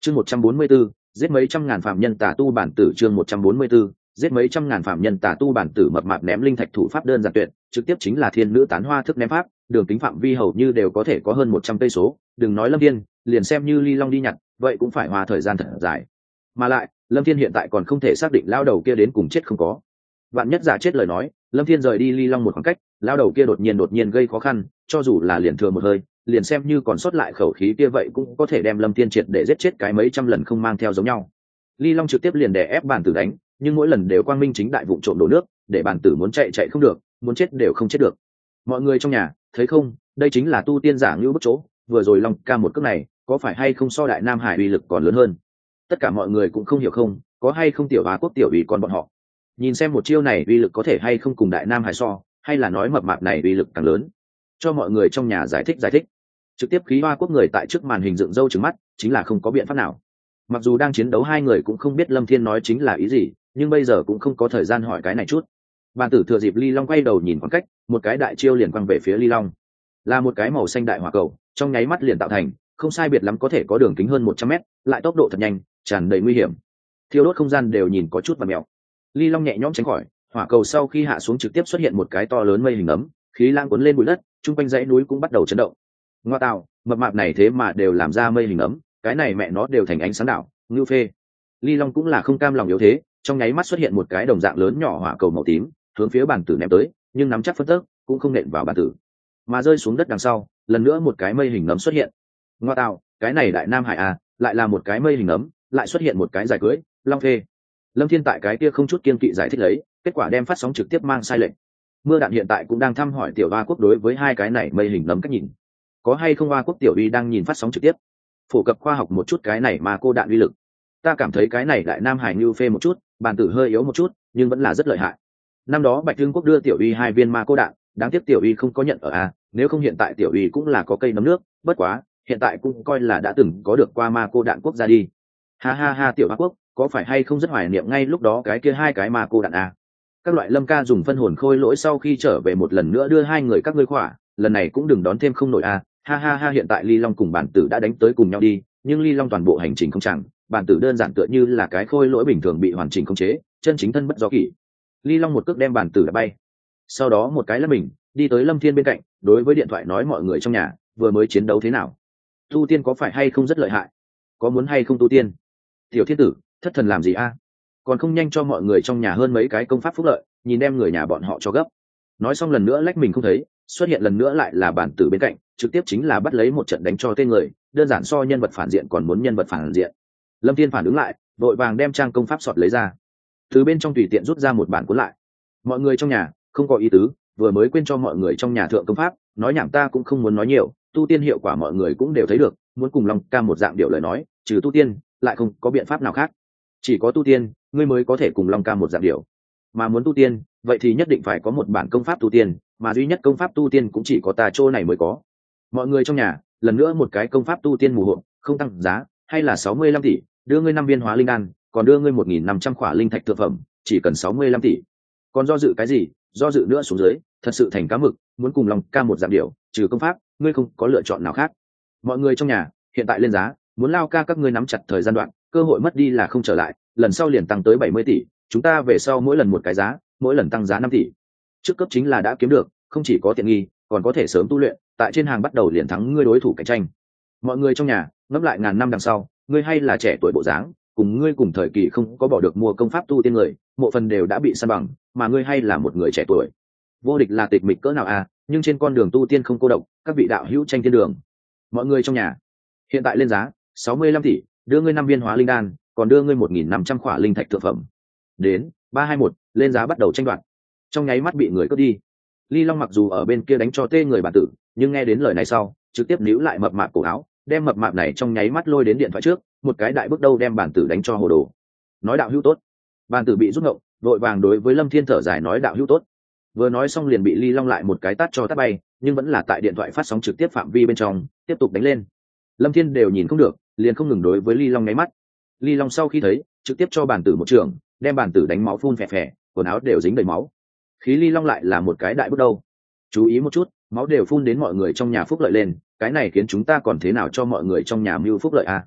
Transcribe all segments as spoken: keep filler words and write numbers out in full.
chương một trăm bốn mươi 144, giết mấy trăm ngàn phạm nhân tà tu bản tử. Chương một trăm bốn mươi 144, giết mấy trăm ngàn phạm nhân tà tu bản tử. Mập mạp ném linh thạch thủ pháp đơn giản tuyệt, trực tiếp chính là thiên nữ tán hoa thức ném pháp, đường kính phạm vi hầu như đều có thể có hơn một trăm cây số, đừng nói Lâm Thiên, liền xem như Ly Long đi nhặt, vậy cũng phải hoa thời gian thật dài. Mà lại, Lâm Thiên hiện tại còn không thể xác định lao đầu kia đến cùng chết không có. Vạn nhất giả chết lời nói, Lâm Thiên rời đi Ly Long một khoảng cách, lao đầu kia đột nhiên đột nhiên gây khó khăn, cho dù là liền thừa một hơi, liền xem như còn sót lại khẩu khí kia vậy cũng có thể đem Lâm Thiên triệt để giết chết cái mấy trăm lần không mang theo giống nhau. Ly Long trực tiếp liền đè ép bản tử đánh, nhưng mỗi lần đều quang minh chính đại vụng trộm đổ nước, để bản tử muốn chạy chạy không được, muốn chết đều không chết được. Mọi người trong nhà thấy không, đây chính là tu tiên giả ngưu bức chỗ, vừa rồi Long ca một cước này, có phải hay không so đại Nam Hải uy lực còn lớn hơn? Tất cả mọi người cũng không hiểu không, có hay không tiểu Á Quốc tiểu ủy con bọn họ. Nhìn xem một chiêu này uy lực có thể hay không cùng đại Nam Hải so, hay là nói mập mạp này uy lực càng lớn. Cho mọi người trong nhà giải thích giải thích. Trực tiếp khí Hoa Quốc người tại trước màn hình dựng râu trừng mắt, chính là không có biện pháp nào. Mặc dù đang chiến đấu hai người cũng không biết Lâm Thiên nói chính là ý gì, nhưng bây giờ cũng không có thời gian hỏi cái này chút. Bàn tử thừa dịp Ly Long quay đầu nhìn khoảng cách, một cái đại chiêu liền quăng về phía Ly Long. Là một cái màu xanh đại hỏa cầu, trong nháy mắt liền tạo thành, không sai biệt lắm có thể có đường kính hơn một trăm mét, lại tốc độ thật nhanh, tràn đầy nguy hiểm. Thiêu đốt không gian đều nhìn có chút và mèo. Ly Long nhẹ nhõm tránh khỏi, hỏa cầu sau khi hạ xuống trực tiếp xuất hiện một cái to lớn mây hình ấm, khí lang cuốn lên bụi đất, trung quanh dãy núi cũng bắt đầu chấn động. Ngoa tạo, mập mạp này thế mà đều làm ra mây hình ấm, cái này mẹ nó đều thành ánh sáng đảo, ngưu phê. Ly Long cũng là không cam lòng yếu thế, trong nháy mắt xuất hiện một cái đồng dạng lớn nhỏ hỏa cầu màu tím, hướng phía bản tử ném tới, nhưng nắm chắc phân tốc, cũng không nện vào bản tử, mà rơi xuống đất đằng sau, lần nữa một cái mây hình ấm xuất hiện. Ngoa tạo, cái này đại Nam Hải à, lại là một cái mây hình ấm, lại xuất hiện một cái giải cưới, Long phê. Lâm Thiên tại cái kia không chút kiên kỵ giải thích lấy, kết quả đem phát sóng trực tiếp mang sai lệch. Mưa Đạn hiện tại cũng đang thăm hỏi tiểu Hoa Quốc đối với hai cái này mây hình ấm cách nhìn. Có hay không Hoa Quốc tiểu uy đang nhìn phát sóng trực tiếp, phổ cập khoa học một chút cái này mà cô đạn uy lực. Ta cảm thấy cái này đại Nam Hải như phê một chút, bản tử hơi yếu một chút, nhưng vẫn là rất lợi hại. Năm đó Bạch Dương Quốc đưa tiểu uy hai viên ma cô đạn, đáng tiếc tiểu uy không có nhận ở a, nếu không hiện tại tiểu uy cũng là có cây nấm nước, bất quá, hiện tại cũng coi là đã từng có được qua ma cô đạn quốc gia đi. Ha ha ha, tiểu Hoa Quốc, có phải hay không rất hoài niệm ngay lúc đó cái kia hai cái ma cô đạn a. Các loại Lâm ca dùng phân hồn khôi lỗi sau khi trở về một lần nữa đưa hai người các ngươi khỏa, lần này cũng đừng đón thêm không nổi a. Ha ha ha, hiện tại Ly Long cùng bản tử đã đánh tới cùng nhau đi, nhưng Ly Long toàn bộ hành trình không chẳng, bản tử đơn giản tựa như là cái khôi lỗi bình thường bị hoàn chỉnh khống chế, chân chính thân bất do kỷ. Ly Long một cước đem bản tử đã bay, sau đó một cái là mình đi tới Lâm Thiên bên cạnh, đối với điện thoại nói mọi người trong nhà vừa mới chiến đấu thế nào, tu tiên có phải hay không rất lợi hại, có muốn hay không tu tiên. Tiểu thiên tử thất thần làm gì a, còn không nhanh cho mọi người trong nhà hơn mấy cái công pháp phúc lợi, nhìn đem người nhà bọn họ cho gấp. Nói xong lần nữa lách mình không thấy, xuất hiện lần nữa lại là bản tử bên cạnh, trực tiếp chính là bắt lấy một trận đánh cho tên người, đơn giản so nhân vật phản diện còn muốn nhân vật phản diện. Lâm Thiên phản ứng lại, vội vàng đem trang công pháp sọt lấy ra, từ bên trong tùy tiện rút ra một bản cuốn lại. Mọi người trong nhà không có ý tứ, vừa mới quên cho mọi người trong nhà thượng công pháp, nói nhảm ta cũng không muốn nói nhiều, tu tiên hiệu quả mọi người cũng đều thấy được, muốn cùng Long ca một dạng điệu lời nói, trừ tu tiên lại không có biện pháp nào khác, chỉ có tu tiên ngươi mới có thể cùng Long ca một dạng điệu, mà muốn tu tiên vậy thì nhất định phải có một bản công pháp tu tiên, mà duy nhất công pháp tu tiên cũng chỉ có ta chỗ này mới có. Mọi người trong nhà lần nữa một cái công pháp tu tiên mù hộ, không tăng giá, hay là sáu mươi lăm tỷ, đưa ngươi năm viên hóa linh đan, còn đưa ngươi một nghìn năm trăm khỏa linh thạch thượng phẩm, chỉ cần sáu mươi lăm tỷ. Còn do dự cái gì, do dự nữa xuống dưới, thật sự thành cá mực, muốn cùng Long ca một dạng điệu, trừ công pháp, ngươi không có lựa chọn nào khác. Mọi người trong nhà hiện tại lên giá, muốn lao ca các ngươi nắm chặt thời gian đoạn, cơ hội mất đi là không trở lại, lần sau liền tăng tới bảy mươi tỷ, chúng ta về sau mỗi lần một cái giá, mỗi lần tăng giá năm tỷ. Trước cấp chính là đã kiếm được, không chỉ có tiện nghi, còn có thể sớm tu luyện, tại trên hàng bắt đầu liền thắng ngươi đối thủ cạnh tranh. Mọi người trong nhà ngẫm lại ngàn năm đằng sau, ngươi hay là trẻ tuổi bộ dáng, cùng ngươi cùng thời kỳ không có bỏ được mua công pháp tu tiên người, mộ phần đều đã bị san bằng, mà ngươi hay là một người trẻ tuổi. Vô địch là tịch mịch cỡ nào à, nhưng trên con đường tu tiên không cô độc, các vị đạo hữu tranh thiên đường. Mọi người trong nhà hiện tại lên giá sáu mươi lăm tỷ, đưa ngươi năm viên hóa linh đan, còn đưa ngươi một nghìn năm trăm khỏa linh thạch thượng phẩm. Đến ba hai một, lên giá bắt đầu tranh đoạt. Trong nháy mắt bị người cướp đi. Ly Long mặc dù ở bên kia đánh cho tê người bản tử, nhưng nghe đến lời này sau, trực tiếp níu lại mập mạp cổ áo, đem mập mạp này trong nháy mắt lôi đến điện thoại trước, một cái đại bước đầu đem bản tử đánh cho hồ đồ. Nói đạo hữu tốt. Bản tử bị rút ngộng, vội vàng đối với Lâm Thiên thở dài nói đạo hữu tốt. Vừa nói xong liền bị Ly Long lại một cái tát cho tát bay, nhưng vẫn là tại điện thoại phát sóng trực tiếp phạm vi bên trong, tiếp tục đánh lên. Lâm Thiên đều nhìn không được, liền không ngừng đối với Ly Long nháy mắt. Ly Long sau khi thấy, trực tiếp cho bản tử một trường, đem bản tử đánh máu phun phè phè, quần áo đều dính đầy máu. Khí Ly Long lại là một cái đại bước đầu. Chú ý một chút, máu đều phun đến mọi người trong nhà phúc lợi lên, cái này khiến chúng ta còn thế nào cho mọi người trong nhà mưu phúc lợi à?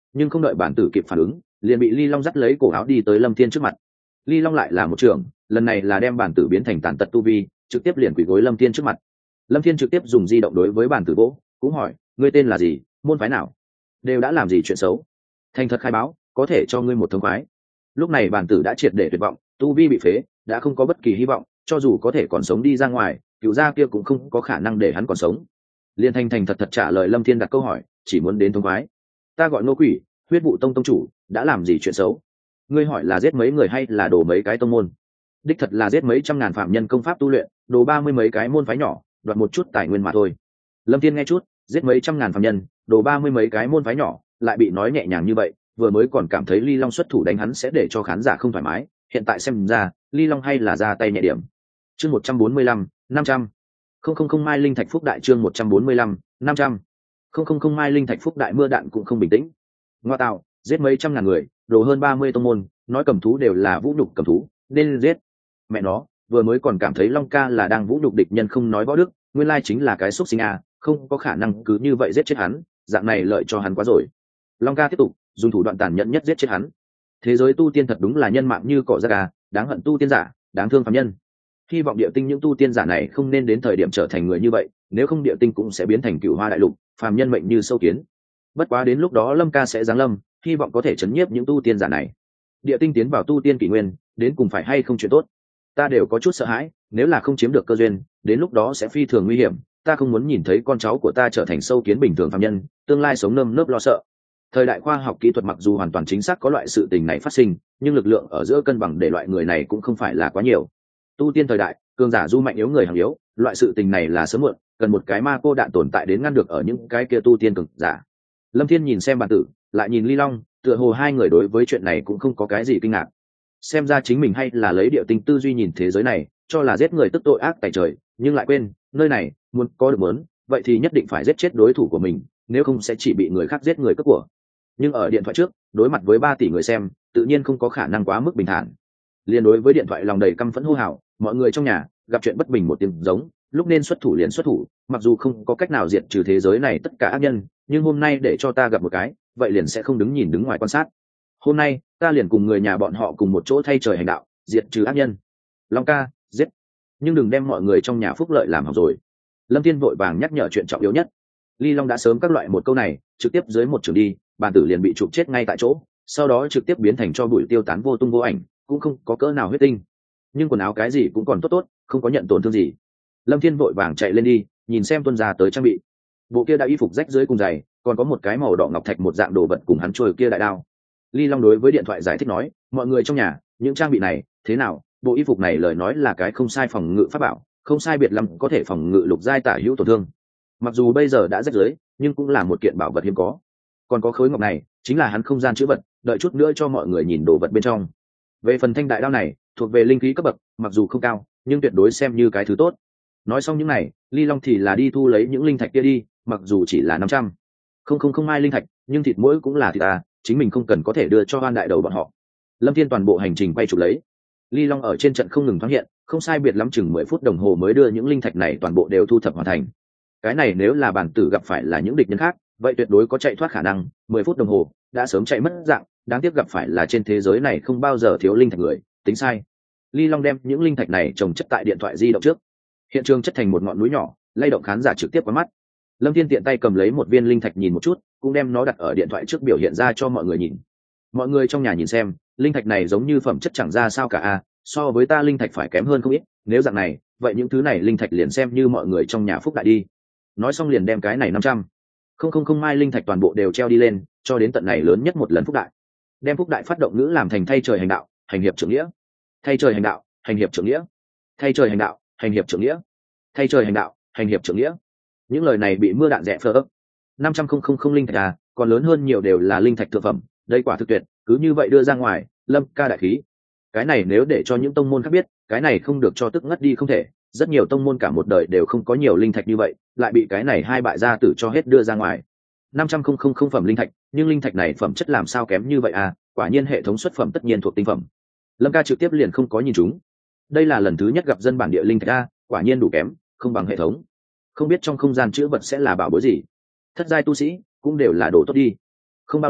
nhưng không đợi bản tử kịp phản ứng, liền bị ly long dắt lấy cổ áo đi tới lâm thiên trước mặt. Ly long lại là một trưởng, lần này là đem bản tử biến thành tàn tật tu vi, trực tiếp liền quỳ gối lâm thiên trước mặt. Lâm thiên trực tiếp dùng di động đối với bản tử vỗ, cũng hỏi ngươi tên là gì, môn phái nào, đều đã làm gì chuyện xấu, thành thật khai báo, có thể cho ngươi một thông khoái. Lúc này bản tử đã triệt để tuyệt vọng, tu vi bị phế, đã không có bất kỳ hy vọng, cho dù có thể còn sống đi ra ngoài, cựu gia kia cũng không có khả năng để hắn còn sống. Liên thành thành thật thật trả lời lâm thiên đặt câu hỏi, chỉ muốn đến thông khoái. Ta gọi Ngô Quỷ, huyết vụ tông tông chủ, đã làm gì chuyện xấu? Ngươi hỏi là giết mấy người hay là đổ mấy cái tông môn? Đích thật là giết mấy trăm ngàn phạm nhân công pháp tu luyện, đổ ba mươi mấy cái môn phái nhỏ, đoạt một chút tài nguyên mà thôi. Lâm thiên nghe chút, giết mấy trăm ngàn phạm nhân, đổ ba mươi mấy cái môn phái nhỏ, lại bị nói nhẹ nhàng như vậy, vừa mới còn cảm thấy ly long xuất thủ đánh hắn sẽ để cho khán giả không thoải mái, hiện tại xem ra ly long hay là ra tay nhẹ điểm. Chương một trăm bốn mươi lăm, năm trăm. Không không không mai linh thạch phúc đại chương một trăm bốn mươi lăm, năm trăm. Không không không mai linh thạch phúc đại mưa đạn cũng không bình tĩnh. Ngoa tạo, giết mấy trăm ngàn người, đồ hơn ba mươi tông môn, nói cầm thú đều là vũ nhục cầm thú, nên giết. Mẹ nó, vừa mới còn cảm thấy Long ca là đang vũ nhục địch nhân không nói võ đức, nguyên lai chính là cái xúc sinh à, không có khả năng cứ như vậy giết chết hắn, dạng này lợi cho hắn quá rồi. Long ca tiếp tục dùng thủ đoạn tàn nhẫn nhất giết chết hắn. Thế giới tu tiên thật đúng là nhân mạng như cỏ rác à, đáng hận tu tiên giả, đáng thương phàm nhân. Hy vọng địa tinh những tu tiên giả này không nên đến thời điểm trở thành người như vậy, nếu không địa tinh cũng sẽ biến thành cửu hoa đại lục, phàm nhân mệnh như sâu kiến. Bất quá đến lúc đó Lâm ca sẽ giáng lâm, hy vọng có thể chấn nhiếp những tu tiên giả này. Địa tinh tiến vào tu tiên kỷ nguyên, đến cùng phải hay không chuyện tốt, ta đều có chút sợ hãi, nếu là không chiếm được cơ duyên, đến lúc đó sẽ phi thường nguy hiểm, ta không muốn nhìn thấy con cháu của ta trở thành sâu kiến bình thường phàm nhân, tương lai sống nơm nớp lo sợ. Thời đại khoa học kỹ thuật mặc dù hoàn toàn chính xác có loại sự tình này phát sinh, nhưng lực lượng ở giữa cân bằng để loại người này cũng không phải là quá nhiều. Tu tiên thời đại, cường giả du mạnh yếu người hàng yếu, loại sự tình này là sớm muộn, cần một cái ma cô đạn tồn tại đến ngăn được ở những cái kia tu tiên cường giả. Lâm Thiên nhìn xem bản tử, lại nhìn Ly Long, tựa hồ hai người đối với chuyện này cũng không có cái gì kinh ngạc. Xem ra chính mình hay là lấy địa tinh tư duy nhìn thế giới này, cho là giết người tức tội ác tại trời, nhưng lại quên, nơi này muốn có được muốn, vậy thì nhất định phải giết chết đối thủ của mình, nếu không sẽ chỉ bị người khác giết người cướp của. Nhưng ở điện thoại trước, đối mặt với ba tỷ người xem, tự nhiên không có khả năng quá mức bình thản. Liên đối với điện thoại lòng đầy căm phẫn hô hào, mọi người trong nhà gặp chuyện bất bình một tiếng giống, lúc nên xuất thủ liền xuất thủ, mặc dù không có cách nào diệt trừ thế giới này tất cả ác nhân, nhưng hôm nay để cho ta gặp một cái, vậy liền sẽ không đứng nhìn đứng ngoài quan sát. Hôm nay ta liền cùng người nhà bọn họ cùng một chỗ thay trời hành đạo, diệt trừ ác nhân. Long ca, giết, nhưng đừng đem mọi người trong nhà phúc lợi làm hỏng rồi. Lâm Thiên vội vàng nhắc nhở chuyện trọng yếu nhất. Ly Long đã sớm các loại một câu này, trực tiếp dưới một trường đi, bàn tử liền bị chụp chết ngay tại chỗ, sau đó trực tiếp biến thành cho bụi tiêu tán vô tung vô ảnh, cũng không có cỡ nào huyết tinh, nhưng quần áo cái gì cũng còn tốt tốt, không có nhận tổn thương gì. Lâm Thiên vội vàng chạy lên đi, nhìn xem tuân ra tới trang bị, bộ kia đã y phục rách dưới cùng giày, còn có một cái màu đỏ ngọc thạch một dạng đồ vật cùng hắn trôi kia đại đao. Ly Long đối với điện thoại giải thích nói, mọi người trong nhà, những trang bị này thế nào, bộ y phục này lời nói là cái không sai phòng ngự pháp bảo, không sai biệt lắm có thể phòng ngự lục giai tả hữu tổn thương, mặc dù bây giờ đã rách dưới, nhưng cũng là một kiện bảo vật hiếm có. Còn có khối ngọc này, chính là hắn không gian chữ vật, đợi chút nữa cho mọi người nhìn đồ vật bên trong. Về phần thanh đại đao này, thuộc về linh khí cấp bậc, mặc dù không cao, nhưng tuyệt đối xem như cái thứ tốt. Nói xong những này, Ly Long thì là đi thu lấy những linh thạch kia đi, mặc dù chỉ là năm trăm, không không không mai linh thạch, nhưng thịt mỗi cũng là thịt à, chính mình không cần có thể đưa cho oan đại đầu bọn họ. Lâm Thiên toàn bộ hành trình quay chụp lấy. Ly Long ở trên trận không ngừng thoáng hiện, không sai biệt lắm chừng mười phút đồng hồ mới đưa những linh thạch này toàn bộ đều thu thập hoàn thành. Cái này nếu là bản tử gặp phải là những địch nhân khác, vậy tuyệt đối có chạy thoát khả năng, mười phút đồng hồ đã sớm chạy mất dạng, đáng tiếc gặp phải là trên thế giới này không bao giờ thiếu linh thạch người, tính sai. Ly Long đem những linh thạch này trồng chất tại điện thoại di động trước. Hiện trường chất thành một ngọn núi nhỏ, lay động khán giả trực tiếp qua mắt. Lâm Thiên tiện tay cầm lấy một viên linh thạch nhìn một chút, cũng đem nó đặt ở điện thoại trước biểu hiện ra cho mọi người nhìn. Mọi người trong nhà nhìn xem, linh thạch này giống như phẩm chất chẳng ra sao cả a, so với ta linh thạch phải kém hơn không ít, nếu dạng này, vậy những thứ này linh thạch liền xem như mọi người trong nhà phúc đại đi. Nói xong liền đem cái này năm trăm, không không không mai linh thạch toàn bộ đều treo đi lên, cho đến tận này lớn nhất một lần phúc đại. Đem phúc đại phát động ngữ làm thành thay trời hành đạo, hành hiệp trưởng nghĩa. Thay trời hành đạo, hành hiệp trưởng nghĩa. Thay trời hành đạo, hành hiệp trưởng nghĩa. Thay trời hành đạo, hành hiệp trưởng nghĩa. Những lời này bị mưa đạn rẽ phơ ấp. năm trăm không không không linh thạch à, còn lớn hơn nhiều đều là linh thạch thượng phẩm, đây quả thực tuyệt, cứ như vậy đưa ra ngoài, Lâm ca đại khí. Cái này nếu để cho những tông môn khác biết, cái này không được cho tức ngất đi không thể, rất nhiều tông môn cả một đời đều không có nhiều linh thạch như vậy, lại bị cái này hai bại gia tử cho hết đưa ra ngoài. năm trăm không không không phẩm linh thạch, nhưng linh thạch này phẩm chất làm sao kém như vậy à, quả nhiên hệ thống xuất phẩm tất nhiên thuộc tinh phẩm. Lâm ca trực tiếp liền không có nhìn chúng. Đây là lần thứ nhất gặp dân bản địa linh thạch a, quả nhiên đủ kém, không bằng hệ thống. Không biết trong không gian chữ vật sẽ là bảo bối gì. Thất giai tu sĩ cũng đều là đồ tốt đi. Không bao lâu,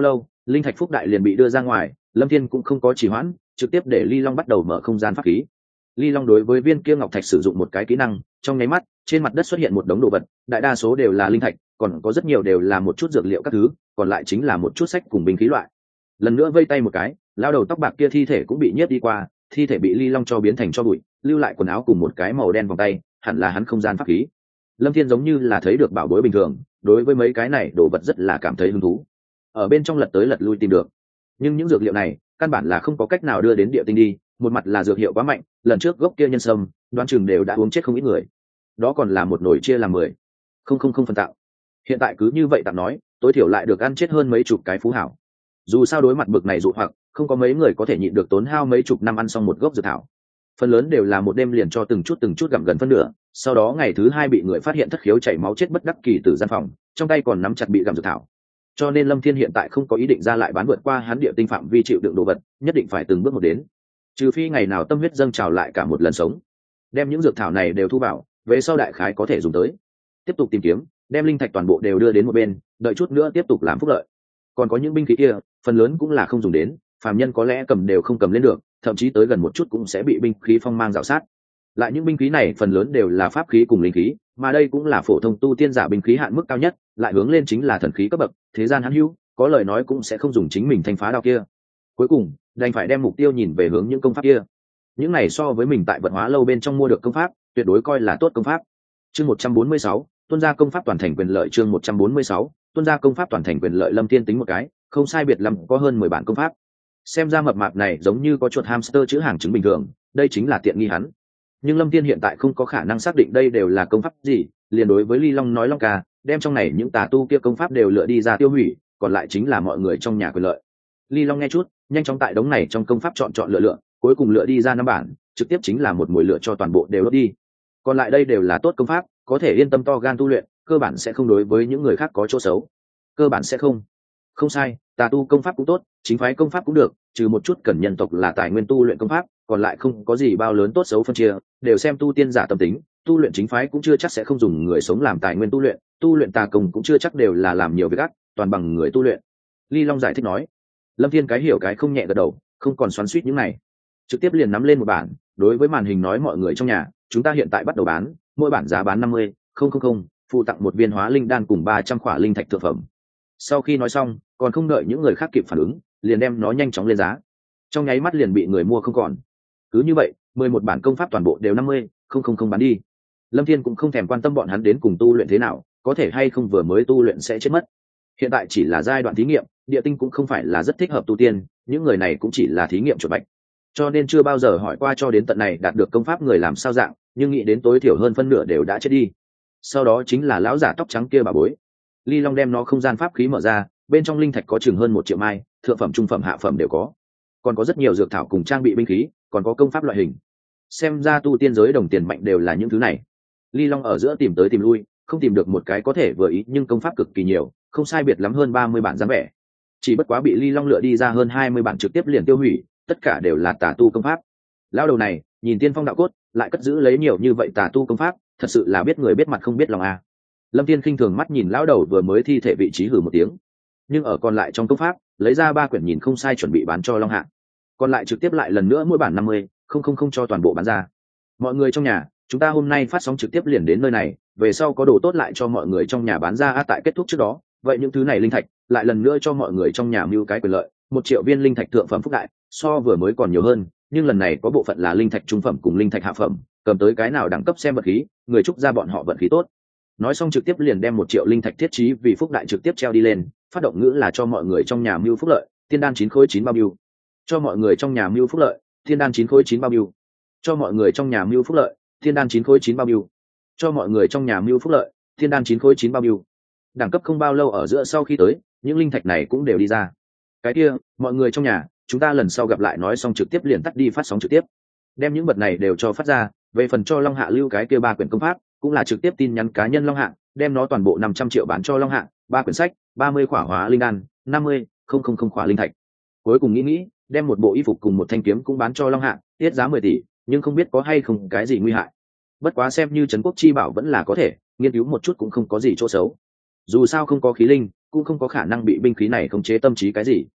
linh thạch phúc đại liền bị đưa ra ngoài. Lâm Thiên cũng không có trì hoãn, trực tiếp để Ly Long bắt đầu mở không gian pháp khí. Ly Long đối với viên kia ngọc thạch sử dụng một cái kỹ năng, trong nháy mắt trên mặt đất xuất hiện một đống đồ vật, đại đa số đều là linh thạch, còn có rất nhiều đều là một chút dược liệu các thứ, còn lại chính là một chút sách cùng binh khí loại. Lần nữa vây tay một cái, lao đầu tóc bạc kia thi thể cũng bị nhiếp đi qua, thi thể bị Ly Long cho biến thành cho bụi, lưu lại quần áo cùng một cái màu đen vòng tay, hẳn là hắn không gian pháp khí. Lâm Thiên giống như là thấy được bảo bối bình thường, đối với mấy cái này đồ vật rất là cảm thấy hứng thú, ở bên trong lật tới lật lui tìm được. Nhưng những dược liệu này căn bản là không có cách nào đưa đến địa tinh đi, một mặt là dược hiệu quá mạnh, lần trước gốc kia nhân sâm đoán chừng đều đã uống chết không ít người, đó còn là một nồi chia làm mười không không không phần tạo. Hiện tại cứ như vậy tạm nói, tối thiểu lại được ăn chết hơn mấy chục cái phú hảo. Dù sao đối mặt bực này dụ hoặc, không có mấy người có thể nhịn được tốn hao mấy chục năm ăn xong một gốc dược thảo. Phần lớn đều là một đêm liền cho từng chút từng chút gặm gần phân nửa, sau đó ngày thứ hai bị người phát hiện thất khiếu chảy máu chết bất đắc kỳ từ gian phòng, trong tay còn nắm chặt bị gặm dược thảo. Cho nên Lâm Thiên hiện tại không có ý định ra lại bán vượt qua hắn địa tinh phạm vi chịu đựng đồ vật, nhất định phải từng bước một đến, trừ phi ngày nào tâm huyết dâng trào lại cả một lần sống, đem những dược thảo này đều thu vào, về sau đại khái có thể dùng tới tiếp tục tìm kiếm, đem linh thạch toàn bộ đều đưa đến một bên, đợi chút nữa tiếp tục làm phúc lợi. Còn có những binh khí kia phần lớn cũng là không dùng đến, phàm nhân có lẽ cầm đều không cầm lên được, thậm chí tới gần một chút cũng sẽ bị binh khí phong mang rào sát. Lại những binh khí này phần lớn đều là pháp khí cùng linh khí, mà đây cũng là phổ thông tu tiên giả binh khí hạn mức cao nhất, lại hướng lên chính là thần khí cấp bậc, thế gian hắn hữu có lời nói cũng sẽ không dùng chính mình thanh phá đao kia. Cuối cùng đành phải đem mục tiêu nhìn về hướng những công pháp kia. Những này so với mình tại vận hóa lâu bên trong mua được công pháp, tuyệt đối coi là tốt công pháp. Chương một trăm bốn mươi sáu, tuân gia công pháp toàn thành quyền lợi. Chương một trăm bốn mươi sáu, tuân gia công pháp toàn thành quyền lợi. Lâm Thiên tính một cái, không sai biệt lắm có hơn mười bản công pháp. Xem ra mập mạp này giống như có chuột hamster chữ hàng chứng bình thường, đây chính là tiện nghi hắn. Nhưng Lâm Thiên hiện tại không có khả năng xác định đây đều là công pháp gì, liền đối với Ly Long nói Long ca, đem trong này những tà tu kia công pháp đều lựa đi ra tiêu hủy, còn lại chính là mọi người trong nhà quyền lợi. Ly Long nghe chút, nhanh chóng tại đống này trong công pháp chọn chọn lựa lựa, cuối cùng lựa đi ra năm bản, trực tiếp chính là một mùi lựa cho toàn bộ đều đốt đi. Còn lại đây đều là tốt công pháp, có thể yên tâm to gan tu luyện, cơ bản sẽ không đối với những người khác có chỗ xấu. Cơ bản sẽ không. Không sai, tà tu công pháp cũng tốt, chính phái công pháp cũng được, trừ một chút cần nhân tộc là tài nguyên tu luyện công pháp, còn lại không có gì bao lớn tốt xấu phân chia, đều xem tu tiên giả tâm tính, tu luyện chính phái cũng chưa chắc sẽ không dùng người sống làm tài nguyên tu luyện, tu luyện tà công cũng chưa chắc đều là làm nhiều việc ác, toàn bằng người tu luyện. Ly Long giải thích nói. Lâm Thiên cái hiểu cái không nhẹ gật đầu, không còn xoắn xuýt những này, trực tiếp liền nắm lên một bản, đối với màn hình nói mọi người trong nhà, chúng ta hiện tại bắt đầu bán, mỗi bản giá bán năm mươi không không không, phụ tặng một viên hóa linh đan cùng ba trăm khỏa linh thạch thượng phẩm. Sau khi nói xong, còn không đợi những người khác kịp phản ứng, liền đem nó nhanh chóng lên giá, trong nháy mắt liền bị người mua không còn. Cứ như vậy, mười một bản công pháp toàn bộ đều năm mươi không không không bán đi. Lâm Thiên cũng không thèm quan tâm bọn hắn đến cùng tu luyện thế nào, có thể hay không vừa mới tu luyện sẽ chết mất. Hiện tại chỉ là giai đoạn thí nghiệm, địa tinh cũng không phải là rất thích hợp tu tiên, những người này cũng chỉ là thí nghiệm chuột bạch, cho nên chưa bao giờ hỏi qua cho đến tận này đạt được công pháp người làm sao dạng, nhưng nghĩ đến tối thiểu hơn phân nửa đều đã chết đi. Sau đó chính là lão giả tóc trắng kia bà bối. Ly Long đem nó không gian pháp khí mở ra, bên trong linh thạch có chừng hơn một triệu mai, thượng phẩm trung phẩm hạ phẩm đều có, còn có rất nhiều dược thảo cùng trang bị binh khí, còn có công pháp loại hình. Xem ra tu tiên giới đồng tiền mạnh đều là những thứ này. Ly Long ở giữa tìm tới tìm lui, không tìm được một cái có thể vừa ý, nhưng công pháp cực kỳ nhiều, không sai biệt lắm hơn ba mươi bản dáng vẻ. Chỉ bất quá bị Ly Long lựa đi ra hơn hai mươi bản trực tiếp liền tiêu hủy, tất cả đều là tà tu công pháp. Lão đầu này nhìn tiên phong đạo cốt, lại cất giữ lấy nhiều như vậy tà tu công pháp, thật sự là biết người biết mặt không biết lòng à. Lâm Thiên khinh thường mắt nhìn lão đầu vừa mới thi thể vị trí hử một tiếng, nhưng ở còn lại trong công pháp lấy ra ba quyển nhìn không sai chuẩn bị bán cho Long Hạng, còn lại trực tiếp lại lần nữa mỗi bản năm mươi không không không cho toàn bộ bán ra. Mọi người trong nhà, chúng ta hôm nay phát sóng trực tiếp liền đến nơi này, về sau có đồ tốt lại cho mọi người trong nhà bán ra. À, tại kết thúc trước đó, vậy những thứ này linh thạch lại lần nữa cho mọi người trong nhà mưu cái quyền lợi, một triệu viên linh thạch thượng phẩm phúc đại, so vừa mới còn nhiều hơn, nhưng lần này có bộ phận là linh thạch trung phẩm cùng linh thạch hạ phẩm, cầm tới cái nào đẳng cấp xem vận khí, người chúc ra bọn họ vận khí tốt. Nói xong trực tiếp liền đem một triệu linh thạch thiết trí vì phúc đại trực tiếp treo đi lên, phát động ngữ là cho mọi người trong nhà mưu phúc lợi, tiên đan chín khối chín bao nhiêu, cho mọi người trong nhà mưu phúc lợi, tiên đan chín khối chín bao nhiêu, cho mọi người trong nhà mưu phúc lợi, tiên đan chín khối chín bao nhiêu, cho mọi người trong nhà mưu phúc lợi, tiên đan chín khối chín bao nhiêu. Đẳng cấp không bao lâu ở giữa sau khi tới, những linh thạch này cũng đều đi ra. Cái kia, mọi người trong nhà, chúng ta lần sau gặp lại. Nói xong trực tiếp liền tắt đi phát sóng trực tiếp, đem những vật này đều cho phát ra. Về phần cho Long Hạ lưu cái kia ba quyển công pháp, cũng là trực tiếp tin nhắn cá nhân Long Hạ, đem nó toàn bộ năm trăm triệu bán cho Long Hạ, ba quyển sách, ba mươi khỏa hóa linh đan, năm mươi không không không khỏa linh thạch. Cuối cùng nghĩ nghĩ, đem một bộ y phục cùng một thanh kiếm cũng bán cho Long Hạ, tiết giá mười tỷ, nhưng không biết có hay không cái gì nguy hại. Bất quá xem như trấn quốc chi bảo vẫn là có thể, nghiên cứu một chút cũng không có gì chỗ xấu. Dù sao không có khí linh, cũng không có khả năng bị binh khí này khống chế tâm trí cái gì.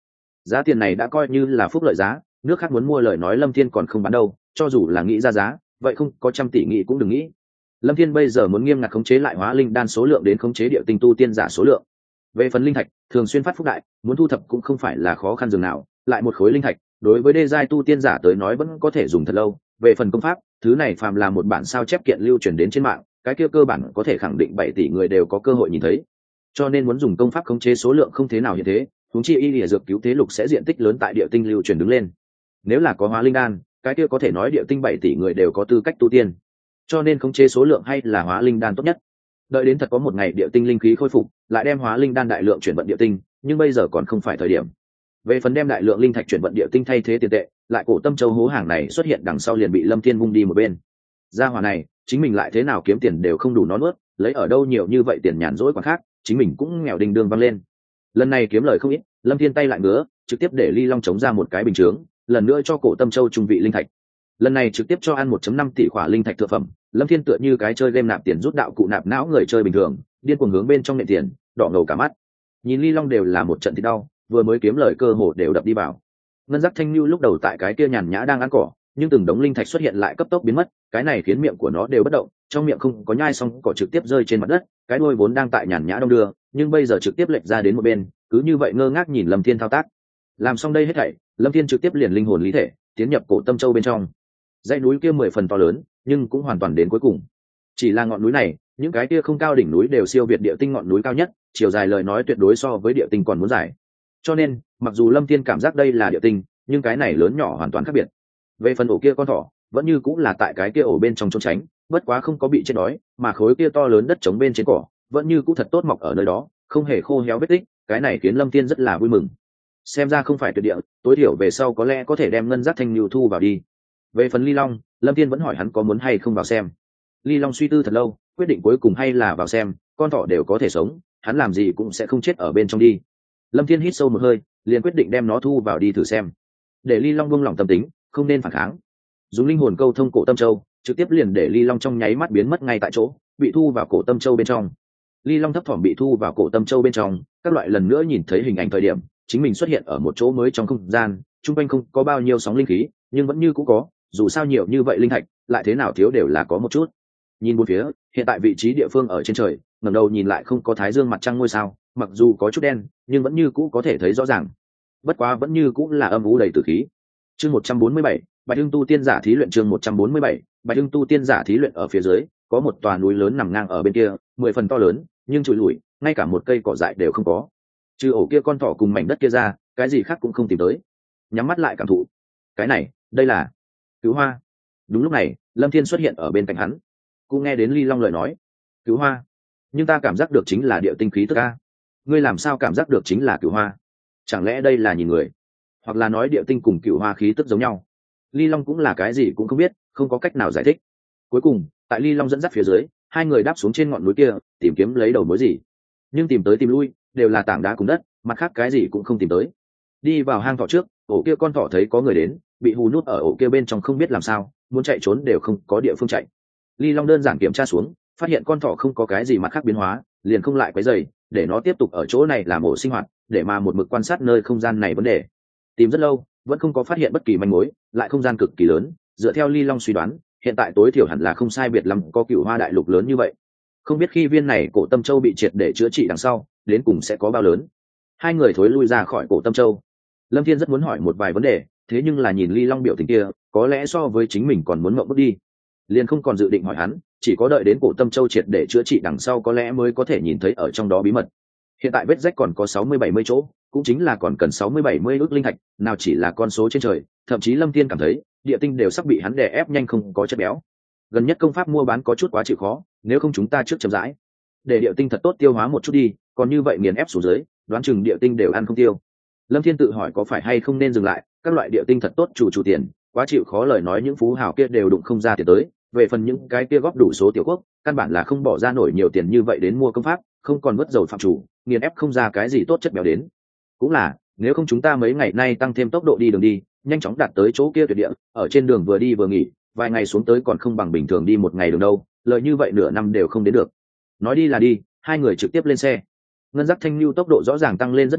Giá tiền này đã coi như là phúc lợi giá, nước khác muốn mua lời nói Lâm Thiên còn không bán đâu, cho dù là nghĩ ra giá vậy không có trăm tỷ nghĩ cũng đừng nghĩ. Lâm Thiên bây giờ muốn nghiêm ngặt khống chế lại hóa linh đan số lượng đến khống chế địa tinh tu tiên giả số lượng. Về phần linh thạch thường xuyên phát phúc đại, muốn thu thập cũng không phải là khó khăn dường nào, lại một khối linh thạch đối với đê giai tu tiên giả tới nói vẫn có thể dùng thật lâu. Về phần công pháp, thứ này phàm là một bản sao chép kiện lưu truyền đến trên mạng, cái kia cơ bản có thể khẳng định bảy tỷ người đều có cơ hội nhìn thấy. Cho nên muốn dùng công pháp khống chế số lượng không thế nào như thế, huống chi y lìa dược cứu thế lục sẽ diện tích lớn tại địa tinh lưu truyền đứng lên. Nếu là có hóa linh đan, cái kia có thể nói địa tinh bảy tỷ người đều có tư cách tu tiên. Cho nên khống chế số lượng hay là hóa linh đan tốt nhất. Đợi đến thật có một ngày địa tinh linh khí khôi phục, lại đem hóa linh đan đại lượng chuyển vận địa tinh, nhưng bây giờ còn không phải thời điểm. Về phần đem đại lượng linh thạch chuyển vận địa tinh thay thế tiền tệ, lại cổ tâm châu hố hàng này xuất hiện đằng sau liền bị Lâm Thiên vung đi một bên. Gia hỏa này, chính mình lại thế nào kiếm tiền đều không đủ nó nuốt, lấy ở đâu nhiều như vậy tiền nhàn rỗi quá khác, chính mình cũng nghèo đình đường văng lên. Lần này kiếm lời không ít, Lâm Thiên tay lại ngứa, trực tiếp để Ly Long chống ra một cái bình chướng, lần nữa cho cổ tâm châu trung vị linh thạch. Lần này trực tiếp cho ăn một phẩy năm tỷ khỏa linh thạch thượng phẩm. Lâm Thiên tựa như cái chơi game nạp tiền rút đạo cụ nạp não người chơi bình thường, điên cuồng hướng bên trong nện tiền, đỏ ngầu cả mắt. Nhìn Ly Long đều là một trận thì đau, vừa mới kiếm lời cơ hồ đều đập đi vào. Ngân giác thanh lưu lúc đầu tại cái kia nhàn nhã đang ăn cỏ, nhưng từng đống linh thạch xuất hiện lại cấp tốc biến mất, cái này khiến miệng của nó đều bất động, trong miệng không có nhai xong cỏ trực tiếp rơi trên mặt đất, cái đuôi vốn đang tại nhàn nhã đông đưa, nhưng bây giờ trực tiếp lệch ra đến một bên, cứ như vậy ngơ ngác nhìn Lâm Thiên thao tác. Làm xong đây hết thảy, Lâm Thiên trực tiếp liền linh hồn lý thể, tiến nhập cổ tâm châu bên trong. Dãy núi kia mười phần to lớn, nhưng cũng hoàn toàn đến cuối cùng. Chỉ là ngọn núi này, những cái kia không cao đỉnh núi đều siêu việt địa tinh ngọn núi cao nhất, chiều dài lời nói tuyệt đối so với địa tinh còn muốn dài. Cho nên, mặc dù Lâm Thiên cảm giác đây là địa tinh, nhưng cái này lớn nhỏ hoàn toàn khác biệt. Về phần ổ kia con thỏ, vẫn như cũng là tại cái kia ổ bên trong trốn tránh, bất quá không có bị chết đói, mà khối kia to lớn đất trống bên trên cỏ, vẫn như cũng thật tốt mọc ở nơi đó, không hề khô héo vết tích, cái này khiến Lâm Thiên rất là vui mừng. Xem ra không phải tuyệt địa, tối thiểu về sau có lẽ có thể đem ngân giác thanh lưu thu vào đi. Về phần Ly Long, Lâm Thiên vẫn hỏi hắn có muốn hay không vào xem. Ly Long suy tư thật lâu, quyết định cuối cùng hay là vào xem, con thỏ đều có thể sống, hắn làm gì cũng sẽ không chết ở bên trong đi. Lâm Thiên hít sâu một hơi, liền quyết định đem nó thu vào đi thử xem. Để Ly Long buông lỏng tâm tính, không nên phản kháng. Dùng linh hồn câu thông cổ tâm châu, trực tiếp liền để Ly Long trong nháy mắt biến mất ngay tại chỗ, bị thu vào cổ tâm châu bên trong. Ly Long thấp thỏm bị thu vào cổ tâm châu bên trong, các loại lần nữa nhìn thấy hình ảnh thời điểm, chính mình xuất hiện ở một chỗ mới trong không gian, chung quanh không có bao nhiêu sóng linh khí, nhưng vẫn như cũ có, dù sao nhiều như vậy linh thạch, lại thế nào thiếu đều là có một chút. Nhìn bốn phía, hiện tại vị trí địa phương ở trên trời, ngẩng đầu nhìn lại không có thái dương mặt trăng ngôi sao, mặc dù có chút đen, nhưng vẫn như cũ có thể thấy rõ ràng. Bất quá vẫn như cũ là âm u đầy tử khí. Chương một trăm bốn mươi bảy, Bạch Hưng tu tiên giả thí luyện chương một trăm bốn mươi bảy, Bạch Hưng tu tiên giả thí luyện ở phía dưới, có một tòa núi lớn nằm ngang ở bên kia, mười phần to lớn, nhưng trụi lủi, ngay cả một cây cỏ dại đều không có. Trừ ổ kia con thỏ cùng mảnh đất kia ra, cái gì khác cũng không tìm tới. Nhắm mắt lại cảm thụ. Cái này, đây là Cứu Hoa. Đúng lúc này, Lâm Thiên xuất hiện ở bên cạnh hắn. Cũng nghe đến Ly Long lời nói, Cứu Hoa, nhưng ta cảm giác được chính là địa tinh khí tức a. Ngươi làm sao cảm giác được chính là Cứu Hoa? Chẳng lẽ đây là nhìn người, hoặc là nói địa tinh cùng Cửu Hoa khí tức giống nhau? Ly Long cũng là cái gì cũng không biết, không có cách nào giải thích. Cuối cùng, tại Ly Long dẫn dắt phía dưới, hai người đáp xuống trên ngọn núi kia, tìm kiếm lấy đầu mối gì. Nhưng tìm tới tìm lui, đều là tảng đá cùng đất, mặt khác cái gì cũng không tìm tới. Đi vào hang thỏ trước, ổ kia con thỏ thấy có người đến, bị hù nút ở ổ kia bên trong không biết làm sao, muốn chạy trốn đều không có địa phương chạy. Ly Long đơn giản kiểm tra xuống, phát hiện con thỏ không có cái gì mặt khác biến hóa, liền không lại quấy rầy, để nó tiếp tục ở chỗ này làm ổ sinh hoạt, để mà một mực quan sát nơi không gian này vấn đề. Tìm rất lâu, vẫn không có phát hiện bất kỳ manh mối, lại không gian cực kỳ lớn, dựa theo Ly Long suy đoán, hiện tại tối thiểu hẳn là không sai biệt lắm có Cửu Hoa đại lục lớn như vậy. Không biết khi viên này cổ tâm châu bị triệt để chữa trị đằng sau, đến cùng sẽ có bao lớn. Hai người thối lui ra khỏi cổ tâm châu. Lâm Thiên rất muốn hỏi một vài vấn đề, thế nhưng là nhìn Ly Long biểu tình kia, có lẽ so với chính mình còn muốn ngậm bước đi, liền không còn dự định hỏi hắn, chỉ có đợi đến cổ tâm châu triệt để chữa trị đằng sau có lẽ mới có thể nhìn thấy ở trong đó bí mật. Hiện tại vết rách còn có sáu mươi bảy mươi chỗ, cũng chính là còn cần sáu mươi bảy mươi ước linh thạch, nào chỉ là con số trên trời, thậm chí Lâm Thiên cảm thấy, địa tinh đều sắp bị hắn đè ép nhanh không có chất béo. Gần nhất công pháp mua bán có chút quá chịu khó, nếu không chúng ta trước chậm rãi, để địa tinh thật tốt tiêu hóa một chút đi, còn như vậy nghiền ép xuống dưới, đoán chừng địa tinh đều ăn không tiêu. Lâm Thiên tự hỏi có phải hay không nên dừng lại, các loại địa tinh thật tốt chủ chủ tiền, quá chịu khó lời nói những phú hào kia đều đụng không ra tiền tới, về phần những cái kia góp đủ số tiểu quốc, căn bản là không bỏ ra nổi nhiều tiền như vậy đến mua công pháp, không còn vớt dầu phạm chủ, nghiền ép không ra cái gì tốt chất béo đến. Cũng là, nếu không chúng ta mấy ngày nay tăng thêm tốc độ đi đường đi, nhanh chóng đạt tới chỗ kia tuyệt địa, ở trên đường vừa đi vừa nghỉ, vài ngày xuống tới còn không bằng bình thường đi một ngày đường đâu, lợi như vậy nửa năm đều không đến được. Nói đi là đi, hai người trực tiếp lên xe. Ngân giác thanh lưu tốc độ rõ ràng tăng lên rất nhiều,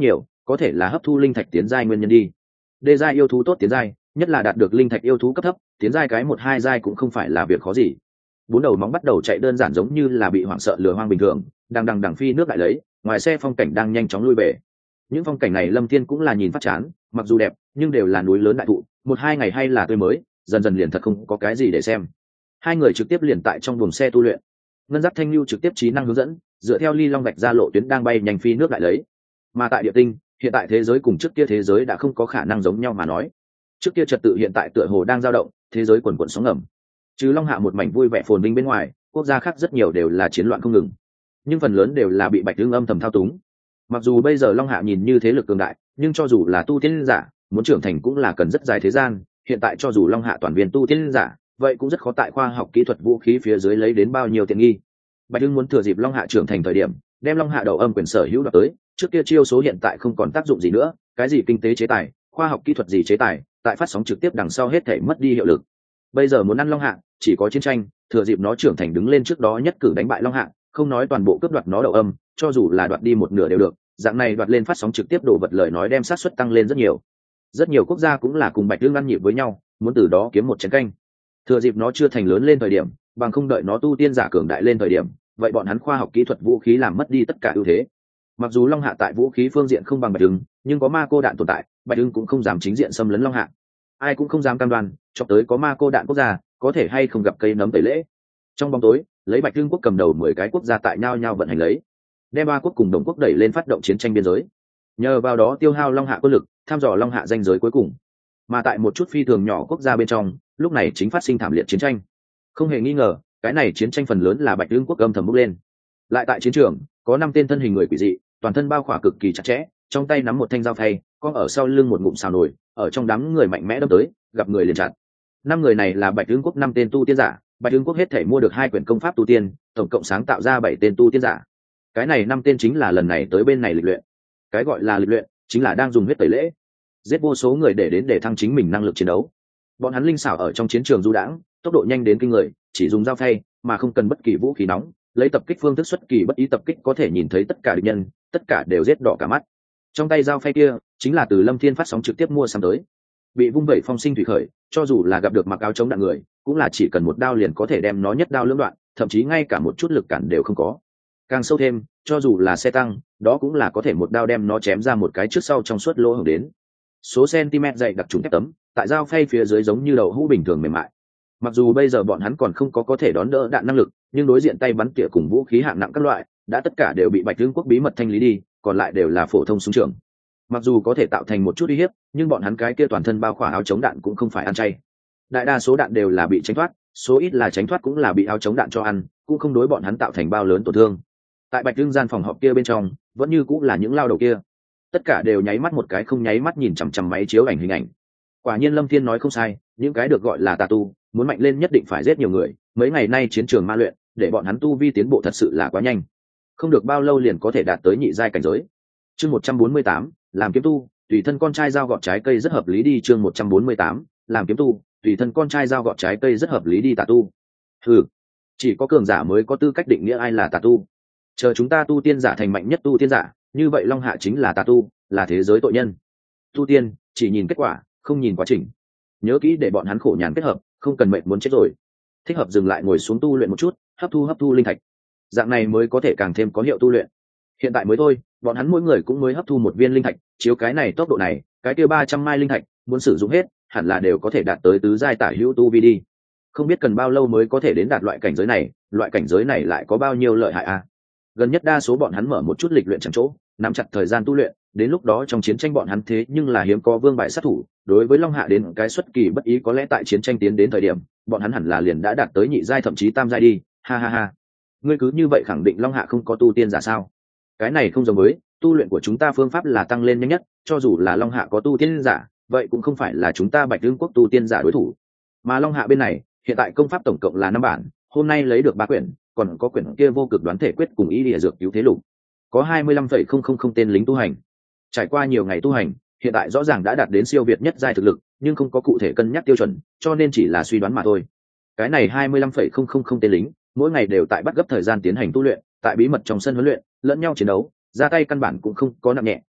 có thể là hấp thu linh thạch tiến giai nguyên nhân đi. Đê giai yêu thú tốt tiến giai, nhất là đạt được linh thạch yêu thú cấp thấp, tiến giai cái một hai giai cũng không phải là việc khó gì. Bốn đầu móng bắt đầu chạy đơn giản giống như là bị hoảng sợ lừa hoang bình thường, đang đằng đằng phi nước lại lấy, ngoài xe phong cảnh đang nhanh chóng lui về. Những phong cảnh này Lâm Thiên cũng là nhìn phát chán, mặc dù đẹp, nhưng đều là núi lớn đại thụ, một hai ngày hay là tươi mới, dần dần liền thật không có cái gì để xem. Hai người trực tiếp liền tại trong buồng xe tu luyện. Ngân giác thanh lưu trực tiếp trí năng hướng dẫn, dựa theo ly long vạch ra lộ tuyến đang bay nhanh phi nước lại lấy. Mà tại địa tinh, hiện tại thế giới cùng trước kia thế giới đã không có khả năng giống nhau mà nói. Trước kia trật tự hiện tại tựa hồ đang dao động, thế giới quần quần sóng ngầm. Trừ Long Hạ một mảnh vui vẻ phồn vinh bên ngoài, quốc gia khác rất nhiều đều là chiến loạn không ngừng, nhưng phần lớn đều là bị Bạch Hưng âm thầm thao túng. Mặc dù bây giờ Long Hạ nhìn như thế lực cường đại, nhưng cho dù là tu tiên giả, muốn trưởng thành cũng là cần rất dài thời gian. Hiện tại cho dù Long Hạ toàn viên tu tiên giả, vậy cũng rất khó tại khoa học kỹ thuật vũ khí phía dưới lấy đến bao nhiêu tiện nghi. Bạch Hưng muốn thừa dịp Long Hạ trưởng thành thời điểm, đem Long Hạ đầu âm quyền sở hữu đoạt tới. Trước kia chiêu số hiện tại không còn tác dụng gì nữa, cái gì kinh tế chế tài, khoa học kỹ thuật gì chế tài, tại phát sóng trực tiếp đằng sau hết thảy mất đi hiệu lực. Bây giờ muốn ăn Long Hạ, chỉ có chiến tranh, thừa dịp nó trưởng thành đứng lên trước đó nhất cử đánh bại Long Hạ, không nói toàn bộ cướp đoạt nó đầu âm, cho dù là đoạt đi một nửa đều được, dạng này đoạt lên phát sóng trực tiếp đồ vật lời nói đem sát suất tăng lên rất nhiều. Rất nhiều quốc gia cũng là cùng Bạch Hưng ăn nhịp với nhau, muốn từ đó kiếm một chén canh. Thừa dịp nó chưa thành lớn lên thời điểm, bằng không đợi nó tu tiên giả cường đại lên thời điểm, vậy bọn hắn khoa học kỹ thuật vũ khí làm mất đi tất cả ưu thế. Mặc dù Long Hạ tại vũ khí phương diện không bằng Bạch Hưng, nhưng có ma cô đạn tồn tại, Bạch Hưng cũng không dám chính diện xâm lấn Long Hạ. Ai cũng không dám cam đoan, cho tới có ma cô đạn quốc gia, có thể hay không gặp cây nấm tẩy lễ. Trong bóng tối, lấy Bạch Hưng quốc cầm đầu mười cái quốc gia tại nhau nhau vận hành lấy, đem ba quốc cùng đồng quốc đẩy lên phát động chiến tranh biên giới. Nhờ vào đó tiêu hao Long Hạ quân lực, thăm dò Long Hạ ranh giới cuối cùng. Mà tại một chút phi thường nhỏ quốc gia bên trong, lúc này chính phát sinh thảm liệt chiến tranh. Không hề nghi ngờ, cái này chiến tranh phần lớn là Bạch Hưng quốc âm thầm bốc lên. Lại tại chiến trường, có năm tên thân hình người quỷ dị, toàn thân bao khỏa cực kỳ chặt chẽ, trong tay nắm một thanh dao phay, con ở sau lưng một ngụm xào nồi, ở trong đám người mạnh mẽ đâm tới, gặp người liền chặt. Năm người này là Bạch Hưng quốc năm tên tu tiên giả, Bạch Hưng quốc hết thể mua được hai quyển công pháp tu tiên, tổng cộng sáng tạo ra bảy tên tu tiên giả. Cái này năm tên chính là lần này tới bên này lịch luyện. Cái gọi là lịch luyện, chính là đang dùng huyết tẩy lễ, giết vô số người để đến để thăng chính mình năng lực chiến đấu. Bọn hắn linh xảo ở trong chiến trường du đãng, tốc độ nhanh đến kinh người, chỉ dùng dao phay mà không cần bất kỳ vũ khí nóng, lấy tập kích phương thức xuất kỳ bất ý tập kích có thể nhìn thấy tất cả địch nhân, tất cả đều giết đỏ cả mắt. Trong tay dao phay kia chính là từ Lâm Thiên phát sóng trực tiếp mua sắm tới, bị vung vẩy phong sinh thủy khởi, cho dù là gặp được mặc áo chống đạn người, cũng là chỉ cần một đao liền có thể đem nó nhất đao lưỡng đoạn, thậm chí ngay cả một chút lực cản đều không có. Càng sâu thêm, cho dù là xe tăng, đó cũng là có thể một đao đem nó chém ra một cái trước sau trong suốt lỗ hổng đến. Số cm dày đặc trùng thép tấm, tại dao phay phía dưới giống như đầu hũ bình thường mềm mại. Mặc dù bây giờ bọn hắn còn không có có thể đón đỡ đạn năng lực, nhưng đối diện tay bắn tỉa cùng vũ khí hạng nặng các loại, đã tất cả đều bị Bạch Hưng quốc bí mật thanh lý đi, còn lại đều là phổ thông súng trường. Mặc dù có thể tạo thành một chút uy hiếp, nhưng bọn hắn cái kia toàn thân bao khỏa áo chống đạn cũng không phải ăn chay. Đại đa số đạn đều là bị tránh thoát, số ít là tránh thoát cũng là bị áo chống đạn cho ăn, cũng không đối bọn hắn tạo thành bao lớn tổn thương. Tại Bạch Hưng gian phòng họp kia bên trong, vẫn như cũng là những lao đầu kia, tất cả đều nháy mắt một cái không nháy mắt nhìn chằm chằm máy chiếu ảnh hình ảnh. Quả nhiên Lâm Thiên nói không sai, những cái được gọi là tà tu, muốn mạnh lên nhất định phải giết nhiều người. Mấy ngày nay chiến trường ma luyện, để bọn hắn tu vi tiến bộ thật sự là quá nhanh, không được bao lâu liền có thể đạt tới nhị giai cảnh giới. Chương một trăm bốn mươi tám, làm kiếm tu, tùy thân con trai giao gọt trái cây rất hợp lý đi. Chương một trăm bốn mươi tám, làm kiếm tu, tùy thân con trai giao gọt trái cây rất hợp lý đi. Tà tu? Ừ, chỉ có cường giả mới có tư cách định nghĩa ai là tà tu. Chờ chúng ta tu tiên giả thành mạnh nhất tu tiên giả, như vậy Long Hạ chính là tà tu, là thế giới tội nhân. Tu tiên chỉ nhìn kết quả, không nhìn quá trình. Nhớ kỹ để bọn hắn khổ nhàn kết hợp, không cần mệt muốn chết rồi. Thích hợp dừng lại ngồi xuống tu luyện một chút, hấp thu hấp thu linh thạch. Dạng này mới có thể càng thêm có hiệu tu luyện. Hiện tại mới thôi, bọn hắn mỗi người cũng mới hấp thu một viên linh thạch, chiếu cái này tốc độ này, cái kia ba trăm mai linh thạch, muốn sử dụng hết, hẳn là đều có thể đạt tới tứ giai tả hữu tu vi đi. Không biết cần bao lâu mới có thể đến đạt loại cảnh giới này, loại cảnh giới này lại có bao nhiêu lợi hại à? Gần nhất đa số bọn hắn mở một chút lịch luyện chẳng chỗ, nắm chặt thời gian tu luyện, đến lúc đó trong chiến tranh bọn hắn thế nhưng là hiếm có vương bại sát thủ, đối với Long Hạ đến cái xuất kỳ bất ý có lẽ tại chiến tranh tiến đến thời điểm, bọn hắn hẳn là liền đã đạt tới nhị giai thậm chí tam giai đi, ha ha ha. Ngươi cứ như vậy khẳng định Long Hạ không có tu tiên giả sao? Cái này không giống với, tu luyện của chúng ta phương pháp là tăng lên nhanh nhất, cho dù là Long Hạ có tu tiên giả, vậy cũng không phải là chúng ta Bạch Hưng quốc tu tiên giả đối thủ. Mà Long Hạ bên này, hiện tại công pháp tổng cộng là năm bản, hôm nay lấy được ba quyển, còn có quyển kia vô cực đoán thể quyết cùng ý địa dược cứu thế lục, có hai mươi lăm phẩy không không không tên lính tu hành. Trải qua nhiều ngày tu hành, hiện tại rõ ràng đã đạt đến siêu việt nhất giai thực lực, nhưng không có cụ thể cân nhắc tiêu chuẩn, cho nên chỉ là suy đoán mà thôi. Cái này hai mươi lăm phẩy không không không tên lính, mỗi ngày đều tại bắt gấp thời gian tiến hành tu luyện, tại bí mật trong sân huấn luyện, lẫn nhau chiến đấu, ra tay căn bản cũng không có nặng nhẹ,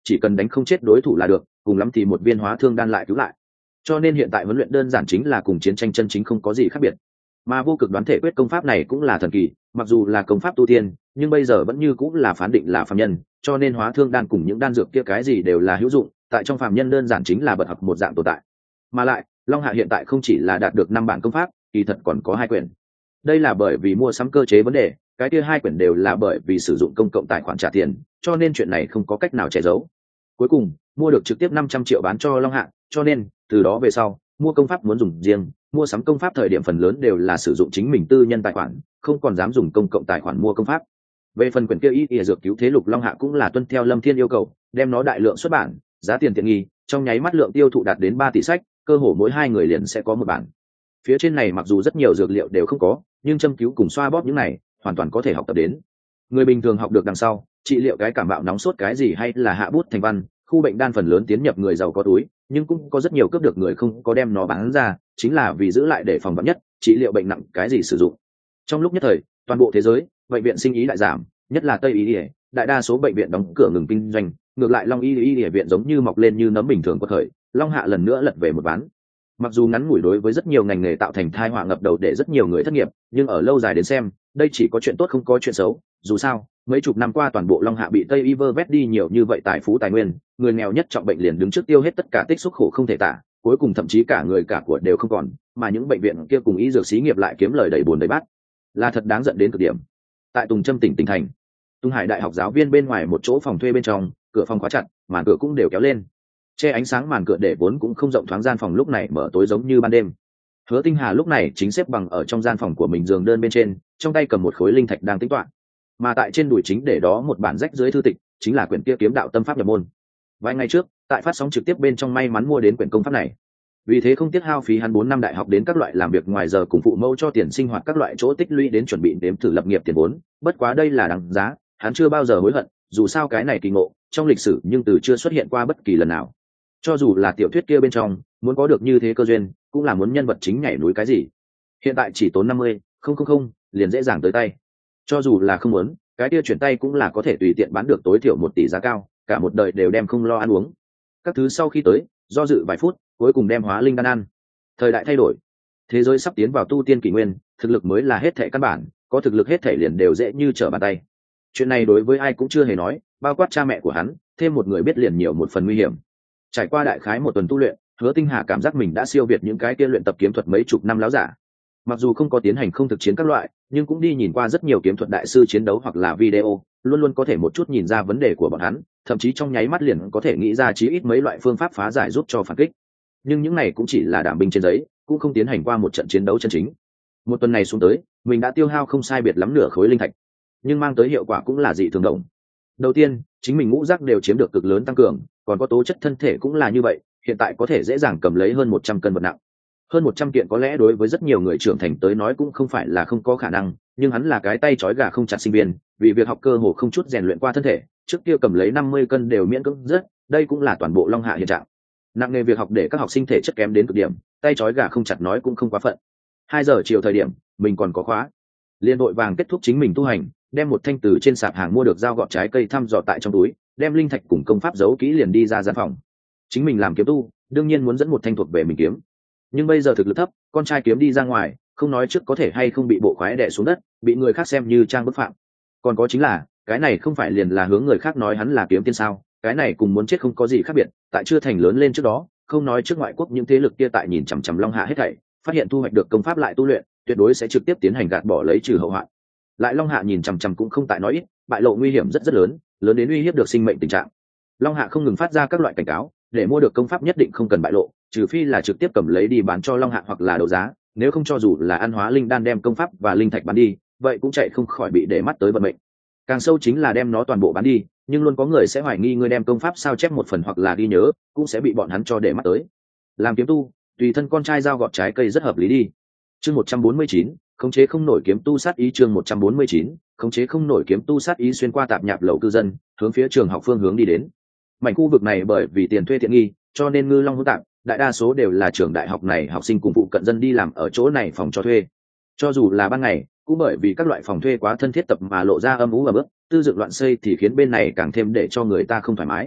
chỉ cần đánh không chết đối thủ là được, cùng lắm thì một viên hóa thương đan lại cứu lại. Cho nên hiện tại huấn luyện đơn giản chính là cùng chiến tranh chân chính không có gì khác biệt. Mà vô cực đoán thể quyết công pháp này cũng là thần kỳ, mặc dù là công pháp tu tiên, nhưng bây giờ vẫn như cũng là phán định là phàm nhân, cho nên hóa thương đan cùng những đan dược kia cái gì đều là hữu dụng, tại trong phàm nhân đơn giản chính là bật học một dạng tồn tại. Mà lại, Long Hạ hiện tại không chỉ là đạt được năm bản công pháp, kỳ thật còn có hai quyển. Đây là bởi vì mua sắm cơ chế vấn đề, cái kia hai quyển đều là bởi vì sử dụng công cộng tài khoản trả tiền, cho nên chuyện này không có cách nào che giấu. Cuối cùng, mua được trực tiếp năm trăm triệu bán cho Long Hạ, cho nên từ đó về sau, mua công pháp muốn dùng riêng, mua sắm công pháp thời điểm phần lớn đều là sử dụng chính mình tư nhân tài khoản, không còn dám dùng công cộng tài khoản mua công pháp. Về phần quyển kia y y dược cứu thế lục, Long Hạ cũng là tuân theo Lâm Thiên yêu cầu, đem nó đại lượng xuất bản, giá tiền tiện nghi, trong nháy mắt lượng tiêu thụ đạt đến ba tỷ sách, cơ hồ mỗi hai người liền sẽ có một bản. Phía trên này mặc dù rất nhiều dược liệu đều không có, nhưng châm cứu cùng xoa bóp những này hoàn toàn có thể học tập đến. Người bình thường học được đằng sau, trị liệu cái cảm bạo nóng sốt cái gì hay là hạ bút thành văn, khu bệnh đan phần lớn tiến nhập người giàu có túi, nhưng cũng có rất nhiều cướp được người không có đem nó bán ra, chính là vì giữ lại để phòng vạn nhất, trị liệu bệnh nặng cái gì sử dụng. Trong lúc nhất thời, toàn bộ thế giới, bệnh viện sinh ý đại giảm, nhất là Tây y, đại đa số bệnh viện đóng cửa ngừng kinh doanh, ngược lại Long y y viện giống như mọc lên như nấm bình thường có thời, Long Hạ lần nữa lật về một ván. Mặc dù ngắn ngủi đối với rất nhiều ngành nghề tạo thành tai họa ngập đầu để rất nhiều người thất nghiệp, nhưng ở lâu dài đến xem, đây chỉ có chuyện tốt không có chuyện xấu. Dù sao, mấy chục năm qua toàn bộ Long Hạ bị Tây y vơ vét đi nhiều như vậy tài phú tài nguyên, người nghèo nhất trọng bệnh liền đứng trước tiêu hết tất cả tích xúc khổ không thể tả, cuối cùng thậm chí cả người cả của đều không còn, mà những bệnh viện kia cùng y dược xí nghiệp lại kiếm lời đầy buồn đầy bát, là thật đáng giận đến cực điểm. Tại Tùng Trâm tỉnh tỉnh thành, Tung Hải đại học giáo viên bên ngoài một chỗ phòng thuê bên trong, cửa phòng khóa chặt, màn cửa cũng đều kéo lên, che ánh sáng màn cửa để vốn cũng không rộng thoáng gian phòng lúc này mở tối giống như ban đêm. Hứa Tinh Hà lúc này chính xếp bằng ở trong gian phòng của mình giường đơn bên trên, trong tay cầm một khối linh thạch đang tính toán, mà tại trên đùi chính để đó một bản rách dưới thư tịch, chính là quyển kia Kiếm Đạo Tâm Pháp nhập môn. Vài ngày trước, tại phát sóng trực tiếp bên trong may mắn mua đến quyển công pháp này, vì thế không tiếc hao phí hắn bốn năm đại học đến các loại làm việc ngoài giờ cùng phụ mẫu cho tiền sinh hoạt các loại chỗ tích lũy đến chuẩn bị đếm thử lập nghiệp tiền vốn, bất quá đây là đáng giá, hắn chưa bao giờ hối hận, dù sao cái này kỳ ngộ trong lịch sử nhưng từ chưa xuất hiện qua bất kỳ lần nào. Cho dù là tiểu thuyết kia bên trong, muốn có được như thế cơ duyên, cũng là muốn nhân vật chính nhảy núi cái gì. Hiện tại chỉ tốn năm mươi, không không không, liền dễ dàng tới tay. Cho dù là không muốn, cái kia chuyển tay cũng là có thể tùy tiện bán được tối thiểu một tỷ giá cao, cả một đời đều đem không lo ăn uống. Các thứ sau khi tới, do dự vài phút, cuối cùng đem hóa linh đan ăn. Thời đại thay đổi, thế giới sắp tiến vào tu tiên kỷ nguyên, thực lực mới là hết thảy căn bản, có thực lực hết thảy liền đều dễ như trở bàn tay. Chuyện này đối với ai cũng chưa hề nói, bao quát cha mẹ của hắn, thêm một người biết liền nhiều một phần nguy hiểm. Trải qua đại khái một tuần tu luyện, Hứa Tinh Hà cảm giác mình đã siêu việt những cái kia luyện tập kiếm thuật mấy chục năm láo giả. Mặc dù không có tiến hành không thực chiến các loại, nhưng cũng đi nhìn qua rất nhiều kiếm thuật đại sư chiến đấu hoặc là video, luôn luôn có thể một chút nhìn ra vấn đề của bọn hắn, thậm chí trong nháy mắt liền có thể nghĩ ra chí ít mấy loại phương pháp phá giải giúp cho phản kích. Nhưng những này cũng chỉ là đảm binh trên giấy, cũng không tiến hành qua một trận chiến đấu chân chính. Một tuần này xuống tới, mình đã tiêu hao không sai biệt lắm nửa khối linh thạch, nhưng mang tới hiệu quả cũng là dị thường động. Đầu tiên, chính mình ngũ giác đều chiếm được cực lớn tăng cường, còn có tố chất thân thể cũng là như vậy, hiện tại có thể dễ dàng cầm lấy hơn một trăm cân vật nặng. Hơn một trăm kiện có lẽ đối với rất nhiều người trưởng thành tới nói cũng không phải là không có khả năng, nhưng hắn là cái tay trói gà không chặt sinh viên, vì việc học cơ hồ không chút rèn luyện qua thân thể, trước kia cầm lấy năm mươi cân đều miễn cưỡng rất, đây cũng là toàn bộ Long Hạ hiện trạng. Nặng nghề việc học để các học sinh thể chất kém đến cực điểm, tay trói gà không chặt nói cũng không quá phận. Hai giờ chiều thời điểm, mình còn có khóa, liên đội vàng kết thúc chính mình tu hành, đem một thanh từ trên sạp hàng mua được dao gọt trái cây thăm dò tại trong túi, đem linh thạch cùng công pháp giấu kỹ liền đi ra gian phòng. Chính mình làm kiếm tu, đương nhiên muốn dẫn một thanh thuộc về mình kiếm, nhưng bây giờ thực lực thấp, con trai kiếm đi ra ngoài, không nói trước có thể hay không bị bộ khoái đè xuống đất, bị người khác xem như trang bức phạm. Còn có chính là, cái này không phải liền là hướng người khác nói hắn là kiếm tiên sao? Cái này cùng muốn chết không có gì khác biệt. Tại chưa thành lớn lên trước đó, không nói trước ngoại quốc những thế lực kia tại nhìn chằm chằm Long Hạ hết thảy, phát hiện thu hoạch được công pháp lại tu luyện, tuyệt đối sẽ trực tiếp tiến hành gạt bỏ lấy trừ hậu hoạn. Lại Long Hạ nhìn chằm chằm cũng không tại nói ít, bại lộ nguy hiểm rất rất lớn, lớn đến uy hiếp được sinh mệnh tình trạng. Long Hạ không ngừng phát ra các loại cảnh cáo, để mua được công pháp nhất định không cần bại lộ, trừ phi là trực tiếp cầm lấy đi bán cho Long Hạ hoặc là đấu giá, nếu không cho dù là ăn hóa linh đan đem công pháp và linh thạch bán đi, vậy cũng chạy không khỏi bị để mắt tới vận mệnh. Càng sâu chính là đem nó toàn bộ bán đi, nhưng luôn có người sẽ hoài nghi ngươi đem công pháp sao chép một phần hoặc là ghi nhớ, cũng sẽ bị bọn hắn cho để mắt tới. Làm kiếm tu, tùy thân con trai dao gọt trái cây rất hợp lý đi. Chương một trăm bốn mươi chín, khống chế không nổi kiếm tu sát ý. Chương một trăm bốn mươi chín, khống chế không nổi kiếm tu sát ý. Xuyên qua tạp nhạp lầu cư dân, hướng phía trường học phương hướng đi đến. Mảnh khu vực này bởi vì tiền thuê tiện nghi, cho nên ngư long hữu tạp, đại đa số đều là trường đại học này học sinh cùng phụ cận dân đi làm ở chỗ này phòng cho thuê. Cho dù là ban ngày, cũng bởi vì các loại phòng thuê quá thân thiết tập mà lộ ra âm u và bức, tư dựng loạn xây thì khiến bên này càng thêm để cho người ta không thoải mái.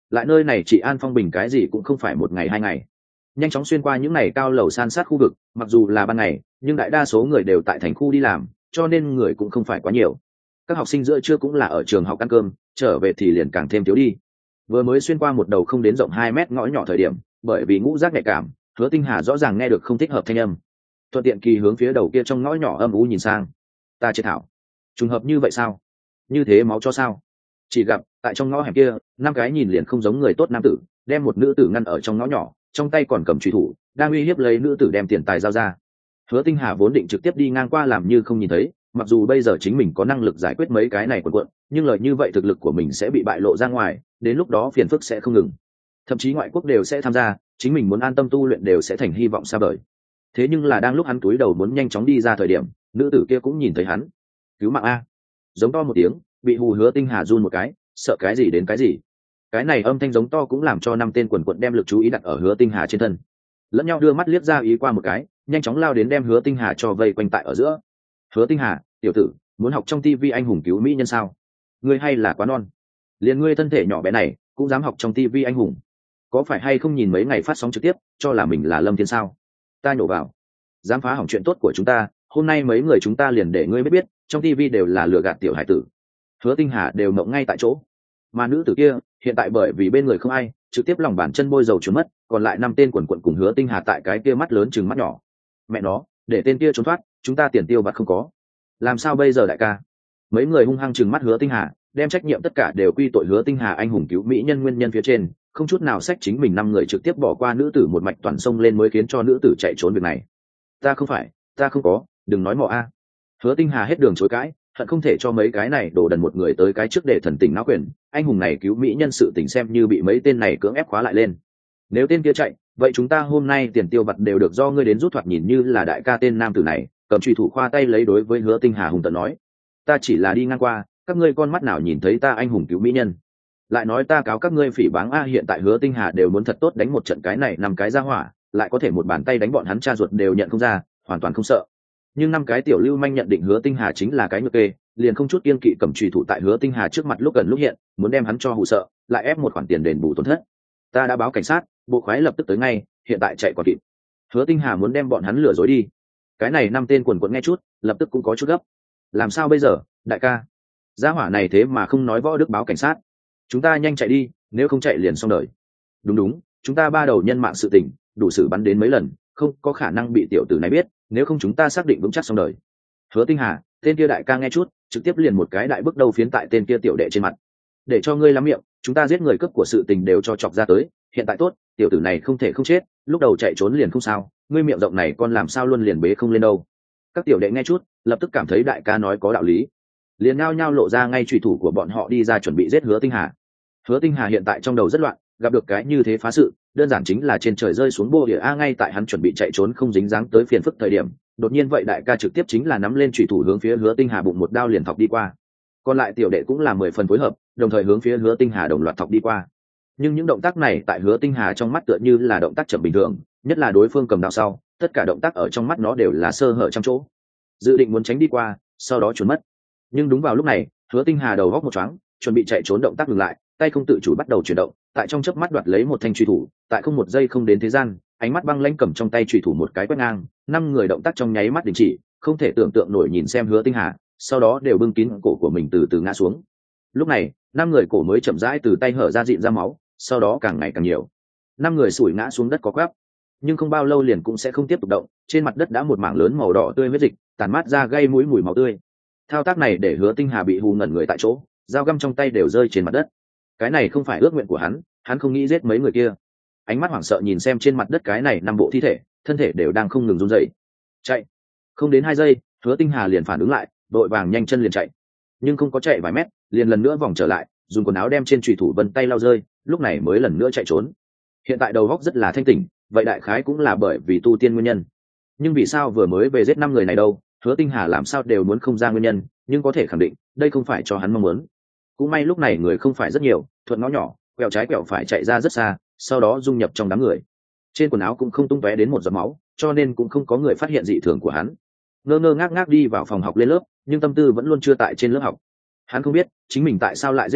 lại nơi này chị an phong bình cái gì cũng không phải một ngày hai ngày. Nhanh chóng xuyên qua những ngày cao lầu san sát khu vực, mặc dù là ban ngày nhưng đại đa số người đều tại thành khu đi làm, cho nên người cũng không phải quá nhiều. Các học sinh giữa trưa cũng là ở trường học ăn cơm, trở về thì liền càng thêm thiếu đi. Vừa mới xuyên qua một đầu không đến rộng hai mét ngõ nhỏ thời điểm, bởi vì ngũ giác nhạy cảm, Hứa Tinh Hà rõ ràng nghe được không thích hợp thanh âm. Thuận tiện kỳ hướng phía đầu kia trong ngõ nhỏ âm u nhìn sang. Ta chết thảo, trùng hợp như vậy sao? Như thế máu cho sao? Chỉ gặp tại trong ngõ hẻm kia, năm cái nhìn liền không giống người tốt nam tử đem một nữ tử ngăn ở trong ngõ nhỏ, trong tay còn cầm truy thủ, đang uy hiếp lấy nữ tử đem tiền tài giao ra. Hứa Tinh Hà vốn định trực tiếp đi ngang qua làm như không nhìn thấy, mặc dù bây giờ chính mình có năng lực giải quyết mấy cái này quần quận, nhưng lời như vậy thực lực của mình sẽ bị bại lộ ra ngoài, đến lúc đó phiền phức sẽ không ngừng, thậm chí ngoại quốc đều sẽ tham gia, chính mình muốn an tâm tu luyện đều sẽ thành hy vọng xa vời. Thế nhưng là đang lúc hắn túi đầu muốn nhanh chóng đi ra thời điểm, nữ tử kia cũng nhìn thấy hắn. Cứu mạng a! Giống to một tiếng, bị hù Hứa Tinh Hà run một cái, sợ cái gì đến cái gì. Cái này âm thanh giống to cũng làm cho năm tên quần quận đem lực chú ý đặt ở Hứa Tinh Hà trên thân, lẫn nhau đưa mắt liếc ra ý qua một cái, nhanh chóng lao đến đem Hứa Tinh Hà cho vây quanh tại ở giữa. Hứa Tinh Hà, tiểu tử, muốn học trong tivi anh hùng cứu mỹ nhân sao? Ngươi hay là quá non, liền ngươi thân thể nhỏ bé này cũng dám học trong tivi anh hùng, có phải hay không nhìn mấy ngày phát sóng trực tiếp cho là mình là Lâm Thiên sao? Ta nhổ vào, dám phá hỏng chuyện tốt của chúng ta, hôm nay mấy người chúng ta liền để ngươi biết biết, trong tivi đều là lừa gạt tiểu hải tử. Hứa Tinh Hà đều ngậm ngay tại chỗ, mà nữ tử kia hiện tại bởi vì bên người không ai, trực tiếp lòng bàn chân bôi dầu trốn mất, còn lại năm tên quần quận cùng Hứa Tinh Hà tại cái kia mắt lớn chừng mắt nhỏ. Mẹ nó, để tên kia trốn thoát, chúng ta tiền tiêu vặt không có, làm sao bây giờ đại ca? Mấy người hung hăng chừng mắt Hứa Tinh Hà, đem trách nhiệm tất cả đều quy tội Hứa Tinh Hà anh hùng cứu mỹ nhân nguyên nhân phía trên, không chút nào sách chính mình năm người trực tiếp bỏ qua nữ tử một mạch toàn sông lên mới khiến cho nữ tử chạy trốn việc này. Ta không phải, ta không có, đừng nói mò a. Hứa Tinh Hà hết đường chối cãi, hận không thể cho mấy cái này đổ đần một người tới cái trước để thần tình náo quyền, anh hùng này cứu mỹ nhân sự tình xem như bị mấy tên này cưỡng ép khóa lại lên. Nếu tên kia chạy, vậy chúng ta hôm nay tiền tiêu vặt đều được do ngươi đến rút, thoạt nhìn như là đại ca tên nam tử này cầm truy thủ khoa tay lấy đối với Hứa Tinh Hà hùng tận nói, ta chỉ là đi ngang qua, các ngươi con mắt nào nhìn thấy ta anh hùng cứu mỹ nhân, lại nói ta cáo các ngươi phỉ báng a. Hiện tại Hứa Tinh Hà đều muốn thật tốt đánh một trận cái này năm cái ra hỏa, lại có thể một bàn tay đánh bọn hắn cha ruột đều nhận không ra, hoàn toàn không sợ. Nhưng năm cái tiểu lưu manh nhận định Hứa Tinh Hà chính là cái nhược kê, liền không chút kiên kỵ cầm truy thủ tại Hứa Tinh Hà trước mặt lúc gần lúc hiện, muốn đem hắn cho hù sợ, lại ép một khoản tiền đền bù tổn thất. Ta đã báo cảnh sát, bộ khoái lập tức tới ngay, hiện tại chạy còn kịp. Hứa Tinh Hà muốn đem bọn hắn lừa dối đi. Cái này năm tên quần quần nghe chút, lập tức cũng có chút gấp. Làm sao bây giờ, đại ca? Gia hỏa này thế mà không nói võ đức báo cảnh sát. Chúng ta nhanh chạy đi, nếu không chạy liền xong đời. Đúng đúng, chúng ta ba đầu nhân mạng sự tình, đủ xử bắn đến mấy lần, không có khả năng bị tiểu tử này biết, nếu không chúng ta xác định vững chắc xong đời. Hứa Tinh Hà, tên kia đại ca nghe chút, trực tiếp liền một cái đại bước đầu phiến tại tên kia tiểu đệ trên mặt. Để cho ngươi lắm miệng, chúng ta giết người cướp của sự tình đều cho chọc ra tới, hiện tại tốt, tiểu tử này không thể không chết, lúc đầu chạy trốn liền không sao, ngươi miệng rộng này con làm sao luôn liền bế không lên đâu. Các tiểu đệ nghe chút, lập tức cảm thấy đại ca nói có đạo lý, liền nhao nhao lộ ra ngay chủy thủ của bọn họ đi ra chuẩn bị giết Hứa Tinh Hà. Hứa Tinh Hà hiện tại trong đầu rất loạn, gặp được cái như thế phá sự, đơn giản chính là trên trời rơi xuống bô địa a. Ngay tại hắn chuẩn bị chạy trốn không dính dáng tới phiền phức thời điểm, đột nhiên vậy đại ca trực tiếp chính là nắm lên chủy thủ hướng phía Hứa Tinh Hà bụng một đao liền thọc đi qua. Còn lại tiểu đệ cũng là mười phần phối hợp, đồng thời hướng phía Hứa Tinh Hà đồng loạt thọc đi qua. Nhưng những động tác này tại Hứa Tinh Hà trong mắt tựa như là động tác chậm bình thường, nhất là đối phương cầm đao sau, tất cả động tác ở trong mắt nó đều là sơ hở trong chỗ. Dự định muốn tránh đi qua, sau đó trốn mất. Nhưng đúng vào lúc này, Hứa Tinh Hà đầu góc một choáng, chuẩn bị chạy trốn động tác ngừng lại, tay không tự chủ bắt đầu chuyển động, tại trong chớp mắt đoạt lấy một thanh truy thủ, tại không một giây không đến thế gian, ánh mắt băng lãnh cầm trong tay truy thủ một cái quét ngang, năm người động tác trong nháy mắt đình chỉ, không thể tưởng tượng nổi nhìn xem Hứa Tinh Hà, sau đó đều bưng kín cổ của mình từ từ ngã xuống. Lúc này, năm người cổ mới chậm rãi từ tay hở ra dịn ra máu, sau đó càng ngày càng nhiều. Năm người sủi ngã xuống đất có quắp, nhưng không bao lâu liền cũng sẽ không tiếp tục động, trên mặt đất đã một mảng lớn màu đỏ tươi huyết dịch, tàn mát ra gây mũi mùi máu tươi. Thao tác này để Hứa Tinh Hà bị hù ngẩn người tại chỗ, dao găm trong tay đều rơi trên mặt đất. Cái này không phải ước nguyện của hắn, hắn không nghĩ giết mấy người kia. Ánh mắt hoảng sợ nhìn xem trên mặt đất cái này năm bộ thi thể, thân thể đều đang không ngừng run rẩy. Chạy! Không đến hai giây, Hứa Tinh Hà liền phản ứng lại, đội vàng nhanh chân liền chạy. Nhưng không có chạy vài mét, liền lần nữa vòng trở lại, dùng quần áo đem trên chủy thủ vân tay lau rơi, lúc này mới lần nữa chạy trốn. Hiện tại đầu óc rất là thanh tỉnh, vậy đại khái cũng là bởi vì tu tiên nguyên nhân. Nhưng vì sao vừa mới về giết năm người này đâu, Hứa Tinh Hà làm sao đều muốn không ra nguyên nhân, nhưng có thể khẳng định, đây không phải cho hắn mong muốn. Cũng may lúc này người không phải rất nhiều, thuận ngõ nhỏ, quẹo trái quẹo phải chạy ra rất xa, sau đó dung nhập trong đám người. Trên quần áo cũng không tung tóe đến một giọt máu, cho nên cũng không có người phát hiện dị thường của hắn. Ngơ ngơ ngác ngác đi vào phòng học lên lớp, nhưng tâm tư vẫn luôn chưa tại trên lớp học. Hắn không biết chính mình tại sao lại giết người,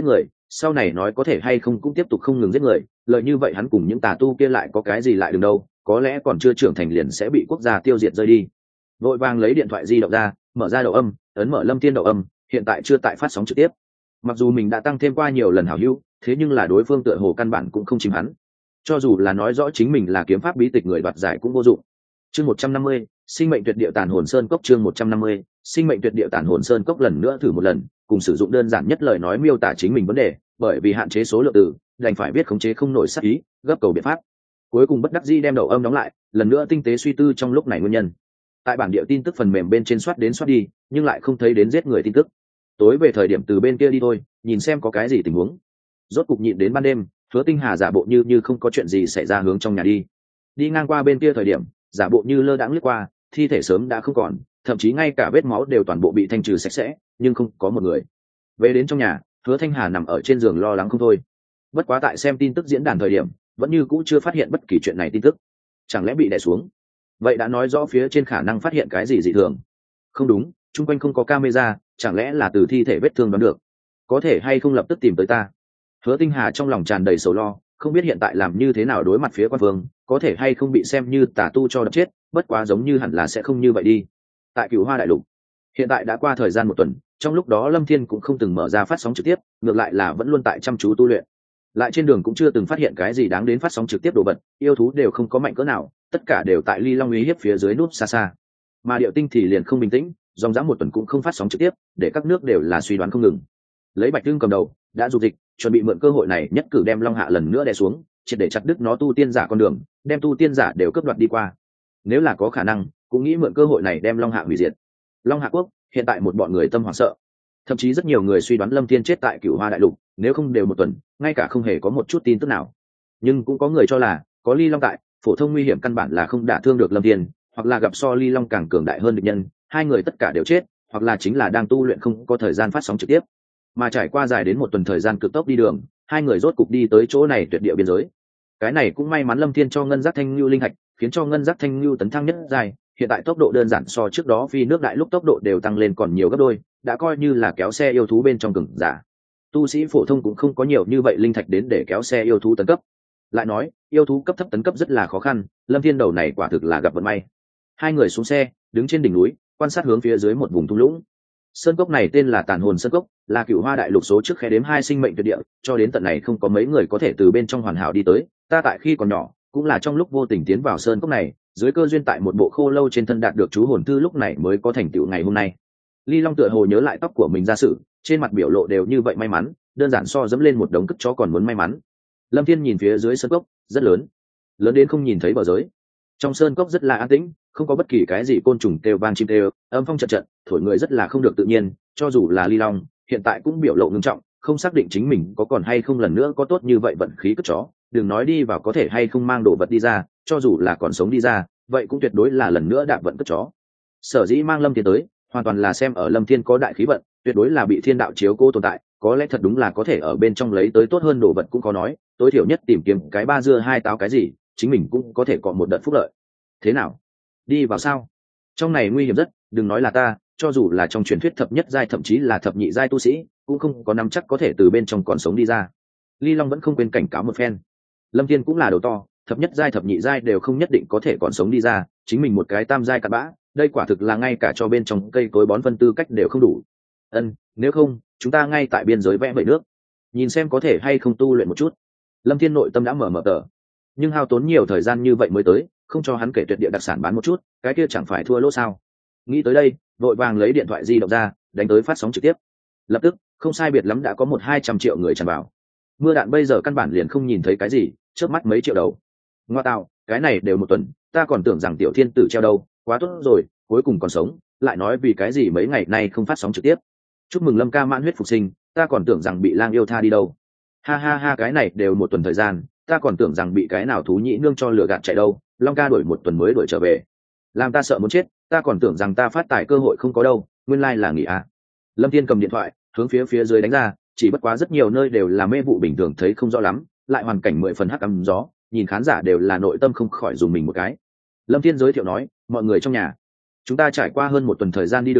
sau này nói có thể hay không cũng tiếp tục không ngừng giết người, lợi như vậy hắn cùng những tà tu kia lại có cái gì lại đừng đâu, có lẽ còn chưa trưởng thành liền sẽ bị quốc gia tiêu diệt rơi đi. Vội vàng lấy điện thoại di động ra, mở ra đầu âm, ấn mở Lâm Thiên đầu âm, hiện tại chưa tại phát sóng trực tiếp. Mặc dù mình đã tăng thêm qua nhiều lần hảo hữu, thế nhưng là đối phương tựa hồ căn bản cũng không chìm hắn. Cho dù là nói rõ chính mình là kiếm pháp bí tịch người đoạt giải cũng vô dụng. Chương một trăm năm mươi, sinh mệnh tuyệt địa tàn hồn sơn cốc. Chương một trăm năm mươi, sinh mệnh tuyệt địa tàn hồn sơn cốc. Lần nữa thử một lần, cùng sử dụng đơn giản nhất lời nói miêu tả chính mình vấn đề, bởi vì hạn chế số lượng từ, đành phải biết khống chế không nổi sát ý, gấp cầu biện pháp. Cuối cùng bất đắc dĩ đem đầu âm đóng lại, lần nữa tinh tế suy tư trong lúc này nguyên nhân. Tại bản địa tin tức phần mềm bên trên soát đến soát đi, nhưng lại không thấy đến giết người tin tức. Tối về thời điểm từ bên kia đi thôi, nhìn xem có cái gì tình huống. Rốt cục nhịn đến ban đêm, Hứa Tinh Hà giả bộ như như không có chuyện gì xảy ra hướng trong nhà đi. Đi ngang qua bên kia thời điểm, giả bộ như lơ đãng lướt qua, thi thể sớm đã không còn, thậm chí ngay cả vết máu đều toàn bộ bị thanh trừ sạch sẽ, nhưng không có một người. Về đến trong nhà, Hứa Thanh Hà nằm ở trên giường lo lắng không thôi. Bất quá tại xem tin tức diễn đàn thời điểm, vẫn như cũ chưa phát hiện bất kỳ chuyện này tin tức. Chẳng lẽ bị đè xuống? Vậy đã nói rõ phía trên khả năng phát hiện cái gì dị thường. Không đúng, chung quanh không có camera, chẳng lẽ là từ thi thể vết thương đoán được? Có thể hay không lập tức tìm tới ta? Hứa Tinh Hà trong lòng tràn đầy sầu lo, không biết hiện tại làm như thế nào đối mặt phía quan vương, có thể hay không bị xem như tà tu cho đập chết, bất quá giống như hẳn là sẽ không như vậy đi. Tại Cửu Hoa đại lục, hiện tại đã qua thời gian một tuần, trong lúc đó Lâm Thiên cũng không từng mở ra phát sóng trực tiếp, ngược lại là vẫn luôn tại chăm chú tu luyện. Lại trên đường cũng chưa từng phát hiện cái gì đáng đến phát sóng trực tiếp đồ vật, yêu thú đều không có mạnh cỡ nào, tất cả đều tại Ly Long uy hiếp phía dưới nút xa xa. Mà Điệu Tinh thì liền không bình tĩnh, dòng dã một tuần cũng không phát sóng trực tiếp, để các nước đều là suy đoán không ngừng. Lấy Bạch Tương cầm đầu, đã dục dịch, chuẩn bị mượn cơ hội này nhất cử đem Long Hạ lần nữa đè xuống, triệt để chặt đứt nó tu tiên giả con đường, đem tu tiên giả đều cướp đoạt đi qua. Nếu là có khả năng, cũng nghĩ mượn cơ hội này đem Long Hạ hủy diệt. Long Hạ quốc hiện tại một bọn người tâm hoảng sợ, thậm chí rất nhiều người suy đoán Lâm Thiên chết tại Cửu Hoa đại lục, nếu không đều một tuần, ngay cả không hề có một chút tin tức nào. Nhưng cũng có người cho là, có Ly Long tại, phổ thông nguy hiểm căn bản là không đả thương được Lâm Thiên, hoặc là gặp so Ly Long càng cường đại hơn địch nhân, hai người tất cả đều chết, hoặc là chính là đang tu luyện không có thời gian phát sóng trực tiếp. Mà trải qua dài đến một tuần thời gian cực tốc đi đường, hai người rốt cục đi tới chỗ này tuyệt địa biên giới. Cái này cũng may mắn Lâm Thiên cho ngân giác thanh lưu linh hạch, khiến cho ngân giác thanh lưu tấn thăng nhất dài, hiện tại tốc độ đơn giản so trước đó phi nước đại lúc tốc độ đều tăng lên còn nhiều gấp đôi, đã coi như là kéo xe yêu thú bên trong cường giả. Tu sĩ phổ thông cũng không có nhiều như vậy linh thạch đến để kéo xe yêu thú tấn cấp. Lại nói, yêu thú cấp thấp tấn cấp rất là khó khăn, Lâm Thiên đầu này quả thực là gặp vận may. Hai người xuống xe, đứng trên đỉnh núi, quan sát hướng phía dưới một vùng thung lũng. Sơn cốc này tên là Tàn Hồn Sơn cốc, là Cửu Hoa đại lục số trước khe đếm hai sinh mệnh tuyệt địa, cho đến tận này không có mấy người có thể từ bên trong hoàn hảo đi tới. Ta tại khi còn nhỏ, cũng là trong lúc vô tình tiến vào sơn cốc này, dưới cơ duyên tại một bộ khô lâu trên thân đạt được chú hồn thư, lúc này mới có thành tựu ngày hôm nay. Ly Long tựa hồ nhớ lại tóc của mình ra sự, trên mặt biểu lộ đều như vậy may mắn, đơn giản so dẫm lên một đống cất chó còn muốn may mắn. Lâm Thiên nhìn phía dưới sơn cốc, rất lớn, lớn đến không nhìn thấy bờ giới. Trong sơn cốc rất là an tĩnh, không có bất kỳ cái gì côn trùng kêu vang chim kêu, âm phong trận trận, thổi người rất là không được tự nhiên. Cho dù là Ly Long, hiện tại cũng biểu lộ ngưng trọng, không xác định chính mình có còn hay không lần nữa có tốt như vậy vận khí cất chó, đừng nói đi vào có thể hay không mang đồ vật đi ra, cho dù là còn sống đi ra, vậy cũng tuyệt đối là lần nữa đạp vận cất chó. Sở dĩ mang Lâm Thiên tới, hoàn toàn là xem ở Lâm Thiên có đại khí vận, tuyệt đối là bị thiên đạo chiếu cố tồn tại, có lẽ thật đúng là có thể ở bên trong lấy tới tốt hơn đồ vật cũng có nói, tối thiểu nhất tìm kiếm cái ba dưa hai táo cái gì, chính mình cũng có thể có một đợt phúc lợi. Thế nào? Đi vào sao? Trong này nguy hiểm rất, đừng nói là ta, cho dù là trong truyền thuyết thập nhất giai thậm chí là thập nhị giai tu sĩ, cũng không có nắm chắc có thể từ bên trong còn sống đi ra. Ly Long vẫn không quên cảnh cáo một phen. Lâm Thiên cũng là đầu to, thập nhất giai thập nhị giai đều không nhất định có thể còn sống đi ra, chính mình một cái tam giai cặn bã, đây quả thực là ngay cả cho bên trong cây cối bón phân tư cách đều không đủ. Ân, nếu không, chúng ta ngay tại biên giới vẽ vẩy nước, nhìn xem có thể hay không tu luyện một chút. Lâm Thiên nội tâm đã mở mở tờ, nhưng hao tốn nhiều thời gian như vậy mới tới, không cho hắn kể tuyệt địa đặc sản bán một chút, cái kia chẳng phải thua lỗ sao? Nghĩ tới đây, vội vàng lấy điện thoại di động ra, đánh tới phát sóng trực tiếp. Lập tức, không sai biệt lắm đã có một hai trăm triệu người tràn vào. Mưa đạn bây giờ căn bản liền không nhìn thấy cái gì, chớp mắt mấy triệu đầu. Ngoa tạo, cái này đều một tuần, ta còn tưởng rằng tiểu thiên tử treo đâu, quá tốt rồi, cuối cùng còn sống, lại nói vì cái gì mấy ngày nay không phát sóng trực tiếp. Chúc mừng Lâm ca mãn huyết phục sinh, ta còn tưởng rằng bị lang yêu tha đi đâu. Ha ha ha, cái này đều một tuần thời gian, ta còn tưởng rằng bị cái nào thú nhĩ nương cho lừa gạt chạy đâu, Long ca đuổi một tuần mới đuổi trở về, làm ta sợ muốn chết, ta còn tưởng rằng ta phát tài cơ hội không có đâu, nguyên lai là nghỉ à. Lâm Thiên cầm điện thoại hướng phía phía dưới đánh ra, chỉ bất quá rất nhiều nơi đều là mê vụ bình thường thấy không rõ lắm, lại hoàn cảnh mười phần hắc ám gió, nhìn khán giả đều là nội tâm không khỏi dùng mình một cái. Lâm Thiên giới thiệu nói, mọi người trong nhà, chúng ta trải qua hơn một tuần thời gian đi đường,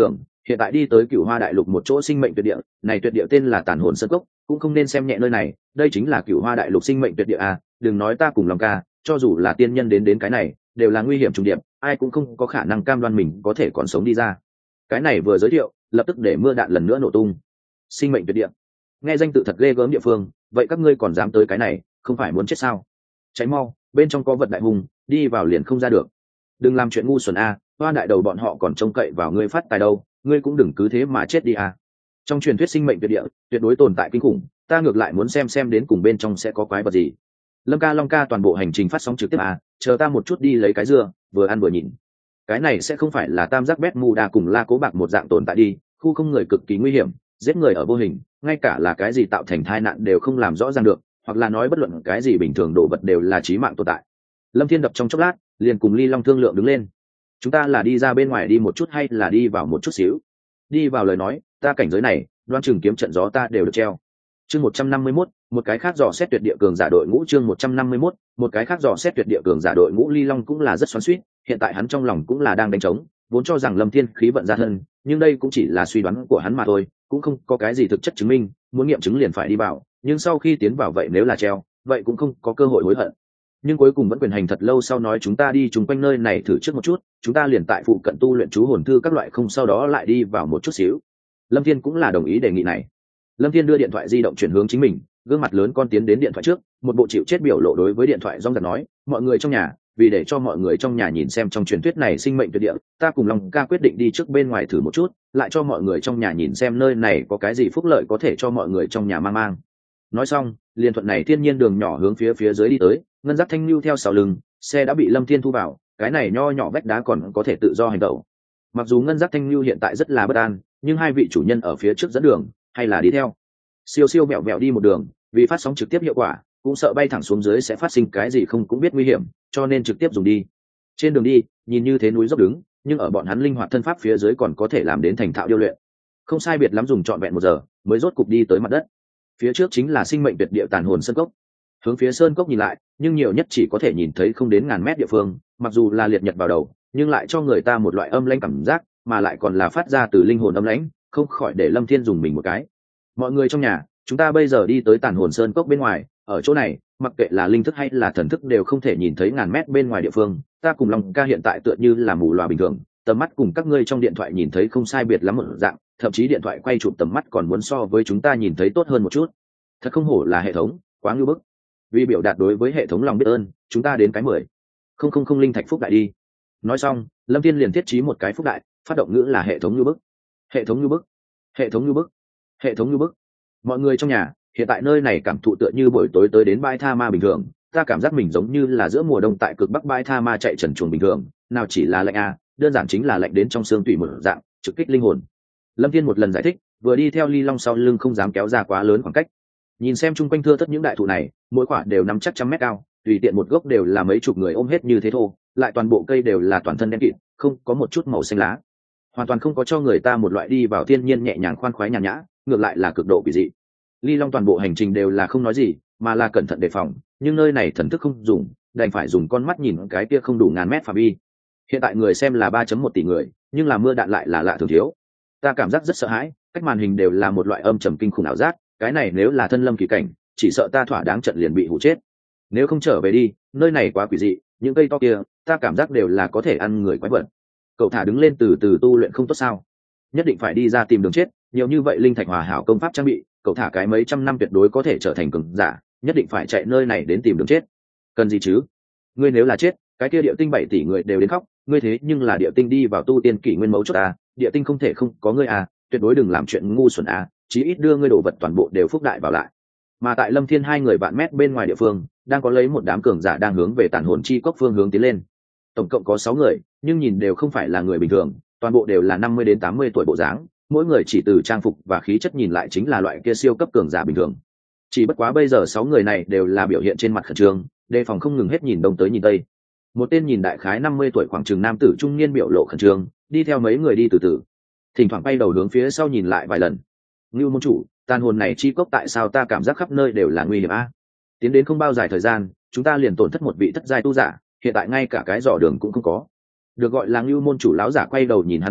hiện tại đi tới Cửu Hoa đại lục một chỗ sinh mệnh tuyệt địa, này tuyệt địa tên là Tàn Hồn Sơn Cốc, cũng không nên xem nhẹ nơi này, đây chính là Cửu Hoa đại lục sinh mệnh tuyệt địa à, đừng nói ta cùng Long ca, cho dù là tiên nhân đến đến cái này, đều là nguy hiểm trùng điệp, ai cũng không có khả năng cam đoan mình có thể còn sống đi ra. Cái này vừa giới thiệu, lập tức để mưa đạn lần nữa nổ tung. Sinh mệnh tuyệt địa, nghe danh tự thật ghê gớm địa phương, vậy các ngươi còn dám tới cái này, không phải muốn chết sao? Cháy mau, bên trong có vật đại hung, đi vào liền không ra được. Đừng làm chuyện ngu xuẩn a, Hoa đại đầu bọn họ còn trông cậy vào ngươi phát tài đâu, ngươi cũng đừng cứ thế mà chết đi a. Trong truyền thuyết sinh mệnh tuyệt địa, tuyệt đối tồn tại kinh khủng, ta ngược lại muốn xem xem đến cùng bên trong sẽ có quái vật gì. Lâm ca Long ca toàn bộ hành trình phát sóng trực tiếp à, chờ ta một chút đi lấy cái dưa, vừa ăn vừa nhìn. Cái này sẽ không phải là tam giác bét mù đa cùng la cố bạc một dạng tồn tại đi, khu không người cực kỳ nguy hiểm, giết người ở vô hình, ngay cả là cái gì tạo thành tai nạn đều không làm rõ ràng được, hoặc là nói bất luận cái gì bình thường đồ vật đều là chí mạng tồn tại. Lâm Thiên đập trong chốc lát, liền cùng Ly Long thương lượng đứng lên. Chúng ta là đi ra bên ngoài đi một chút hay là đi vào một chút xíu? Đi vào lời nói, ta cảnh giới này, đoan chừng kiếm trận gió ta đều được treo. Chương một trăm năm mươi mốt, một cái khác dò xét tuyệt địa cường giả đội ngũ chương một trăm năm mươi mốt, một cái khác dò xét tuyệt địa cường giả đội ngũ Ly Long cũng là rất xoắn xuýt, hiện tại hắn trong lòng cũng là đang đánh trống, vốn cho rằng Lâm Thiên khí vận ra thân, nhưng đây cũng chỉ là suy đoán của hắn mà thôi, cũng không có cái gì thực chất chứng minh, muốn nghiệm chứng liền phải đi vào, nhưng sau khi tiến vào vậy nếu là treo, vậy cũng không có cơ hội hối hận. Nhưng cuối cùng vẫn quyền hành thật lâu sau nói chúng ta đi chung quanh nơi này thử trước một chút, chúng ta liền tại phụ cận tu luyện chú hồn thư các loại không sau đó lại đi vào một chút xíu. Lâm Thiên cũng là đồng ý đề nghị này. Lâm Thiên đưa điện thoại di động chuyển hướng chính mình, gương mặt lớn con tiến đến điện thoại trước, một bộ chịu chết biểu lộ đối với điện thoại rong rạc nói, mọi người trong nhà, vì để cho mọi người trong nhà nhìn xem trong truyền thuyết này sinh mệnh tuyệt địa, ta cùng Long ca quyết định đi trước bên ngoài thử một chút, lại cho mọi người trong nhà nhìn xem nơi này có cái gì phúc lợi có thể cho mọi người trong nhà mang mang. Nói xong, liền thuận này thiên nhiên đường nhỏ hướng phía phía dưới đi tới, ngân giác thanh lưu theo sau lưng, xe đã bị Lâm Thiên thu vào, cái này nho nhỏ vách đá còn có thể tự do hành động. Mặc dù ngân giác thanh lưu hiện tại rất là bất an, nhưng hai vị chủ nhân ở phía trước dẫn đường, hay là đi theo. Siêu siêu mẹo mẹo đi một đường, vì phát sóng trực tiếp hiệu quả, cũng sợ bay thẳng xuống dưới sẽ phát sinh cái gì không cũng biết nguy hiểm, cho nên trực tiếp dùng đi. Trên đường đi, nhìn như thế núi dốc đứng, nhưng ở bọn hắn linh hoạt thân pháp phía dưới còn có thể làm đến thành thạo điêu luyện. Không sai biệt lắm dùng trọn vẹn một giờ, mới rốt cục đi tới mặt đất. Phía trước chính là sinh mệnh tuyệt địa Tàn Hồn Sơn Cốc. Hướng phía sơn cốc nhìn lại, nhưng nhiều nhất chỉ có thể nhìn thấy không đến ngàn mét địa phương, mặc dù là liệt nhật vào đầu, nhưng lại cho người ta một loại âm lãnh cảm giác, mà lại còn là phát ra từ linh hồn âm lãnh, không khỏi để Lâm Thiên dùng mình một cái. Mọi người trong nhà, chúng ta bây giờ đi tới Tàn Hồn Sơn Cốc bên ngoài, ở chỗ này, mặc kệ là linh thức hay là thần thức đều không thể nhìn thấy ngàn mét bên ngoài địa phương, ta cùng Long ca hiện tại tựa như là mù loà bình thường, tầm mắt cùng các ngươi trong điện thoại nhìn thấy không sai biệt lắm một dạng, thậm chí điện thoại quay chụp tầm mắt còn muốn so với chúng ta nhìn thấy tốt hơn một chút. Thật không hổ là hệ thống, quá ngưu bức. Vì biểu đạt đối với hệ thống lòng biết ơn, chúng ta đến cái mười không không không linh thạch phúc đại đi. Nói xong, Lâm Thiên liền thiết trí một cái phúc đại, phát động ngữ là hệ thống ngưu bức, hệ thống ngưu bức, hệ thống ngưu bức, hệ thống ngưu bức. Mọi người trong nhà, hiện tại nơi này cảm thụ tựa như buổi tối tới đến bãi tha ma bình thường, ta cảm giác mình giống như là giữa mùa đông tại cực bắc bãi tha ma chạy trần truồng bình thường, nào chỉ là lạnh à, đơn giản chính là lạnh đến trong xương tủy một dạng, trực kích linh hồn. Lâm Thiên một lần giải thích, vừa đi theo Ly Long sau lưng không dám kéo ra quá lớn khoảng cách. Nhìn xem chung quanh thưa thất những đại thụ này, mỗi quả đều nắm chắc trăm mét cao, tùy tiện một gốc đều là mấy chục người ôm hết như thế thô, lại toàn bộ cây đều là toàn thân đen kịt, không có một chút màu xanh lá, hoàn toàn không có cho người ta một loại đi vào thiên nhiên nhẹ nhàng khoan khoái nhàn nhã, ngược lại là cực độ kỳ dị. Ly Long toàn bộ hành trình đều là không nói gì, mà là cẩn thận đề phòng, nhưng nơi này thần thức không dùng, đành phải dùng con mắt nhìn cái kia không đủ ngàn mét phạm vi. Hiện tại người xem là ba phẩy một tỷ người, nhưng là mưa đạn lại là lạ thường thiếu. Ta cảm giác rất sợ hãi, cách màn hình đều là một loại âm trầm kinh khủng ảo giác, cái này nếu là thân lâm kỳ cảnh, chỉ sợ ta thỏa đáng trận liền bị hủ chết. Nếu không trở về đi, nơi này quá quỷ dị, những cây to kia, ta cảm giác đều là có thể ăn người quái vật. Cậu thả đứng lên từ từ tu luyện không tốt sao? Nhất định phải đi ra tìm đường chết, nhiều như vậy linh thạch hòa hảo công pháp trang bị, cậu thả cái mấy trăm năm tuyệt đối có thể trở thành cường giả, nhất định phải chạy nơi này đến tìm đường chết. Cần gì chứ? Ngươi nếu là chết, cái kia địa tinh bảy tỷ người đều đến khóc, ngươi thế nhưng là địa tinh đi vào tu tiên kỷ nguyên mấu chốt à, địa tinh không thể không có ngươi à, tuyệt đối đừng làm chuyện ngu xuẩn à, chí ít đưa ngươi đồ vật toàn bộ đều phúc đại vào lại. Mà tại Lâm Thiên hai người vạn mét bên ngoài địa phương, đang có lấy một đám cường giả đang hướng về Tàn Hồn chi cốc phương hướng tiến lên. Tổng cộng có sáu người, nhưng nhìn đều không phải là người bình thường, toàn bộ đều là năm mươi đến tám mươi tuổi bộ dáng, mỗi người chỉ từ trang phục và khí chất nhìn lại chính là loại kia siêu cấp cường giả bình thường. Chỉ bất quá bây giờ sáu người này đều là biểu hiện trên mặt khẩn trương, đề phòng không ngừng hết nhìn đông tới nhìn tây. Một tên nhìn đại khái năm mươi tuổi khoảng chừng nam tử trung niên biểu lộ khẩn trương, đi theo mấy người đi từ từ, thỉnh thoảng bay đầu hướng phía sau nhìn lại vài lần. Ngưu môn chủ, Tàn Hồn này chi cốc tại sao ta cảm giác khắp nơi đều là nguy hiểm a? Tiến đến không bao dài thời gian, chúng ta liền tổn thất một vị thất giai tu giả, hiện tại ngay cả cái dò đường cũng không có. Được gọi là Ngưu môn chủ lão giả quay đầu nhìn hắn một cái,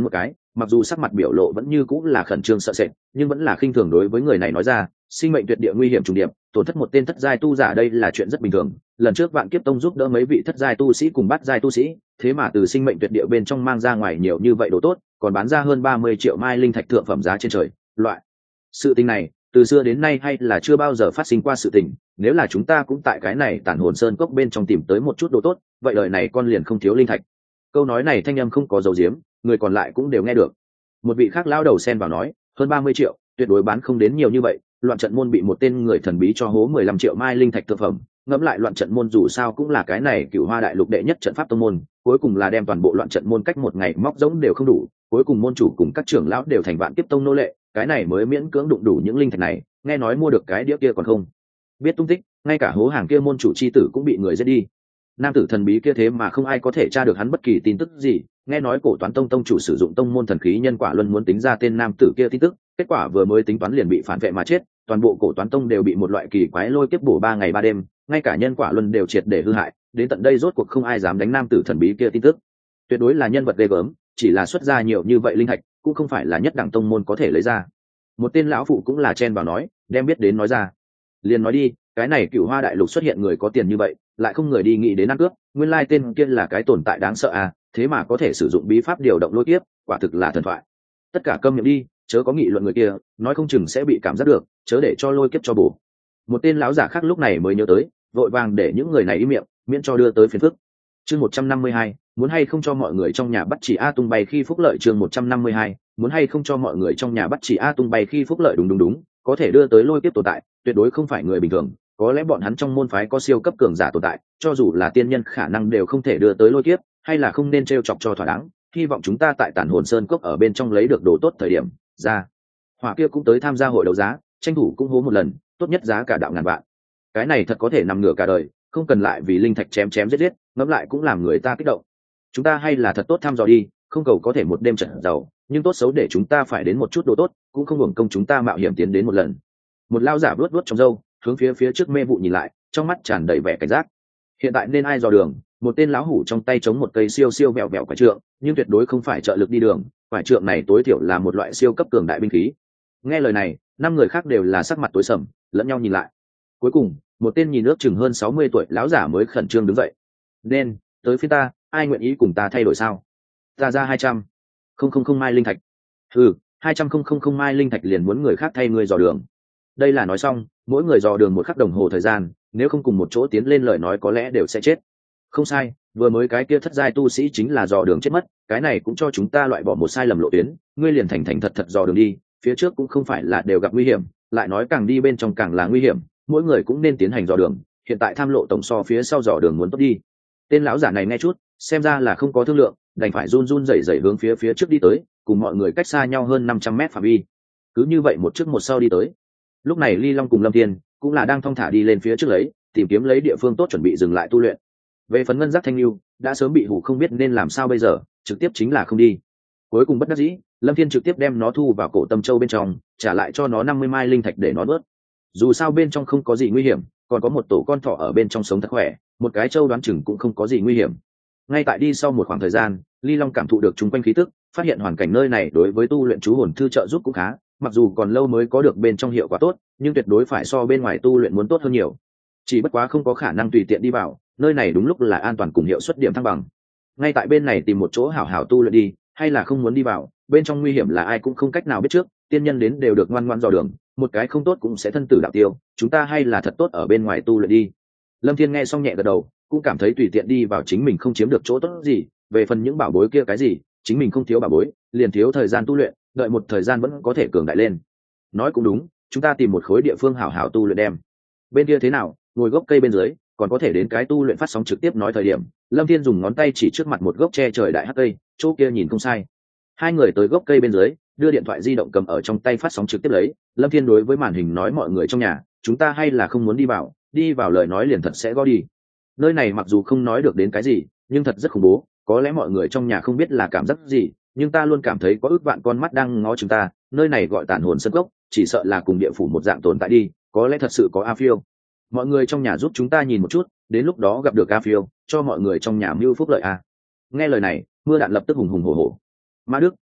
mặc dù sắc mặt biểu lộ vẫn như cũng là khẩn trương sợ sệt, nhưng vẫn là khinh thường đối với người này nói ra, sinh mệnh tuyệt địa nguy hiểm trùng điệp, tổn thất một tên thất giai tu giả đây là chuyện rất bình thường. Lần trước Vạn Kiếp Tông giúp đỡ mấy vị thất giai tu sĩ cùng bắt giai tu sĩ, thế mà từ sinh mệnh tuyệt địa bên trong mang ra ngoài nhiều như vậy đồ tốt, còn bán ra hơn ba mươi triệu mai linh thạch thượng phẩm giá trên trời. Loại sự tình này từ xưa đến nay hay là chưa bao giờ phát sinh qua sự tình, nếu là chúng ta cũng tại cái này Tản Hồn Sơn cốc bên trong tìm tới một chút đồ tốt, vậy đời này con liền không thiếu linh thạch. Câu nói này thanh âm không có dấu diếm, người còn lại cũng đều nghe được. Một vị khác lao đầu xen vào nói, hơn ba mươi triệu tuyệt đối bán không đến nhiều như vậy. Loạn trận môn bị một tên người thần bí cho hố mười lăm triệu mai linh thạch thực phẩm, ngẫm lại loạn trận môn dù sao cũng là cái này Cửu Hoa đại lục đệ nhất trận pháp tông môn, cuối cùng là đem toàn bộ loạn trận môn cách một ngày móc giống đều không đủ, cuối cùng môn chủ cùng các trưởng lão đều thành Vạn Kiếp Tông nô lệ, cái này mới miễn cưỡng đụng đủ những linh thạch này. Nghe nói mua được cái đĩa kia còn không biết tung tích, ngay cả hố hàng kia môn chủ chi tử cũng bị người giết đi. Nam tử thần bí kia thế mà không ai có thể tra được hắn bất kỳ tin tức gì. Nghe nói Cổ Toán Tông tông chủ sử dụng tông môn thần khí nhân quả luân muốn tính ra tên nam tử kia tin tức, kết quả vừa mới tính toán liền bị phản vệ mà chết. Toàn bộ Cổ Toán Tông đều bị một loại kỳ quái lôi kiếp bổ ba ngày ba đêm, ngay cả nhân quả luân đều triệt để hư hại. Đến tận đây rốt cuộc không ai dám đánh nam tử thần bí kia tin tức. Tuyệt đối là nhân vật ghê gớm, chỉ là xuất ra nhiều như vậy linh thạch, cũng không phải là nhất đẳng tông môn có thể lấy ra. Một tên lão phụ cũng là chen vào nói, đem biết đến nói ra. Liền nói đi, cái này Cửu Hoa đại lục xuất hiện người có tiền như vậy, lại không người đi nghĩ đến ăn cướp, nguyên lai tên kia là cái tồn tại đáng sợ à, thế mà có thể sử dụng bí pháp điều động lôi kiếp, quả thực là thần thoại. Tất cả câm miệng đi, chớ có nghị luận người kia, nói không chừng sẽ bị cảm giác được, chớ để cho lôi kiếp cho bổ. Một tên lão giả khác lúc này mới nhớ tới, vội vàng để những người này im miệng, miễn cho đưa tới phiền phức. Chương một trăm năm mươi hai, muốn hay không cho mọi người trong nhà bắt chỉ A tung bay khi phúc lợi. Chương một trăm năm mươi hai, muốn hay không cho mọi người trong nhà bắt chỉ A tung bay khi phúc lợi. Đúng đúng đúng, có thể đưa tới lôi kiếp tồn tại, tuyệt đối không phải người bình thường, có lẽ bọn hắn trong môn phái có siêu cấp cường giả tồn tại, cho dù là tiên nhân khả năng đều không thể đưa tới lôi kiếp, hay là không nên trêu chọc cho thỏa đáng. Hy vọng chúng ta tại Tản Hồn Sơn cốc ở bên trong lấy được đồ tốt thời điểm ra. Hỏa kia cũng tới tham gia hội đấu giá, tranh thủ cũng hố một lần, tốt nhất giá cả đạo ngàn vạn. Cái này thật có thể nằm ngửa cả đời, không cần lại vì linh thạch chém chém giết giết, ngẫm lại cũng làm người ta kích động. Chúng ta hay là thật tốt thăm dò đi, không cầu có thể một đêm trận giàu, nhưng tốt xấu để chúng ta phải đến một chút đồ tốt, cũng không hưởng công chúng ta mạo hiểm tiến đến một lần. Một lao giả vuốt vuốt trong râu, hướng phía phía trước mê vụ nhìn lại, trong mắt tràn đầy vẻ cảnh giác. Hiện tại nên ai dò đường? Một tên lão hủ trong tay chống một cây siêu siêu vẹo vẹo quải trượng, nhưng tuyệt đối không phải trợ lực đi đường, quải trượng này tối thiểu là một loại siêu cấp cường đại binh khí. Nghe lời này, năm người khác đều là sắc mặt tối sầm, lẫn nhau nhìn lại. Cuối cùng, một tên nhìn ước chừng hơn sáu mươi tuổi lão giả mới khẩn trương đứng dậy. "Nên, tới phía ta, ai nguyện ý cùng ta thay đổi sao? Ta ra hai trăm." "Không không không mai linh thạch." "Ừ, hai trăm không không không mai linh thạch liền muốn người khác thay người dò đường." Đây là nói xong, mỗi người dò đường một khắc đồng hồ thời gian, nếu không cùng một chỗ tiến lên lời nói có lẽ đều sẽ chết. Không sai, vừa mới cái kia thất giai tu sĩ chính là dò đường chết mất, cái này cũng cho chúng ta loại bỏ một sai lầm lộ tuyến, ngươi liền thành thành thật thật dò đường đi, phía trước cũng không phải là đều gặp nguy hiểm, lại nói càng đi bên trong càng là nguy hiểm, mỗi người cũng nên tiến hành dò đường, hiện tại tham lộ tổng so phía sau dò đường muốn tốt đi. Tên lão giả này nghe chút, xem ra là không có thương lượng, đành phải run run rẩy rẩy hướng phía phía trước đi tới, cùng mọi người cách xa nhau hơn năm trăm mét phạm vi. Cứ như vậy một trước một sau đi tới. Lúc này Ly Long cùng Lâm Thiên cũng là đang thong thả đi lên phía trước lấy, tìm kiếm lấy địa phương tốt chuẩn bị dừng lại tu luyện. Về phần Ngân Giác Thanh Lưu, đã sớm bị hủ không biết nên làm sao bây giờ, trực tiếp chính là không đi. Cuối cùng bất đắc dĩ, Lâm Thiên trực tiếp đem nó thu vào cổ Tâm Châu bên trong, trả lại cho nó năm mươi mai linh thạch để nó bớt. Dù sao bên trong không có gì nguy hiểm, còn có một tổ con thỏ ở bên trong sống thật khỏe, một cái châu đoán chừng cũng không có gì nguy hiểm. Ngay tại đi sau một khoảng thời gian, Ly Long cảm thụ được chung quanh khí tức, phát hiện hoàn cảnh nơi này đối với tu luyện chú hồn thư trợ giúp cũng khá, mặc dù còn lâu mới có được bên trong hiệu quả tốt, nhưng tuyệt đối phải so bên ngoài tu luyện muốn tốt hơn nhiều. Chỉ bất quá không có khả năng tùy tiện đi vào, nơi này đúng lúc là an toàn cùng hiệu suất điểm thăng bằng. Ngay tại bên này tìm một chỗ hảo hảo tu luyện đi, hay là không muốn đi vào, bên trong nguy hiểm là ai cũng không cách nào biết trước, tiên nhân đến đều được ngoan ngoãn dò đường, một cái không tốt cũng sẽ thân tử đạo tiêu, chúng ta hay là thật tốt ở bên ngoài tu luyện đi. Lâm Thiên nghe xong nhẹ gật đầu, cũng cảm thấy tùy tiện đi vào chính mình không chiếm được chỗ tốt gì, về phần những bảo bối kia cái gì, chính mình không thiếu bảo bối, liền thiếu thời gian tu luyện, đợi một thời gian vẫn có thể cường đại lên. Nói cũng đúng, chúng ta tìm một khối địa phương hảo hảo tu luyện đem. Bên kia thế nào, ngồi gốc cây bên dưới, còn có thể đến cái tu luyện phát sóng trực tiếp nói thời điểm, Lâm Thiên dùng ngón tay chỉ trước mặt một gốc tre trời đại hắc cây, chỗ kia nhìn không sai. Hai người tới gốc cây bên dưới, đưa điện thoại di động cầm ở trong tay phát sóng trực tiếp lấy, Lâm Thiên đối với màn hình nói mọi người trong nhà, chúng ta hay là không muốn đi vào, đi vào lời nói liền thật sẽ gõ đi. Nơi này mặc dù không nói được đến cái gì, nhưng thật rất khủng bố, có lẽ mọi người trong nhà không biết là cảm giác gì, nhưng ta luôn cảm thấy có ước vạn con mắt đang ngó chúng ta, nơi này gọi Tản Hồn Sơn Cốc, chỉ sợ là cùng địa phủ một dạng tồn tại đi, có lẽ thật sự có A Phiêu. Mọi người trong nhà giúp chúng ta nhìn một chút, đến lúc đó gặp được A Phiêu, cho mọi người trong nhà mưu phúc lợi a. Nghe lời này, Mưa Đạn lập tức hùng hùng hổ hổ. Ma Đức,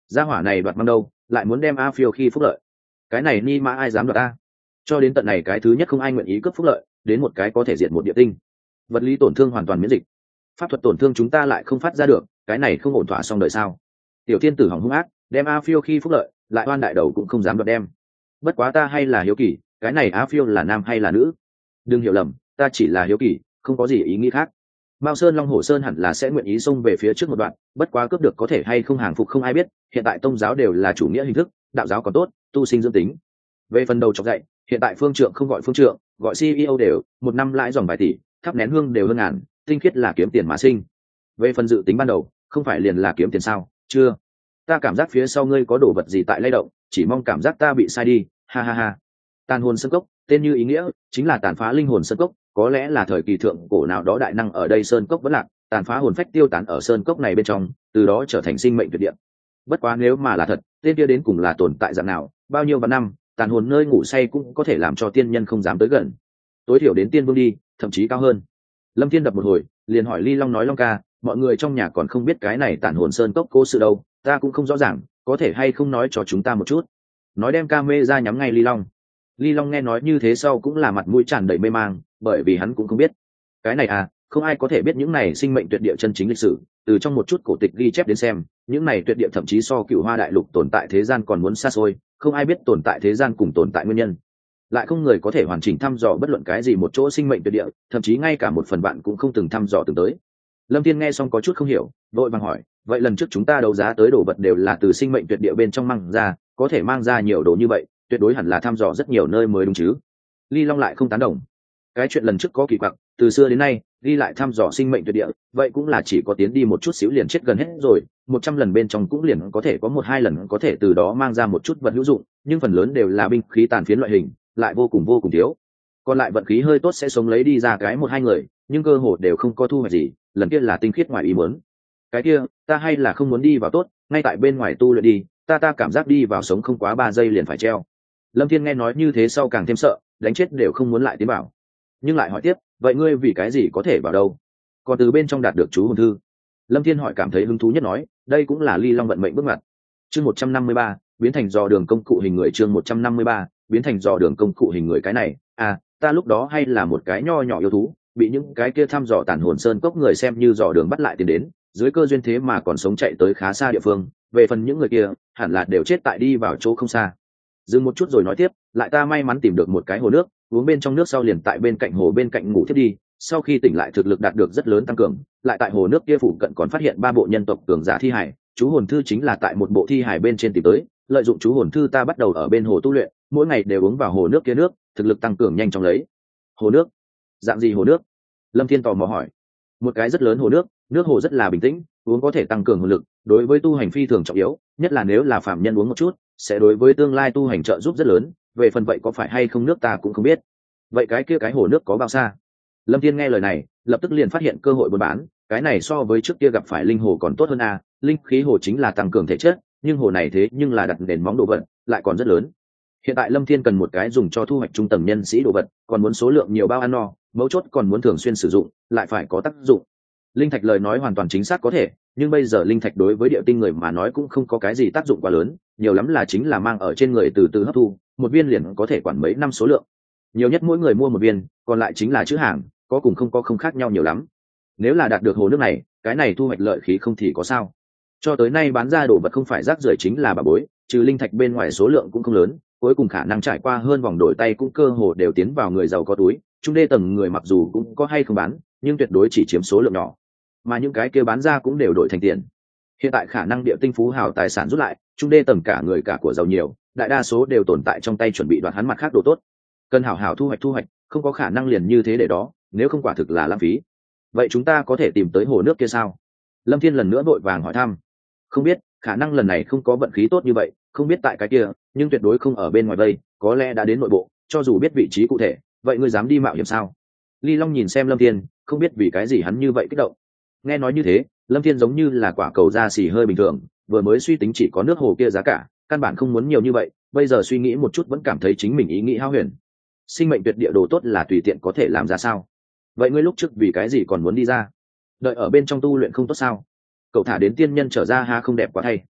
gia hỏa này đoạt mang đâu lại muốn đem a phiêu khi phúc lợi, cái này ni mã ai dám đoạt ta. Cho đến tận này cái thứ nhất không ai nguyện ý cướp phúc lợi, đến một cái có thể diệt một địa tinh. Vật lý tổn thương hoàn toàn miễn dịch, pháp thuật tổn thương chúng ta lại không phát ra được, cái này không ổn thỏa xong đời sao. Tiểu thiên tử hỏng hung ác, đem a phiêu khi phúc lợi, lại oan đại đầu cũng không dám đoạt đem. Bất quá ta hay là hiếu kỳ, cái này a phiêu là nam hay là nữ? Đừng hiểu lầm, ta chỉ là hiếu kỳ, không có gì ý nghĩ khác. Mao Sơn Long Hổ Sơn hẳn là sẽ nguyện ý xông về phía trước một đoạn, bất quá cướp được có thể hay không hàng phục không ai biết, hiện tại tông giáo đều là chủ nghĩa hình thức, đạo giáo còn tốt, tu sinh dưỡng tính. Về phần đầu chọc dạy, hiện tại phương trượng không gọi phương trượng, gọi xê e ô đều, một năm lãi dòng vài tỷ, thắp nén hương đều hơn ngàn, tinh khiết là kiếm tiền mà sinh. Về phần dự tính ban đầu, không phải liền là kiếm tiền sao? Chưa. Ta cảm giác phía sau ngươi có đồ vật gì tại lay động, chỉ mong cảm giác ta bị sai đi, ha ha ha. Tàn hồn sơn cốc, tên như ý nghĩa, chính là tàn phá linh hồn sơn cốc, có lẽ là thời kỳ thượng cổ nào đó đại năng ở đây sơn cốc vẫn lạc, tàn phá hồn phách tiêu tán ở sơn cốc này bên trong, từ đó trở thành sinh mệnh tuyệt địa. Bất quá nếu mà là thật, tên kia đến cùng là tồn tại dạng nào, bao nhiêu vạn năm, tàn hồn nơi ngủ say cũng có thể làm cho tiên nhân không dám tới gần, tối thiểu đến tiên vương đi, thậm chí cao hơn. Lâm Thiên đập một hồi, liền hỏi Ly Long nói Long ca, mọi người trong nhà còn không biết cái này tàn hồn sơn cốc cố sự đâu, ta cũng không rõ ràng, có thể hay không nói cho chúng ta một chút. Nói đem ca mê ra nhắm ngay Ly Long. Ly Long nghe nói như thế sau cũng là mặt mũi tràn đầy mê mang, bởi vì hắn cũng không biết. Cái này à, không ai có thể biết những này sinh mệnh tuyệt địa chân chính lịch sử, từ trong một chút cổ tịch ghi chép đến xem, những này tuyệt địa thậm chí so Cửu Hoa đại lục tồn tại thế gian còn muốn xa xôi, không ai biết tồn tại thế gian cùng tồn tại nguyên nhân. Lại không người có thể hoàn chỉnh thăm dò bất luận cái gì một chỗ sinh mệnh tuyệt địa, thậm chí ngay cả một phần bạn cũng không từng thăm dò từng tới. Lâm Thiên nghe xong có chút không hiểu, vội vàng hỏi, vậy lần trước chúng ta đấu giá tới đồ vật đều là từ sinh mệnh tuyệt địa bên trong mang ra, có thể mang ra nhiều đồ như vậy, tuyệt đối hẳn là thăm dò rất nhiều nơi mới đúng chứ? Ly Long lại không tán đồng. Cái chuyện lần trước có kỳ quặc, từ xưa đến nay đi lại thăm dò sinh mệnh tuyệt địa, vậy cũng là chỉ có tiến đi một chút xíu liền chết gần hết rồi, một trăm lần bên trong cũng liền có thể có một hai lần có thể từ đó mang ra một chút vật hữu dụng, nhưng phần lớn đều là binh khí tàn phiến loại hình, lại vô cùng vô cùng thiếu. Còn lại vận khí hơi tốt sẽ sống lấy đi ra cái một hai người, nhưng cơ hội đều không có thu hoạch gì, lần kia là tinh khiết ngoài ý muốn. Cái kia, ta hay là không muốn đi vào tốt, ngay tại bên ngoài tu luyện đi, ta ta cảm giác đi vào sống không quá ba giây liền phải treo. Lâm Thiên nghe nói như thế sau càng thêm sợ, đánh chết đều không muốn lại tiến vào. Nhưng lại hỏi tiếp, vậy ngươi vì cái gì có thể vào đâu? Còn từ bên trong đạt được chú hồn thư. Lâm Thiên hỏi cảm thấy hứng thú nhất nói, đây cũng là Ly Long vận mệnh bước ngoặt. Chương một trăm năm mươi ba, biến thành dò đường công cụ hình người. Chương một trăm năm mươi ba, biến thành dò đường công cụ hình người. Cái này, à, ta lúc đó hay là một cái nho nhỏ yêu thú, bị những cái kia thăm dò tàn hồn sơn cốc người xem như dò đường bắt lại tiền đến, dưới cơ duyên thế mà còn sống chạy tới khá xa địa phương, về phần những người kia, hẳn là đều chết tại đi vào chỗ không xa. Dừng một chút rồi nói tiếp, lại ta may mắn tìm được một cái hồ nước, uống bên trong nước sau liền tại bên cạnh hồ bên cạnh ngủ thiết đi, sau khi tỉnh lại thực lực đạt được rất lớn tăng cường, lại tại hồ nước kia phụ cận còn phát hiện ba bộ nhân tộc cường giả thi hải, chú hồn thư chính là tại một bộ thi hải bên trên tìm tới, lợi dụng chú hồn thư ta bắt đầu ở bên hồ tu luyện, mỗi ngày đều uống vào hồ nước kia nước, thực lực tăng cường nhanh chóng lấy. Hồ nước? Dạng gì hồ nước? Lâm Thiên tò mò hỏi. Một cái rất lớn hồ nước, nước hồ rất là bình tĩnh, uống có thể tăng cường hồn lực, đối với tu hành phi thường trọng yếu, nhất là nếu là phạm nhân uống một chút, sẽ đối với tương lai tu hành trợ giúp rất lớn, về phần vậy có phải hay không nước ta cũng không biết. Vậy cái kia cái hồ nước có bao xa? Lâm Thiên nghe lời này, lập tức liền phát hiện cơ hội buôn bán, cái này so với trước kia gặp phải linh hồ còn tốt hơn à, linh khí hồ chính là tăng cường thể chất, nhưng hồ này thế nhưng là đặt nền móng đồ vật, lại còn rất lớn. Hiện tại Lâm Thiên cần một cái dùng cho thu hoạch trung tầng nhân sĩ đồ vật, còn muốn số lượng nhiều bao ăn no, mấu chốt còn muốn thường xuyên sử dụng, lại phải có tác dụng. Linh thạch lời nói hoàn toàn chính xác có thể, nhưng bây giờ linh thạch đối với địa tinh người mà nói cũng không có cái gì tác dụng quá lớn, nhiều lắm là chính là mang ở trên người từ từ hấp thu, một viên liền có thể quản mấy năm số lượng. Nhiều nhất mỗi người mua một viên, còn lại chính là chữ hàng, có cùng không có không khác nhau nhiều lắm. Nếu là đạt được hồ nước này, cái này thu hoạch lợi khí không thì có sao. Cho tới nay bán ra đồ vật không phải rác rưởi chính là bà bối, trừ linh thạch bên ngoài số lượng cũng không lớn, cuối cùng khả năng trải qua hơn vòng đổi tay cũng cơ hồ đều tiến vào người giàu có túi, trung đê tầng người mặc dù cũng có hay không bán, nhưng tuyệt đối chỉ chiếm số lượng nhỏ, mà những cái kia bán ra cũng đều đổi thành tiền. Hiện tại khả năng địa tinh phú hào tài sản rút lại, trung đê tầng cả người cả của giàu nhiều, đại đa số đều tồn tại trong tay chuẩn bị đoạt hắn mặt khác đồ tốt. Cần hảo hảo thu hoạch thu hoạch, không có khả năng liền như thế để đó, nếu không quả thực là lãng phí. Vậy chúng ta có thể tìm tới hồ nước kia sao? Lâm Thiên lần nữa vội vàng hỏi thăm. Không biết, khả năng lần này không có vận khí tốt như vậy, không biết tại cái kia, nhưng tuyệt đối không ở bên ngoài đây, có lẽ đã đến nội bộ, cho dù biết vị trí cụ thể, vậy ngươi dám đi mạo hiểm sao? Ly Long nhìn xem Lâm Thiên, không biết vì cái gì hắn như vậy kích động. Nghe nói như thế, Lâm Thiên giống như là quả cầu da xì hơi bình thường, vừa mới suy tính chỉ có nước hồ kia giá cả, căn bản không muốn nhiều như vậy, bây giờ suy nghĩ một chút vẫn cảm thấy chính mình ý nghĩ hao huyền. Sinh mệnh tuyệt địa đồ tốt là tùy tiện có thể làm ra sao? Vậy ngươi lúc trước vì cái gì còn muốn đi ra? Đợi ở bên trong tu luyện không tốt sao? Cậu thả đến tiên nhân trở ra ha không đẹp quá thay.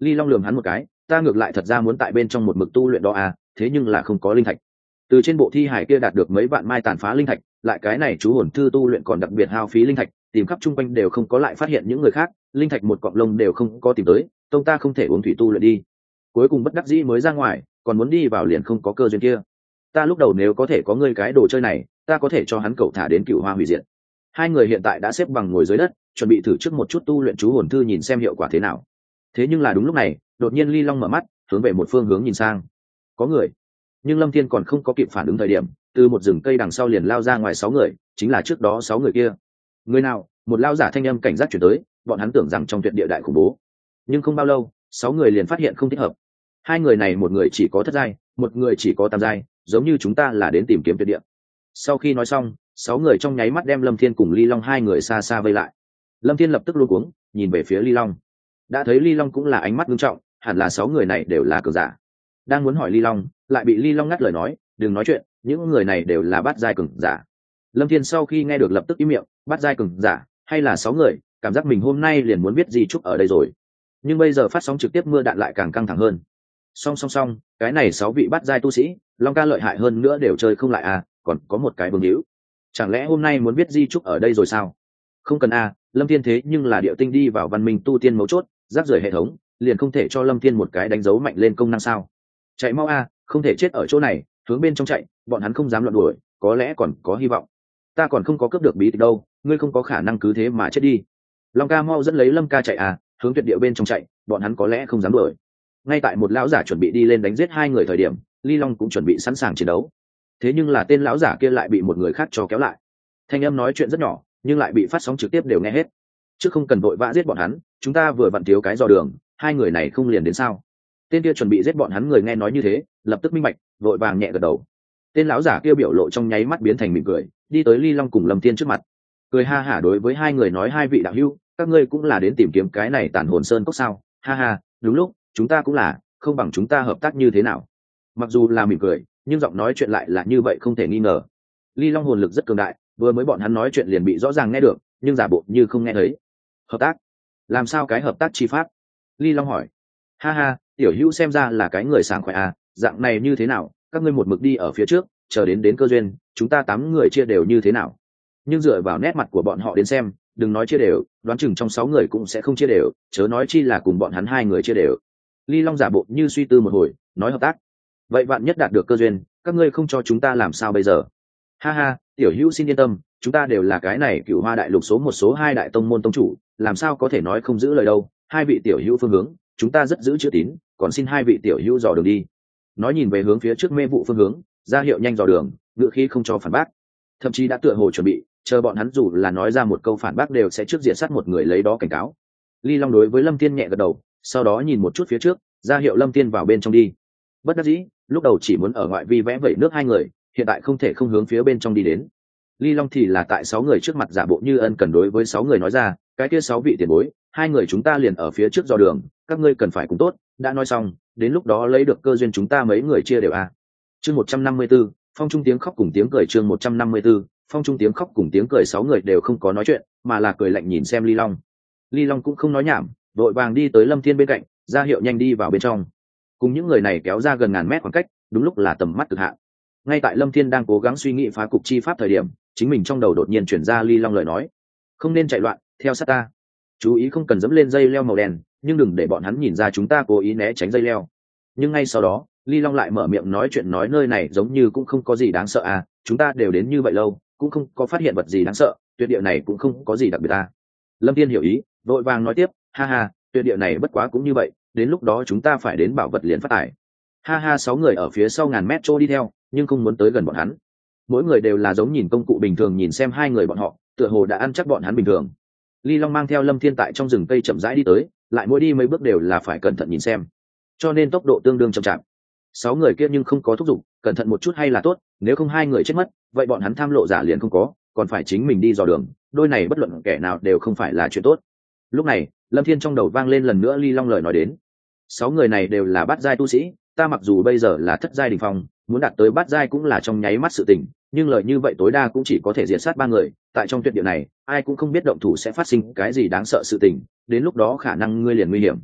Ly Long lườm hắn một cái, ta ngược lại thật ra muốn tại bên trong một mực tu luyện đó à, thế nhưng là không có linh thạch. Từ trên bộ thi hải kia đạt được mấy vạn mai tàn phá linh thạch, lại cái này chú hồn thư tu luyện còn đặc biệt hao phí linh thạch, tìm khắp chung quanh đều không có lại phát hiện những người khác, linh thạch một cọng lông đều không có tìm tới, tông ta không thể uống thủy tu luyện đi. Cuối cùng bất đắc dĩ mới ra ngoài, còn muốn đi vào liền không có cơ duyên kia. Ta lúc đầu nếu có thể có ngươi cái đồ chơi này, ta có thể cho hắn cậu thả đến Cựu Hoa hủy diệt. Hai người hiện tại đã xếp bằng ngồi dưới đất, chuẩn bị thử trước một chút tu luyện chú hồn thư nhìn xem hiệu quả thế nào. Thế nhưng là đúng lúc này, đột nhiên Ly Long mở mắt, hướng về một phương hướng nhìn sang. Có người. Nhưng Lâm Thiên còn không có kịp phản ứng thời điểm, từ một rừng cây đằng sau liền lao ra ngoài sáu người, chính là trước đó sáu người kia. Người nào? Một lao giả thanh âm cảnh giác chuyển tới, bọn hắn tưởng rằng trong tuyệt địa đại khủng bố. Nhưng không bao lâu, sáu người liền phát hiện không thích hợp. Hai người này một người chỉ có thất giai, một người chỉ có tam giai, giống như chúng ta là đến tìm kiếm tuyệt địa. Sau khi nói xong, sáu người trong nháy mắt đem Lâm Thiên cùng Ly Long hai người xa xa vây lại. Lâm Thiên lập tức luống cuống, nhìn về phía Ly Long. Đã thấy Ly Long cũng là ánh mắt nghiêm trọng, hẳn là sáu người này đều là cường giả. Đang muốn hỏi Ly Long, lại bị Ly Long ngắt lời nói, đừng nói chuyện, những người này đều là bát giai cường giả. Lâm Thiên sau khi nghe được lập tức im miệng, bát giai cường giả, hay là sáu người, cảm giác mình hôm nay liền muốn biết gì chúc ở đây rồi. Nhưng bây giờ phát sóng trực tiếp mưa đạn lại càng căng thẳng hơn. Song song song, cái này sáu vị bát giai tu sĩ, Long ca lợi hại hơn nữa đều chơi không lại à, còn có một cái vương hữu. Chẳng lẽ hôm nay muốn biết di trúc ở đây rồi sao? Không cần à, Lâm Thiên thế nhưng là điệu tinh đi vào văn minh tu tiên mấu chốt, rác rưởi hệ thống, liền không thể cho Lâm Thiên một cái đánh dấu mạnh lên công năng sao? Chạy mau à, không thể chết ở chỗ này, hướng bên trong chạy, bọn hắn không dám loạn đuổi, có lẽ còn có hy vọng. Ta còn không có cướp được bí tịch đâu, ngươi không có khả năng cứ thế mà chết đi. Long ca mau dẫn lấy Lâm ca chạy à, hướng tuyệt địa bên trong chạy, bọn hắn có lẽ không dám đuổi. Ngay tại một lão giả chuẩn bị đi lên đánh giết hai người thời điểm, Ly Long cũng chuẩn bị sẵn sàng chiến đấu. Thế nhưng là tên lão giả kia lại bị một người khác cho kéo lại. Thanh âm nói chuyện rất nhỏ, nhưng lại bị phát sóng trực tiếp đều nghe hết. Chứ không cần vội vã giết bọn hắn, chúng ta vừa vặn thiếu cái dò đường, hai người này không liền đến sao? Tên kia chuẩn bị giết bọn hắn người nghe nói như thế, lập tức minh bạch, vội vàng nhẹ gật đầu. Tên lão giả kia biểu lộ trong nháy mắt biến thành mỉm cười, đi tới Ly Long cùng Lâm Thiên trước mặt, cười ha hả đối với hai người nói, hai vị đạo hữu, các ngươi cũng là đến tìm kiếm cái này Tàn Hồn Sơn cốc sao? Ha ha, đúng lúc, chúng ta cũng là, không bằng chúng ta hợp tác như thế nào? Mặc dù là mỉm cười, nhưng giọng nói chuyện lại là như vậy không thể nghi ngờ. Ly Long hồn lực rất cường đại, vừa mới bọn hắn nói chuyện liền bị rõ ràng nghe được, nhưng giả bộ như không nghe thấy. Hợp tác? Làm sao cái hợp tác chi pháp? Ly Long hỏi. Ha ha, tiểu hữu xem ra là cái người sảng khoái à, dạng này như thế nào, các ngươi một mực đi ở phía trước, chờ đến đến cơ duyên, chúng ta tám người chia đều như thế nào? Nhưng dựa vào nét mặt của bọn họ đến xem, đừng nói chia đều, đoán chừng trong sáu người cũng sẽ không chia đều, chớ nói chi là cùng bọn hắn hai người chia đều. Ly Long giả bộ như suy tư một hồi, nói hợp tác. Vậy bạn nhất đạt được cơ duyên, các ngươi không cho chúng ta làm sao bây giờ? Ha ha, tiểu hữu xin yên tâm, chúng ta đều là cái này Cửu Hoa đại lục số một số hai đại tông môn tông chủ, làm sao có thể nói không giữ lời đâu. Hai vị tiểu hữu phương hướng, chúng ta rất giữ chữ tín, còn xin hai vị tiểu hữu dò đường đi. Nói nhìn về hướng phía trước mê vụ phương hướng, ra hiệu nhanh dò đường, ngựa khí không cho phản bác, thậm chí đã tựa hồ chuẩn bị, chờ bọn hắn dù là nói ra một câu phản bác đều sẽ trước diện sát một người lấy đó cảnh cáo. Ly Long đối với Lâm Thiên nhẹ gật đầu, sau đó nhìn một chút phía trước, ra hiệu Lâm Thiên vào bên trong đi. Bất đắc dĩ, lúc đầu chỉ muốn ở ngoại vi vẽ vẩy nước hai người, hiện tại không thể không hướng phía bên trong đi đến. Ly Long thì là tại sáu người trước mặt giả bộ như ân cần đối với sáu người nói ra, cái kia sáu vị tiền bối, hai người chúng ta liền ở phía trước dò đường, các ngươi cần phải cùng tốt. Đã nói xong, đến lúc đó lấy được cơ duyên chúng ta mấy người chia đều à. Chương một trăm năm mươi 154, phong trung tiếng khóc cùng tiếng cười. Chương một trăm năm mươi 154, phong trung tiếng khóc cùng tiếng cười. Sáu người đều không có nói chuyện, mà là cười lạnh nhìn xem Ly Long. Ly Long cũng không nói nhảm, vội vàng đi tới Lâm Thiên bên cạnh, ra hiệu nhanh đi vào bên trong. Cùng những người này kéo ra gần ngàn mét khoảng cách, đúng lúc là tầm mắt cực hạn. Ngay tại Lâm Thiên đang cố gắng suy nghĩ phá cục chi pháp thời điểm, chính mình trong đầu đột nhiên chuyển ra Ly Long lời nói: không nên chạy loạn, theo sát ta. Chú ý không cần dẫm lên dây leo màu đen, nhưng đừng để bọn hắn nhìn ra chúng ta cố ý né tránh dây leo. Nhưng ngay sau đó, Ly Long lại mở miệng nói chuyện, nói nơi này giống như cũng không có gì đáng sợ à, chúng ta đều đến như vậy lâu, cũng không có phát hiện vật gì đáng sợ, tuyệt địa này cũng không có gì đặc biệt à. Lâm Thiên hiểu ý, vội vàng nói tiếp: ha ha, tuyệt địa này bất quá cũng như vậy, đến lúc đó chúng ta phải đến bảo vật liền phát tài. Ha ha, sáu người ở phía sau ngàn mét trôi đi theo, nhưng không muốn tới gần bọn hắn. Mỗi người đều là giống nhìn công cụ bình thường nhìn xem hai người bọn họ, tựa hồ đã ăn chắc bọn hắn bình thường. Ly Long mang theo Lâm Thiên tại trong rừng cây chậm rãi đi tới, lại mỗi đi mấy bước đều là phải cẩn thận nhìn xem, cho nên tốc độ tương đương chậm chạp. Sáu người kia nhưng không có thúc giục, cẩn thận một chút hay là tốt, nếu không hai người chết mất, vậy bọn hắn tham lộ giả liền không có, còn phải chính mình đi dò đường, đôi này bất luận kẻ nào đều không phải là chuyện tốt. Lúc này, Lâm Thiên trong đầu vang lên lần nữa Ly Long lời nói đến: sáu người này đều là bát giai tu sĩ, ta mặc dù bây giờ là thất giai đỉnh phong, muốn đạt tới bát giai cũng là trong nháy mắt sự tình, nhưng lời như vậy tối đa cũng chỉ có thể diệt sát ba người, tại trong tuyệt địa này ai cũng không biết động thủ sẽ phát sinh cái gì đáng sợ sự tình, đến lúc đó khả năng ngươi liền nguy hiểm.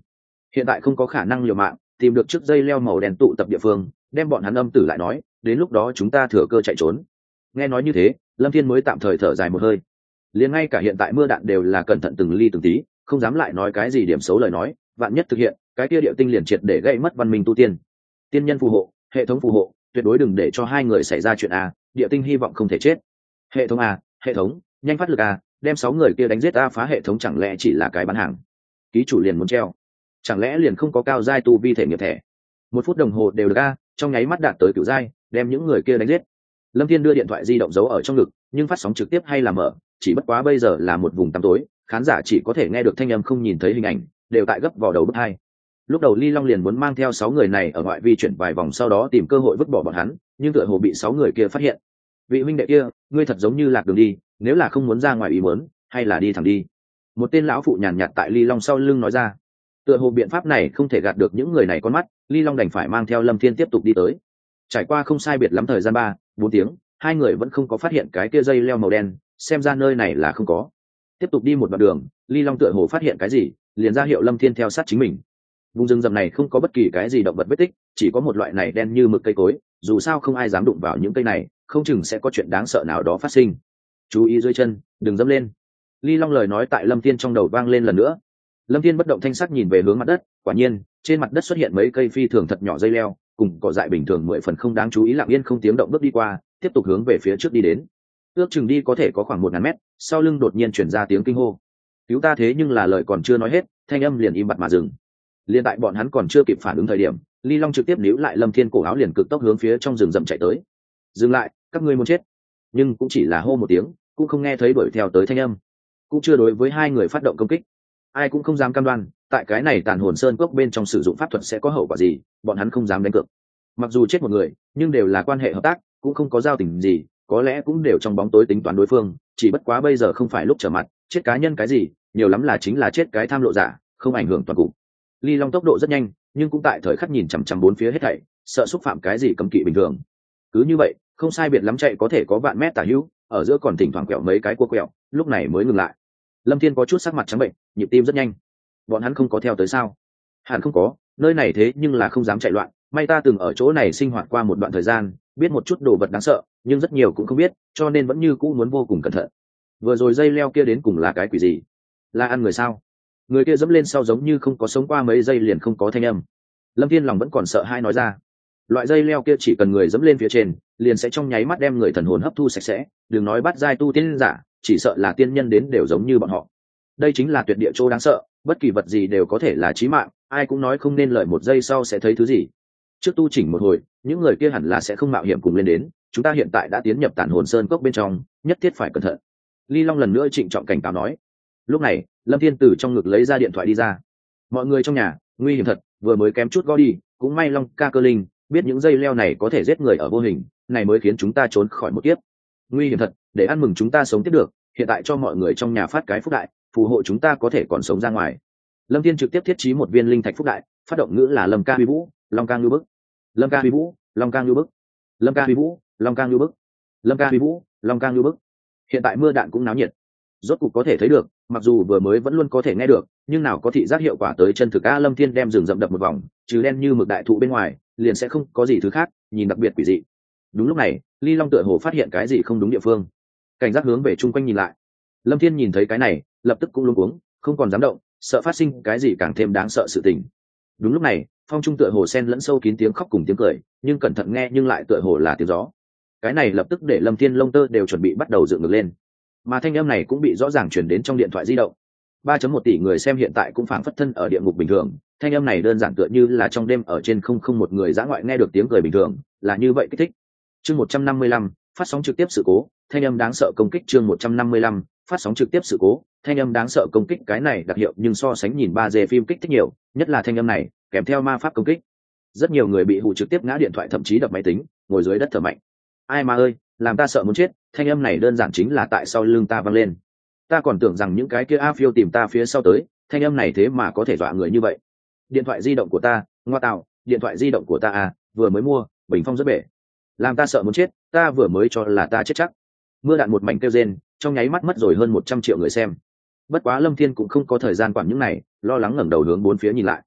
hiện tại không có khả năng liều mạng tìm được chiếc dây leo màu đen tụ tập địa phương, đem bọn hắn âm tử lại nói, đến lúc đó chúng ta thừa cơ chạy trốn. Nghe nói như thế, Lâm Thiên mới tạm thời thở dài một hơi. Liền ngay cả hiện tại mưa đạn đều là cẩn thận từng ly từng tí, không dám lại nói cái gì điểm xấu lời nói, vạn nhất thực hiện, cái kia địa tinh liền triệt để gây mất văn minh tu tiên. Tiên nhân phù hộ, hệ thống phù hộ, tuyệt đối đừng để cho hai người xảy ra chuyện a, địa tinh hy vọng không thể chết. Hệ thống a, hệ thống, nhanh phát lực a, đem sáu người kia đánh giết a, phá hệ thống chẳng lẽ chỉ là cái bán hàng. Ký chủ liền muốn treo. Chẳng lẽ liền không có cao giai tu vi thể nghiệp thẻ? Một phút đồng hồ đều được a, trong nháy mắt đạt tới cửu giai, đem những người kia đánh giết. Lâm Thiên đưa điện thoại di động giấu ở trong ngực, nhưng phát sóng trực tiếp hay là mở, chỉ bất quá bây giờ là một vùng tăm tối, khán giả chỉ có thể nghe được thanh âm không nhìn thấy hình ảnh, đều tại gấp vào đầu bức hai. Lúc đầu Ly Long liền muốn mang theo sáu người này ở ngoại vi chuyển vài vòng sau đó tìm cơ hội vứt bỏ bọn hắn, nhưng tựa hồ bị sáu người kia phát hiện. Vị huynh đệ kia, ngươi thật giống như lạc đường đi, nếu là không muốn ra ngoài ý muốn, hay là đi thẳng đi. Một tên lão phụ nhàn nhạt tại Ly Long sau lưng nói ra. Tựa hồ biện pháp này không thể gạt được những người này con mắt, Ly Long đành phải mang theo Lâm Thiên tiếp tục đi tới. Trải qua không sai biệt lắm thời gian ba, bốn tiếng, hai người vẫn không có phát hiện cái kia dây leo màu đen, xem ra nơi này là không có. Tiếp tục đi một đoạn đường, Ly Long tựa hồ phát hiện cái gì, liền ra hiệu Lâm Thiên theo sát chính mình. Vùng rừng rậm này không có bất kỳ cái gì động vật vết tích, chỉ có một loại này đen như mực cây cối, dù sao không ai dám đụng vào những cây này, không chừng sẽ có chuyện đáng sợ nào đó phát sinh. Chú ý dưới chân, đừng dẫm lên. Ly Long lời nói tại Lâm Thiên trong đầu vang lên lần nữa. Lâm Thiên bất động thanh sắc nhìn về hướng mặt đất, quả nhiên, trên mặt đất xuất hiện mấy cây phi thường thật nhỏ dây leo, cùng cỏ dại bình thường mười phần không đáng chú ý lặng yên không tiếng động bước đi qua, tiếp tục hướng về phía trước đi đến. Ước chừng đi có thể có khoảng một ngàn mét, sau lưng đột nhiên truyền ra tiếng kinh hô. Cứu ta, thế nhưng là lời còn chưa nói hết, thanh âm liền im bặt mà dừng. Liên tại bọn hắn còn chưa kịp phản ứng thời điểm, Ly Long trực tiếp níu lại Lâm Thiên cổ áo liền cực tốc hướng phía trong rừng rậm chạy tới. Dừng lại, các ngươi muốn chết. Nhưng cũng chỉ là hô một tiếng, cũng không nghe thấy đuổi theo tới thanh âm, cũng chưa đối với hai người phát động công kích. Ai cũng không dám cam đoan, tại cái này tàn hồn sơn cốc bên trong sử dụng pháp thuật sẽ có hậu quả gì, bọn hắn không dám đánh cược. Mặc dù chết một người, nhưng đều là quan hệ hợp tác, cũng không có giao tình gì, có lẽ cũng đều trong bóng tối tính toán đối phương, chỉ bất quá bây giờ không phải lúc trở mặt, chết cá nhân cái gì, nhiều lắm là chính là chết cái tham lộ giả, không ảnh hưởng toàn cục. Ly Long tốc độ rất nhanh, nhưng cũng tại thời khắc nhìn chằm chằm bốn phía hết thảy, sợ xúc phạm cái gì cấm kỵ bình thường. Cứ như vậy, không sai biệt lắm chạy có thể có vạn mét tả hữu, ở giữa còn thỉnh thoảng quẹo mấy cái cua quẹo, lúc này mới ngừng lại. Lâm Thiên có chút sắc mặt trắng bệnh, nhịp tim rất nhanh. Bọn hắn không có theo tới sao? Hẳn không có, nơi này thế nhưng là không dám chạy loạn, may ta từng ở chỗ này sinh hoạt qua một đoạn thời gian, biết một chút đồ vật đáng sợ, nhưng rất nhiều cũng không biết, cho nên vẫn như cũ muốn vô cùng cẩn thận. Vừa rồi dây leo kia đến cùng là cái quỷ gì? Là ăn người sao? Người kia dẫm lên sau giống như không có sống qua mấy giây liền không có thanh âm. Lâm Thiên lòng vẫn còn sợ hai nói ra. Loại dây leo kia chỉ cần người dẫm lên phía trên, liền sẽ trong nháy mắt đem người thần hồn hấp thu sạch sẽ, đừng nói bắt giai tu tiên giả, chỉ sợ là tiên nhân đến đều giống như bọn họ. Đây chính là tuyệt địa chỗ đáng sợ, bất kỳ vật gì đều có thể là chí mạng, ai cũng nói không nên lợi một giây sau sẽ thấy thứ gì. Trước tu chỉnh một hồi, những người kia hẳn là sẽ không mạo hiểm cùng lên đến, chúng ta hiện tại đã tiến nhập tản hồn sơn cốc bên trong, nhất thiết phải cẩn thận. Ly Long lần nữa trịnh trọng cảnh cáo nói. Lúc này, Lâm Thiên từ trong ngực lấy ra điện thoại đi ra. Mọi người trong nhà, nguy hiểm thật, vừa mới kém chút gõ đi, cũng may Long ca cơ linh, biết những dây leo này có thể giết người ở vô hình, này mới khiến chúng ta trốn khỏi một kiếp. Nguy hiểm thật, để ăn mừng chúng ta sống tiếp được, hiện tại cho mọi người trong nhà phát cái phúc đại, phù hộ chúng ta có thể còn sống ra ngoài. Lâm Thiên trực tiếp thiết trí một viên linh thạch phúc đại, phát động ngữ là Lâm ca huy vũ, Long ca ngưu bức. Lâm ca huy vũ, Long ca ngưu bức. Lâm ca huy vũ, Long ca ngưu bức. Lâm ca huy vũ, Long ca ngưu bức. Hiện tại mưa đạn cũng náo nhiệt, rốt cục có thể thấy được, mặc dù vừa mới vẫn luôn có thể nghe được, nhưng nào có thị giác hiệu quả tới chân thực. A Lâm Thiên đem rừng rậm đập một vòng, trừ đen như mực đại thụ bên ngoài, liền sẽ không có gì thứ khác, nhìn đặc biệt quỷ dị. Đúng lúc này, Ly Long tựa hồ phát hiện cái gì không đúng địa phương, cảnh giác hướng về chung quanh nhìn lại. Lâm Thiên nhìn thấy cái này, lập tức cũng luống cuống, không còn dám động, sợ phát sinh cái gì càng thêm đáng sợ sự tình. Đúng lúc này, phong trung tựa hồ xen lẫn sâu kín tiếng khóc cùng tiếng cười, nhưng cẩn thận nghe nhưng lại tựa hồ là tiếng gió. Cái này lập tức để Lâm Thiên lông tơ đều chuẩn bị bắt đầu dựng ngược lên, mà thanh âm này cũng bị rõ ràng truyền đến trong điện thoại di động. ba phẩy một tỷ người xem hiện tại cũng phảng phất thân ở địa ngục bình thường, thanh âm này đơn giản tựa như là trong đêm ở trên không không một người dã ngoại nghe được tiếng cười bình thường, là như vậy kích thích. Chương một trăm năm mươi lăm, phát sóng trực tiếp sự cố, thanh âm đáng sợ công kích. Chương một trăm năm mươi lăm, phát sóng trực tiếp sự cố, thanh âm đáng sợ công kích. Cái này đặc hiệu nhưng so sánh nhìn ba D phim kích thích nhiều, nhất là thanh âm này kèm theo ma pháp công kích. Rất nhiều người bị hù trực tiếp ngã điện thoại, thậm chí đập máy tính, ngồi dưới đất thở mạnh. Ai mà ơi, làm ta sợ muốn chết, thanh âm này đơn giản chính là tại sau lưng ta vang lên. Ta còn tưởng rằng những cái kia A phiêu tìm ta phía sau tới, thanh âm này thế mà có thể dọa người như vậy. Điện thoại di động của ta, ngoa tạo, điện thoại di động của ta à, vừa mới mua, bình phong rất bể. Làm ta sợ muốn chết, ta vừa mới cho là ta chết chắc. Mưa đạn một mảnh kêu rên, trong nháy mắt mất rồi hơn một trăm triệu người xem. Bất quá Lâm Thiên cũng không có thời gian quản những này, lo lắng ngẩng đầu hướng bốn phía nhìn lại.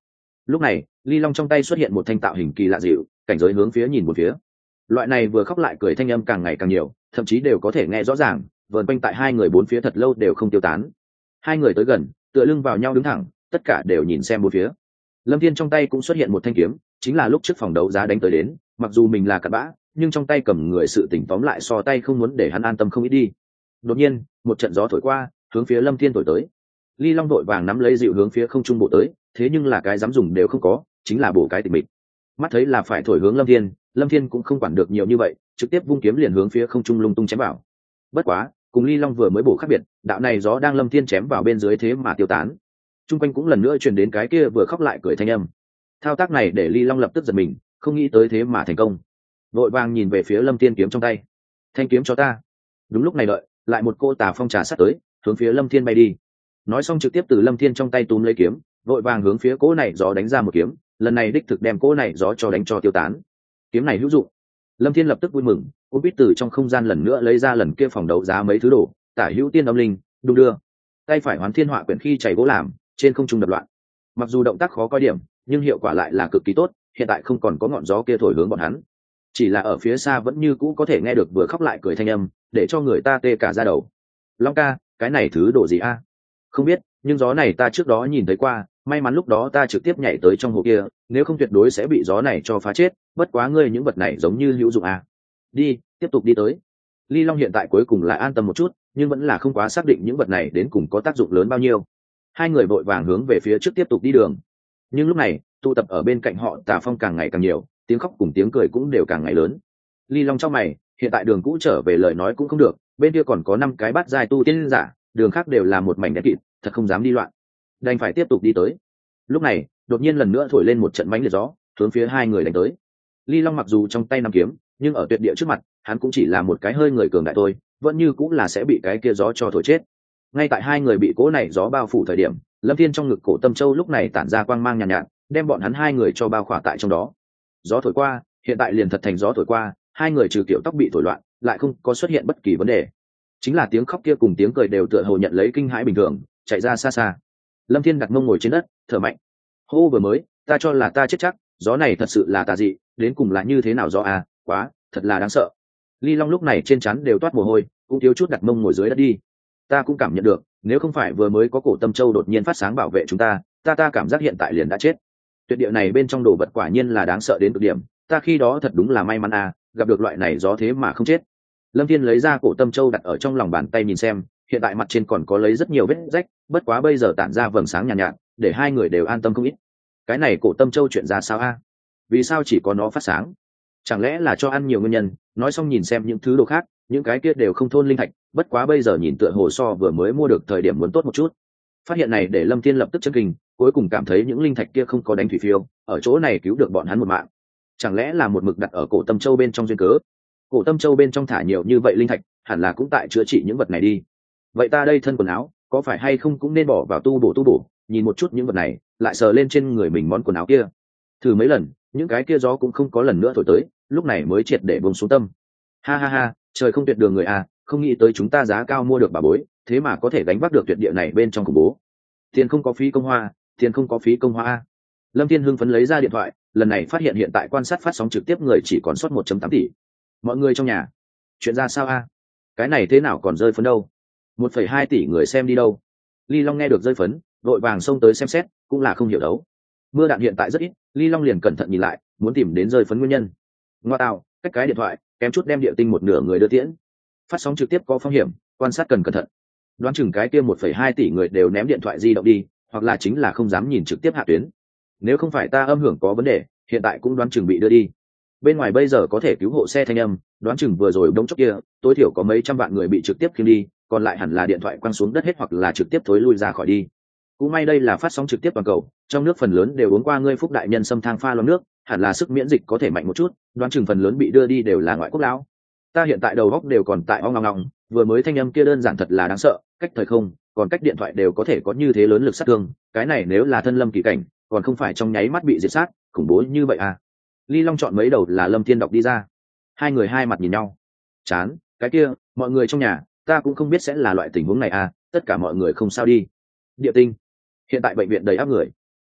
Lúc này ly long trong tay xuất hiện một thanh tạo hình kỳ lạ dịu, cảnh giới hướng phía nhìn một phía. Loại này vừa khóc lại cười thanh âm càng ngày càng nhiều, thậm chí đều có thể nghe rõ ràng, vờn quanh tại hai người bốn phía thật lâu đều không tiêu tán. Hai người tới gần, tựa lưng vào nhau đứng thẳng, tất cả đều nhìn xem bốn phía. Lâm Thiên trong tay cũng xuất hiện một thanh kiếm, chính là lúc trước phòng đấu giá đánh tới đến, mặc dù mình là cặn bã, nhưng trong tay cầm người sự tỉnh tóm lại so tay không muốn để hắn an tâm không ít đi. Đột nhiên, một trận gió thổi qua, hướng phía Lâm Thiên thổi tới. Ly Long đội vàng nắm lấy dịu hướng phía không trung bộ tới, thế nhưng là cái dám dùng đều không có, chính là bổ cái tịch mịch. Mắt thấy là phải thổi hướng Lâm Thiên, Lâm Thiên cũng không quản được nhiều như vậy, trực tiếp vung kiếm liền hướng phía không trung lung tung chém vào. Bất quá, cùng Ly Long vừa mới bổ khác biệt, đạo này gió đang Lâm Thiên chém vào bên dưới thế mà tiêu tán. Trung quanh cũng lần nữa truyền đến cái kia vừa khóc lại cười thanh âm. Thao tác này để Ly Long lập tức giật mình, không nghĩ tới thế mà thành công. Vội vàng nhìn về phía Lâm Thiên kiếm trong tay. Thanh kiếm cho ta. Đúng lúc này đợi, lại một cô tà phong trà sát tới, hướng phía Lâm Thiên bay đi. Nói xong trực tiếp từ Lâm Thiên trong tay túm lấy kiếm, vội vàng hướng phía cỗ này gió đánh ra một kiếm, lần này đích thực đem cỗ này gió cho đánh cho tiêu tán. Kiếm này hữu dụng. Lâm Thiên lập tức vui mừng, cũng biết từ trong không gian lần nữa lấy ra lần kia phòng đấu giá mấy thứ đồ, tả hữu tiên âm linh, đung đưa. Tay phải hoán thiên họa quyển khi chảy gỗ làm, trên không trung đập loạn. Mặc dù động tác khó coi điểm, nhưng hiệu quả lại là cực kỳ tốt, hiện tại không còn có ngọn gió kia thổi hướng bọn hắn. Chỉ là ở phía xa vẫn như cũ có thể nghe được vừa khóc lại cười thanh âm, để cho người ta tê cả da đầu. Long ca, cái này thứ đồ gì a? Không biết, nhưng gió này ta trước đó nhìn thấy qua, may mắn lúc đó ta trực tiếp nhảy tới trong hồ kia, nếu không tuyệt đối sẽ bị gió này cho phá chết. Bất quá ngươi những vật này giống như hữu dụng à. Đi, tiếp tục đi tới. Ly Long hiện tại cuối cùng lại an tâm một chút, nhưng vẫn là không quá xác định những vật này đến cùng có tác dụng lớn bao nhiêu. Hai người vội vàng hướng về phía trước tiếp tục đi đường. Nhưng lúc này, tụ tập ở bên cạnh họ tà phong càng ngày càng nhiều, tiếng khóc cùng tiếng cười cũng đều càng ngày lớn. Ly Long trong mày, hiện tại đường cũ trở về lời nói cũng không được, bên kia còn có năm cái bát giai tu tiên giả, đường khác đều là một mảnh đen kịt, thật không dám đi loạn, đành phải tiếp tục đi tới. Lúc này đột nhiên lần nữa thổi lên một trận mánh liệt gió, hướng phía hai người đánh tới. Ly Long mặc dù trong tay nắm kiếm, nhưng ở tuyệt địa trước mặt hắn cũng chỉ là một cái hơi người cường đại thôi, vẫn như cũng là sẽ bị cái kia gió cho thổi chết. Ngay tại hai người bị cỗ này gió bao phủ thời điểm, Lâm Thiên trong ngực cổ Tâm Châu lúc này tản ra quang mang nhàn nhạt, nhạt, đem bọn hắn hai người cho bao khỏa tại trong đó. Gió thổi qua, hiện tại liền thật thành gió thổi qua, hai người trừ kiểu tóc bị thổi loạn, lại không có xuất hiện bất kỳ vấn đề. Chính là tiếng khóc kia cùng tiếng cười đều tựa hồ nhận lấy kinh hãi bình thường, chạy ra xa xa. Lâm Thiên đặt mông ngồi trên đất, thở mạnh. Hô vừa mới, ta cho là ta chết chắc, gió này thật sự là tà dị, đến cùng là như thế nào gió à, quá, thật là đáng sợ. Ly Long lúc này trên trán đều toát mồ hôi, cũng thiếu chút đặt mông ngồi dưới đất đi. Ta cũng cảm nhận được, nếu không phải vừa mới có cổ Tâm Châu đột nhiên phát sáng bảo vệ chúng ta, ta ta cảm giác hiện tại liền đã chết. Tuyệt địa này bên trong đồ vật quả nhiên là đáng sợ đến cực điểm, ta khi đó thật đúng là may mắn à, gặp được loại này gió thế mà không chết. Lâm Thiên lấy ra cổ Tâm Châu đặt ở trong lòng bàn tay nhìn xem, hiện tại mặt trên còn có lấy rất nhiều vết rách, bất quá bây giờ tản ra vầng sáng nhàn nhạt, nhạt, để hai người đều an tâm không ít. Cái này cổ Tâm Châu chuyện ra sao a? Vì sao chỉ có nó phát sáng? Chẳng lẽ là cho ăn nhiều nguyên nhân? Nói xong nhìn xem những thứ đồ khác, những cái kia đều không thôn linh thạch, bất quá bây giờ nhìn tựa hồ so vừa mới mua được thời điểm muốn tốt một chút. Phát hiện này để Lâm Thiên lập tức chấn kinh, cuối cùng cảm thấy những linh thạch kia không có đánh thủy phiêu, ở chỗ này cứu được bọn hắn một mạng. Chẳng lẽ là một mực đặt ở cổ Tâm Châu bên trong duyên cớ? Cổ Tâm Châu bên trong thả nhiều như vậy linh thạch, hẳn là cũng tại chữa trị những vật này đi. Vậy ta đây thân quần áo, có phải hay không cũng nên bỏ vào tu bổ tu bổ, nhìn một chút những vật này, lại sờ lên trên người mình món quần áo kia. Thử mấy lần, những cái kia gió cũng không có lần nữa thổi tới, lúc này mới triệt để buông xuống tâm. Ha ha ha, trời không tuyệt đường người à, không nghĩ tới chúng ta giá cao mua được bà bối, thế mà có thể đánh vác được tuyệt địa này bên trong khủng bố. Tiền không có phí công hoa, tiền không có phí công hoa. Lâm Thiên hưng phấn lấy ra điện thoại, lần này phát hiện hiện tại quan sát phát sóng trực tiếp người chỉ còn sót một phẩy tám tỷ. Mọi người trong nhà, chuyện ra sao a? Cái này thế nào còn rơi phấn đâu? một phẩy hai tỷ người xem đi đâu? Ly Long nghe được rơi phấn, đội vàng xông tới xem xét, cũng là không hiểu đấu. Mưa đạn hiện tại rất ít, Ly Long liền cẩn thận nhìn lại, muốn tìm đến rơi phấn nguyên nhân. Ngoa tạo, cách cái điện thoại, kém chút đem địa tinh một nửa người đưa tiễn. Phát sóng trực tiếp có phong hiểm, quan sát cần cẩn thận. Đoán chừng cái kia một phẩy hai tỷ người đều ném điện thoại di động đi, hoặc là chính là không dám nhìn trực tiếp hạ tuyến. Nếu không phải ta âm hưởng có vấn đề, hiện tại cũng đoán chừng bị đưa đi. Bên ngoài bây giờ có thể cứu hộ xe thanh âm, đoán chừng vừa rồi đống chốc kia, tối thiểu có mấy trăm vạn người bị trực tiếp khiêng đi, còn lại hẳn là điện thoại quăng xuống đất hết hoặc là trực tiếp thối lui ra khỏi đi. Cũng may đây là phát sóng trực tiếp toàn cầu, trong nước phần lớn đều uống qua ngươi phúc đại nhân xâm thang pha loãng nước, hẳn là sức miễn dịch có thể mạnh một chút, đoán chừng phần lớn bị đưa đi đều là ngoại quốc lão. Ta hiện tại đầu góc đều còn tại ong ong ong, vừa mới thanh âm kia đơn giản thật là đáng sợ, cách thời không, còn cách điện thoại đều có thể có như thế lớn lực sát thương, cái này nếu là thân lâm kỳ cảnh, còn không phải trong nháy mắt bị diệt sát, khủng bố như vậy à. Ly Long chọn mấy đầu là Lâm Thiên đọc đi ra. Hai người hai mặt nhìn nhau. Chán, cái kia, mọi người trong nhà, ta cũng không biết sẽ là loại tình huống này à, tất cả mọi người không sao đi. Địa tinh. Hiện tại bệnh viện đầy áp người.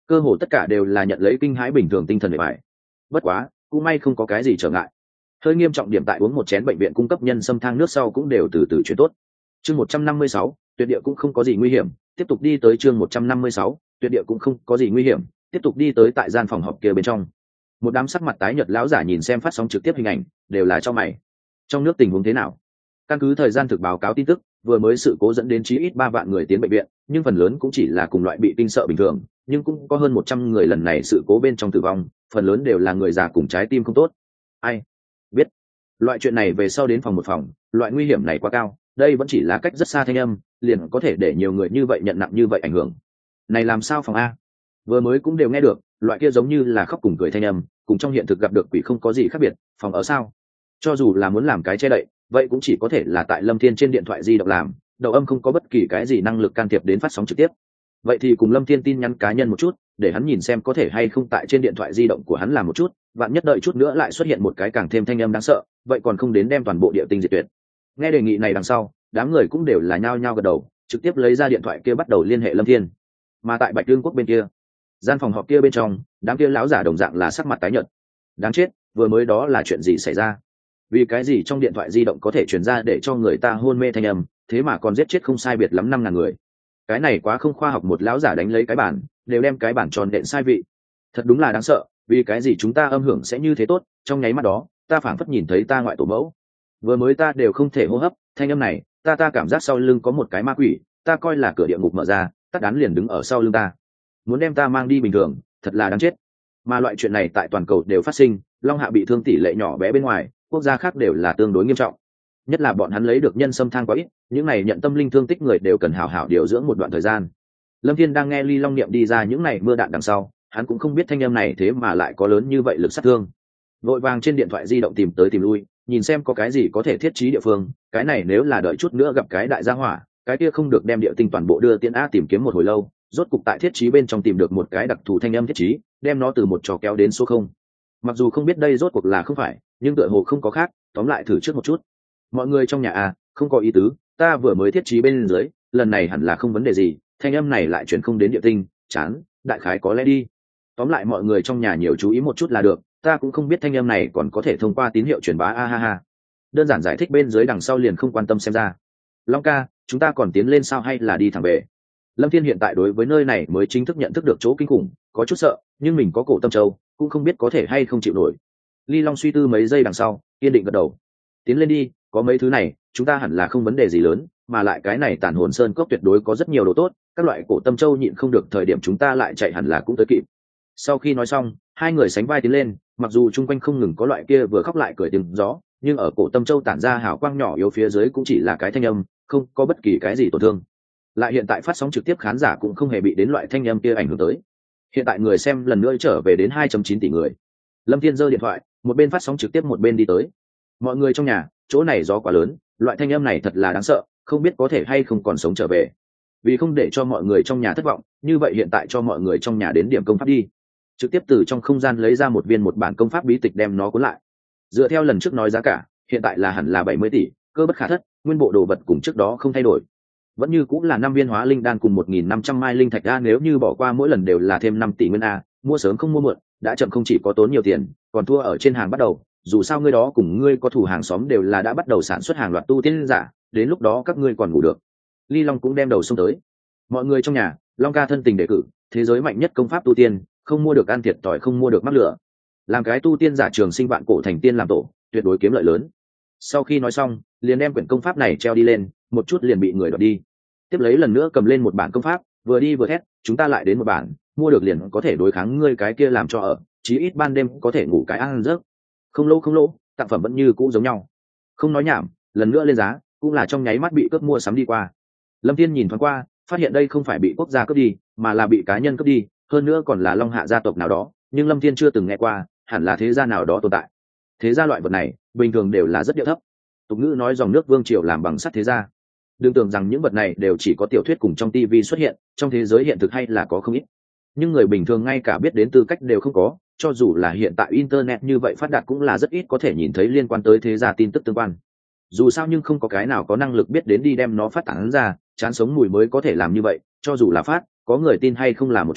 cơ hồ tất cả đều là nhận lấy kinh hãi bình thường tinh thần để bài. Bất quá cũng may không có cái gì trở ngại. Hơi nghiêm trọng điểm tại uống một chén bệnh viện cung cấp nhân sâm thang nước sau cũng đều từ từ chuyển tốt. Chương một trăm năm mươi sáu, tuyệt địa cũng không có gì nguy hiểm, tiếp tục đi tới chương một trăm năm mươi sáu, tuyệt địa cũng không có gì nguy hiểm, tiếp tục đi tới tại gian phòng họp kia bên trong. Một đám sắc mặt tái nhợt lão giả nhìn xem phát sóng trực tiếp hình ảnh, đều là cho mày. Trong nước tình huống thế nào? Căn cứ thời gian thực báo cáo tin tức, vừa mới sự cố dẫn đến chí ít ba vạn người tiến bệnh viện, nhưng phần lớn cũng chỉ là cùng loại bị kinh sợ bình thường, nhưng cũng có hơn một trăm người lần này sự cố bên trong tử vong, phần lớn đều là người già cùng trái tim không tốt. Ai biết? Loại chuyện này về sau đến phòng một phòng, loại nguy hiểm này quá cao, đây vẫn chỉ là cách rất xa thanh âm, liền có thể để nhiều người như vậy nhận nặng như vậy ảnh hưởng. Này làm sao phòng a? Vừa mới cũng đều nghe được, loại kia giống như là khóc cùng cười thanh âm, cùng trong hiện thực gặp được quỷ không có gì khác biệt, phòng ở sao? Cho dù là muốn làm cái che đậy, vậy cũng chỉ có thể là tại Lâm Thiên trên điện thoại di động làm, đầu âm không có bất kỳ cái gì năng lực can thiệp đến phát sóng trực tiếp. Vậy thì cùng Lâm Thiên tin nhắn cá nhân một chút, để hắn nhìn xem có thể hay không tại trên điện thoại di động của hắn làm một chút, vạn nhất đợi chút nữa lại xuất hiện một cái càng thêm thanh âm đáng sợ, vậy còn không đến đem toàn bộ địa tinh diệt tuyệt. Nghe đề nghị này đằng sau, đám người cũng đều là nhao nhao gật đầu, trực tiếp lấy ra điện thoại kia bắt đầu liên hệ Lâm Thiên. Mà tại Bạch Dương quốc bên kia, gian phòng họp kia bên trong, đám kia lão giả đồng dạng là sắc mặt tái nhợt. Đáng chết, vừa mới đó là chuyện gì xảy ra? Vì cái gì trong điện thoại di động có thể truyền ra để cho người ta hôn mê thanh âm, thế mà còn giết chết không sai biệt lắm năm ngàn người. Cái này quá không khoa học, một lão giả đánh lấy cái bản, đều đem cái bản tròn đện sai vị. Thật đúng là đáng sợ, vì cái gì chúng ta âm hưởng sẽ như thế tốt, trong nháy mắt đó, ta phảng phất nhìn thấy ta ngoại tổ mẫu. Vừa mới ta đều không thể hô hấp, thanh âm này, ta ta cảm giác sau lưng có một cái ma quỷ, ta coi là cửa địa ngục mở ra, tắt đán liền đứng ở sau lưng ta. Muốn đem ta mang đi bình thường, thật là đáng chết. Mà loại chuyện này tại toàn cầu đều phát sinh, Long Hạ bị thương tỷ lệ nhỏ bé bên ngoài, quốc gia khác đều là tương đối nghiêm trọng. Nhất là bọn hắn lấy được nhân sâm thang quá ít, những này nhận tâm linh thương tích người đều cần hảo hảo điều dưỡng một đoạn thời gian. Lâm Thiên đang nghe Ly Long niệm đi ra những này mưa đạn đằng sau, hắn cũng không biết thanh âm này thế mà lại có lớn như vậy lực sát thương. Vội vàng trên điện thoại di động tìm tới tìm lui, nhìn xem có cái gì có thể thiết trí địa phương, cái này nếu là đợi chút nữa gặp cái đại gia hỏa, cái kia không được đem địa tinh toàn bộ đưa tiên a tìm kiếm một hồi lâu, rốt cục tại thiết trí bên trong tìm được một cái đặc thù thanh âm thiết trí, đem nó từ một trò kéo đến số không. Mặc dù không biết đây rốt cuộc là không phải, nhưng tựa hồ không có khác, tóm lại thử trước một chút. Mọi người trong nhà à, không có ý tứ, ta vừa mới thiết trí bên dưới, lần này hẳn là không vấn đề gì, thanh âm này lại chuyển không đến địa tinh, chán, đại khái có lẽ đi. Tóm lại mọi người trong nhà nhiều chú ý một chút là được, ta cũng không biết thanh âm này còn có thể thông qua tín hiệu truyền bá a ha ha. Đơn giản giải thích bên dưới đằng sau liền không quan tâm xem ra. Long ca, chúng ta còn tiến lên sao hay là đi thẳng về? Lâm Thiên hiện tại đối với nơi này mới chính thức nhận thức được chỗ kinh khủng, có chút sợ, nhưng mình có cổ tâm châu, cũng không biết có thể hay không chịu nổi. Ly Long suy tư mấy giây đằng sau, kiên định gật đầu. Tiến lên đi, có mấy thứ này, chúng ta hẳn là không vấn đề gì lớn, mà lại cái này Tản Hồn Sơn cốc tuyệt đối có rất nhiều đồ tốt, các loại cổ tâm châu nhịn không được thời điểm chúng ta lại chạy hẳn là cũng tới kịp. Sau khi nói xong, hai người sánh vai tiến lên, mặc dù chung quanh không ngừng có loại kia vừa khóc lại cười tiếng gió, nhưng ở cổ tâm châu tản ra hào quang nhỏ yếu phía dưới cũng chỉ là cái thanh âm, không có bất kỳ cái gì tổn thương. Lại hiện tại phát sóng trực tiếp khán giả cũng không hề bị đến loại thanh âm kia ảnh hưởng tới. Hiện tại người xem lần nữa trở về đến hai phẩy chín tỷ người. Lâm Thiên giơ điện thoại, một bên phát sóng trực tiếp một bên đi tới. Mọi người trong nhà, chỗ này gió quá lớn, loại thanh âm này thật là đáng sợ, không biết có thể hay không còn sống trở về. Vì không để cho mọi người trong nhà thất vọng, như vậy hiện tại cho mọi người trong nhà đến điểm công pháp đi. Trực tiếp từ trong không gian lấy ra một viên một bản công pháp bí tịch đem nó cuốn lại. Dựa theo lần trước nói giá cả, hiện tại là hẳn là bảy mươi tỷ, cơ bất khả thất, nguyên bộ đồ vật cùng trước đó không thay đổi. Vẫn như cũng là năm viên hóa linh đan cùng một nghìn năm trăm mai linh thạch a, nếu như bỏ qua mỗi lần đều là thêm năm tỷ nguyên a, mua sớm không mua muộn, đã chậm không chỉ có tốn nhiều tiền, còn thua ở trên hàng bắt đầu, dù sao ngươi đó cùng ngươi có thủ hàng xóm đều là đã bắt đầu sản xuất hàng loạt tu tiên giả, đến lúc đó các ngươi còn ngủ được. Ly Long cũng đem đầu xông tới. Mọi người trong nhà, Long ca thân tình đề cử, thế giới mạnh nhất công pháp tu tiên, không mua được ăn thiệt tỏi không mua được mắc lửa. Làm cái tu tiên giả trường sinh vạn cổ thành tiên làm tổ, tuyệt đối kiếm lợi lớn. Sau khi nói xong, liền đem quyển công pháp này treo đi lên, một chút liền bị người đoạt đi. Tiếp lấy lần nữa cầm lên một bản công pháp, vừa đi vừa hét, chúng ta lại đến một bản, mua được liền có thể đối kháng ngươi cái kia làm cho ở, chí ít ban đêm có thể ngủ cái ăn giấc. Không lỗ không lỗ, tặng phẩm vẫn như cũ giống nhau. Không nói nhảm, lần nữa lên giá, cũng là trong nháy mắt bị cướp mua sắm đi qua. Lâm Thiên nhìn thoáng qua, phát hiện đây không phải bị quốc gia cướp đi, mà là bị cá nhân cướp đi, hơn nữa còn là Long Hạ gia tộc nào đó, nhưng Lâm Thiên chưa từng nghe qua, hẳn là thế gia nào đó tồn tại. Thế gia loại vật này, bình thường đều là rất địa thấp. Tục ngữ nói dòng nước vương triều làm bằng sắt thế gia. Đừng tưởng rằng những vật này đều chỉ có tiểu thuyết cùng trong ti vi xuất hiện, trong thế giới hiện thực hay là có không ít. Nhưng người bình thường ngay cả biết đến tư cách đều không có, cho dù là hiện tại internet như vậy phát đạt cũng là rất ít có thể nhìn thấy liên quan tới thế gia tin tức tương quan. Dù sao nhưng không có cái nào có năng lực biết đến đi đem nó phát tán ra, chán sống mùi mới có thể làm như vậy, cho dù là phát, có người tin hay không là một chuyện,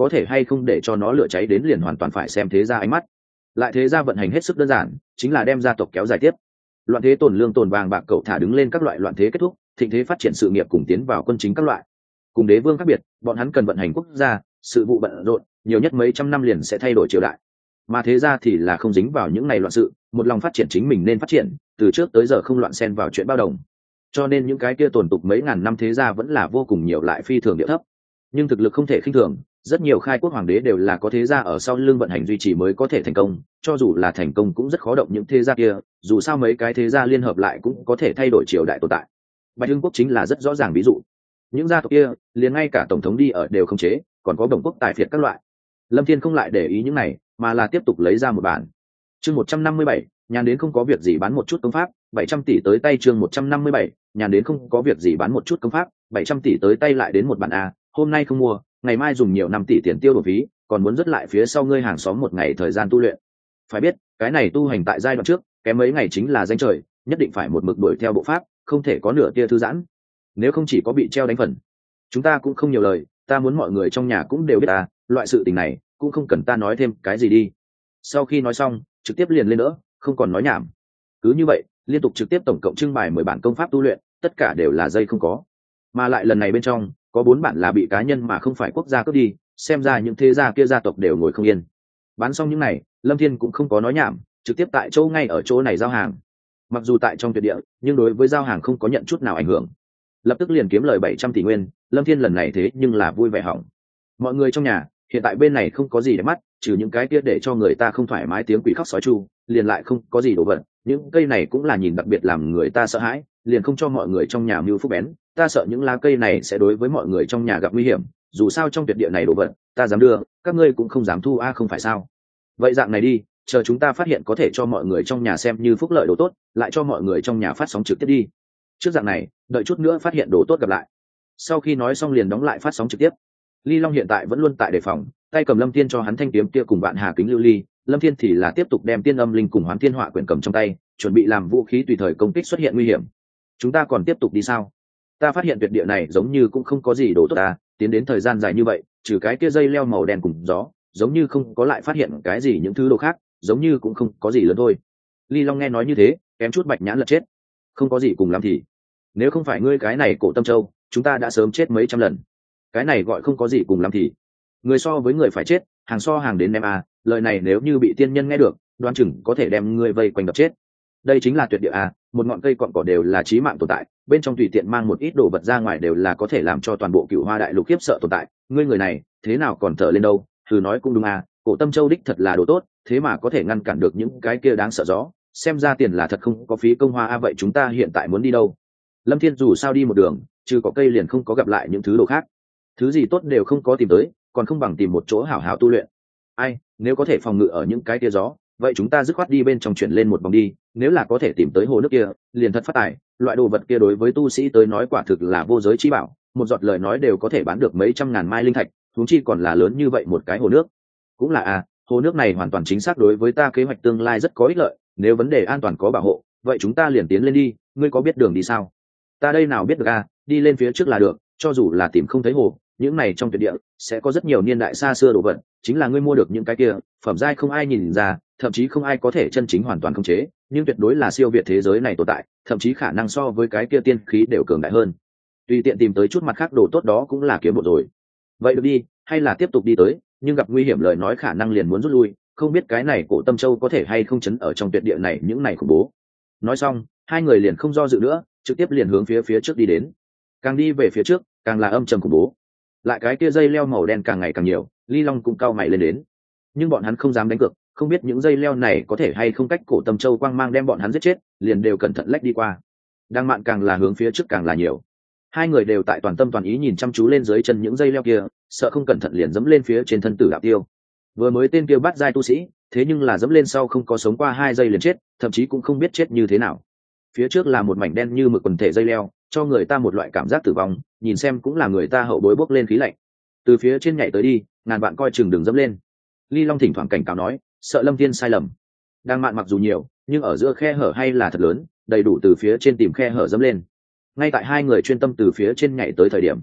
có thể hay không để cho nó lửa cháy đến liền hoàn toàn phải xem thế gia ánh mắt. Lại thế gia vận hành hết sức đơn giản, chính là đem gia tộc kéo dài tiếp. Loạn thế tồn lương tồn vàng bạc cậu thả đứng lên các loại loạn thế kết thúc, thịnh thế phát triển sự nghiệp cùng tiến vào quân chính các loại. Cùng đế vương khác biệt, bọn hắn cần vận hành quốc gia, sự vụ bận rộn, nhiều nhất mấy trăm năm liền sẽ thay đổi triều đại. Mà thế gia thì là không dính vào những này loạn sự, một lòng phát triển chính mình nên phát triển, từ trước tới giờ không loạn xen vào chuyện bao đồng. Cho nên những cái kia tồn tục mấy ngàn năm thế gia vẫn là vô cùng nhiều lại phi thường địa thấp. Nhưng thực lực không thể khinh thường, rất nhiều khai quốc hoàng đế đều là có thế gia ở sau lưng vận hành duy trì mới có thể thành công, cho dù là thành công cũng rất khó động những thế gia kia, dù sao mấy cái thế gia liên hợp lại cũng có thể thay đổi triều đại tồn tại. Bạch Hưng quốc chính là rất rõ ràng ví dụ. Những gia tộc kia, liền ngay cả tổng thống đi ở đều không chế, còn có đồng quốc tài phiệt các loại. Lâm Thiên không lại để ý những này, mà là tiếp tục lấy ra một bản. Chương một trăm năm mươi bảy, nhàn đến không có việc gì bán một chút công pháp, bảy trăm tỷ tới tay. Chương một trăm năm mươi bảy, nhàn đến không có việc gì bán một chút công pháp, bảy trăm tỷ tới tay lại đến một bản a, hôm nay không mua, ngày mai dùng nhiều năm tỷ tiền tiêu đổ phí, còn muốn dứt lại phía sau ngươi hàng xóm một ngày thời gian tu luyện. Phải biết, cái này tu hành tại giai đoạn trước, kém mấy ngày chính là danh trời, nhất định phải một mực đuổi theo bộ pháp, không thể có nửa tia thư giãn. Nếu không chỉ có bị treo đánh phần. Chúng ta cũng không nhiều lời, ta muốn mọi người trong nhà cũng đều biết ta, loại sự tình này cũng không cần ta nói thêm cái gì đi. Sau khi nói xong, trực tiếp liền lên đỡ, không còn nói nhảm. Cứ như vậy, liên tục trực tiếp tổng cộng trưng bày mười bản công pháp tu luyện, tất cả đều là dây không có. Mà lại lần này bên trong, có bốn bản là bị cá nhân mà không phải quốc gia cướp đi, xem ra những thế gia kia gia tộc đều ngồi không yên. Bán xong những này, Lâm Thiên cũng không có nói nhảm, trực tiếp tại chỗ ngay ở chỗ này giao hàng. Mặc dù tại trong tuyệt địa, nhưng đối với giao hàng không có nhận chút nào ảnh hưởng. Lập tức liền kiếm lời bảy trăm tỷ nguyên, Lâm Thiên lần này thế nhưng là vui vẻ hỏng. Mọi người trong nhà, hiện tại bên này không có gì để mắt, trừ những cái kia để cho người ta không thoải mái tiếng quỷ khóc sói tru, liền lại không có gì đồ vật. Những cây này cũng là nhìn đặc biệt làm người ta sợ hãi, liền không cho mọi người trong nhà mưu phúc bén. Ta sợ những lá cây này sẽ đối với mọi người trong nhà gặp nguy hiểm, dù sao trong tuyệt địa này đồ vật, ta dám đưa, các ngươi cũng không dám thu a, không phải sao? Vậy dạng này đi, chờ chúng ta phát hiện có thể cho mọi người trong nhà xem như phúc lợi đồ tốt, lại cho mọi người trong nhà phát sóng trực tiếp đi. Trước dạng này, đợi chút nữa phát hiện đồ tốt gặp lại. Sau khi nói xong liền đóng lại phát sóng trực tiếp. Ly Long hiện tại vẫn luôn tại đề phòng, tay cầm Lâm Thiên cho hắn thanh kiếm kia cùng bạn Hà Kính Lưu Ly, Lâm Thiên thì là tiếp tục đem Tiên Âm Linh cùng Hoán Thiên Họa quyển cầm trong tay, chuẩn bị làm vũ khí tùy thời công kích xuất hiện nguy hiểm. Chúng ta còn tiếp tục đi sao? Ta phát hiện tuyệt địa này giống như cũng không có gì đồ tốt ta, tiến đến thời gian dài như vậy, trừ cái kia dây leo màu đen cùng gió, giống như không có lại phát hiện cái gì những thứ đồ khác, giống như cũng không có gì lớn thôi. Ly Long nghe nói như thế, kém chút bạch nhãn lật chết. Không có gì cùng lắm thì, nếu không phải ngươi cái này Cổ Tâm Châu, chúng ta đã sớm chết mấy trăm lần. Cái này gọi không có gì cùng lắm thì, người so với người phải chết, hàng so hàng đến em à, lời này nếu như bị tiên nhân nghe được, đoán chừng có thể đem ngươi vây quanh đập chết. Đây chính là tuyệt địa à, một ngọn cây cọn cỏ đều là chí mạng tồn tại, bên trong tùy tiện mang một ít đồ vật ra ngoài đều là có thể làm cho toàn bộ Cựu Hoa Đại Lục khiếp sợ tồn tại. Ngươi người này, thế nào còn thở lên đâu? Thử nói cũng đúng à, Cổ Tâm Châu đích thật là đồ tốt, thế mà có thể ngăn cản được những cái kia đáng sợ gió, xem ra tiền là thật không có phí công hoa a. Vậy chúng ta hiện tại muốn đi đâu? Lâm Thiên dù sao đi một đường, trừ có cây liền không có gặp lại những thứ đồ khác, thứ gì tốt đều không có tìm tới, còn không bằng tìm một chỗ hảo hảo tu luyện. Ai, nếu có thể phòng ngự ở những cái kia gió, vậy chúng ta dứt khoát đi bên trong chuyển lên một vòng đi, nếu là có thể tìm tới hồ nước kia, liền thật phát tài, loại đồ vật kia đối với tu sĩ tới nói quả thực là vô giới chi bảo, một giọt lời nói đều có thể bán được mấy trăm ngàn mai linh thạch, huống chi còn là lớn như vậy một cái hồ nước. Cũng là à, hồ nước này hoàn toàn chính xác đối với ta kế hoạch tương lai rất có ích lợi, nếu vấn đề an toàn có bảo hộ, vậy chúng ta liền tiến lên đi, ngươi có biết đường đi sao? Ta đây nào biết được à, đi lên phía trước là được, cho dù là tìm không thấy hồ, những này trong tuyệt địa sẽ có rất nhiều niên đại xa xưa đồ vật, chính là ngươi mua được những cái kia phẩm giai không ai nhìn ra, thậm chí không ai có thể chân chính hoàn toàn khống chế, nhưng tuyệt đối là siêu việt thế giới này tồn tại, thậm chí khả năng so với cái kia tiên khí đều cường đại hơn. Tùy tiện tìm tới chút mặt khác đồ tốt đó cũng là kiếm bộ rồi. Vậy được đi, hay là tiếp tục đi tới, nhưng gặp nguy hiểm lời nói khả năng liền muốn rút lui, không biết cái này Cổ Tâm Châu có thể hay không chấn ở trong tuyệt địa này những này khủng bố. Nói xong, hai người liền không do dự nữa, trực tiếp liền hướng phía phía trước đi đến. Càng đi về phía trước, càng là âm trầm khủng bố. Lại cái kia dây leo màu đen càng ngày càng nhiều, Ly Long cũng cao mày lên đến. Nhưng bọn hắn không dám đánh cược, không biết những dây leo này có thể hay không cách Cổ Tâm Châu quang mang đem bọn hắn giết chết, liền đều cẩn thận lách đi qua. Đang mạn càng là hướng phía trước càng là nhiều. Hai người đều tại toàn tâm toàn ý nhìn chăm chú lên dưới chân những dây leo kia, sợ không cẩn thận liền dẫm lên phía trên thân tử đạo tiêu. Vừa mới tên kia bắt giai tu sĩ, thế nhưng là dẫm lên sau không có sống qua hai giây liền chết, thậm chí cũng không biết chết như thế nào. Phía trước là một mảnh đen như mực quần thể dây leo, cho người ta một loại cảm giác tử vong, nhìn xem cũng là người ta hậu bối bốc lên khí lạnh. Từ phía trên nhảy tới đi, ngàn bạn coi chừng đừng dẫm lên. Ly Long thỉnh thoảng cảnh cáo nói, sợ Lâm Thiên sai lầm. Đang mạn mặc dù nhiều, nhưng ở giữa khe hở hay là thật lớn, đầy đủ từ phía trên tìm khe hở dẫm lên. Ngay tại hai người chuyên tâm từ phía trên nhảy tới thời điểm,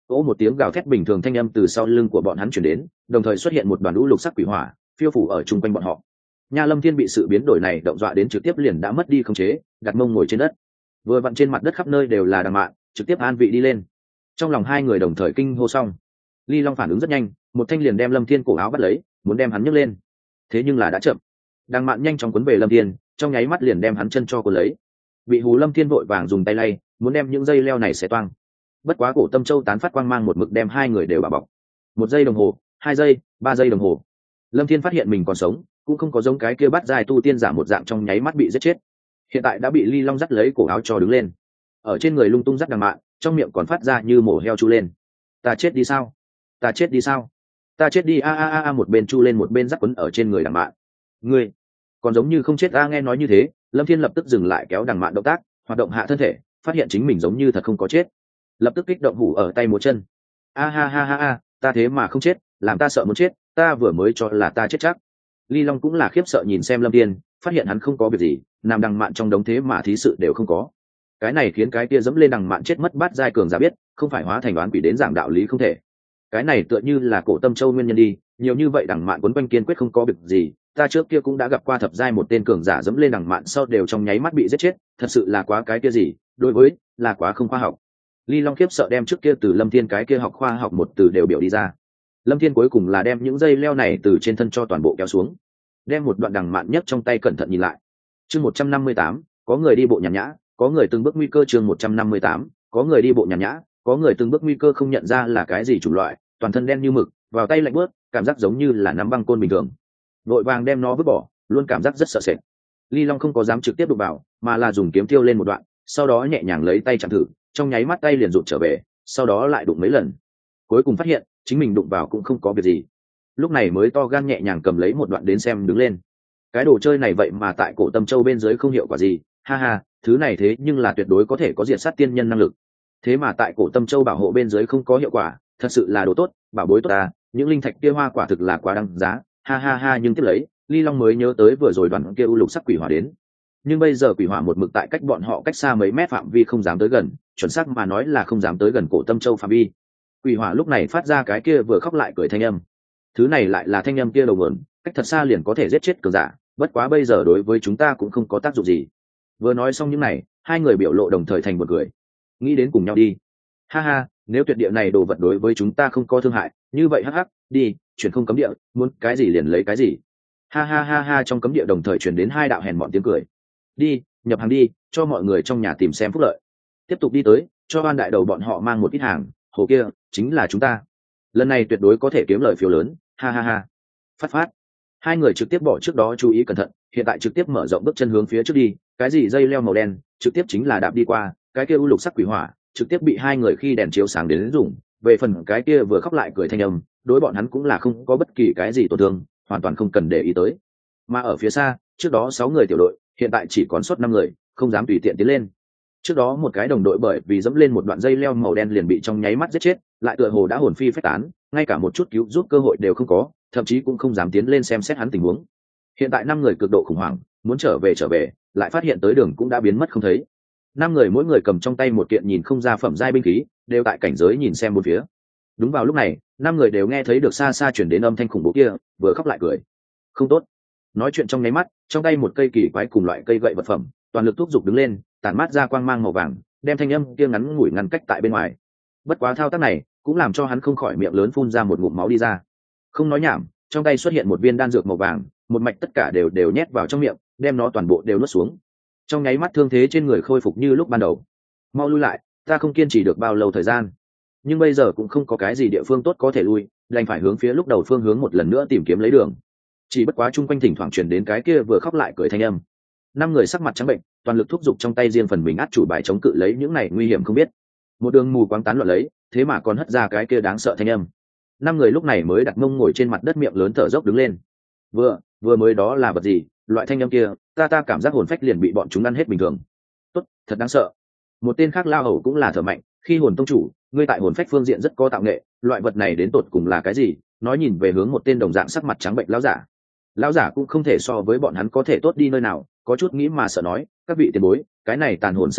Ố một tiếng gào thét bình thường thanh âm từ sau lưng của bọn hắn chuyển đến, đồng thời xuất hiện một đoàn lũ lục sắc quỷ hỏa phiêu phủ ở chung quanh bọn họ. Nha Lâm Thiên bị sự biến đổi này động dọa đến trực tiếp liền đã mất đi khống chế, đặt mông ngồi trên đất. Vừa vặn trên mặt đất khắp nơi đều là đằng mạn, trực tiếp an vị đi lên. Trong lòng hai người đồng thời kinh hô xong. Ly Long phản ứng rất nhanh, một thanh liền đem Lâm Thiên cổ áo bắt lấy, muốn đem hắn nhấc lên. Thế nhưng là đã chậm. Đằng mạn nhanh chóng cuốn về Lâm Thiên, trong nháy mắt liền đem hắn chân cho cuốn lấy. Bị hù Lâm Thiên vội vàng dùng tay lay, muốn đem những dây leo này xé toang. Bất quá cổ Tâm Châu tán phát quang mang một mực đem hai người đều bảo bọc. Một giây đồng hồ, hai giây, ba giây đồng hồ. Lâm Thiên phát hiện mình còn sống, cũng không có giống cái kia bắt dài tu tiên giả một dạng trong nháy mắt bị giết chết. Hiện tại đã bị Ly Long dắt lấy cổ áo cho đứng lên, ở trên người lung tung dắt đằng mạn, trong miệng còn phát ra như mổ heo chu lên. Ta chết đi sao? Ta chết đi sao? Ta chết đi a a a a một bên chu lên một bên dắt quấn ở trên người đằng mạn. Ngươi còn giống như không chết a. Nghe nói như thế, Lâm Thiên lập tức dừng lại kéo đằng mạn động tác, hoạt động hạ thân thể, phát hiện chính mình giống như thật không có chết, lập tức kích động hủ ở tay một chân. A ha ha ha ha, ta thế mà không chết, làm ta sợ muốn chết, ta vừa mới cho là ta chết chắc. Ly Long cũng là khiếp sợ nhìn xem Lâm Thiên, phát hiện hắn không có việc gì, nằm đằng mạn trong đống thế mà thí sự đều không có. Cái này khiến cái kia dẫm lên đằng mạn chết mất bát giai cường giả biết, không phải hóa thành oán quỷ đến giảng đạo lý không thể. Cái này tựa như là cổ Tâm Châu nguyên nhân đi, nhiều như vậy đằng mạn quấn quanh kiên quyết không có việc gì. Ta trước kia cũng đã gặp qua thập giai một tên cường giả dẫm lên đằng mạn sau đều trong nháy mắt bị giết chết, thật sự là quá cái kia gì, đối với là quá không khoa học. Ly Long khiếp sợ đem trước kia từ Lâm Thiên cái kia học khoa học một từ đều biểu đi ra. Lâm Thiên cuối cùng là đem những dây leo này từ trên thân cho toàn bộ kéo xuống, đem một đoạn đằng mạn nhất trong tay cẩn thận nhìn lại. Chương một trăm năm mươi tám, có người đi bộ nhàn nhã, có người từng bước nguy cơ. Chương một trăm năm mươi tám, có người đi bộ nhàn nhã, có người từng bước nguy cơ. Không nhận ra là cái gì chủng loại, toàn thân đen như mực, vào tay lạnh buốt, cảm giác giống như là nắm băng côn bình thường. Vội vàng đem nó vứt bỏ, luôn cảm giác rất sợ sệt. Ly Long không có dám trực tiếp đụng vào, mà là dùng kiếm tiêu lên một đoạn, sau đó nhẹ nhàng lấy tay chạm thử, trong nháy mắt tay liền rụt trở về, sau đó lại đụng mấy lần, cuối cùng phát hiện chính mình đụng vào cũng không có việc gì. Lúc này mới to gan nhẹ nhàng cầm lấy một đoạn đến xem đứng lên. Cái đồ chơi này vậy mà tại cổ Tâm Châu bên dưới không hiệu quả gì, ha ha, thứ này thế nhưng là tuyệt đối có thể có diệt sát tiên nhân năng lực. Thế mà tại cổ Tâm Châu bảo hộ bên dưới không có hiệu quả, thật sự là đồ tốt, bảo bối tốt ta, những linh thạch kia hoa quả thực là quá đăng giá, ha ha ha. Nhưng tiếp lấy, Ly Long mới nhớ tới vừa rồi đoàn kia u lục sắc quỷ hỏa đến. Nhưng bây giờ quỷ hỏa một mực tại cách bọn họ cách xa mấy mét phạm vi không dám tới gần, chuẩn xác mà nói là không dám tới gần cổ Tâm Châu phạm vi. Quỷ hỏa lúc này phát ra cái kia vừa khóc lại cười thanh âm. Thứ này lại là thanh âm kia đầu nguồn, cách thật xa liền có thể giết chết cường giả, bất quá bây giờ đối với chúng ta cũng không có tác dụng gì. Vừa nói xong những này, hai người biểu lộ đồng thời thành một cười. Nghĩ đến cùng nhau đi. Ha ha, nếu tuyệt địa này đồ vật đối với chúng ta không có thương hại, như vậy hắc hắc, đi, chuyển không cấm địa, muốn cái gì liền lấy cái gì. Ha ha ha ha. Trong cấm địa đồng thời truyền đến hai đạo hèn mọn tiếng cười. Đi, nhập hàng đi, cho mọi người trong nhà tìm xem phúc lợi. Tiếp tục đi tới, cho ban đại đầu bọn họ mang một ít hàng, hồ kia chính là chúng ta, lần này tuyệt đối có thể kiếm lời phiếu lớn, ha ha ha. Phát phát. Hai người trực tiếp bỏ trước đó chú ý cẩn thận, hiện tại trực tiếp mở rộng bước chân hướng phía trước đi, cái gì dây leo màu đen, trực tiếp chính là đạp đi qua, cái kia u lục sắc quỷ hỏa, trực tiếp bị hai người khi đèn chiếu sáng đến dùng. Về phần cái kia vừa khóc lại cười thanh âm, đối bọn hắn cũng là không có bất kỳ cái gì tổn thương, hoàn toàn không cần để ý tới. Mà ở phía xa, trước đó sáu người tiểu đội, hiện tại chỉ còn sót năm người, không dám tùy tiện tiến lên. Trước đó một cái đồng đội bởi vì dẫm lên một đoạn dây leo màu đen liền bị trong nháy mắt giết chết, lại tựa hồ đã hồn phi phách tán, ngay cả một chút cứu giúp cơ hội đều không có, thậm chí cũng không dám tiến lên xem xét hắn tình huống. Hiện tại năm người cực độ khủng hoảng, muốn trở về trở về, lại phát hiện tới đường cũng đã biến mất không thấy. Năm người mỗi người cầm trong tay một kiện nhìn không ra phẩm giai binh khí, đều tại cảnh giới nhìn xem bốn phía. Đúng vào lúc này, năm người đều nghe thấy được xa xa chuyển đến âm thanh khủng bố kia, vừa khóc lại cười. Không tốt. Nói chuyện trong nháy mắt, trong tay một cây kỳ quái cùng loại cây gậy vật phẩm, toàn lực thúc giục đứng lên, tản mát ra quang mang màu vàng, đem thanh âm kia ngắn ngủi ngăn cách tại bên ngoài. Bất quá thao tác này cũng làm cho hắn không khỏi miệng lớn phun ra một ngụm máu đi ra. Không nói nhảm, trong tay xuất hiện một viên đan dược màu vàng, một mạch tất cả đều đều nhét vào trong miệng, đem nó toàn bộ đều nuốt xuống. Trong nháy mắt thương thế trên người khôi phục như lúc ban đầu. Mau lui lại, ta không kiên trì được bao lâu thời gian. Nhưng bây giờ cũng không có cái gì địa phương tốt có thể lui, đành phải hướng phía lúc đầu phương hướng một lần nữa tìm kiếm lấy đường. Chỉ bất quá chung quanh thỉnh thoảng truyền đến cái kia vừa khóc lại cười thanh âm. Năm người sắc mặt trắng bệnh, toàn lực thúc giục trong tay riêng phần mình át chủ bài chống cự lấy những này nguy hiểm không biết. Một đường mù quáng tán loạn lấy, thế mà còn hất ra cái kia đáng sợ thanh âm. Năm người lúc này mới đặt mông ngồi trên mặt đất miệng lớn thở dốc đứng lên. Vừa, vừa mới đó là vật gì? Loại thanh âm kia, ta ta cảm giác hồn phách liền bị bọn chúng ăn hết bình thường. Tốt, thật đáng sợ. Một tên khác lao hầu cũng là thở mạnh, khi hồn tông chủ, ngươi tại hồn phách phương diện rất có tạo nghệ, loại vật này đến tột cùng là cái gì? Nói nhìn về hướng một tên đồng dạng sắc mặt trắng bệnh lão giả. Lão giả cũng không thể so với bọn hắn có thể tốt đi nơi nào, có chút nghĩ mà sợ nói, các vị tiền bối, cái này tàn hồn sơn cốc,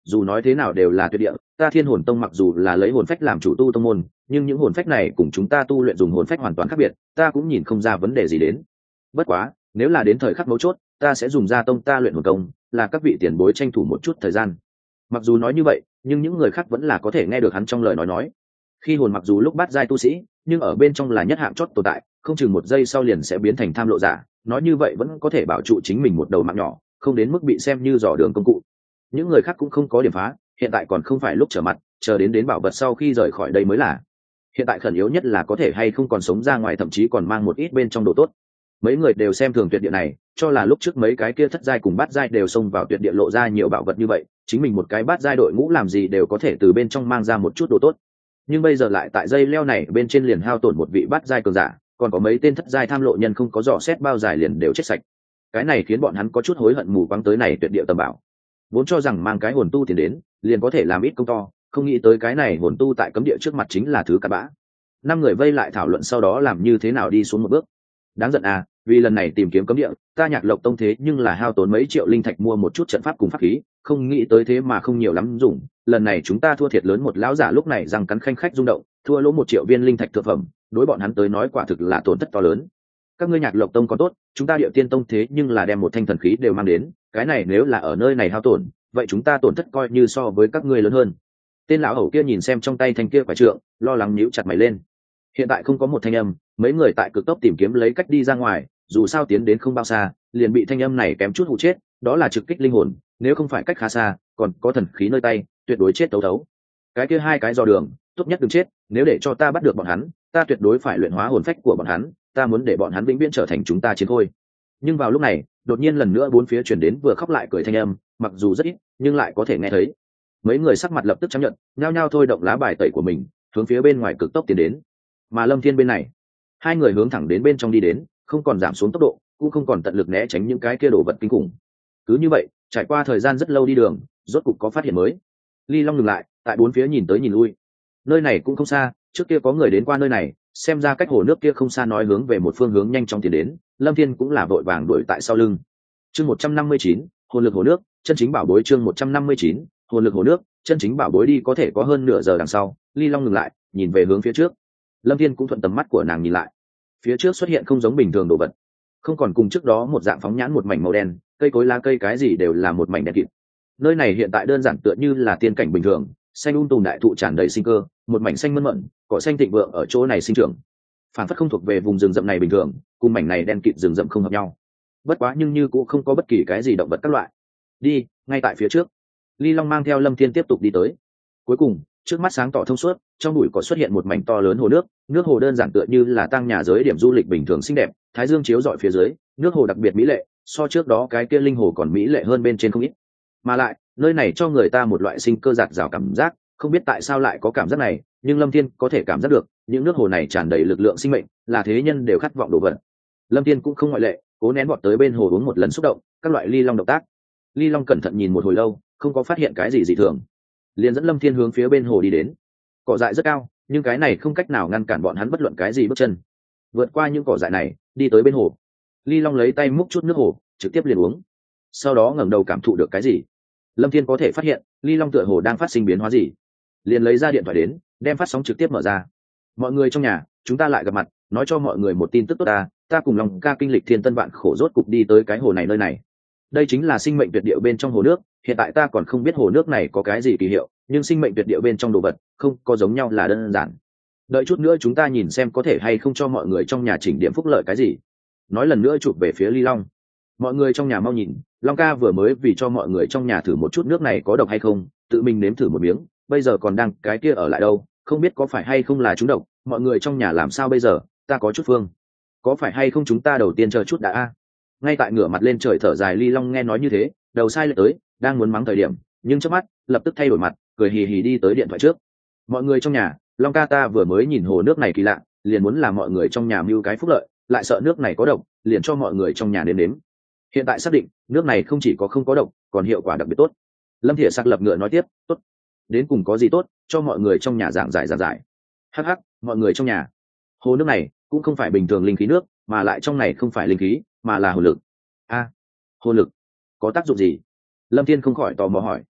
dù nói thế nào đều là tuyệt địa, ta Thiên Hồn Tông mặc dù là lấy hồn phách làm chủ tu tông môn, nhưng những hồn phách này cùng chúng ta tu luyện dùng hồn phách hoàn toàn khác biệt, ta cũng nhìn không ra vấn đề gì đến. Bất quá, nếu là đến thời khắc mấu chốt, ta sẽ dùng ra tông ta luyện hồn công, là các vị tiền bối tranh thủ một chút thời gian. Mặc dù nói như vậy, nhưng những người khác vẫn là có thể nghe được hắn trong lời nói nói. Khi hồn mặc dù lúc bắt giai tu sĩ, nhưng ở bên trong là nhất hạng chót tồn tại, không chừng một giây sau liền sẽ biến thành tham lộ giả, nói như vậy vẫn có thể bảo trụ chính mình một đầu mạng nhỏ, không đến mức bị xem như dò đường công cụ. Những người khác cũng không có điểm phá, hiện tại còn không phải lúc trở mặt, chờ đến đến bảo vật sau khi rời khỏi đây mới là. Hiện tại khẩn yếu nhất là có thể hay không còn sống ra ngoài, thậm chí còn mang một ít bên trong đồ tốt. Mấy người đều xem thường tuyệt địa này, cho là lúc trước mấy cái kia thất giai cùng bát giai đều xông vào tuyệt địa lộ ra nhiều bảo vật như vậy, chính mình một cái bát giai đội ngũ làm gì đều có thể từ bên trong mang ra một chút đồ tốt. Nhưng bây giờ lại tại dây leo này bên trên liền hao tổn một vị bát giai cường giả, còn có mấy tên thất giai tham lộ nhân không có dò xét bao dài liền đều chết sạch. Cái này khiến bọn hắn có chút hối hận mù quáng tới này tuyệt địa tầm bảo. Vốn cho rằng mang cái hồn tu tiền đến, liền có thể làm ít công to, không nghĩ tới cái này hồn tu tại cấm địa trước mặt chính là thứ cặn bã. Năm người vây lại thảo luận sau đó làm như thế nào đi xuống một bước. Đáng giận à, vì lần này tìm kiếm cấm địa, ta Nhạc Lộc Tông thế nhưng là hao tốn mấy triệu linh thạch mua một chút trận pháp cùng pháp khí, không nghĩ tới thế mà không nhiều lắm dùng, lần này chúng ta thua thiệt lớn. Một lão giả lúc này răng cắn khanh khách rung động, thua lỗ một triệu viên linh thạch thượng phẩm, đối bọn hắn tới nói quả thực là tổn thất to lớn. Các ngươi Nhạc Lộc Tông có tốt, chúng ta Điệu Tiên Tông thế nhưng là đem một thanh thần khí đều mang đến, cái này nếu là ở nơi này hao tổn, vậy chúng ta tổn thất coi như so với các ngươi lớn hơn. Tên lão hầu kia nhìn xem trong tay thanh kia quả trượng, lo lắng nhíu chặt mày lên. Hiện tại không có một thanh âm, mấy người tại cực tốc tìm kiếm lấy cách đi ra ngoài, dù sao tiến đến không bao xa, liền bị thanh âm này kém chút hụ chết, đó là trực kích linh hồn, nếu không phải cách khá xa, còn có thần khí nơi tay, tuyệt đối chết tấu tấu. Cái kia hai cái dò đường, tốt nhất đừng chết, nếu để cho ta bắt được bọn hắn, ta tuyệt đối phải luyện hóa hồn phách của bọn hắn, ta muốn để bọn hắn vĩnh viễn trở thành chúng ta chiến khôi. Nhưng vào lúc này, đột nhiên lần nữa bốn phía truyền đến vừa khóc lại cười thanh âm, mặc dù rất ít, nhưng lại có thể nghe thấy. Mấy người sắc mặt lập tức chấp nhận, nhao nhao thôi động lá bài tẩy của mình, hướng phía bên ngoài cực tốc tiến đến. Mà Lâm Thiên bên này, hai người hướng thẳng đến bên trong đi đến, không còn giảm xuống tốc độ, cũng không còn tận lực né tránh những cái kia đồ vật kinh khủng. Cứ như vậy, trải qua thời gian rất lâu đi đường, rốt cục có phát hiện mới. Ly Long ngừng lại, tại bốn phía nhìn tới nhìn lui. Nơi này cũng không xa, trước kia có người đến qua nơi này, xem ra cách hồ nước kia không xa, nói hướng về một phương hướng nhanh chóng tiến đến. Lâm Thiên cũng là vội vàng đuổi tại sau lưng. Chương một trăm năm mươi chín, hồn lực hồ nước, chân chính bảo bối. Chương một trăm năm mươi chín, hồn lực hồ nước, chân chính bảo bối. Đi có thể có hơn nửa giờ đằng sau, Ly Long ngừng lại, nhìn về hướng phía trước. Lâm Thiên cũng thuận tầm mắt của nàng nhìn lại, phía trước xuất hiện không giống bình thường đồ vật, không còn cùng trước đó một dạng phóng nhãn một mảnh màu đen, cây cối lá cây cái gì đều là một mảnh đen kịt. Nơi này hiện tại đơn giản tựa như là tiên cảnh bình thường, xanh um tùm đại thụ tràn đầy sinh cơ, một mảnh xanh mơn mận, cỏ xanh thịnh vượng ở chỗ này sinh trưởng, phản phất không thuộc về vùng rừng rậm này bình thường, cùng mảnh này đen kịt rừng rậm không hợp nhau. Bất quá nhưng như cũng không có bất kỳ cái gì động vật các loại. Đi, ngay tại phía trước. Ly Long mang theo Lâm Thiên tiếp tục đi tới. Cuối cùng, trước mắt sáng tỏ thông suốt, trong bụi cỏ xuất hiện một mảnh to lớn hồ nước, nước hồ đơn giản tựa như là tăng nhà giới điểm du lịch bình thường xinh đẹp, thái dương chiếu rọi phía dưới, nước hồ đặc biệt mỹ lệ, so trước đó cái kia linh hồ còn mỹ lệ hơn bên trên không ít. Mà lại, nơi này cho người ta một loại sinh cơ dạt dào cảm giác, không biết tại sao lại có cảm giác này, nhưng Lâm Thiên có thể cảm giác được, những nước hồ này tràn đầy lực lượng sinh mệnh, là thế nhân đều khát vọng đồ vật. Lâm Thiên cũng không ngoại lệ, cố nén bọt tới bên hồ uống một lần xúc động, các loại Ly Long động tác. Ly Long cẩn thận nhìn một hồi lâu, không có phát hiện cái gì dị thường, liền dẫn Lâm Thiên hướng phía bên hồ đi đến. Cỏ dại rất cao, nhưng cái này không cách nào ngăn cản bọn hắn bất luận cái gì bước chân. Vượt qua những cỏ dại này, đi tới bên hồ. Ly Long lấy tay múc chút nước hồ, trực tiếp liền uống. Sau đó ngẩng đầu cảm thụ được cái gì. Lâm Thiên có thể phát hiện, Ly Long tựa hồ đang phát sinh biến hóa gì. Liền lấy ra điện thoại đến, đem phát sóng trực tiếp mở ra. Mọi người trong nhà, chúng ta lại gặp mặt, nói cho mọi người một tin tức tốt ta, ta cùng Long ca kinh lịch thiên tân vạn khổ rốt cục đi tới cái hồ này nơi này. Đây chính là sinh mệnh tuyệt địa bên trong hồ nước, hiện tại ta còn không biết hồ nước này có cái gì kỳ hiệu, nhưng sinh mệnh tuyệt địa bên trong đồ vật không có giống nhau là đơn giản. Đợi chút nữa chúng ta nhìn xem có thể hay không cho mọi người trong nhà chỉnh điểm phúc lợi cái gì. Nói lần nữa chụp về phía Ly Long. Mọi người trong nhà mau nhìn, Long ca vừa mới vì cho mọi người trong nhà thử một chút nước này có độc hay không, tự mình nếm thử một miếng, bây giờ còn đang cái kia ở lại đâu, không biết có phải hay không là trúng độc, mọi người trong nhà làm sao bây giờ, ta có chút phương. Có phải hay không chúng ta đầu tiên chờ chút đã a. Ngay tại ngửa mặt lên trời thở dài Ly Long nghe nói như thế, đầu sai lệch tới, đang muốn mắng thời điểm, nhưng chớp mắt, lập tức thay đổi mặt, cười hì hì đi tới điện thoại trước. Mọi người trong nhà, Long ca ta vừa mới nhìn hồ nước này kỳ lạ, liền muốn làm mọi người trong nhà mưu cái phúc lợi, lại sợ nước này có độc, liền cho mọi người trong nhà nếm nếm. Hiện tại xác định, nước này không chỉ có không có độc, còn hiệu quả đặc biệt tốt. Lâm Thiệ Sặc lập ngựa nói tiếp, tốt. Đến cùng có gì tốt, cho mọi người trong nhà giảng giải giảng giải. Hắc hắc, mọi người trong nhà. Hồ nước này cũng không phải bình thường linh khí nước, mà lại trong này không phải linh khí, mà là hồn lực. A, hồn lực có tác dụng gì? Lâm Thiên không khỏi tò mò hỏi.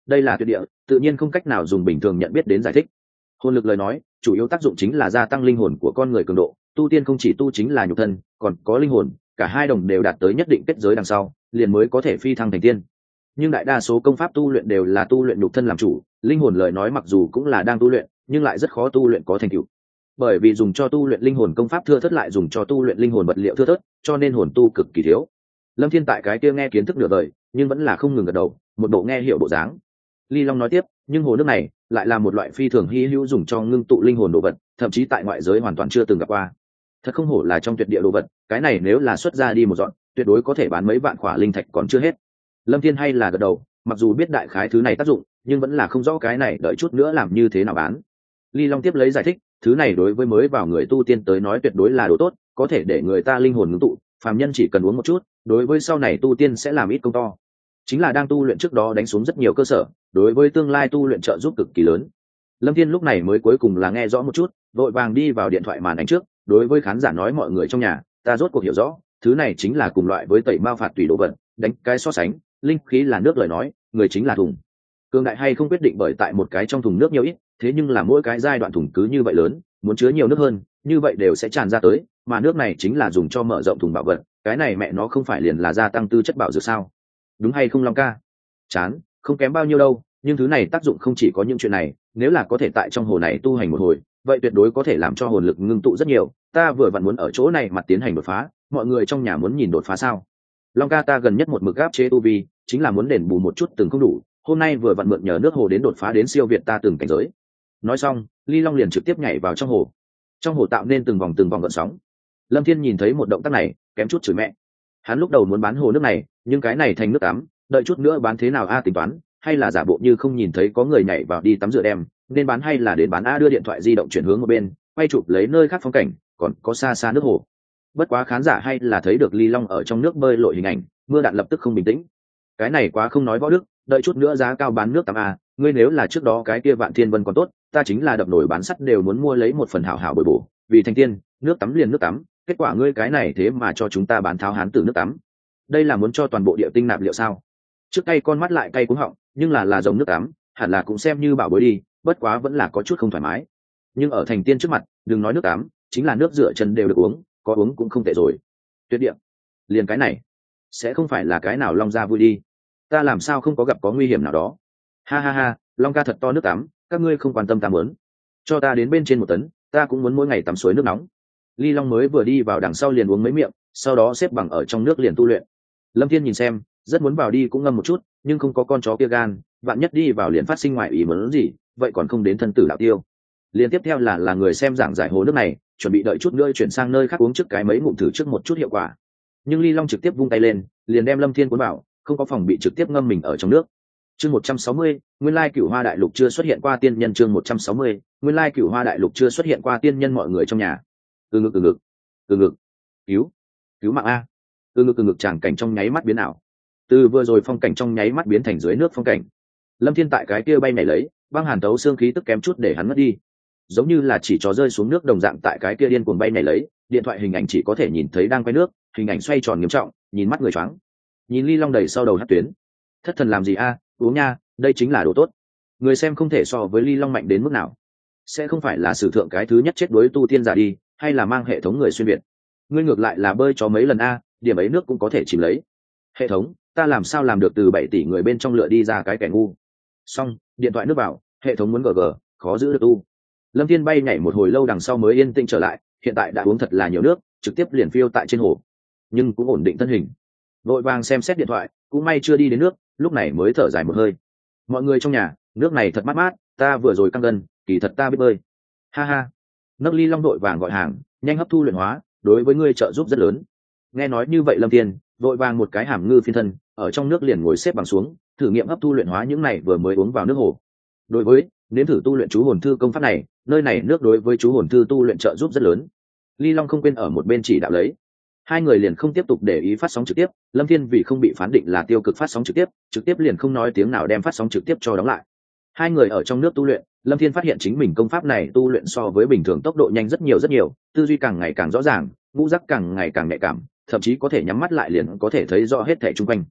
đây là tuyệt địa, tự nhiên không cách nào dùng bình thường nhận biết đến giải thích. Hồn lực lời nói, chủ yếu tác dụng chính là gia tăng linh hồn của con người cường độ, tu tiên không chỉ tu chính là nhục thân, còn có linh hồn, cả hai đồng đều đạt tới nhất định kết giới đằng sau, liền mới có thể phi thăng thành tiên. Nhưng đại đa số công pháp tu luyện đều là tu luyện nhục thân làm chủ, linh hồn lời nói mặc dù cũng là đang tu luyện, nhưng lại rất khó tu luyện có thành tựu. Bởi vì dùng cho tu luyện linh hồn công pháp thưa thớt lại dùng cho tu luyện linh hồn vật liệu thưa thớt, cho nên hồn tu cực kỳ thiếu. Lâm Thiên tại cái kia nghe kiến thức nửa đời, nhưng vẫn là không ngừng gật đầu, một bộ nghe hiểu bộ dáng. Ly Long nói tiếp, nhưng hồ nước này lại là một loại phi thường hy hữu dùng cho ngưng tụ linh hồn đồ vật, thậm chí tại ngoại giới hoàn toàn chưa từng gặp qua. Thật không hổ là trong tuyệt địa đồ vật, cái này nếu là xuất ra đi một dọn, tuyệt đối có thể bán mấy vạn khỏa linh thạch còn chưa hết. Lâm Thiên hay là gật đầu, mặc dù biết đại khái thứ này tác dụng, nhưng vẫn là không rõ cái này đợi chút nữa làm như thế nào bán. Ly Long tiếp lấy giải thích, thứ này đối với mới vào người tu tiên tới nói tuyệt đối là đồ tốt, có thể để người ta linh hồn ngưng tụ, phàm nhân chỉ cần uống một chút, đối với sau này tu tiên sẽ làm ít công to. Chính là đang tu luyện trước đó đánh xuống rất nhiều cơ sở, đối với tương lai tu luyện trợ giúp cực kỳ lớn. Lâm Thiên lúc này mới cuối cùng là nghe rõ một chút, vội vàng đi vào điện thoại màn ảnh trước, đối với khán giả nói mọi người trong nhà, ta rốt cuộc hiểu rõ, thứ này chính là cùng loại với tẩy mao phạt tùy đồ vật, đánh cái so sánh, linh khí là nước lời nói, người chính là thùng. Cường đại hay không quyết định bởi tại một cái trong thùng nước nhiều ít, thế nhưng là mỗi cái giai đoạn thùng cứ như vậy lớn, muốn chứa nhiều nước hơn, như vậy đều sẽ tràn ra tới, mà nước này chính là dùng cho mở rộng thùng bảo vật, cái này mẹ nó không phải liền là gia tăng tư chất bảo dược sao? Đúng hay không Long ca? Chán, không kém bao nhiêu đâu, nhưng thứ này tác dụng không chỉ có những chuyện này, nếu là có thể tại trong hồ này tu hành một hồi, vậy tuyệt đối có thể làm cho hồn lực ngưng tụ rất nhiều, ta vừa vặn muốn ở chỗ này mặt tiến hành đột phá, mọi người trong nhà muốn nhìn đột phá sao? Long ca ta gần nhất một mực áp chế tu vi, chính là muốn đền bù một chút từng không đủ, hôm nay vừa vặn mượn nhờ nước hồ đến đột phá đến siêu việt ta từng cảnh giới. Nói xong, Ly Long liền trực tiếp nhảy vào trong hồ. Trong hồ tạo nên từng vòng từng vòng gợn sóng. Lâm Thiên nhìn thấy một động tác này, kém chút chửi mẹ. Hắn lúc đầu muốn bán hồ nước này, nhưng cái này thành nước tắm, đợi chút nữa bán thế nào a tính toán, hay là giả bộ như không nhìn thấy có người nhảy vào đi tắm rửa đem, nên bán hay là đến bán a đưa điện thoại di động chuyển hướng một bên, quay chụp lấy nơi khác phong cảnh, còn có xa xa nước hồ. Bất quá khán giả hay là thấy được Ly Long ở trong nước bơi lội hình ảnh, mưa đạn lập tức không bình tĩnh. Cái này quá không nói võ đức, đợi chút nữa giá cao bán nước tắm a, ngươi nếu là trước đó cái kia Vạn Thiên Vân còn tốt, ta chính là đập nổi bán sắt đều muốn mua lấy một phần hảo hảo bồi bổ, vì thành tiên, nước tắm liền nước tắm, kết quả ngươi cái này thế mà cho chúng ta bán tháo hán tử nước tắm. Đây là muốn cho toàn bộ địa tinh nạp liệu sao? Trước cay con mắt lại cay cuống họng, nhưng là là giống nước tắm, hẳn là cũng xem như bảo bối đi, bất quá vẫn là có chút không thoải mái. Nhưng ở thành tiên trước mặt, đừng nói nước tắm, chính là nước rửa chân đều được uống, có uống cũng không tệ rồi. Tuyệt địa, liền cái này, sẽ không phải là cái nào Long gia vui đi. Ta làm sao không có gặp có nguy hiểm nào đó? Ha ha ha, Long ca thật to nước tắm, các ngươi không quan tâm ta muốn. Cho ta đến bên trên một tấn, ta cũng muốn mỗi ngày tắm suối nước nóng. Ly Long mới vừa đi vào đằng sau liền uống mấy miệng, sau đó xếp bằng ở trong nước liền tu luyện. Lâm Thiên nhìn xem, rất muốn vào đi cũng ngâm một chút, nhưng không có con chó kia gan, vạn nhất đi vào liền phát sinh ngoại ý muốn gì, vậy còn không đến thân tử đạo tiêu. Liên tiếp theo là là người xem giảng giải hồ nước này, chuẩn bị đợi chút nữa chuyển sang nơi khác uống trước cái mấy ngụm thử trước một chút hiệu quả. Nhưng Ly Long trực tiếp vung tay lên, liền đem Lâm Thiên cuốn vào, không có phòng bị trực tiếp ngâm mình ở trong nước. Chương một trăm sáu mươi, nguyên lai Cửu Hoa Đại Lục chưa xuất hiện qua tiên nhân. Chương một trăm sáu mươi, nguyên lai Cửu Hoa Đại Lục chưa xuất hiện qua tiên nhân. Mọi người trong nhà, từ ngực từ ngực, từ ngực, cứu, cứu mạng a, từ ngực từ ngực tràng cảnh trong nháy mắt biến ảo, từ vừa rồi phong cảnh trong nháy mắt biến thành dưới nước phong cảnh. Lâm Thiên tại cái kia bay nhảy lấy, băng hàn tấu xương khí tức kém chút để hắn mất đi, giống như là chỉ chó rơi xuống nước đồng dạng, tại cái kia điên cuồng bay nhảy lấy, điện thoại hình ảnh chỉ có thể nhìn thấy đang quay nước, hình ảnh xoay tròn nghiêm trọng, nhìn mắt người choáng. Nhìn Ly Long đầy sau đầu hất tuyến, thất thần làm gì a, uống nha, đây chính là đồ tốt. Người xem không thể so với Ly Long mạnh đến mức nào, sẽ không phải là sử thượng cái thứ nhất chết đối tu tiên giả đi, hay là mang hệ thống người xuyên việt. Ngươi ngược lại là bơi chó mấy lần a, điểm ấy nước cũng có thể chìm lấy. Hệ thống, ta làm sao làm được từ bảy tỷ người bên trong lựa đi ra cái kẻ ngu. Xong, điện thoại nước vào, hệ thống muốn gờ gờ, khó giữ được tu. Lâm Thiên bay nhảy một hồi lâu đằng sau mới yên tĩnh trở lại, hiện tại đã uống thật là nhiều nước, trực tiếp liền phiêu tại trên hồ, nhưng cũng ổn định thân hình. Vội vàng xem xét điện thoại, cũng may chưa đi đến nước, lúc này mới thở dài một hơi. Mọi người trong nhà, nước này thật mát mát, ta vừa rồi căng gần, kỳ thật ta biết bơi. Ha ha. Nấc Ly Long đội vàng gọi hàng, nhanh hấp thu luyện hóa, đối với ngươi trợ giúp rất lớn. Nghe nói như vậy Lâm Thiên, vội vàng một cái hàm ngư phiên thân, ở trong nước liền ngồi xếp bằng xuống, thử nghiệm hấp thu luyện hóa những này vừa mới uống vào nước hồ. Đối với nếm thử tu luyện chú hồn thư công pháp này, nơi này nước đối với chú hồn thư tu luyện trợ giúp rất lớn. Ly Long không quên ở một bên chỉ đạo lấy. Hai người liền không tiếp tục để ý phát sóng trực tiếp, Lâm Thiên vì không bị phán định là tiêu cực phát sóng trực tiếp, trực tiếp liền không nói tiếng nào đem phát sóng trực tiếp cho đóng lại. Hai người ở trong nước tu luyện, Lâm Thiên phát hiện chính mình công pháp này tu luyện so với bình thường tốc độ nhanh rất nhiều rất nhiều, tư duy càng ngày càng rõ ràng, ngũ giác càng ngày càng nhạy cảm, thậm chí có thể nhắm mắt lại liền có thể thấy rõ hết thảy xung quanh.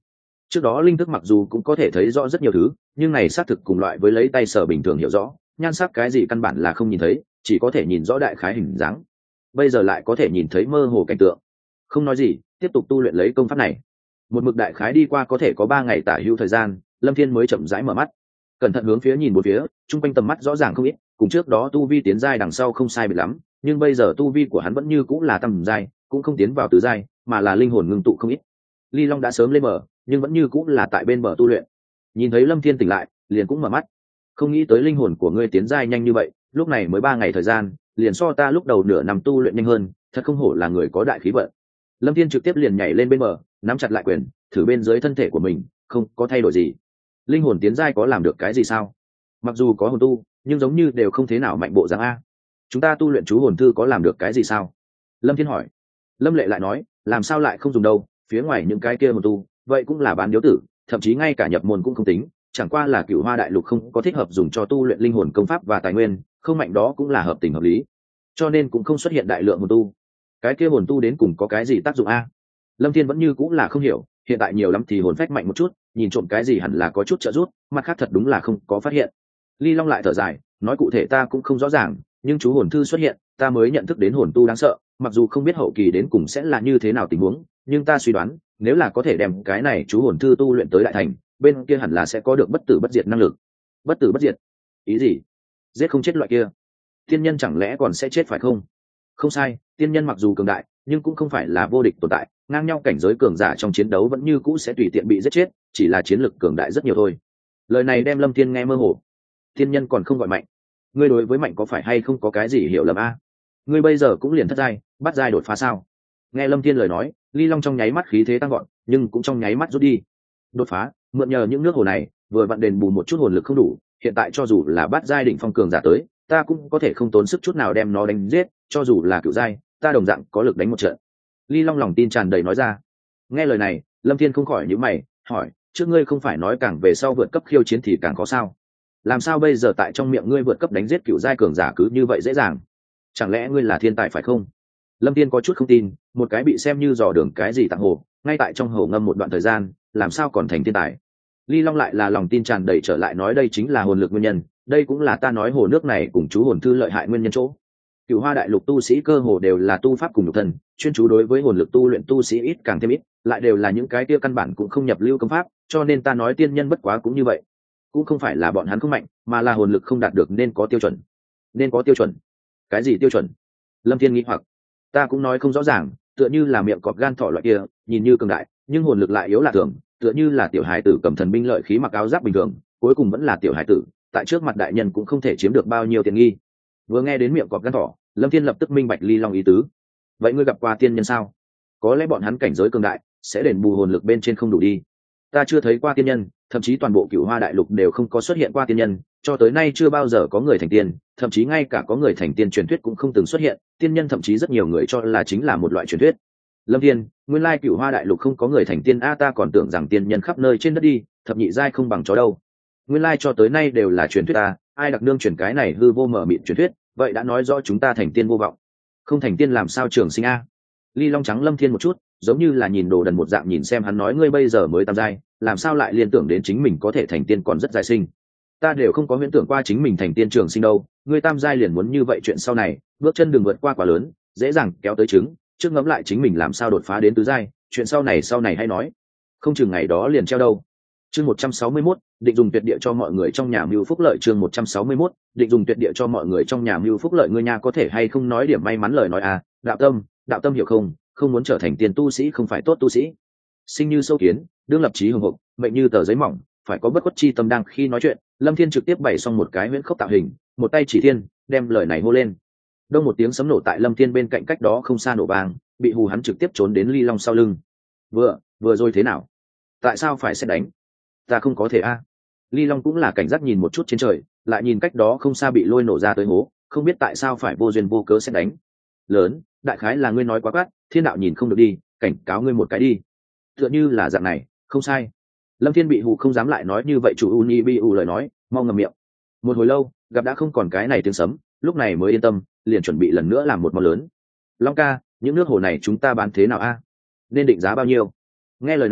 Trước đó linh thức mặc dù cũng có thể thấy rõ rất nhiều thứ, nhưng này xác thực cùng loại với lấy tay sờ bình thường hiểu rõ, nhan sắc cái gì căn bản là không nhìn thấy, chỉ có thể nhìn rõ đại khái hình dáng. Bây giờ lại có thể nhìn thấy mơ hồ cảnh tượng. Không nói gì, tiếp tục tu luyện lấy công pháp này. Một mực đại khái đi qua có thể có ba ngày tả hữu thời gian, Lâm Thiên mới chậm rãi mở mắt, cẩn thận hướng phía nhìn một phía, trung quanh tầm mắt rõ ràng không ít, cùng trước đó tu vi tiến giai đằng sau không sai biệt lắm, nhưng bây giờ tu vi của hắn vẫn như cũng là tầm giai, cũng không tiến vào tứ giai, mà là linh hồn ngưng tụ không ít. Ly Long đã sớm lên bờ, nhưng vẫn như cũng là tại bên bờ tu luyện. Nhìn thấy Lâm Thiên tỉnh lại, liền cũng mở mắt. Không nghĩ tới linh hồn của ngươi tiến giai nhanh như vậy, lúc này mới ba ngày thời gian, liền so ta lúc đầu nửa năm tu luyện nhanh hơn, thật không hổ là người có đại khí vận. Lâm Thiên trực tiếp liền nhảy lên bên bờ, nắm chặt lại quyền, thử bên dưới thân thể của mình, không có thay đổi gì. Linh hồn tiến giai có làm được cái gì sao? Mặc dù có hồn tu, nhưng giống như đều không thế nào mạnh bộ dáng a. Chúng ta tu luyện chú hồn thư có làm được cái gì sao? Lâm Thiên hỏi. Lâm Lệ lại nói, làm sao lại không dùng đâu, phía ngoài những cái kia hồn tu, vậy cũng là bán điếu tử, thậm chí ngay cả nhập môn cũng không tính, chẳng qua là Cửu Hoa Đại Lục không có thích hợp dùng cho tu luyện linh hồn công pháp và tài nguyên, không mạnh đó cũng là hợp tình hợp lý, cho nên cũng không xuất hiện đại lượng hồn tu. Cái kia hồn tu đến cùng có cái gì tác dụng a? Lâm Thiên vẫn như cũng là không hiểu, hiện tại nhiều lắm thì hồn phách mạnh một chút, nhìn trộm cái gì hẳn là có chút trợ giúp, mặt khác thật đúng là không có phát hiện. Ly Long lại thở dài, nói cụ thể ta cũng không rõ ràng, nhưng chú hồn thư xuất hiện, ta mới nhận thức đến hồn tu đáng sợ, mặc dù không biết hậu kỳ đến cùng sẽ là như thế nào tình huống, nhưng ta suy đoán, nếu là có thể đem cái này chú hồn thư tu luyện tới đại thành, bên kia hẳn là sẽ có được bất tử bất diệt năng lực. Bất tử bất diệt? Ý gì? Giết không chết loại kia? Tiên nhân chẳng lẽ còn sẽ chết phải không? Không sai, tiên nhân mặc dù cường đại, nhưng cũng không phải là vô địch tồn tại, ngang nhau cảnh giới cường giả trong chiến đấu vẫn như cũ sẽ tùy tiện bị giết chết, chỉ là chiến lực cường đại rất nhiều thôi. Lời này đem Lâm Thiên nghe mơ hồ. Tiên nhân còn không gọi mạnh, ngươi đối với mạnh có phải hay không có cái gì hiểu lầm a? Ngươi bây giờ cũng liền thất giai, bắt giai đột phá sao? Nghe Lâm Thiên lời nói, Ly Long trong nháy mắt khí thế tăng gọn, nhưng cũng trong nháy mắt rút đi. Đột phá, mượn nhờ những nước hồ này, vừa vặn đền bù một chút hồn lực không đủ, hiện tại cho dù là bắt giai đỉnh phong cường giả tới, ta cũng có thể không tốn sức chút nào đem nó đánh giết, cho dù là cựu giai, ta đồng dạng có lực đánh một trận. Ly Long lòng tin tràn đầy nói ra. Nghe lời này, Lâm Thiên không khỏi nhíu mày, hỏi, trước ngươi không phải nói càng về sau vượt cấp khiêu chiến thì càng có sao? Làm sao bây giờ tại trong miệng ngươi vượt cấp đánh giết cựu giai cường giả cứ như vậy dễ dàng? Chẳng lẽ ngươi là thiên tài phải không? Lâm Thiên có chút không tin, một cái bị xem như dò đường cái gì tặng hồ, ngay tại trong hồ ngâm một đoạn thời gian, làm sao còn thành thiên tài? Ly Long lại là lòng tin tràn đầy trở lại nói đây chính là hồn lực nguyên nhân, đây cũng là ta nói hồ nước này cùng chú hồn thư lợi hại nguyên nhân chỗ. Cửu Hoa Đại Lục tu sĩ cơ hồ đều là tu pháp cùng nhục thân, chuyên chú đối với hồn lực tu luyện tu sĩ ít càng thêm ít, lại đều là những cái kia căn bản cũng không nhập lưu công pháp, cho nên ta nói tiên nhân bất quá cũng như vậy. Cũng không phải là bọn hắn không mạnh, mà là hồn lực không đạt được nên có tiêu chuẩn. Nên có tiêu chuẩn? Cái gì tiêu chuẩn? Lâm Thiên nghĩ hoặc. Ta cũng nói không rõ ràng, tựa như là miệng cọp gan thỏ loại kia, nhìn như cường đại, nhưng hồn lực lại yếu lạ thường, tựa như là tiểu hải tử cầm thần binh lợi khí mặc áo giáp bình thường, cuối cùng vẫn là tiểu hải tử, tại trước mặt đại nhân cũng không thể chiếm được bao nhiêu tiện nghi. Vừa nghe đến miệng cọp gan thỏ, Lâm Thiên lập tức minh bạch Ly Long ý tứ. Vậy ngươi gặp qua tiên nhân sao? Có lẽ bọn hắn cảnh giới cường đại, sẽ đền bù hồn lực bên trên không đủ đi. Ta chưa thấy qua tiên nhân, thậm chí toàn bộ Cửu Hoa Đại Lục đều không có xuất hiện qua tiên nhân, cho tới nay chưa bao giờ có người thành tiên, thậm chí ngay cả có người thành tiên truyền thuyết cũng không từng xuất hiện, tiên nhân thậm chí rất nhiều người cho là chính là một loại truyền thuyết. Lâm Thiên, nguyên lai Cửu Hoa Đại Lục không có người thành tiên a, ta còn tưởng rằng tiên nhân khắp nơi trên đất đi, thập nhị giai không bằng chó đâu. Nguyên lai cho tới nay đều là truyền thuyết a, ai đặc nương truyền cái này hư vô mờ mịt truyền thuyết, vậy đã nói rõ chúng ta thành tiên vô vọng. Không thành tiên làm sao trường sinh a? Ly Long trắng Lâm Thiên một chút, giống như là nhìn đồ đần một dạng nhìn xem hắn nói ngươi bây giờ mới tam giai, làm sao lại liên tưởng đến chính mình có thể thành tiên còn rất dài sinh. Ta đều không có huyễn tưởng qua chính mình thành tiên trường sinh đâu, ngươi tam giai liền muốn như vậy, chuyện sau này bước chân đừng vượt qua quá lớn, dễ dàng kéo tới trứng, trước ngẫm lại chính mình làm sao đột phá đến tứ giai, chuyện sau này sau này hay nói, không chừng ngày đó liền treo đâu. Chương một trăm sáu mươi mốt, định dùng tuyệt địa cho mọi người trong nhà mưu phúc lợi. Chương một trăm sáu mươi mốt, định dùng tuyệt địa cho mọi người trong nhà mưu phúc lợi. Ngươi nhà có thể hay không nói điểm may mắn lời nói à? Đạo tâm, đạo tâm hiểu không? Không muốn trở thành tiền tu sĩ không phải tốt tu sĩ. Sinh như sâu kiến, đương lập chí hùng hục, mệnh như tờ giấy mỏng, phải có bất khuất chi tâm. Đang khi nói chuyện, Lâm Thiên trực tiếp bày xong một cái huyễn khốc tạo hình, một tay chỉ thiên, đem lời này hô lên. Đông một tiếng sấm nổ tại Lâm Thiên bên cạnh cách đó không xa nổ vang, bị hù hắn trực tiếp trốn đến Ly Long sau lưng. Vừa, vừa rồi thế nào? Tại sao phải xét đánh? Ta không có thể a. Ly Long cũng là cảnh giác nhìn một chút trên trời, lại nhìn cách đó không xa bị lôi nổ ra tới hố, không biết tại sao phải vô duyên vô cớ xét đánh. Lớn, đại khái là ngươi nói quá quát, thiên đạo nhìn không được đi, cảnh cáo ngươi một cái đi. Tựa như là dạng này, không sai. Lâm Thiên bị hù không dám lại nói như vậy, chủ uni bi u lời nói, mau ngậm miệng. Một hồi lâu, gặp đã không còn cái này tiếng sấm, lúc này mới yên tâm, liền chuẩn bị lần nữa làm một món lớn. Long ca, những nước hồ này chúng ta bán thế nào a? Nên định giá bao nhiêu? Nghe lời này,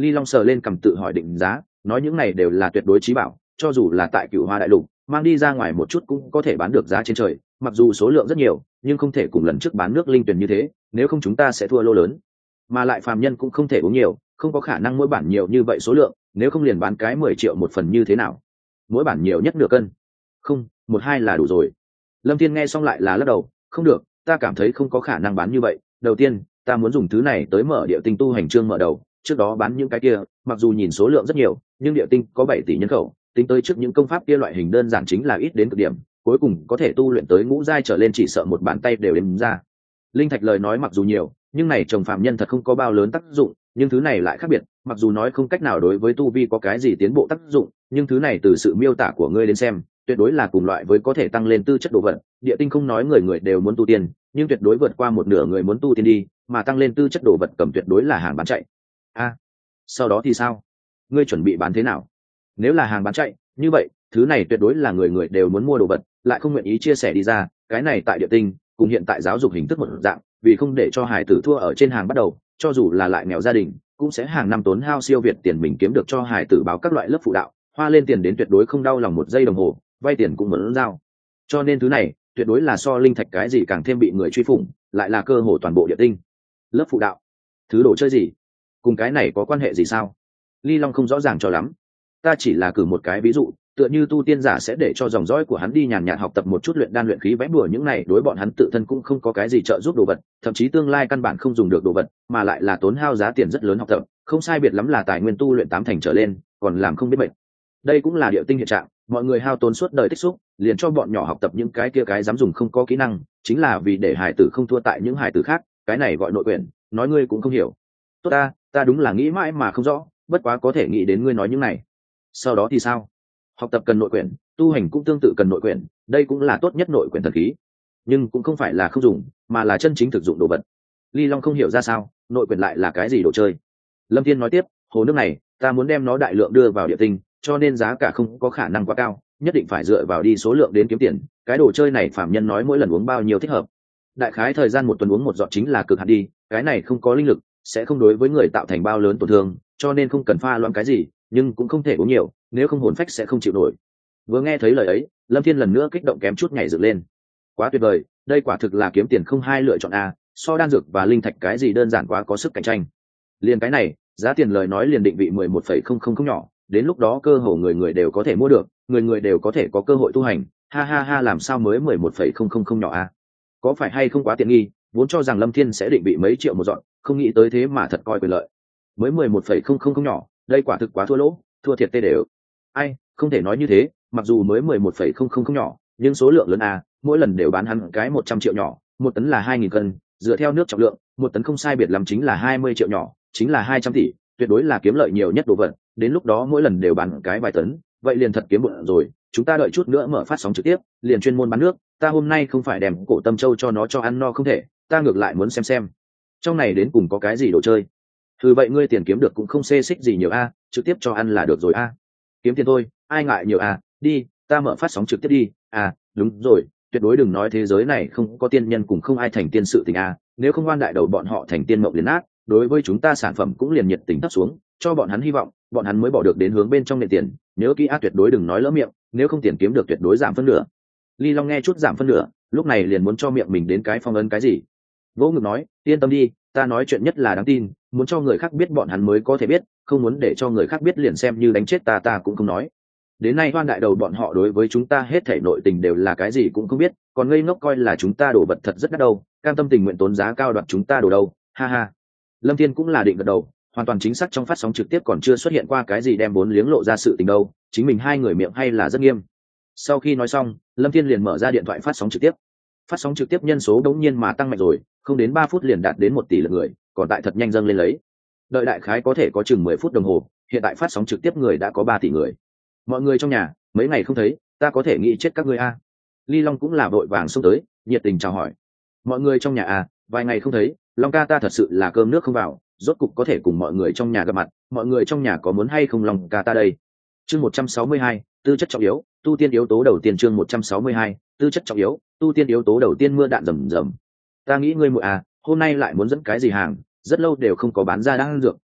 Ly Long sờ lên cầm tự hỏi định giá, nói những này đều là tuyệt đối trí bảo, cho dù là tại Cửu Hoa đại lục mang đi ra ngoài một chút cũng có thể bán được giá trên trời, mặc dù số lượng rất nhiều nhưng không thể cùng lần trước bán nước linh tuyển như thế, nếu không chúng ta sẽ thua lô lớn. Mà lại phàm nhân cũng không thể uống nhiều, không có khả năng mỗi bản nhiều như vậy số lượng, nếu không liền bán cái mười triệu một phần như thế nào? Mỗi bản nhiều nhất nửa cân. Không, một hai là đủ rồi. Lâm Thiên nghe xong lại là lắc đầu, không được, ta cảm thấy không có khả năng bán như vậy. Đầu tiên, ta muốn dùng thứ này tới mở địa tinh tu hành chương mở đầu, trước đó bán những cái kia, mặc dù nhìn số lượng rất nhiều, nhưng địa tinh có bảy tỷ nhân khẩu, tính tới trước những công pháp kia loại hình đơn giản chính là ít đến cực điểm, cuối cùng có thể tu luyện tới ngũ giai trở lên chỉ sợ một bàn tay đều đếm ra. Linh thạch lời nói mặc dù nhiều, nhưng này trồng phàm nhân thật không có bao lớn tác dụng, nhưng thứ này lại khác biệt, mặc dù nói không cách nào đối với tu vi có cái gì tiến bộ tác dụng, nhưng thứ này từ sự miêu tả của ngươi đến xem, tuyệt đối là cùng loại với có thể tăng lên tư chất đồ vật. Địa tinh không nói người người đều muốn tu tiên, nhưng tuyệt đối vượt qua một nửa người muốn tu tiên đi, mà tăng lên tư chất đồ vật cầm tuyệt đối là hàng bán chạy. A, à, sau đó thì sao? Ngươi chuẩn bị bán thế nào? Nếu là hàng bán chạy, như vậy, thứ này tuyệt đối là người người đều muốn mua đồ vật, lại không nguyện ý chia sẻ đi ra, cái này tại địa tinh, cùng hiện tại giáo dục hình thức một dạng, vì không để cho hải tử thua ở trên hàng bắt đầu, cho dù là lại nghèo gia đình, cũng sẽ hàng năm tốn hao siêu việt tiền mình kiếm được cho hải tử báo các loại lớp phụ đạo, hoa lên tiền đến tuyệt đối không đau lòng một giây đồng hồ, vay tiền cũng muốn giao. Cho nên thứ này, tuyệt đối là so linh thạch cái gì càng thêm bị người truy phủng, lại là cơ hội toàn bộ địa tinh. Lớp phụ đạo, thứ đồ chơi gì? Cùng cái này có quan hệ gì sao? Ly Long không rõ ràng cho lắm. Ta chỉ là cử một cái ví dụ, tựa như tu tiên giả sẽ để cho dòng dõi của hắn đi nhàn nhạt học tập một chút luyện đan luyện khí vẽ bùa, những này đối bọn hắn tự thân cũng không có cái gì trợ giúp đồ vật, thậm chí tương lai căn bản không dùng được đồ vật, mà lại là tốn hao giá tiền rất lớn học tập, không sai biệt lắm là tài nguyên tu luyện tám thành trở lên, còn làm không biết mệt. Đây cũng là địa tinh hiện trạng, mọi người hao tốn suốt đời tích xúc, liền cho bọn nhỏ học tập những cái kia cái dám dùng không có kỹ năng, chính là vì để hải tử không thua tại những hải tử khác, cái này gọi nội quyển, nói ngươi cũng không hiểu. Tốt ta, ta đúng là nghĩ mãi mà không rõ, bất quá có thể nghĩ đến ngươi nói những này. Sau đó thì sao? Học tập cần nội quyển, tu hành cũng tương tự cần nội quyển, đây cũng là tốt nhất nội quyển thần khí, nhưng cũng không phải là không dùng, mà là chân chính thực dụng đồ vật. Ly Long không hiểu ra sao, nội quyển lại là cái gì đồ chơi. Lâm Thiên nói tiếp, hồ nước này, ta muốn đem nó đại lượng đưa vào địa tinh, cho nên giá cả không có khả năng quá cao, nhất định phải dựa vào đi số lượng đến kiếm tiền. Cái đồ chơi này phạm nhân nói mỗi lần uống bao nhiêu thích hợp. Đại khái thời gian một tuần uống một giọt chính là cực hạn đi, cái này không có linh lực, sẽ không đối với người tạo thành bao lớn tổn thương, cho nên không cần pha loãng cái gì, nhưng cũng không thể uống nhiều, nếu không hồn phách sẽ không chịu nổi. Vừa nghe thấy lời ấy, Lâm Thiên lần nữa kích động kém chút nhảy dựng lên. Quá tuyệt vời, đây quả thực là kiếm tiền không hai lựa chọn a, so đan dược và linh thạch cái gì đơn giản quá có sức cạnh tranh. Liền cái này, giá tiền lời nói liền định vị mười một phẩy không không không nhỏ, đến lúc đó cơ hồ người người đều có thể mua được, người người đều có thể có cơ hội tu hành, ha ha ha, làm sao mới mười một phẩy không không không nhỏ a? Có phải hay không quá tiện nghi, vốn cho rằng Lâm Thiên sẽ định vị mấy triệu một dọn, không nghĩ tới thế mà thật coi quyền lợi. Mới mười một phẩy không không không nhỏ, đây quả thực quá thua lỗ, thua thiệt tê đều. Ai, không thể nói như thế, mặc dù mới mười một phẩy không không không nhỏ, nhưng số lượng lớn à, mỗi lần đều bán hắn cái một trăm triệu nhỏ, một tấn là hai nghìn cân, dựa theo nước trọng lượng, một tấn không sai biệt lắm chính là hai mươi triệu nhỏ, chính là hai trăm tỷ, tuyệt đối là kiếm lợi nhiều nhất đồ vật, đến lúc đó mỗi lần đều bán cái vài tấn, vậy liền thật kiếm bộn rồi. Chúng ta đợi chút nữa mở phát sóng trực tiếp, liền chuyên môn bán nước, ta hôm nay không phải đem cổ tâm châu cho nó cho ăn no không thể, ta ngược lại muốn xem xem trong này đến cùng có cái gì đồ chơi. Thử vậy ngươi tiền kiếm được cũng không xê xích gì nhiều a, trực tiếp cho ăn là được rồi a. Kiếm tiền thôi, ai ngại nhiều a, đi, ta mở phát sóng trực tiếp đi. À, đúng rồi, tuyệt đối đừng nói thế giới này không có tiên nhân cùng không ai thành tiên sự tình a, nếu không oan đại đầu bọn họ thành tiên mộng liền ác, đối với chúng ta sản phẩm cũng liền nhiệt tình thấp xuống, cho bọn hắn hy vọng, bọn hắn mới bỏ được đến hướng bên trong nền tiền, nhớ kỹ a, tuyệt đối đừng nói lỡ miệng, nếu không tiền kiếm được tuyệt đối giảm phân nửa. Ly Long nghe chút giảm phân nửa, lúc này liền muốn cho miệng mình đến cái phong ấn cái gì. Vỗ ngực nói, yên tâm đi, ta nói chuyện nhất là đáng tin, muốn cho người khác biết bọn hắn mới có thể biết, không muốn để cho người khác biết liền xem như đánh chết ta ta cũng không nói. Đến nay hoan đại đầu bọn họ đối với chúng ta hết thảy nội tình đều là cái gì cũng không biết, còn ngây ngốc coi là chúng ta đổ vật thật rất đắt đâu, cam tâm tình nguyện tốn giá cao đoạt chúng ta đổ đâu, ha ha. Lâm Thiên cũng là định gật đầu, hoàn toàn chính xác, trong phát sóng trực tiếp còn chưa xuất hiện qua cái gì đem bốn liếng lộ ra sự tình đâu, chính mình hai người miệng hay là rất nghiêm. Sau khi nói xong, Lâm Thiên liền mở ra điện thoại phát sóng trực tiếp. Phát sóng trực tiếp nhân số đống nhiên mà tăng mạnh rồi, không đến ba phút liền đạt đến một tỷ lượt người, còn tại thật nhanh dâng lên lấy. Đợi đại khái có thể có chừng mười phút đồng hồ, hiện tại phát sóng trực tiếp người đã có ba tỷ người. Mọi người trong nhà, mấy ngày không thấy, ta có thể nghĩ chết các ngươi a. Ly Long cũng là vội vàng xông tới, nhiệt tình chào hỏi. Mọi người trong nhà à, vài ngày không thấy, Long ca ta thật sự là cơm nước không vào, rốt cục có thể cùng mọi người trong nhà gặp mặt, mọi người trong nhà có muốn hay không Long ca ta đây. Chương một trăm sáu mươi hai, tư chất trọng yếu, tu tiên yếu tố đầu tiên. Chương một trăm sáu mươi hai, tư chất trọng yếu, tu tiên yếu tố đầu tiên. Mưa đạn rầm rầm. Ta nghĩ ngươi muội à, hôm nay lại muốn dẫn cái gì hàng, rất lâu đều không có bán ra đan dược,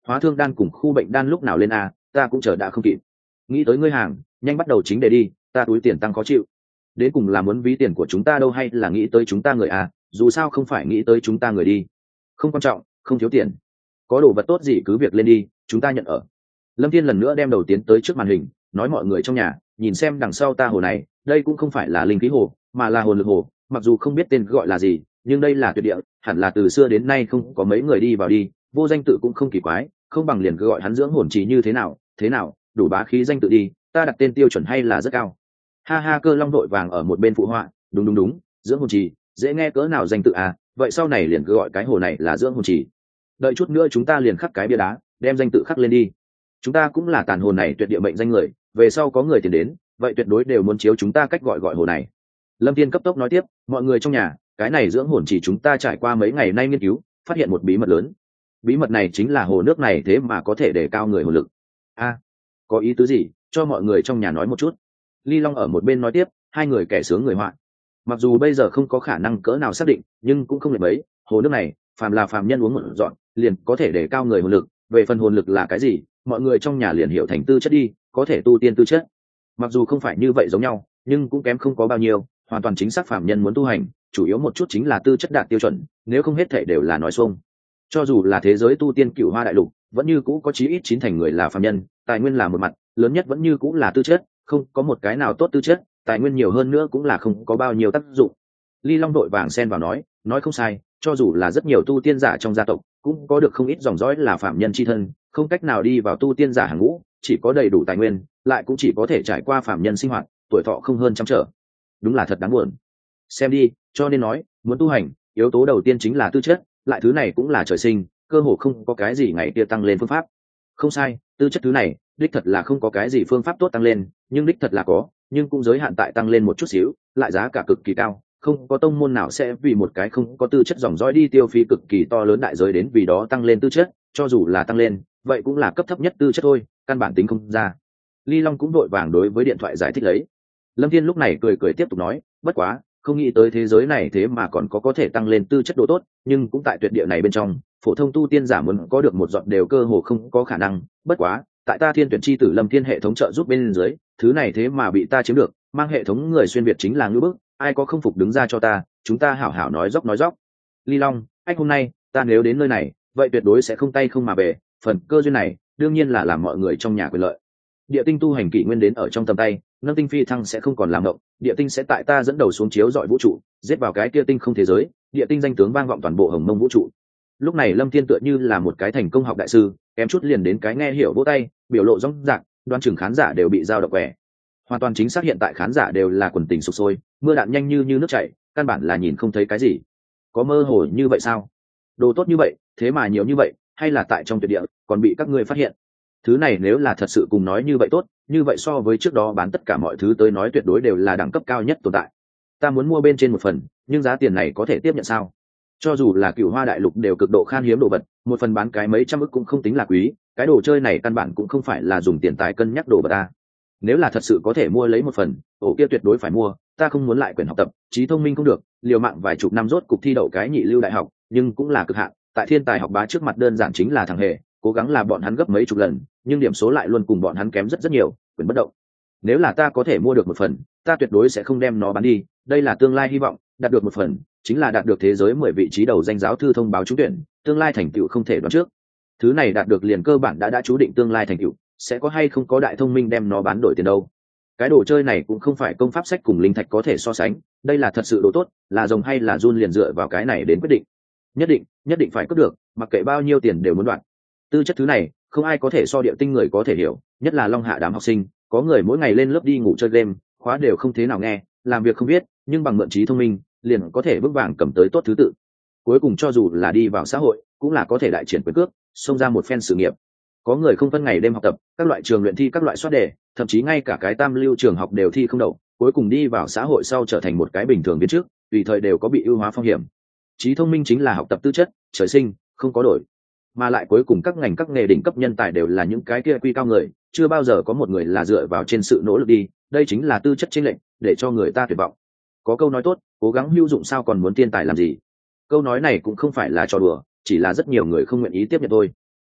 hóa thương đan cùng khu bệnh đan lúc nào lên a, ta cũng chờ đã không kịp. Nghĩ tới ngươi hàng, nhanh bắt đầu chính đề đi, ta túi tiền tăng khó chịu. Đến cùng là muốn ví tiền của chúng ta đâu hay là nghĩ tới chúng ta người a, dù sao không phải nghĩ tới chúng ta người đi. Không quan trọng, không thiếu tiền, có đồ vật tốt gì cứ việc lên đi, chúng ta nhận ở. Lâm Thiên lần nữa đem đầu tiến tới trước màn hình, nói mọi người trong nhà nhìn xem đằng sau ta hồ này, đây cũng không phải là linh khí hồ mà là hồn lực hồ, mặc dù không biết tên gọi là gì nhưng đây là tuyệt địa, hẳn là từ xưa đến nay không có mấy người đi vào đi, vô danh tự cũng không kỳ quái, không bằng liền cứ gọi hắn dưỡng hồn trì như thế nào thế nào, đủ bá khí danh tự đi, ta đặt tên tiêu chuẩn hay là rất cao. Ha ha, Cơ Long đội vàng ở một bên phụ họa, đúng đúng đúng, dưỡng hồn trì dễ nghe cỡ nào danh tự à, vậy sau này liền cứ gọi cái hồ này là dưỡng hồn trì. Đợi chút nữa chúng ta liền khắc cái bia đá đem danh tự khắc lên đi, chúng ta cũng là tàn hồn này tuyệt địa mệnh danh người, về sau có người tìm đến vậy tuyệt đối đều muốn chiếu chúng ta cách gọi gọi hồ này. Lâm Thiên cấp tốc nói tiếp, mọi người trong nhà, cái này dưỡng hồn chỉ chúng ta trải qua mấy ngày nay nghiên cứu, phát hiện một bí mật lớn. Bí mật này chính là hồ nước này thế mà có thể đề cao người hồn lực. A, à, có ý tứ gì, cho mọi người trong nhà nói một chút. Ly Long ở một bên nói tiếp, hai người kẻ sướng người họa. Mặc dù bây giờ không có khả năng cỡ nào xác định, nhưng cũng không lệch mấy, hồ nước này, phàm là phàm nhân uống một dọn, liền có thể đề cao người hồn lực, về phần hồn lực là cái gì, mọi người trong nhà liền hiểu thành tư chất đi, có thể tu tiên tư chất. Mặc dù không phải như vậy giống nhau, nhưng cũng kém không có bao nhiêu, hoàn toàn chính xác phàm nhân muốn tu hành, chủ yếu một chút chính là tư chất đạt tiêu chuẩn, nếu không hết thể đều là nói xuông. Cho dù là thế giới tu tiên Cửu Hoa đại lục, vẫn như cũ có chí ít chín thành người là phàm nhân, tài nguyên là một mặt, lớn nhất vẫn như cũ là tư chất, không có một cái nào tốt tư chất, tài nguyên nhiều hơn nữa cũng là không có bao nhiêu tác dụng. Ly Long đội vàng xen vào nói, nói không sai, cho dù là rất nhiều tu tiên giả trong gia tộc, cũng có được không ít dòng dõi là phạm nhân chi thân, không cách nào đi vào tu tiên giả hàng ngũ, chỉ có đầy đủ tài nguyên, lại cũng chỉ có thể trải qua phạm nhân sinh hoạt, tuổi thọ không hơn trăm trở. Đúng là thật đáng buồn. Xem đi, cho nên nói, muốn tu hành, yếu tố đầu tiên chính là tư chất, lại thứ này cũng là trời sinh, cơ hồ không có cái gì ngày kia tăng lên phương pháp. Không sai, tư chất thứ này, đích thật là không có cái gì phương pháp tốt tăng lên, nhưng đích thật là có, nhưng cũng giới hạn tại tăng lên một chút xíu, lại giá cả cực kỳ cao. Không có tông môn nào sẽ vì một cái không có tư chất dòng dõi đi tiêu phí cực kỳ to lớn đại giới đến vì đó tăng lên tư chất, cho dù là tăng lên, vậy cũng là cấp thấp nhất tư chất thôi, căn bản tính không ra. Ly Long cũng đội vàng đối với điện thoại giải thích lấy. Lâm Thiên lúc này cười cười tiếp tục nói, bất quá, không nghĩ tới thế giới này thế mà còn có có thể tăng lên tư chất độ tốt, nhưng cũng tại tuyệt địa này bên trong, phổ thông tu tiên giả muốn có được một giọt đều cơ hồ không có khả năng, bất quá, tại ta Thiên Tuyển chi tử Lâm Thiên hệ thống trợ giúp bên dưới, thứ này thế mà bị ta chiếm được, mang hệ thống người xuyên việt chính là ngữ bức, ai có không phục đứng ra cho ta, chúng ta hảo hảo nói dốc nói dốc. Ly Long, anh hôm nay, ta nếu đến nơi này, vậy tuyệt đối sẽ không tay không mà về, phần cơ duyên này, đương nhiên là làm mọi người trong nhà quyền lợi. Địa tinh tu hành kỷ nguyên đến ở trong tầm tay, nâng tinh phi thăng sẽ không còn làm ngộng, địa tinh sẽ tại ta dẫn đầu xuống chiếu dọi vũ trụ, giết vào cái kia tinh không thế giới, địa tinh danh tướng vang vọng toàn bộ hồng mông vũ trụ. Lúc này Lâm Thiên tựa như là một cái thành công học đại sư, kém chút liền đến cái nghe hiểu vỗ tay, biểu lộ rõ ràng, đoan chừng khán giả đều bị dao động quẻ. Hoàn toàn chính xác hiện tại khán giả đều là quần tình sục sôi, mưa đạn nhanh như như nước chảy, căn bản là nhìn không thấy cái gì. Có mơ hồ như vậy sao? Đồ tốt như vậy, thế mà nhiều như vậy, hay là tại trong tuyệt địa còn bị các ngươi phát hiện? Thứ này nếu là thật sự cùng nói như vậy tốt, như vậy so với trước đó bán tất cả mọi thứ tới nói tuyệt đối đều là đẳng cấp cao nhất tồn tại. Ta muốn mua bên trên một phần, nhưng giá tiền này có thể tiếp nhận sao? Cho dù là Cửu Hoa đại lục đều cực độ khan hiếm đồ vật, một phần bán cái mấy trăm ức cũng không tính là quý, cái đồ chơi này căn bản cũng không phải là dùng tiền tài cân nhắc đồ vật ta. Nếu là thật sự có thể mua lấy một phần, ổ kia tuyệt đối phải mua, ta không muốn lại quyền học tập, trí thông minh không được, liều mạng vài chục năm rốt cục thi đậu cái nhị lưu đại học, nhưng cũng là cực hạn, tại thiên tài học bá trước mặt đơn giản chính là thằng hề, cố gắng là bọn hắn gấp mấy chục lần, nhưng điểm số lại luôn cùng bọn hắn kém rất rất nhiều, quyền bất động. Nếu là ta có thể mua được một phần, ta tuyệt đối sẽ không đem nó bán đi, đây là tương lai hy vọng, đạt được một phần, chính là đạt được thế giới mười vị trí đầu danh giáo thư thông báo trúng tuyển, tương lai thành tựu không thể đoán trước. Thứ này đạt được liền cơ bản đã đã chú định tương lai thành tựu, sẽ có hay không có đại thông minh đem nó bán đổi tiền đâu. Cái đồ chơi này cũng không phải công pháp sách cùng linh thạch có thể so sánh, đây là thật sự đồ tốt, là rồng hay là run liền dựa vào cái này đến quyết định. Nhất định, nhất định phải cướp được, mặc kệ bao nhiêu tiền đều muốn đoạt. Tư chất thứ này, không ai có thể so địa tinh người có thể hiểu, nhất là Long Hạ đám học sinh, có người mỗi ngày lên lớp đi ngủ chơi game, khóa đều không thế nào nghe, làm việc không biết, nhưng bằng mượn trí thông minh, liền có thể vững vàng cầm tới tốt thứ tự. Cuối cùng cho dù là đi vào xã hội, cũng là có thể đại triển quyền cước, xông ra một phen sự nghiệp. Có người không phân ngày đêm học tập, các loại trường luyện thi các loại soát đề, thậm chí ngay cả cái tam lưu trường học đều thi không đậu, cuối cùng đi vào xã hội sau trở thành một cái bình thường viên trước, tùy thời đều có bị ưu hóa phong hiểm. Trí thông minh chính là học tập tư chất, trời sinh, không có đổi. Mà lại cuối cùng các ngành các nghề đỉnh cấp nhân tài đều là những cái kia quy cao người, chưa bao giờ có một người là dựa vào trên sự nỗ lực đi, đây chính là tư chất chênh lệch, để cho người ta tuyệt vọng. Có câu nói tốt, cố gắng hữu dụng sao còn muốn thiên tài làm gì. Câu nói này cũng không phải là trò đùa, chỉ là rất nhiều người không nguyện ý tiếp nhận thôi.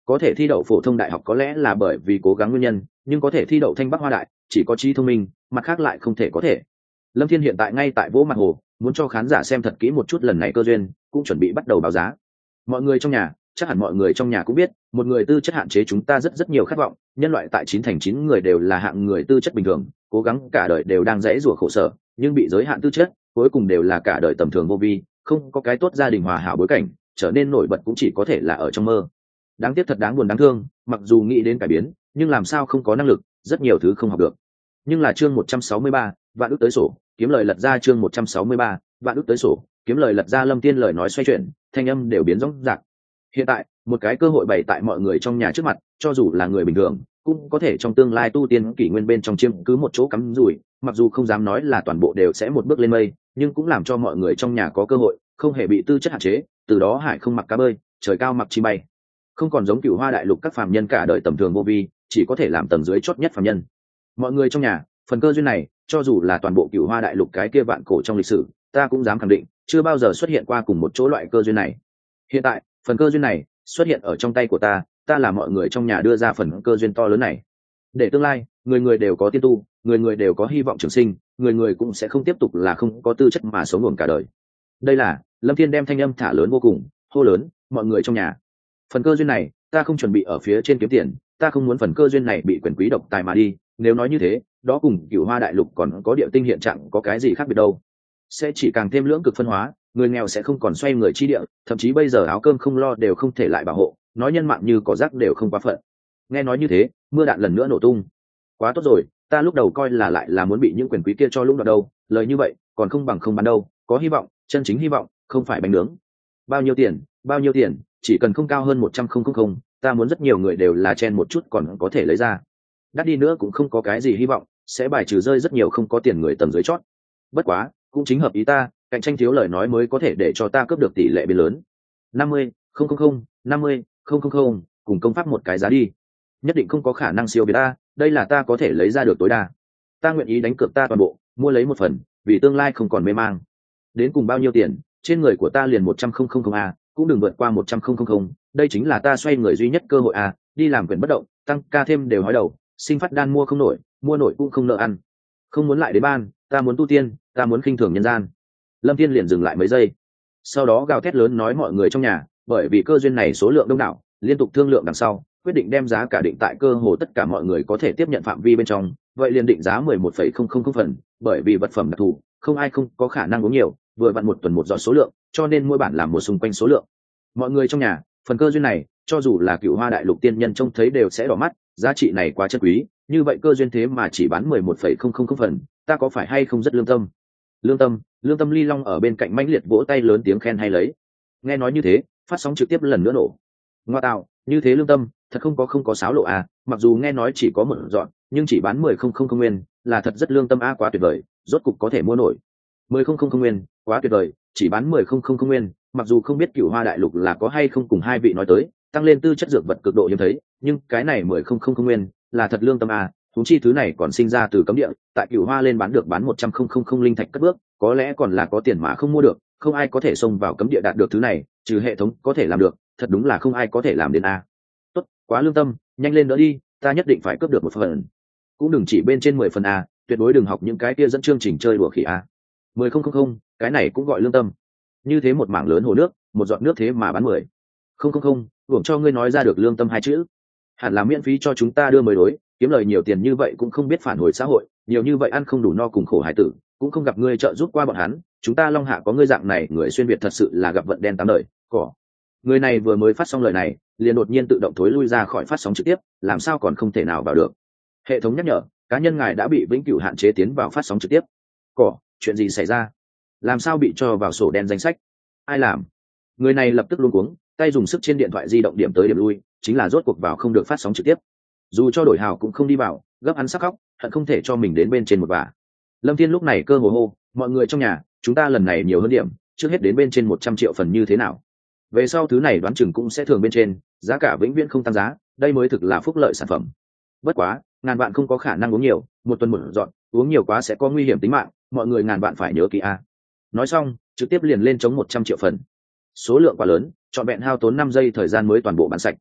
có thể thi đậu phổ thông đại học có lẽ là bởi vì cố gắng nguyên nhân, nhưng có thể thi đậu thanh bắc hoa đại chỉ có trí thông minh, mặt khác lại không thể có thể. Lâm Thiên hiện tại ngay tại vỗ mặt hồ, muốn cho khán giả xem thật kỹ một chút lần này cơ duyên, cũng chuẩn bị bắt đầu báo giá. Mọi người trong nhà, chắc hẳn mọi người trong nhà cũng biết, một người tư chất hạn chế chúng ta rất rất nhiều khát vọng, nhân loại tại chín thành chín người đều là hạng người tư chất bình thường, cố gắng cả đời đều đang dãy rủa khổ sở, nhưng bị giới hạn tư chất, cuối cùng đều là cả đời tầm thường vô vi, không có cái tốt gia đình hòa hảo bối cảnh, trở nên nổi bật cũng chỉ có thể là ở trong mơ. Đáng tiếc thật đáng buồn đáng thương, mặc dù nghĩ đến cải biến, nhưng làm sao không có năng lực, rất nhiều thứ không học được. Nhưng là chương một trăm sáu mươi ba, vạn ước tới sổ, kiếm lời lật ra chương một trăm sáu mươi ba, vạn ước tới sổ, kiếm lời lật ra. Lâm Tiên lời nói xoay chuyển, thanh âm đều biến rỗng rạc. Hiện tại, một cái cơ hội bày tại mọi người trong nhà trước mặt, cho dù là người bình thường, cũng có thể trong tương lai tu tiên kỷ nguyên bên trong chiếm cứ một chỗ cắm rủi, mặc dù không dám nói là toàn bộ đều sẽ một bước lên mây, nhưng cũng làm cho mọi người trong nhà có cơ hội, không hề bị tư chất hạn chế, từ đó hải không mặc cá bơi, trời cao mặc chim bay. Không còn giống Cửu Hoa đại lục các phàm nhân cả đời tầm thường vô vi, chỉ có thể làm tầng dưới chót nhất phàm nhân. Mọi người trong nhà, phần cơ duyên này, cho dù là toàn bộ Cửu Hoa đại lục cái kia vạn cổ trong lịch sử, ta cũng dám khẳng định, chưa bao giờ xuất hiện qua cùng một chỗ loại cơ duyên này. Hiện tại, phần cơ duyên này xuất hiện ở trong tay của ta, ta là mọi người trong nhà đưa ra phần cơ duyên to lớn này. Để tương lai, người người đều có tiên tu, người người đều có hy vọng trường sinh, người người cũng sẽ không tiếp tục là không có tư chất mà sống ngổn cả đời. Đây là, Lâm Thiên đem thanh âm thả lớn vô cùng, hô lớn, mọi người trong nhà. Phần cơ duyên này, ta không chuẩn bị ở phía trên kiếm tiền, ta không muốn phần cơ duyên này bị quyền quý độc tài mà đi, nếu nói như thế, đó cùng Cửu Hoa đại lục còn có địa tinh hiện trạng có cái gì khác biệt đâu. Sẽ chỉ càng thêm lưỡng cực phân hóa, người nghèo sẽ không còn xoay người chi địa, thậm chí bây giờ áo cơm không lo đều không thể lại bảo hộ, nói nhân mạng như cỏ rác đều không quá phận. Nghe nói như thế, mưa đạn lần nữa nổ tung. Quá tốt rồi, ta lúc đầu coi là lại là muốn bị những quyền quý kia cho lũng đoạn đâu, lời như vậy, còn không bằng không bán đâu, có hy vọng, chân chính hy vọng, không phải bánh nướng. Bao nhiêu tiền, bao nhiêu tiền, chỉ cần không cao hơn một trăm không không không, ta muốn rất nhiều người đều là chen một chút còn có thể lấy ra. Đắt đi nữa cũng không có cái gì hy vọng, sẽ bài trừ rơi rất nhiều không có tiền người tầng dưới chót. Bất quá, cũng chính hợp ý ta, cạnh tranh thiếu lời nói mới có thể để cho ta cướp được tỷ lệ biến lớn. năm mươi, không không không, năm mươi, không không không, cùng công pháp một cái giá đi. Nhất định không có khả năng siêu việt ta, đây là ta có thể lấy ra được tối đa. Ta nguyện ý đánh cược ta toàn bộ, mua lấy một phần, vì tương lai không còn mê mang. Đến cùng bao nhiêu tiền, trên người của ta liền một trăm không không không a, cũng đừng vượt qua một trăm không không không, đây chính là ta xoay người duy nhất cơ hội a, đi làm quyền bất động, tăng ca thêm đều hói đầu, sinh phát đan mua không nổi, mua nổi cũng không nợ ăn. Không muốn lại đến ban, ta muốn tu tiên, ta muốn khinh thường nhân gian. Lâm Thiên liền dừng lại mấy giây, sau đó gào thét lớn nói mọi người trong nhà, bởi vì cơ duyên này số lượng đông đảo, liên tục thương lượng đằng sau, quyết định đem giá cả định tại cơ hồ tất cả mọi người có thể tiếp nhận phạm vi bên trong, vậy liền định giá mười một phẩy không không không phần, bởi vì vật phẩm đặc thù, không ai không có khả năng uống nhiều, vừa vặn một tuần một giọt số lượng, cho nên mỗi bản làm một xung quanh số lượng. Mọi người trong nhà, phần cơ duyên này, cho dù là Cửu Hoa đại lục tiên nhân trông thấy đều sẽ đỏ mắt, giá trị này quá chân quý, như vậy cơ duyên thế mà chỉ bán mười một phẩy không không không phần, ta có phải hay không rất lương tâm? Lương tâm, lương tâm. Ly Long ở bên cạnh mãnh liệt vỗ tay lớn tiếng khen hay lấy. Nghe nói như thế, phát sóng trực tiếp lần nữa nổ. Ngoa tạo, như thế lương tâm, thật không có không có sáo lộ à, mặc dù nghe nói chỉ có một dọn, nhưng chỉ bán mười không không không nguyên, là thật rất lương tâm a, quá tuyệt vời, rốt cục có thể mua nổi. mười không không không nguyên, quá tuyệt vời, chỉ bán mười không không không nguyên, mặc dù không biết Cửu Hoa đại lục là có hay không cùng hai vị nói tới, tăng lên tư chất dược vật cực độ hiếm thấy, nhưng cái này mười không không không nguyên, là thật lương tâm a, huống chi thứ này còn sinh ra từ cấm địa, tại Cửu Hoa lên bán được bán một trăm không không không linh thạch cất bước, có lẽ còn là có tiền mà không mua được, không ai có thể xông vào cấm địa đạt được thứ này, trừ hệ thống có thể làm được, thật đúng là không ai có thể làm đến a. Tốt, quá lương tâm, nhanh lên đỡ đi, ta nhất định phải cướp được một phần. Cũng đừng chỉ bên trên mười phần a, tuyệt đối đừng học những cái kia dẫn chương trình chơi đùa khỉ a. mười không không không, cái này cũng gọi lương tâm. Như thế một mảng lớn hồ nước, một giọt nước thế mà bán mười không không không, hưởng cho ngươi nói ra được lương tâm hai chữ. Hẳn là miễn phí cho chúng ta đưa mới đối, kiếm lời nhiều tiền như vậy cũng không biết phản hồi xã hội, nhiều như vậy ăn không đủ no cùng khổ hải tử, cũng không gặp ngươi trợ giúp qua bọn hắn, chúng ta Long Hạ có ngươi dạng này người xuyên việt thật sự là gặp vận đen tám đời. Cỏ. Người này vừa mới phát xong lời này, liền đột nhiên tự động thối lui ra khỏi phát sóng trực tiếp, làm sao còn không thể nào vào được. Hệ thống nhắc nhở, cá nhân ngài đã bị vĩnh cửu hạn chế tiến vào phát sóng trực tiếp. Cỏ, chuyện gì xảy ra? Làm sao bị cho vào sổ đen danh sách? Ai làm? Người này lập tức luống cuống, tay dùng sức trên điện thoại di động điểm tới điểm lui, chính là rốt cuộc vào không được phát sóng trực tiếp. Dù cho đổi hào cũng không đi vào, gấp hắn sắc khóc, hận không thể cho mình đến bên trên một vả. Lâm Thiên lúc này cơ hồ hô, mọi người trong nhà, chúng ta lần này nhiều hơn điểm, trước hết đến bên trên một trăm triệu phần như thế nào? Về sau thứ này đoán chừng cũng sẽ thường bên trên, giá cả vĩnh viễn không tăng giá, đây mới thực là phúc lợi sản phẩm. Bất quá, ngàn bạn không có khả năng uống nhiều, một tuần một dọn, uống nhiều quá sẽ có nguy hiểm tính mạng, mọi người ngàn bạn phải nhớ kỹ a. Nói xong, trực tiếp liền lên chống một trăm triệu phần. Số lượng quá lớn, trọn vẹn hao tốn năm giây thời gian mới toàn bộ bán sạch.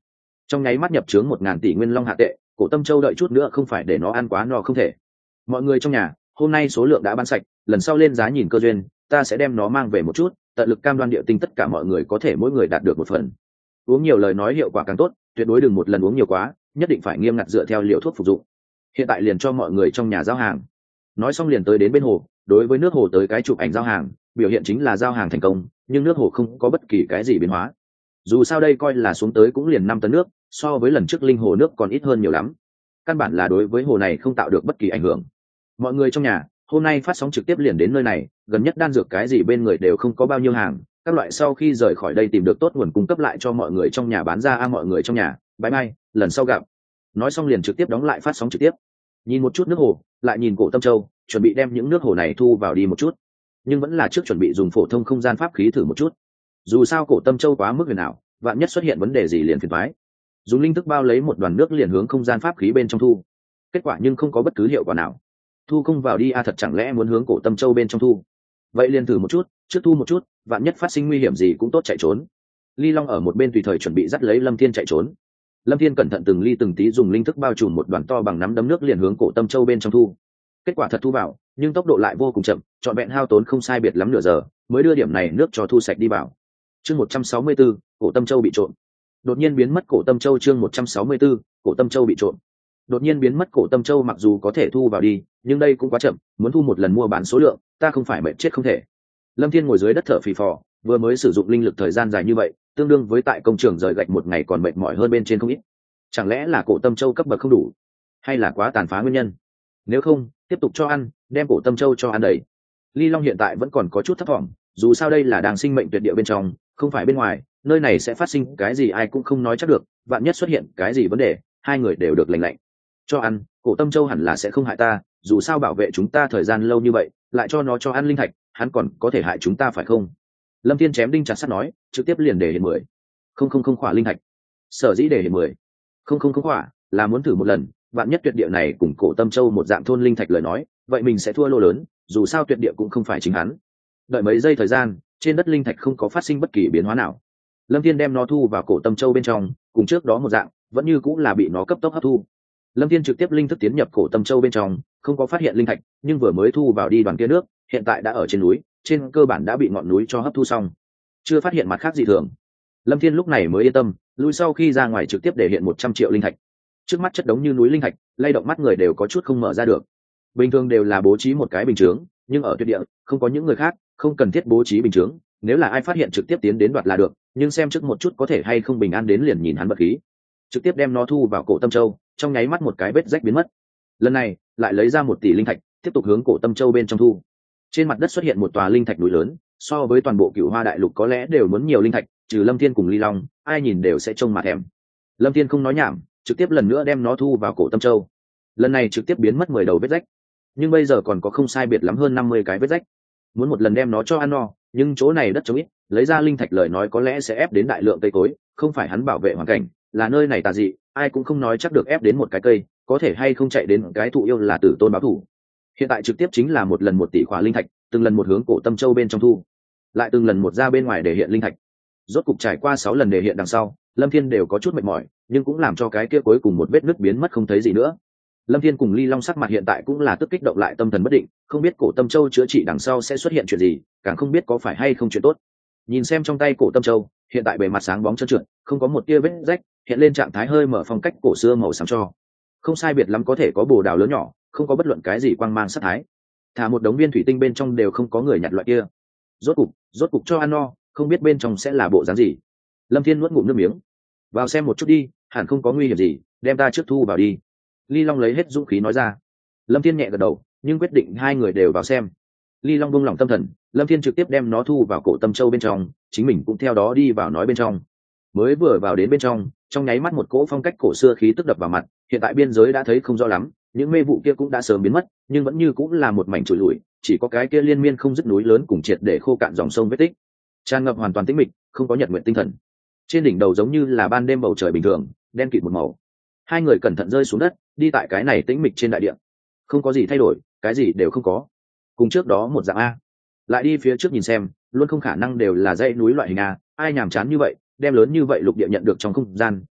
trong nháy mắt nhập trướng một ngàn tỷ nguyên long hạ tệ. Cổ Tâm Châu đợi chút nữa không phải để nó ăn quá no không thể. Mọi người trong nhà, hôm nay số lượng đã bán sạch, lần sau lên giá nhìn cơ duyên, ta sẽ đem nó mang về một chút, tận lực cam đoan địa tinh tất cả mọi người có thể mỗi người đạt được một phần. Uống nhiều lời nói hiệu quả càng tốt, tuyệt đối đừng một lần uống nhiều quá, nhất định phải nghiêm ngặt dựa theo liều thuốc phục dụng. Hiện tại liền cho mọi người trong nhà giao hàng. Nói xong liền tới đến bên hồ, đối với nước hồ tới cái chụp ảnh giao hàng, biểu hiện chính là giao hàng thành công, nhưng nước hồ không có bất kỳ cái gì biến hóa. Dù sao đây coi là xuống tới cũng liền năm tấn nước, so với lần trước linh hồ nước còn ít hơn nhiều lắm. Căn bản là đối với hồ này không tạo được bất kỳ ảnh hưởng. Mọi người trong nhà, hôm nay phát sóng trực tiếp liền đến nơi này, gần nhất đan dược cái gì bên người đều không có bao nhiêu hàng, các loại sau khi rời khỏi đây tìm được tốt nguồn cung cấp lại cho mọi người trong nhà bán ra. A mọi người trong nhà, bye bye, lần sau gặp. Nói xong liền trực tiếp đóng lại phát sóng trực tiếp. Nhìn một chút nước hồ, lại nhìn Cổ Tâm Châu, chuẩn bị đem những nước hồ này thu vào đi một chút, nhưng vẫn là trước chuẩn bị dùng phổ thông không gian pháp khí thử một chút. Dù sao Cổ Tâm Châu quá mức huyền ảo, vạn nhất xuất hiện vấn đề gì liền phiền toái. Dùng linh thức bao lấy một đoàn nước liền hướng không gian pháp khí bên trong thu. Kết quả nhưng không có bất cứ hiệu quả nào. Thu không vào đi a, thật chẳng lẽ muốn hướng Cổ Tâm Châu bên trong thu? Vậy liền thử một chút, trước thu một chút, vạn nhất phát sinh nguy hiểm gì cũng tốt chạy trốn. Ly Long ở một bên tùy thời chuẩn bị dắt lấy Lâm Thiên chạy trốn. Lâm Thiên cẩn thận từng ly từng tí dùng linh thức bao trùm một đoàn to bằng nắm đấm nước liền hướng Cổ Tâm Châu bên trong thu. Kết quả thật thu vào, nhưng tốc độ lại vô cùng chậm, trọn vẹn hao tốn không sai biệt lắm nửa giờ mới đưa điểm này nước cho thu sạch đi vào. Chương một trăm sáu mươi tư, Cổ Tâm Châu bị trộm. Đột nhiên biến mất Cổ Tâm Châu. Chương một trăm sáu mươi tư, Cổ Tâm Châu bị trộm. Đột nhiên biến mất Cổ Tâm Châu mặc dù có thể thu vào đi, nhưng đây cũng quá chậm, muốn thu một lần mua bán số lượng, ta không phải mệt chết không thể. Lâm Thiên ngồi dưới đất thở phì phò, vừa mới sử dụng linh lực thời gian dài như vậy, tương đương với tại công trường rời gạch một ngày còn mệt mỏi hơn bên trên không ít. Chẳng lẽ là Cổ Tâm Châu cấp bậc không đủ, hay là quá tàn phá nguyên nhân? Nếu không, tiếp tục cho ăn, đem Cổ Tâm Châu cho ăn đầy. Ly Long hiện tại vẫn còn có chút thấp thỏm, dù sao đây là đang sinh mệnh tuyệt địa bên trong, không phải bên ngoài, nơi này sẽ phát sinh cái gì ai cũng không nói chắc được, vạn nhất xuất hiện cái gì vấn đề, hai người đều được lành lạnh. Cho ăn, Cổ Tâm Châu hẳn là sẽ không hại ta, dù sao bảo vệ chúng ta thời gian lâu như vậy, lại cho nó cho ăn linh thạch, hắn còn có thể hại chúng ta phải không? Lâm Thiên chém đinh chặt sắt nói, trực tiếp liền để hiện mười. Không không không khỏa linh thạch. Sở dĩ để hiện mười. Không không không khỏa, là muốn thử một lần, vạn nhất tuyệt địa này cùng Cổ Tâm Châu một dạng thôn linh thạch lời nói, vậy mình sẽ thua lô lớn, dù sao tuyệt địa cũng không phải chính hắn. Đợi mấy giây thời gian, trên đất linh thạch không có phát sinh bất kỳ biến hóa nào. Lâm Thiên đem nó thu vào Cổ Tâm Châu bên trong, cùng trước đó một dạng, vẫn như cũng là bị nó cấp tốc hấp thu. Lâm Thiên trực tiếp linh thức tiến nhập Cổ Tâm Châu bên trong, không có phát hiện linh thạch, nhưng vừa mới thu vào đi đoàn kia nước, hiện tại đã ở trên núi, trên cơ bản đã bị ngọn núi cho hấp thu xong, chưa phát hiện mặt khác gì thường. Lâm Thiên lúc này mới yên tâm, lui sau khi ra ngoài trực tiếp để hiện một trăm triệu linh thạch. Trước mắt chất đống như núi linh thạch, lay động mắt người đều có chút không mở ra được. Bình thường đều là bố trí một cái bình chướng, nhưng ở tuyệt địa, không có những người khác, không cần thiết bố trí bình chướng, nếu là ai phát hiện trực tiếp tiến đến đoạt là được, nhưng xem trước một chút có thể hay không bình an đến liền nhìn hắn bật khí. Trực tiếp đem nó thu vào Cổ Tâm Châu, trong nháy mắt một cái vết rách biến mất. Lần này, lại lấy ra một tỷ linh thạch, tiếp tục hướng Cổ Tâm Châu bên trong thu. Trên mặt đất xuất hiện một tòa linh thạch núi lớn, so với toàn bộ Cửu Hoa Đại Lục có lẽ đều muốn nhiều linh thạch, trừ Lâm Thiên cùng Ly Long, ai nhìn đều sẽ trông mà thèm. Lâm Thiên không nói nhảm, trực tiếp lần nữa đem nó thu vào Cổ Tâm Châu. Lần này trực tiếp biến mất mười đầu vết rách, nhưng bây giờ còn có không sai biệt lắm hơn năm mươi cái vết rách. Muốn một lần đem nó cho ăn no, nhưng chỗ này đất trống ít, lấy ra linh thạch lời nói có lẽ sẽ ép đến đại lượng cây cối, không phải hắn bảo vệ hoàn cảnh, là nơi này tà dị, ai cũng không nói chắc được ép đến một cái cây, có thể hay không chạy đến cái thụ yêu là tử tôn báo thủ. Hiện tại trực tiếp chính là một lần một tỷ khỏa linh thạch, từng lần một hướng Cổ Tâm Châu bên trong thu, lại từng lần một ra bên ngoài để hiện linh thạch. Rốt cục trải qua sáu lần để hiện đằng sau, Lâm Thiên đều có chút mệt mỏi, nhưng cũng làm cho cái kia cuối cùng một vết nứt biến mất không thấy gì nữa. Lâm Thiên cùng Ly Long sắc mặt hiện tại cũng là tức kích động lại tâm thần bất định, không biết Cổ Tâm Châu chữa trị đằng sau sẽ xuất hiện chuyện gì, càng không biết có phải hay không chuyện tốt. Nhìn xem trong tay Cổ Tâm Châu, hiện tại bề mặt sáng bóng trơn trượt, không có một tia vết rách, hiện lên trạng thái hơi mở phong cách cổ xưa màu xám cho. Không sai biệt lắm có thể có bồ đào lớn nhỏ, không có bất luận cái gì quang mang sát thái. Thả một đống viên thủy tinh bên trong đều không có người nhặt loại kia. Rốt cục, rốt cục cho ăn no, không biết bên trong sẽ là bộ dáng gì. Lâm Thiên nuốt ngụm nước miếng. Vào xem một chút đi, hẳn không có nguy hiểm gì, đem ta trước thu vào đi. Ly Long lấy hết dũng khí nói ra. Lâm Thiên nhẹ gật đầu, nhưng quyết định hai người đều vào xem. Ly Long buông lỏng tâm thần, Lâm Thiên trực tiếp đem nó thu vào Cổ Tâm Châu bên trong, chính mình cũng theo đó đi vào nói bên trong. Mới vừa vào đến bên trong, trong nháy mắt một cỗ phong cách cổ xưa khí tức đập vào mặt, hiện tại biên giới đã thấy không rõ lắm, những mê vụ kia cũng đã sớm biến mất, nhưng vẫn như cũng là một mảnh trụi lủi, chỉ có cái kia liên miên không dứt núi lớn cùng triệt để khô cạn dòng sông vết tích, tràn ngập hoàn toàn tĩnh mịch, không có nhật nguyện tinh thần. Trên đỉnh đầu giống như là ban đêm bầu trời bình thường, đen kịt một màu. Hai người cẩn thận rơi xuống đất, đi tại cái này tĩnh mịch trên đại địa, không có gì thay đổi, cái gì đều không có, cùng trước đó một dạng a. Lại đi phía trước nhìn xem, luôn không khả năng đều là dãy núi loại hình a, ai nhàm chán như vậy, đem lớn như vậy lục địa nhận được trong không gian,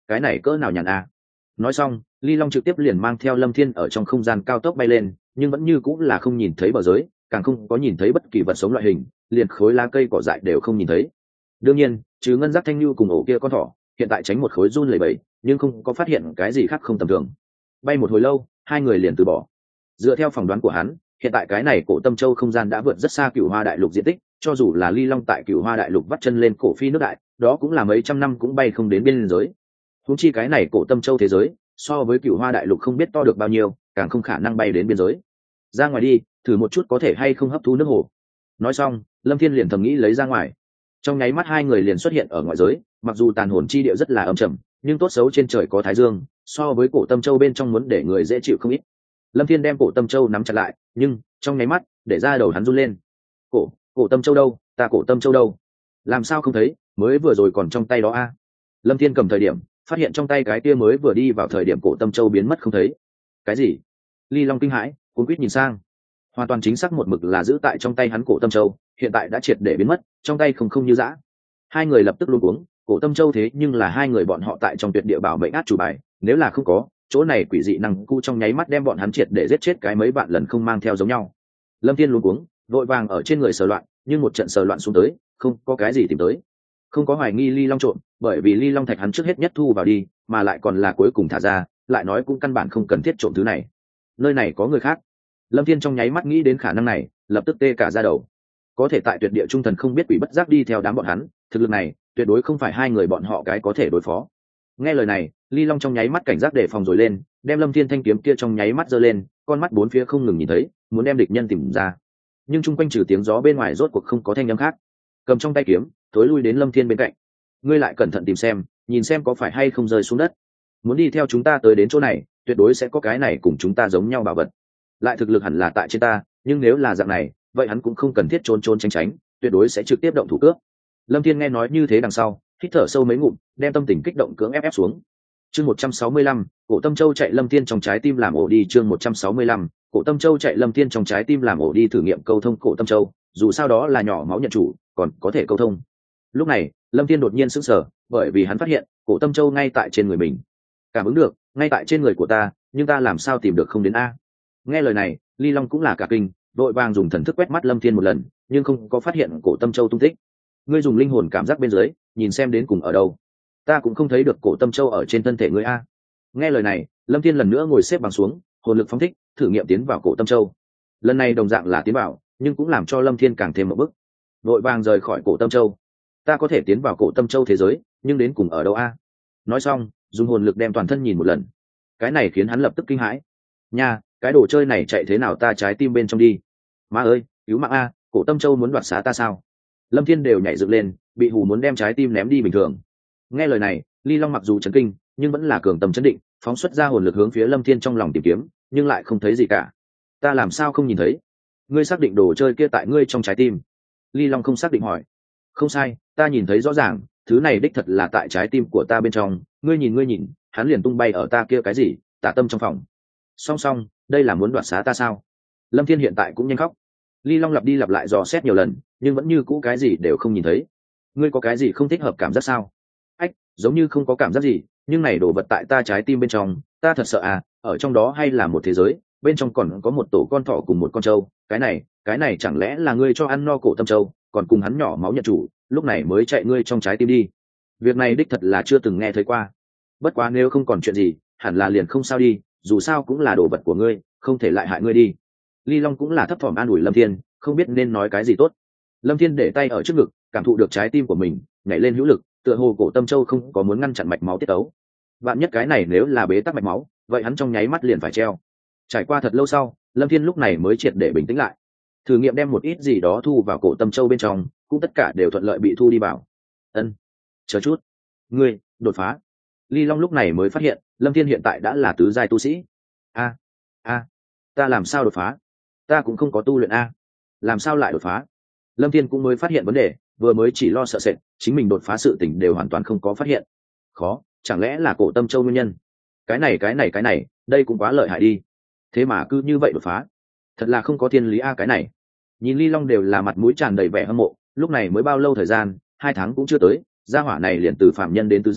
cái này cỡ nào nhàn a. Nói xong, ly long trực tiếp liền mang theo lâm thiên ở trong không gian cao tốc bay lên, nhưng vẫn như cũng là không nhìn thấy bờ giới, càng không có nhìn thấy bất kỳ vật sống loại hình, liền khối lá cây cỏ dại đều không nhìn thấy. Đương nhiên, trừ ngân giác thanh lưu cùng ổ kia con thỏ, hiện tại tránh một khối run lẩy bẩy, nhưng không có phát hiện cái gì khác không tầm thường. Bay một hồi lâu, hai người liền từ bỏ. Dựa theo phỏng đoán của hắn, hiện tại cái này cổ tâm châu không gian đã vượt rất xa Cửu Hoa đại lục diện tích, cho dù là ly long tại Cửu Hoa đại lục vắt chân lên cổ phi nước đại, đó cũng là mấy trăm năm cũng bay không đến biên giới. Huống chi cái này cổ tâm châu thế giới, so với Cửu Hoa đại lục không biết to được bao nhiêu, càng không khả năng bay đến biên giới. Ra ngoài đi, thử một chút có thể hay không hấp thu nước hồ. Nói xong, Lâm Thiên liền thầm nghĩ lấy ra ngoài. Trong nháy mắt hai người liền xuất hiện ở ngoại giới, mặc dù tàn hồn chi địa rất là âm trầm, nhưng tốt xấu trên trời có thái dương, so với cổ tâm châu bên trong muốn để người dễ chịu không ít. Lâm Thiên đem cổ tâm châu nắm chặt lại, nhưng trong nháy mắt, để ra đầu hắn run lên. Cổ, cổ tâm châu đâu? Ta cổ tâm châu đâu? Làm sao không thấy? Mới vừa rồi còn trong tay đó a. Lâm Thiên cầm thời điểm, phát hiện trong tay cái kia mới vừa đi vào thời điểm cổ tâm châu biến mất không thấy. Cái gì? Ly Long kinh hãi, cuống quýt nhìn sang. Hoàn toàn chính xác một mực là giữ tại trong tay hắn cổ tâm châu, hiện tại đã triệt để biến mất, trong tay không không như dã. Hai người lập tức luống cuống, cổ tâm châu thế nhưng là hai người bọn họ tại trong tuyệt địa bảo mệnh át chủ bài, nếu là không có, chỗ này quỷ dị năng cu trong nháy mắt đem bọn hắn triệt để giết chết cái mấy bạn lần không mang theo giống nhau. Lâm Thiên luống cuống, vội vàng ở trên người sờ loạn, nhưng một trận sờ loạn xuống tới, không có cái gì tìm tới. Không có hoài nghi Ly Long trộm, bởi vì Ly Long thạch hắn trước hết nhất thu vào đi, mà lại còn là cuối cùng thả ra, lại nói cũng căn bản không cần thiết trộm thứ này. Nơi này có người khác. Lâm Thiên trong nháy mắt nghĩ đến khả năng này, lập tức tê cả da đầu. Có thể tại tuyệt địa trung thần không biết quỷ bất giác đi theo đám bọn hắn, thực lực này tuyệt đối không phải hai người bọn họ cái có thể đối phó. Nghe lời này, Ly Long trong nháy mắt cảnh giác đề phòng rồi lên, đem Lâm Thiên thanh kiếm kia trong nháy mắt giơ lên, con mắt bốn phía không ngừng nhìn thấy, muốn đem địch nhân tìm ra. Nhưng chung quanh trừ tiếng gió bên ngoài rốt cuộc không có thanh âm khác. Cầm trong tay kiếm, tối lui đến Lâm Thiên bên cạnh. Ngươi lại cẩn thận tìm xem, nhìn xem có phải hay không rơi xuống đất. Muốn đi theo chúng ta tới đến chỗ này, tuyệt đối sẽ có cái này cùng chúng ta giống nhau bảo vật. Lại thực lực hẳn là tại trên ta, nhưng nếu là dạng này, vậy hắn cũng không cần thiết trốn trốn tránh tránh, tuyệt đối sẽ trực tiếp động thủ cướp. Lâm Thiên nghe nói như thế đằng sau, hít thở sâu mấy ngụm, đem tâm tình kích động cưỡng ép ép xuống. Chương một trăm sáu mươi lăm, cổ tâm châu chạy Lâm Thiên trong trái tim làm ổ đi. Chương một trăm sáu mươi lăm, cổ tâm châu chạy Lâm Thiên trong trái tim làm ổ đi. Thử nghiệm câu thông cổ tâm châu, dù sao đó là nhỏ máu nhận chủ, còn có thể câu thông. Lúc này, Lâm Thiên đột nhiên sững sờ, bởi vì hắn phát hiện cổ tâm châu ngay tại trên người mình. Cảm ứng được, ngay tại trên người của ta, nhưng ta làm sao tìm được không đến a? Nghe lời này, Ly Long cũng là cả kinh, đội vàng dùng thần thức quét mắt Lâm Thiên một lần, nhưng không có phát hiện cổ tâm châu tung tích. Ngươi dùng linh hồn cảm giác bên dưới, nhìn xem đến cùng ở đâu. Ta cũng không thấy được cổ tâm châu ở trên thân thể ngươi a. Nghe lời này, Lâm Thiên lần nữa ngồi xếp bằng xuống, hồn lực phóng thích, thử nghiệm tiến vào cổ tâm châu. Lần này đồng dạng là tiến vào, nhưng cũng làm cho Lâm Thiên càng thêm một bước. Đội vàng rời khỏi cổ tâm châu. Ta có thể tiến vào cổ tâm châu thế giới, nhưng đến cùng ở đâu a? Nói xong, dùng hồn lực đem toàn thân nhìn một lần. Cái này khiến hắn lập tức kinh hãi. Nha, cái đồ chơi này chạy thế nào ta trái tim bên trong đi. Má ơi, cứu mạng a, cổ tâm châu muốn đoạt xá ta sao? Lâm Thiên đều nhảy dựng lên, bị hù muốn đem trái tim ném đi bình thường. Nghe lời này, Ly Long mặc dù chấn kinh, nhưng vẫn là cường tâm chấn định, phóng xuất ra hồn lực hướng phía Lâm Thiên trong lòng tìm kiếm, nhưng lại không thấy gì cả. Ta làm sao không nhìn thấy? Ngươi xác định đồ chơi kia tại ngươi trong trái tim? Ly Long không xác định hỏi. Không sai, ta nhìn thấy rõ ràng, thứ này đích thật là tại trái tim của ta bên trong. Ngươi nhìn ngươi nhìn, hắn liền tung bay ở ta kia cái gì? Tả tâm trong phòng. Song song, đây là muốn đoạt xá ta sao? Lâm Thiên hiện tại cũng nhanh khóc. Ly Long lặp đi lặp lại dò xét nhiều lần, nhưng vẫn như cũ cái gì đều không nhìn thấy. Ngươi có cái gì không thích hợp cảm giác sao? Ách, giống như không có cảm giác gì, nhưng này đồ vật tại ta trái tim bên trong, ta thật sợ à, ở trong đó hay là một thế giới, bên trong còn có một tổ con thỏ cùng một con trâu, cái này, cái này chẳng lẽ là ngươi cho ăn no cổ tâm trâu, còn cùng hắn nhỏ máu nhận chủ, lúc này mới chạy ngươi trong trái tim đi. Việc này đích thật là chưa từng nghe thấy qua. Bất quá nếu không còn chuyện gì, hẳn là liền không sao đi, dù sao cũng là đồ vật của ngươi, không thể lại hại ngươi đi. Ly Long cũng là thấp thỏm an ủi Lâm Thiên, không biết nên nói cái gì tốt. Lâm Thiên để tay ở trước ngực, cảm thụ được trái tim của mình nhảy lên hữu lực, tựa hồ cổ tâm châu không có muốn ngăn chặn mạch máu tiết ấu. Vạn nhất cái này nếu là bế tắc mạch máu, vậy hắn trong nháy mắt liền phải treo. Trải qua thật lâu sau, Lâm Thiên lúc này mới triệt để bình tĩnh lại. Thử nghiệm đem một ít gì đó thu vào cổ tâm châu bên trong, cũng tất cả đều thuận lợi bị thu đi vào. Ân, chờ chút, ngươi đột phá. Ly Long lúc này mới phát hiện, Lâm Thiên hiện tại đã là tứ giai tu sĩ. A, a, ta làm sao đột phá? Ta cũng không có tu luyện a, làm sao lại đột phá? Lâm Thiên cũng mới phát hiện vấn đề, vừa mới chỉ lo sợ sệt, chính mình đột phá sự tình đều hoàn toàn không có phát hiện. Khó, chẳng lẽ là cổ tâm châu nguyên nhân? Cái này cái này cái này, đây cũng quá lợi hại đi. Thế mà cứ như vậy đột phá, thật là không có thiên lý a cái này. Nhìn Ly Long đều là mặt mũi tràn đầy vẻ hâm mộ, lúc này mới bao lâu thời gian, hai tháng cũng chưa tới, gia hỏa này liền từ phạm nhân đến tứ giai,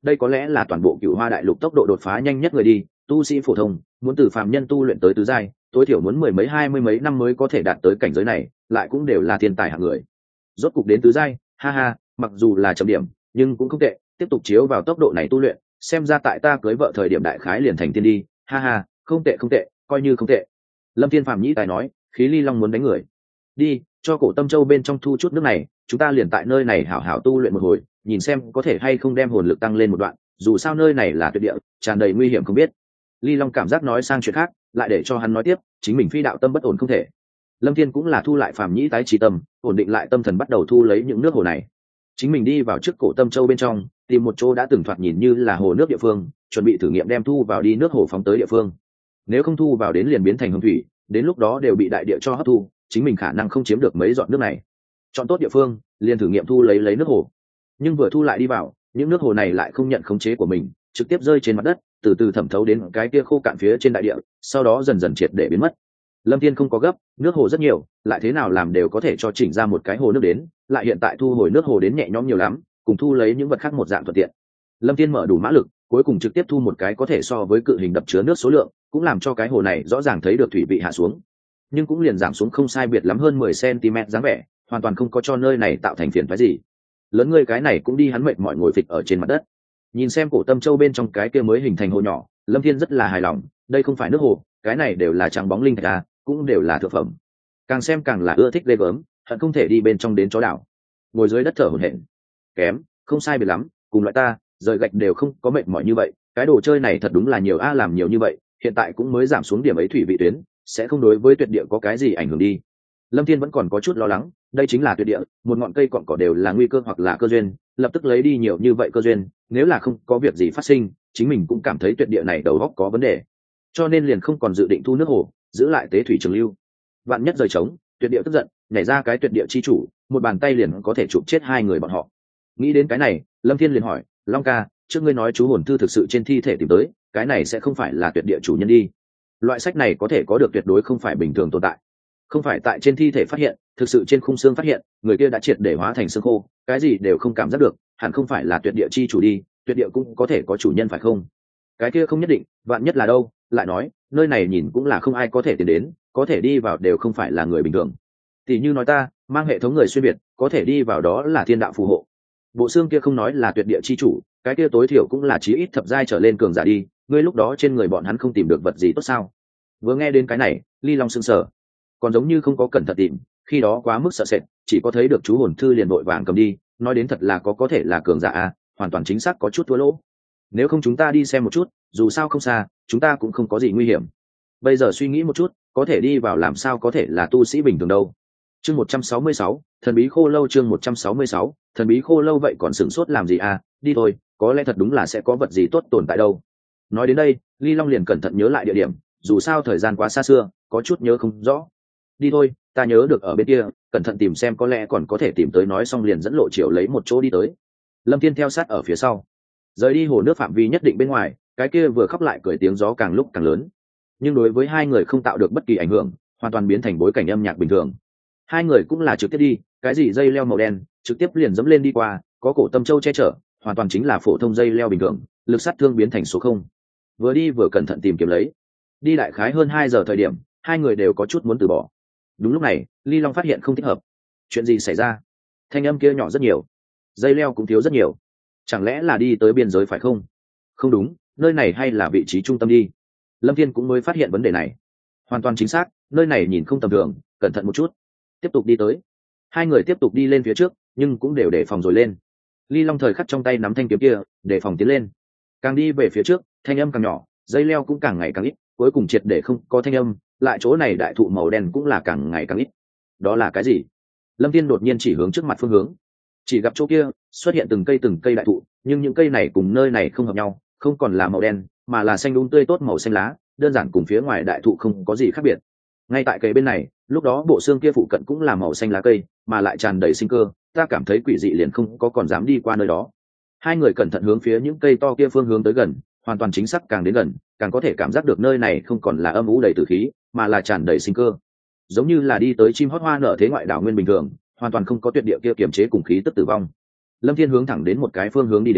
đây có lẽ là toàn bộ Cửu Hoa đại lục tốc độ đột phá nhanh nhất người đi, tu sĩ phổ thông muốn từ phàm nhân tu luyện tới tứ giai tối thiểu muốn mười mấy hai mươi mấy năm mới có thể đạt tới cảnh giới này, lại cũng đều là thiên tài hạng người. Rốt cục đến tứ giai, ha ha, mặc dù là chậm điểm nhưng cũng không tệ, tiếp tục chiếu vào tốc độ này tu luyện, xem ra tại ta cưới vợ thời điểm đại khái liền thành tiên đi, ha ha, không tệ không tệ, coi như không tệ. Lâm Thiên Phàm nhĩ tài nói, khí ly long muốn đánh người. Đi, cho cổ Tâm Châu bên trong thu chút nước này, chúng ta liền tại nơi này hảo hảo tu luyện một hồi, nhìn xem có thể hay không đem hồn lực tăng lên một đoạn, dù sao nơi này là tuyệt địa, tràn đầy nguy hiểm không biết. Ly Long cảm giác nói sang chuyện khác, lại để cho hắn nói tiếp, chính mình phi đạo tâm bất ổn không thể. Lâm Thiên cũng là thu lại phàm nhĩ tái trí tâm, ổn định lại tâm thần, bắt đầu thu lấy những nước hồ này. Chính mình đi vào trước cổ Tâm Châu bên trong, tìm một chỗ đã từng thoạt nhìn như là hồ nước địa phương, chuẩn bị thử nghiệm đem thu vào đi nước hồ phóng tới địa phương. Nếu không thu vào đến liền biến thành hồng thủy, đến lúc đó đều bị đại địa cho hấp thu, chính mình khả năng không chiếm được mấy giọt nước này. Chọn tốt địa phương, liền thử nghiệm thu lấy lấy nước hồ. Nhưng vừa thu lại đi vào, những nước hồ này lại không nhận khống chế của mình, trực tiếp rơi trên mặt đất, từ từ thẩm thấu đến cái kia khô cạn phía trên đại địa, sau đó dần dần triệt để biến mất. Lâm Thiên không có gấp, nước hồ rất nhiều, lại thế nào làm đều có thể cho chỉnh ra một cái hồ nước đến, lại hiện tại thu hồi nước hồ đến nhẹ nhõm nhiều lắm, cùng thu lấy những vật khác một dạng thuận tiện. Lâm Thiên mở đủ mã lực, cuối cùng trực tiếp thu một cái có thể so với cự hình đập chứa nước số lượng, cũng làm cho cái hồ này rõ ràng thấy được thủy vị hạ xuống, nhưng cũng liền giảm xuống không sai biệt lắm hơn mười xăng-ti-mét dáng vẻ, hoàn toàn không có cho nơi này tạo thành phiền phức gì. Lớn người cái này cũng đi hắn mệt mỏi ngồi phịch ở trên mặt đất. Nhìn xem cổ Tâm Châu bên trong cái kia mới hình thành hồ nhỏ, Lâm Thiên rất là hài lòng, đây không phải nước hồ, cái này đều là trắng bóng linh thạch à, cũng đều là thượng phẩm. Càng xem càng là ưa thích ghê gớm, hận không thể đi bên trong đến chó đảo. Ngồi dưới đất thở hổn hển. Kém, không sai biệt lắm, cùng loại ta, rời gạch đều không có mệt mỏi như vậy, cái đồ chơi này thật đúng là nhiều a, làm nhiều như vậy, hiện tại cũng mới giảm xuống điểm ấy thủy vị tuyến, sẽ không đối với tuyệt địa có cái gì ảnh hưởng đi. Lâm Thiên vẫn còn có chút lo lắng, đây chính là tuyệt địa, một ngọn cây cọn cỏ đều là nguy cơ hoặc là cơ duyên, lập tức lấy đi nhiều như vậy cơ duyên, nếu là không có việc gì phát sinh, chính mình cũng cảm thấy tuyệt địa này đầu óc có vấn đề, cho nên liền không còn dự định thu nước hồ, giữ lại tế thủy trường lưu. Vạn nhất rời trống, tuyệt địa tức giận, nhảy ra cái tuyệt địa chi chủ, một bàn tay liền có thể chụp chết hai người bọn họ. Nghĩ đến cái này, Lâm Thiên liền hỏi, Long ca, trước ngươi nói chú hồn thư thực sự trên thi thể tìm tới, cái này sẽ không phải là tuyệt địa chủ nhân đi? Loại sách này có thể có được tuyệt đối không phải bình thường tồn tại, không phải tại trên thi thể phát hiện, thực sự trên khung xương phát hiện, người kia đã triệt để hóa thành xương khô, cái gì đều không cảm giác được, hẳn không phải là tuyệt địa chi chủ đi, tuyệt địa cũng có thể có chủ nhân phải không? Cái kia không nhất định, vạn nhất là đâu, lại nói, nơi này nhìn cũng là không ai có thể tiến đến, có thể đi vào đều không phải là người bình thường. Tỷ như nói ta, mang hệ thống người xuyên biệt, có thể đi vào đó là thiên đạo phù hộ. Bộ xương kia không nói là tuyệt địa chi chủ, cái kia tối thiểu cũng là chí ít thập giai trở lên cường giả đi, ngươi lúc đó trên người bọn hắn không tìm được vật gì tốt sao? Vừa nghe đến cái này, Ly Long sững sờ, còn giống như không có cẩn thận tìm, khi đó quá mức sợ sệt, chỉ có thấy được chú hồn thư liền vội vàng cầm đi, nói đến thật là có có thể là cường giả à, hoàn toàn chính xác có chút thua lỗ. Nếu không chúng ta đi xem một chút, dù sao không xa, chúng ta cũng không có gì nguy hiểm. Bây giờ suy nghĩ một chút, có thể đi vào làm sao có thể là tu sĩ bình thường đâu. Chương một trăm sáu mươi sáu, thần bí khô lâu. Chương một trăm sáu mươi sáu, thần bí khô lâu. Vậy còn sửng sốt làm gì à, đi thôi, có lẽ thật đúng là sẽ có vật gì tốt tồn tại đâu. Nói đến đây, Ly Long liền cẩn thận nhớ lại địa điểm, dù sao thời gian quá xa xưa, có chút nhớ không rõ. Đi thôi, ta nhớ được ở bên kia, cẩn thận tìm xem có lẽ còn có thể tìm tới. Nói xong liền dẫn lộ chiều lấy một chỗ đi tới. Lâm Thiên theo sát ở phía sau, rời đi hồ nước phạm vi nhất định bên ngoài, cái kia vừa khóc lại cười tiếng gió càng lúc càng lớn, nhưng đối với hai người không tạo được bất kỳ ảnh hưởng, hoàn toàn biến thành bối cảnh âm nhạc bình thường. Hai người cũng là trực tiếp đi, cái gì dây leo màu đen, trực tiếp liền dẫm lên đi qua, có cổ Tâm Châu che chở, hoàn toàn chính là phổ thông dây leo bình thường, lực sát thương biến thành số không. Vừa đi vừa cẩn thận tìm kiếm lấy, đi đại khái hơn hai giờ thời điểm, hai người đều có chút muốn từ bỏ. Đúng lúc này, Ly Long phát hiện không thích hợp. Chuyện gì xảy ra? Thanh âm kia nhỏ rất nhiều, dây leo cũng thiếu rất nhiều, chẳng lẽ là đi tới biên giới phải không? Không đúng, nơi này hay là vị trí trung tâm đi. Lâm Thiên cũng mới phát hiện vấn đề này. Hoàn toàn chính xác, nơi này nhìn không tầm thường, cẩn thận một chút. Tiếp tục đi tới. Hai người tiếp tục đi lên phía trước, nhưng cũng đều đề phòng rồi lên. Ly Long thời khắc trong tay nắm thanh kiếm kia, đề phòng tiến lên. Càng đi về phía trước, thanh âm càng nhỏ, dây leo cũng càng ngày càng ít, cuối cùng triệt để không có thanh âm, lại chỗ này đại thụ màu đen cũng là càng ngày càng ít. Đó là cái gì? Lâm Thiên đột nhiên chỉ hướng trước mặt phương hướng. Chỉ gặp chỗ kia xuất hiện từng cây từng cây đại thụ, nhưng những cây này cùng nơi này không hợp nhau, không còn là màu đen, mà là xanh đúng tươi tốt màu xanh lá, đơn giản cùng phía ngoài đại thụ không có gì khác biệt. Ngay tại cây bên này, lúc đó bộ xương kia phụ cận cũng là màu xanh lá cây, mà lại tràn đầy sinh cơ, ta cảm thấy quỷ dị liền không có còn dám đi qua nơi đó. Hai người cẩn thận hướng phía những cây to kia phương hướng tới gần, hoàn toàn chính xác càng đến gần, càng có thể cảm giác được nơi này không còn là âm u đầy tử khí, mà là tràn đầy sinh cơ, giống như là đi tới chim hót hoa nở thế ngoại đảo nguyên bình thường, hoàn toàn không có tuyệt địa kia kiềm chế cùng khí tức tử vong. Lâm Thiên hướng thẳng đến một cái phương hướng đi đến,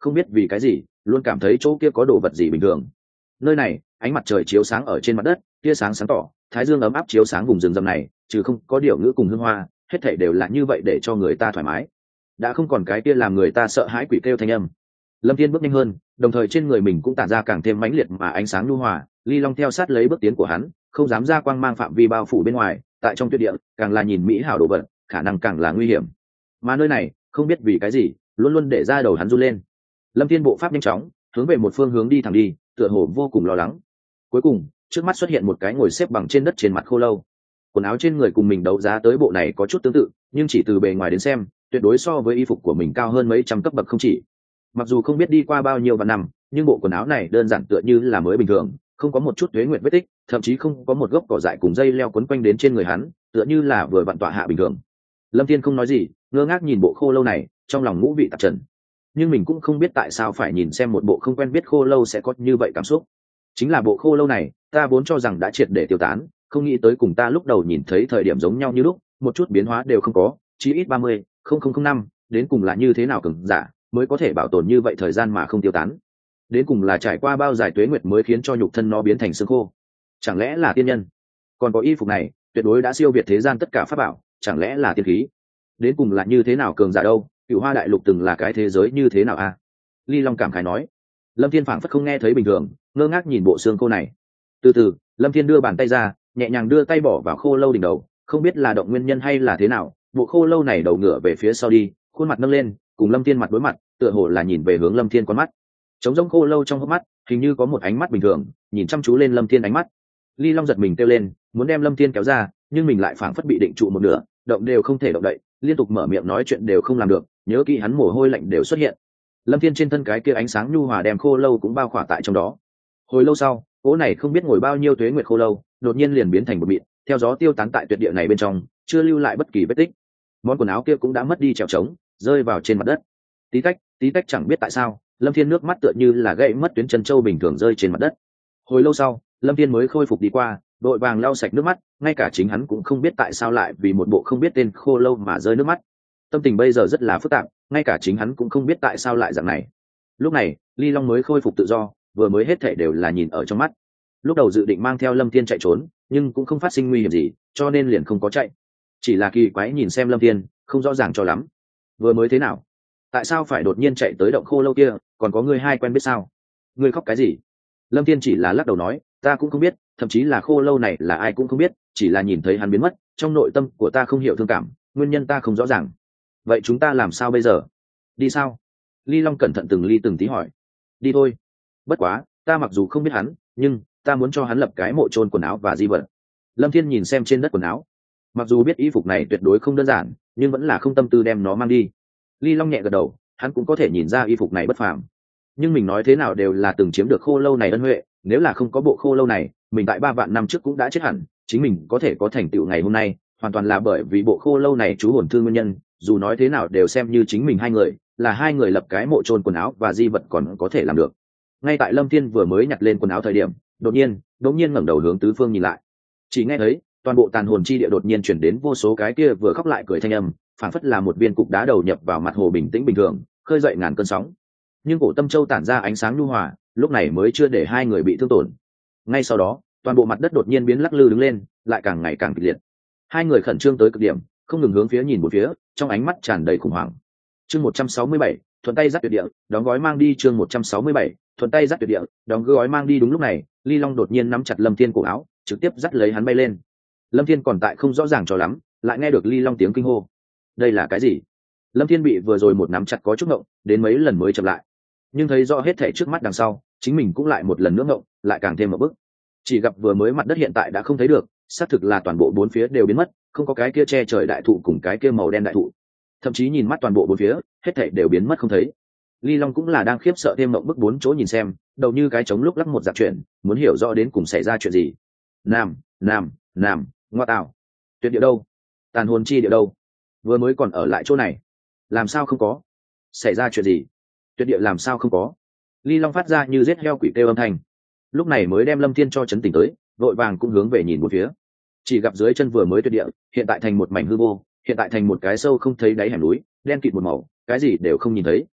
không biết vì cái gì luôn cảm thấy chỗ kia có đồ vật gì bình thường. Nơi này ánh mặt trời chiếu sáng ở trên mặt đất, tia sáng sáng tỏ, thái dương ấm áp chiếu sáng vùng rừng rậm này, trừ không có điệu ngữ cùng hương hoa, hết thảy đều là như vậy để cho người ta thoải mái, đã không còn cái kia làm người ta sợ hãi quỷ kêu thanh âm. Lâm Thiên bước nhanh hơn, đồng thời trên người mình cũng tản ra càng thêm mãnh liệt mà ánh sáng nhu hòa. Ly Long theo sát lấy bước tiến của hắn, không dám ra quang mang phạm vi bao phủ bên ngoài, tại trong tuyệt địa càng là nhìn mỹ hảo đồ vật, khả năng càng là nguy hiểm. Mà nơi này không biết vì cái gì luôn luôn để ra đầu hắn run lên. Lâm Thiên bộ pháp nhanh chóng hướng về một phương hướng đi thẳng đi, tựa hồ vô cùng lo lắng. Cuối cùng trước mắt xuất hiện một cái ngồi xếp bằng trên đất trên mặt khô lâu. Quần áo trên người cùng mình đấu giá tới bộ này có chút tương tự, nhưng chỉ từ bề ngoài đến xem tuyệt đối so với y phục của mình cao hơn mấy trăm cấp bậc không chỉ. Mặc dù không biết đi qua bao nhiêu vạn năm, nhưng bộ quần áo này đơn giản tựa như là mới bình thường, không có một chút tuế nguyệt vết tích, thậm chí không có một gốc cỏ dại cùng dây leo quấn quanh đến trên người hắn, tựa như là vừa vặn tọa hạ bình thường. Lâm Thiên không nói gì, ngơ ngác nhìn bộ khô lâu này, trong lòng ngũ vị tạp trần. Nhưng mình cũng không biết tại sao phải nhìn xem một bộ không quen biết khô lâu sẽ có như vậy cảm xúc. Chính là bộ khô lâu này, ta vốn cho rằng đã triệt để tiêu tán, không nghĩ tới cùng ta lúc đầu nhìn thấy thời điểm giống nhau như lúc, một chút biến hóa đều không có, chỉ ít ba mươi không không không năm, đến cùng là như thế nào cường giả mới có thể bảo tồn như vậy thời gian mà không tiêu tán, đến cùng là trải qua bao dài tuế nguyệt mới khiến cho nhục thân nó biến thành xương khô. Chẳng lẽ là tiên nhân? Còn có y phục này tuyệt đối đã siêu việt thế gian tất cả pháp bảo, chẳng lẽ là tiên khí? Đến cùng là như thế nào cường giả đâu? Cửu Hoa đại lục từng là cái thế giới như thế nào a? À? Ly Long cảm khái nói. Lâm Thiên phảng phất không nghe thấy bình thường, ngơ ngác nhìn bộ xương khô này. Từ từ Lâm Thiên đưa bàn tay ra, nhẹ nhàng đưa tay bỏ vào khô lâu đỉnh đầu, không biết là động nguyên nhân hay là thế nào, bộ khô lâu này đầu ngửa về phía sau đi, khuôn mặt nâng lên, cùng Lâm Thiên mặt đối mặt, tựa hồ là nhìn về hướng Lâm Thiên con mắt. Trống rỗng khô lâu trong hốc mắt hình như có một ánh mắt bình thường nhìn chăm chú lên Lâm Thiên ánh mắt. Ly Long giật mình kêu lên, muốn đem Lâm Thiên kéo ra, nhưng mình lại phảng phất bị định trụ một nửa, động đều không thể động đậy, liên tục mở miệng nói chuyện đều không làm được, nhớ kỹ hắn mồ hôi lạnh đều xuất hiện. Lâm Thiên trên thân cái kia ánh sáng nhu hòa đem khô lâu cũng bao khỏa tại trong đó. Hồi lâu sau, cỗ này không biết ngồi bao nhiêu tuế nguyệt khô lâu đột nhiên liền biến thành một mịn, theo gió tiêu tán tại tuyệt địa này bên trong, chưa lưu lại bất kỳ vết tích. Món quần áo kia cũng đã mất đi trèo trống, rơi vào trên mặt đất. Tí tách tí tách, chẳng biết tại sao Lâm Thiên nước mắt tựa như là gãy mất tuyến chân châu bình thường rơi trên mặt đất. Hồi lâu sau Lâm Thiên mới khôi phục đi qua, đội vàng lau sạch nước mắt, ngay cả chính hắn cũng không biết tại sao lại vì một bộ không biết tên khô lâu mà rơi nước mắt. Tâm tình bây giờ rất là phức tạp, ngay cả chính hắn cũng không biết tại sao lại dạng này. Lúc này Ly Long mới khôi phục tự do, vừa mới hết thể đều là nhìn ở trong mắt. Lúc đầu dự định mang theo Lâm Thiên chạy trốn, nhưng cũng không phát sinh nguy hiểm gì, cho nên liền không có chạy. Chỉ là kỳ quái nhìn xem Lâm Thiên, không rõ ràng cho lắm. Vừa mới thế nào? Tại sao phải đột nhiên chạy tới động khô lâu kia, còn có ngươi hai quen biết sao? Ngươi khóc cái gì? Lâm Thiên chỉ là lắc đầu nói, ta cũng không biết, thậm chí là khô lâu này là ai cũng không biết, chỉ là nhìn thấy hắn biến mất, trong nội tâm của ta không hiểu thương cảm, nguyên nhân ta không rõ ràng. Vậy chúng ta làm sao bây giờ? Đi sao? Ly Long cẩn thận từng ly từng tí hỏi. Đi thôi. Bất quá ta mặc dù không biết hắn, nhưng ta muốn cho hắn lập cái mộ chôn quần áo và di vật. Lâm Thiên nhìn xem trên đất quần áo, mặc dù biết y phục này tuyệt đối không đơn giản, nhưng vẫn là không tâm tư đem nó mang đi. Ly Long nhẹ gật đầu, hắn cũng có thể nhìn ra y phục này bất phàm, nhưng mình nói thế nào đều là từng chiếm được khô lâu này ân huệ, nếu là không có bộ khô lâu này, mình tại ba vạn năm trước cũng đã chết hẳn. Chính mình có thể có thành tựu ngày hôm nay, hoàn toàn là bởi vì bộ khô lâu này chú hồn thương nguyên nhân. Dù nói thế nào đều xem như chính mình hai người, là hai người lập cái mộ chôn quần áo và di vật còn có thể làm được. Ngay tại Lâm Thiên vừa mới nhặt lên quần áo thời điểm, đột nhiên đột nhiên ngẩng đầu hướng tứ phương nhìn lại, chỉ nghe thấy toàn bộ tàn hồn chi địa đột nhiên chuyển đến vô số cái kia vừa khóc lại cười thanh âm, phảng phất là một viên cục đá đầu nhập vào mặt hồ bình tĩnh bình thường, khơi dậy ngàn cơn sóng. Nhưng cổ tâm châu tản ra ánh sáng nhu hòa, lúc này mới chưa để hai người bị thương tổn. Ngay sau đó toàn bộ mặt đất đột nhiên biến lắc lư đứng lên, lại càng ngày càng kịch liệt. Hai người khẩn trương tới cực điểm, không ngừng hướng phía nhìn một phía, trong ánh mắt tràn đầy khủng hoảng. Chương một trăm sáu mươi bảy, thuận tay dắt tuyệt địa, đóng gói mang đi. Chương một trăm sáu mươi bảy, thuận tay dắt tuyệt địa, đóng gói mang đi. Đúng lúc này Ly Long đột nhiên nắm chặt Lâm Thiên cổ áo, trực tiếp dắt lấy hắn bay lên. Lâm Thiên còn tại không rõ ràng cho lắm, lại nghe được Ly Long tiếng kinh hô. Đây là cái gì? Lâm Thiên bị vừa rồi một nắm chặt có chút ngộng, đến mấy lần mới chậm lại, nhưng thấy rõ hết thảy trước mắt đằng sau, chính mình cũng lại một lần nữa ngộng, lại càng thêm một bước. Chỉ gặp vừa mới mặt đất hiện tại đã không thấy được, xác thực là toàn bộ bốn phía đều biến mất, không có cái kia che trời đại thụ cùng cái kia màu đen đại thụ, thậm chí nhìn mắt toàn bộ bốn phía, hết thảy đều biến mất không thấy. Ly Long cũng là đang khiếp sợ thêm mộng bức bốn chỗ nhìn xem, đầu như cái trống lúc lắc một dạng chuyện, muốn hiểu rõ đến cùng xảy ra chuyện gì. Nam, nam, nam, ngoa tạo, tuyệt địa đâu? Tàn hồn chi địa đâu? Vừa mới còn ở lại chỗ này, làm sao không có? Xảy ra chuyện gì? Tuyệt địa làm sao không có? Ly Long phát ra như giết heo quỷ kêu âm thanh, lúc này mới đem Lâm Thiên cho chấn tỉnh tới, vội vàng cũng hướng về nhìn một phía. Chỉ gặp dưới chân vừa mới tuyệt địa, hiện tại thành một mảnh hư vô, hiện tại thành một cái sâu không thấy đáy hẻm núi, đen kịt một màu, cái gì đều không nhìn thấy.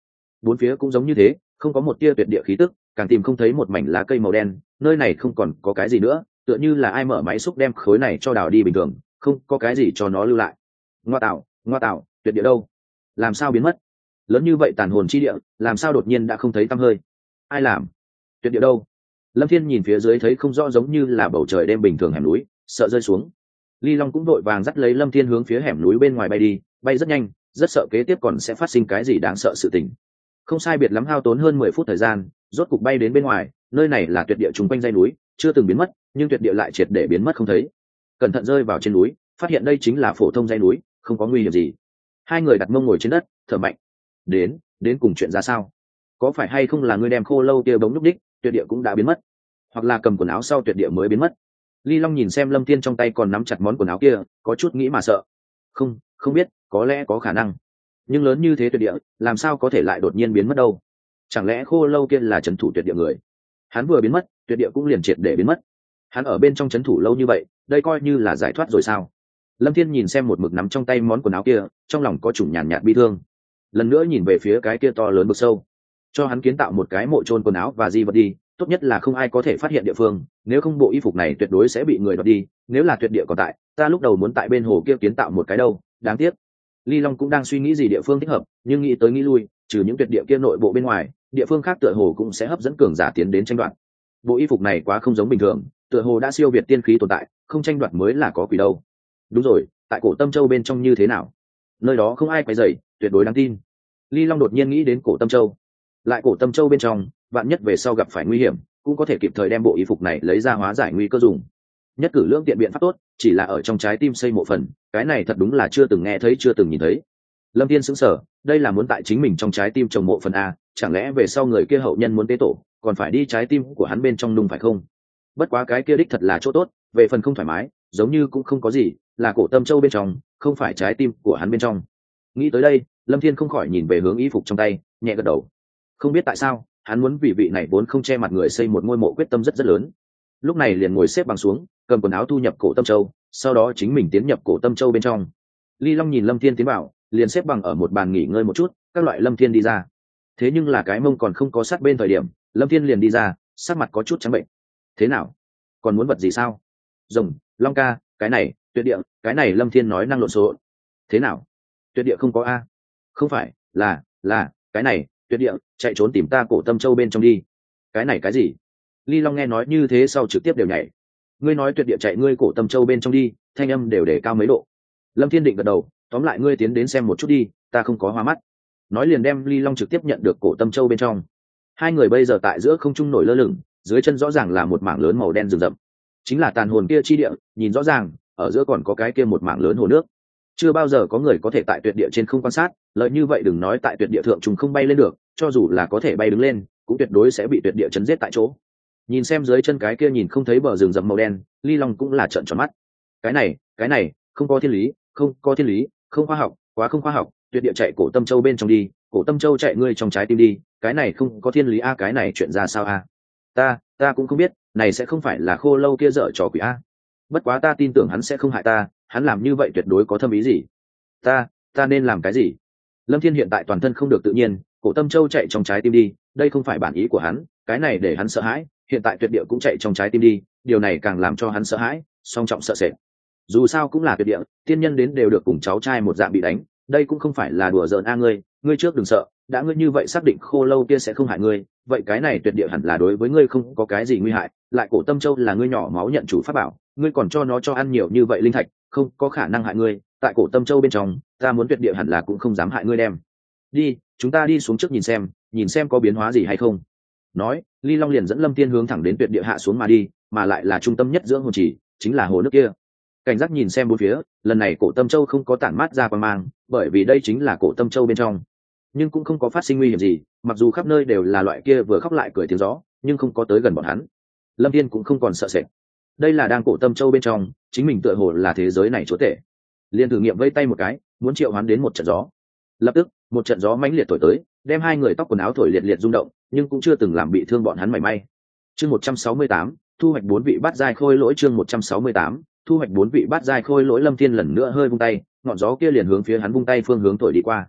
bốn phía cũng giống như thế, không có một tia tuyệt địa khí tức, càng tìm không thấy một mảnh lá cây màu đen, nơi này không còn có cái gì nữa, tựa như là ai mở máy xúc đem khối này cho đào đi bình thường, không có cái gì cho nó lưu lại. Ngoa tạo, ngoa tạo, tuyệt địa đâu? Làm sao biến mất? Lớn như vậy tàn hồn chi địa, làm sao đột nhiên đã không thấy tăm hơi? Ai làm? Tuyệt địa đâu? Lâm Thiên nhìn phía dưới thấy không rõ, giống như là bầu trời đêm bình thường hẻm núi, sợ rơi xuống. Ly Long cũng đội vàng dắt lấy Lâm Thiên hướng phía hẻm núi bên ngoài bay đi, bay rất nhanh, rất sợ kế tiếp còn sẽ phát sinh cái gì đáng sợ sự tình. Không sai biệt lắm hao tốn hơn mười phút thời gian, rốt cục bay đến bên ngoài, nơi này là tuyệt địa trùng quanh dãy núi, chưa từng biến mất, nhưng tuyệt địa lại triệt để biến mất không thấy. Cẩn thận rơi vào trên núi, phát hiện đây chính là phổ thông dãy núi, không có nguy hiểm gì. Hai người đặt mông ngồi trên đất, thở mạnh. Đến, đến cùng chuyện ra sao? Có phải hay không là ngươi đem khô lâu kia bóng lúc đích, tuyệt địa cũng đã biến mất, hoặc là cầm quần áo sau tuyệt địa mới biến mất? Ly Long nhìn xem Lâm Thiên trong tay còn nắm chặt món quần áo kia, có chút nghĩ mà sợ. Không, không biết, có lẽ có khả năng. Nhưng lớn như thế tuyệt địa, làm sao có thể lại đột nhiên biến mất đâu? Chẳng lẽ khô lâu kia là trấn thủ tuyệt địa người? Hắn vừa biến mất, tuyệt địa cũng liền triệt để biến mất. Hắn ở bên trong trấn thủ lâu như vậy, đây coi như là giải thoát rồi sao? Lâm Thiên nhìn xem một mực nắm trong tay món quần áo kia, trong lòng có chủng nhàn nhạt bi thương. Lần nữa nhìn về phía cái kia to lớn vực sâu, cho hắn kiến tạo một cái mộ chôn quần áo và di vật đi, tốt nhất là không ai có thể phát hiện địa phương, nếu không bộ y phục này tuyệt đối sẽ bị người đoạt đi. Nếu là tuyệt địa còn tại, ta lúc đầu muốn tại bên hồ kia kiến tạo một cái đâu, đáng tiếc. Ly Long cũng đang suy nghĩ gì địa phương thích hợp, nhưng nghĩ tới nghĩ lui, trừ những tuyệt địa kia nội bộ bên ngoài, địa phương khác tựa hồ cũng sẽ hấp dẫn cường giả tiến đến tranh đoạt. Bộ y phục này quá không giống bình thường, tựa hồ đã siêu việt tiên khí tồn tại, không tranh đoạt mới là có quỷ đâu. Đúng rồi, tại cổ Tâm Châu bên trong như thế nào? Nơi đó không ai quấy rầy, tuyệt đối đáng tin. Ly Long đột nhiên nghĩ đến cổ Tâm Châu. Lại cổ Tâm Châu bên trong, vạn nhất về sau gặp phải nguy hiểm, cũng có thể kịp thời đem bộ y phục này lấy ra hóa giải nguy cơ dùng. Nhất cử lưỡng tiện biện pháp tốt, chỉ là ở trong trái tim xây mộ phần, cái này thật đúng là chưa từng nghe thấy, chưa từng nhìn thấy. Lâm Thiên sững sờ, đây là muốn tại chính mình trong trái tim trồng mộ phần a, chẳng lẽ về sau người kia hậu nhân muốn tế tổ, còn phải đi trái tim của hắn bên trong nung phải không? Bất quá cái kia đích thật là chỗ tốt, về phần không thoải mái, giống như cũng không có gì, là cổ Tâm Châu bên trong, không phải trái tim của hắn bên trong. Nghĩ tới đây, Lâm Thiên không khỏi nhìn về hướng y phục trong tay, nhẹ gật đầu. Không biết tại sao, hắn muốn vì vị này vốn không che mặt người xây một ngôi mộ quyết tâm rất rất lớn. Lúc này liền ngồi xếp bằng xuống, cầm quần áo thu nhập cổ Tâm Châu, sau đó chính mình tiến nhập cổ Tâm Châu bên trong. Ly Long nhìn Lâm Thiên tiến vào, liền xếp bằng ở một bàn nghỉ ngơi một chút, các loại Lâm Thiên đi ra. Thế nhưng là cái mông còn không có sát bên thời điểm, Lâm Thiên liền đi ra, sắc mặt có chút trắng bệnh. Thế nào? Còn muốn vật gì sao? Rồng, Long ca, cái này, tuyệt địa, cái này Lâm Thiên nói năng lộn xộn. Thế nào? Tuyệt địa không có a? Không phải, là, là, cái này, tuyệt địa, chạy trốn tìm ta cổ Tâm Châu bên trong đi. Cái này cái gì? Ly Long nghe nói như thế sau trực tiếp đều nhảy. Ngươi nói tuyệt địa chạy ngươi cổ Tâm Châu bên trong đi, thanh âm đều để cao mấy độ. Lâm Thiên định gật đầu, tóm lại ngươi tiến đến xem một chút đi, ta không có hoa mắt. Nói liền đem Ly Long trực tiếp nhận được cổ Tâm Châu bên trong. Hai người bây giờ tại giữa không trung nổi lơ lửng, dưới chân rõ ràng là một mảng lớn màu đen rừng rậm, chính là tàn hồn kia chi địa, nhìn rõ ràng, ở giữa còn có cái kia một mảng lớn hồ nước. Chưa bao giờ có người có thể tại tuyệt địa trên không quan sát, lợi như vậy đừng nói tại tuyệt địa thượng chúng không bay lên được, cho dù là có thể bay đứng lên, cũng tuyệt đối sẽ bị tuyệt địa chấn giết tại chỗ. Nhìn xem dưới chân cái kia nhìn không thấy bờ rừng rậm màu đen, Ly Long cũng là trợn tròn mắt. Cái này, cái này, không có thiên lý, không có thiên lý, không khoa học, quá không khoa học, tuyệt địa chạy cổ Tâm Châu bên trong đi, cổ Tâm Châu chạy ngươi trong trái tim đi, cái này không có thiên lý a, cái này chuyện ra sao a? Ta, ta cũng không biết, này sẽ không phải là khô lâu kia dở trò quỷ a. Bất quá ta tin tưởng hắn sẽ không hại ta, hắn làm như vậy tuyệt đối có thâm ý gì. Ta, ta nên làm cái gì? Lâm Thiên hiện tại toàn thân không được tự nhiên, cổ Tâm Châu chạy trong trái tim đi, đây không phải bản ý của hắn, cái này để hắn sợ hãi, hiện tại tuyệt địa cũng chạy trong trái tim đi, điều này càng làm cho hắn sợ hãi, song trọng sợ sệt. Dù sao cũng là tuyệt địa, tiên nhân đến đều được cùng cháu trai một dạng bị đánh, đây cũng không phải là đùa giỡn a. Ngươi, ngươi trước đừng sợ, đã ngươi như vậy xác định khô lâu kia sẽ không hại ngươi, vậy cái này tuyệt địa hẳn là đối với ngươi không có cái gì nguy hại, lại cổ Tâm Châu là ngươi nhỏ máu nhận chủ pháp bảo, ngươi còn cho nó cho ăn nhiều như vậy linh thạch, không có khả năng hại ngươi, tại cổ Tâm Châu bên trong, ta muốn tuyệt địa hẳn là cũng không dám hại ngươi đem. Đi, chúng ta đi xuống trước nhìn xem, nhìn xem có biến hóa gì hay không. Nói, Ly Long liền dẫn Lâm Thiên hướng thẳng đến tuyệt địa hạ xuống mà đi, mà lại là trung tâm nhất dưỡng hồn chỉ, chính là hồ nước kia. Cảnh giác nhìn xem bốn phía, lần này cổ Tâm Châu không có tản mát ra quang mang, bởi vì đây chính là cổ Tâm Châu bên trong, nhưng cũng không có phát sinh nguy hiểm gì, mặc dù khắp nơi đều là loại kia vừa khóc lại cười tiếng gió, nhưng không có tới gần bọn hắn. Lâm Thiên cũng không còn sợ sệt, đây là đang cổ Tâm Châu bên trong, chính mình tựa hồ là thế giới này chúa tể. Liên thử nghiệm vây tay một cái, muốn triệu hoán đến một trận gió. Lập tức, một trận gió mãnh liệt thổi tới, đem hai người tóc quần áo thổi liệt liệt rung động, nhưng cũng chưa từng làm bị thương bọn hắn mảy may. Chương một trăm sáu mươi tám, thu hoạch bốn vị bát giai khôi lỗi. Chương một trăm sáu mươi tám, thu hoạch bốn vị bát giai khôi lỗi. Lâm Thiên lần nữa hơi vung tay, ngọn gió kia liền hướng phía hắn vung tay phương hướng thổi đi qua.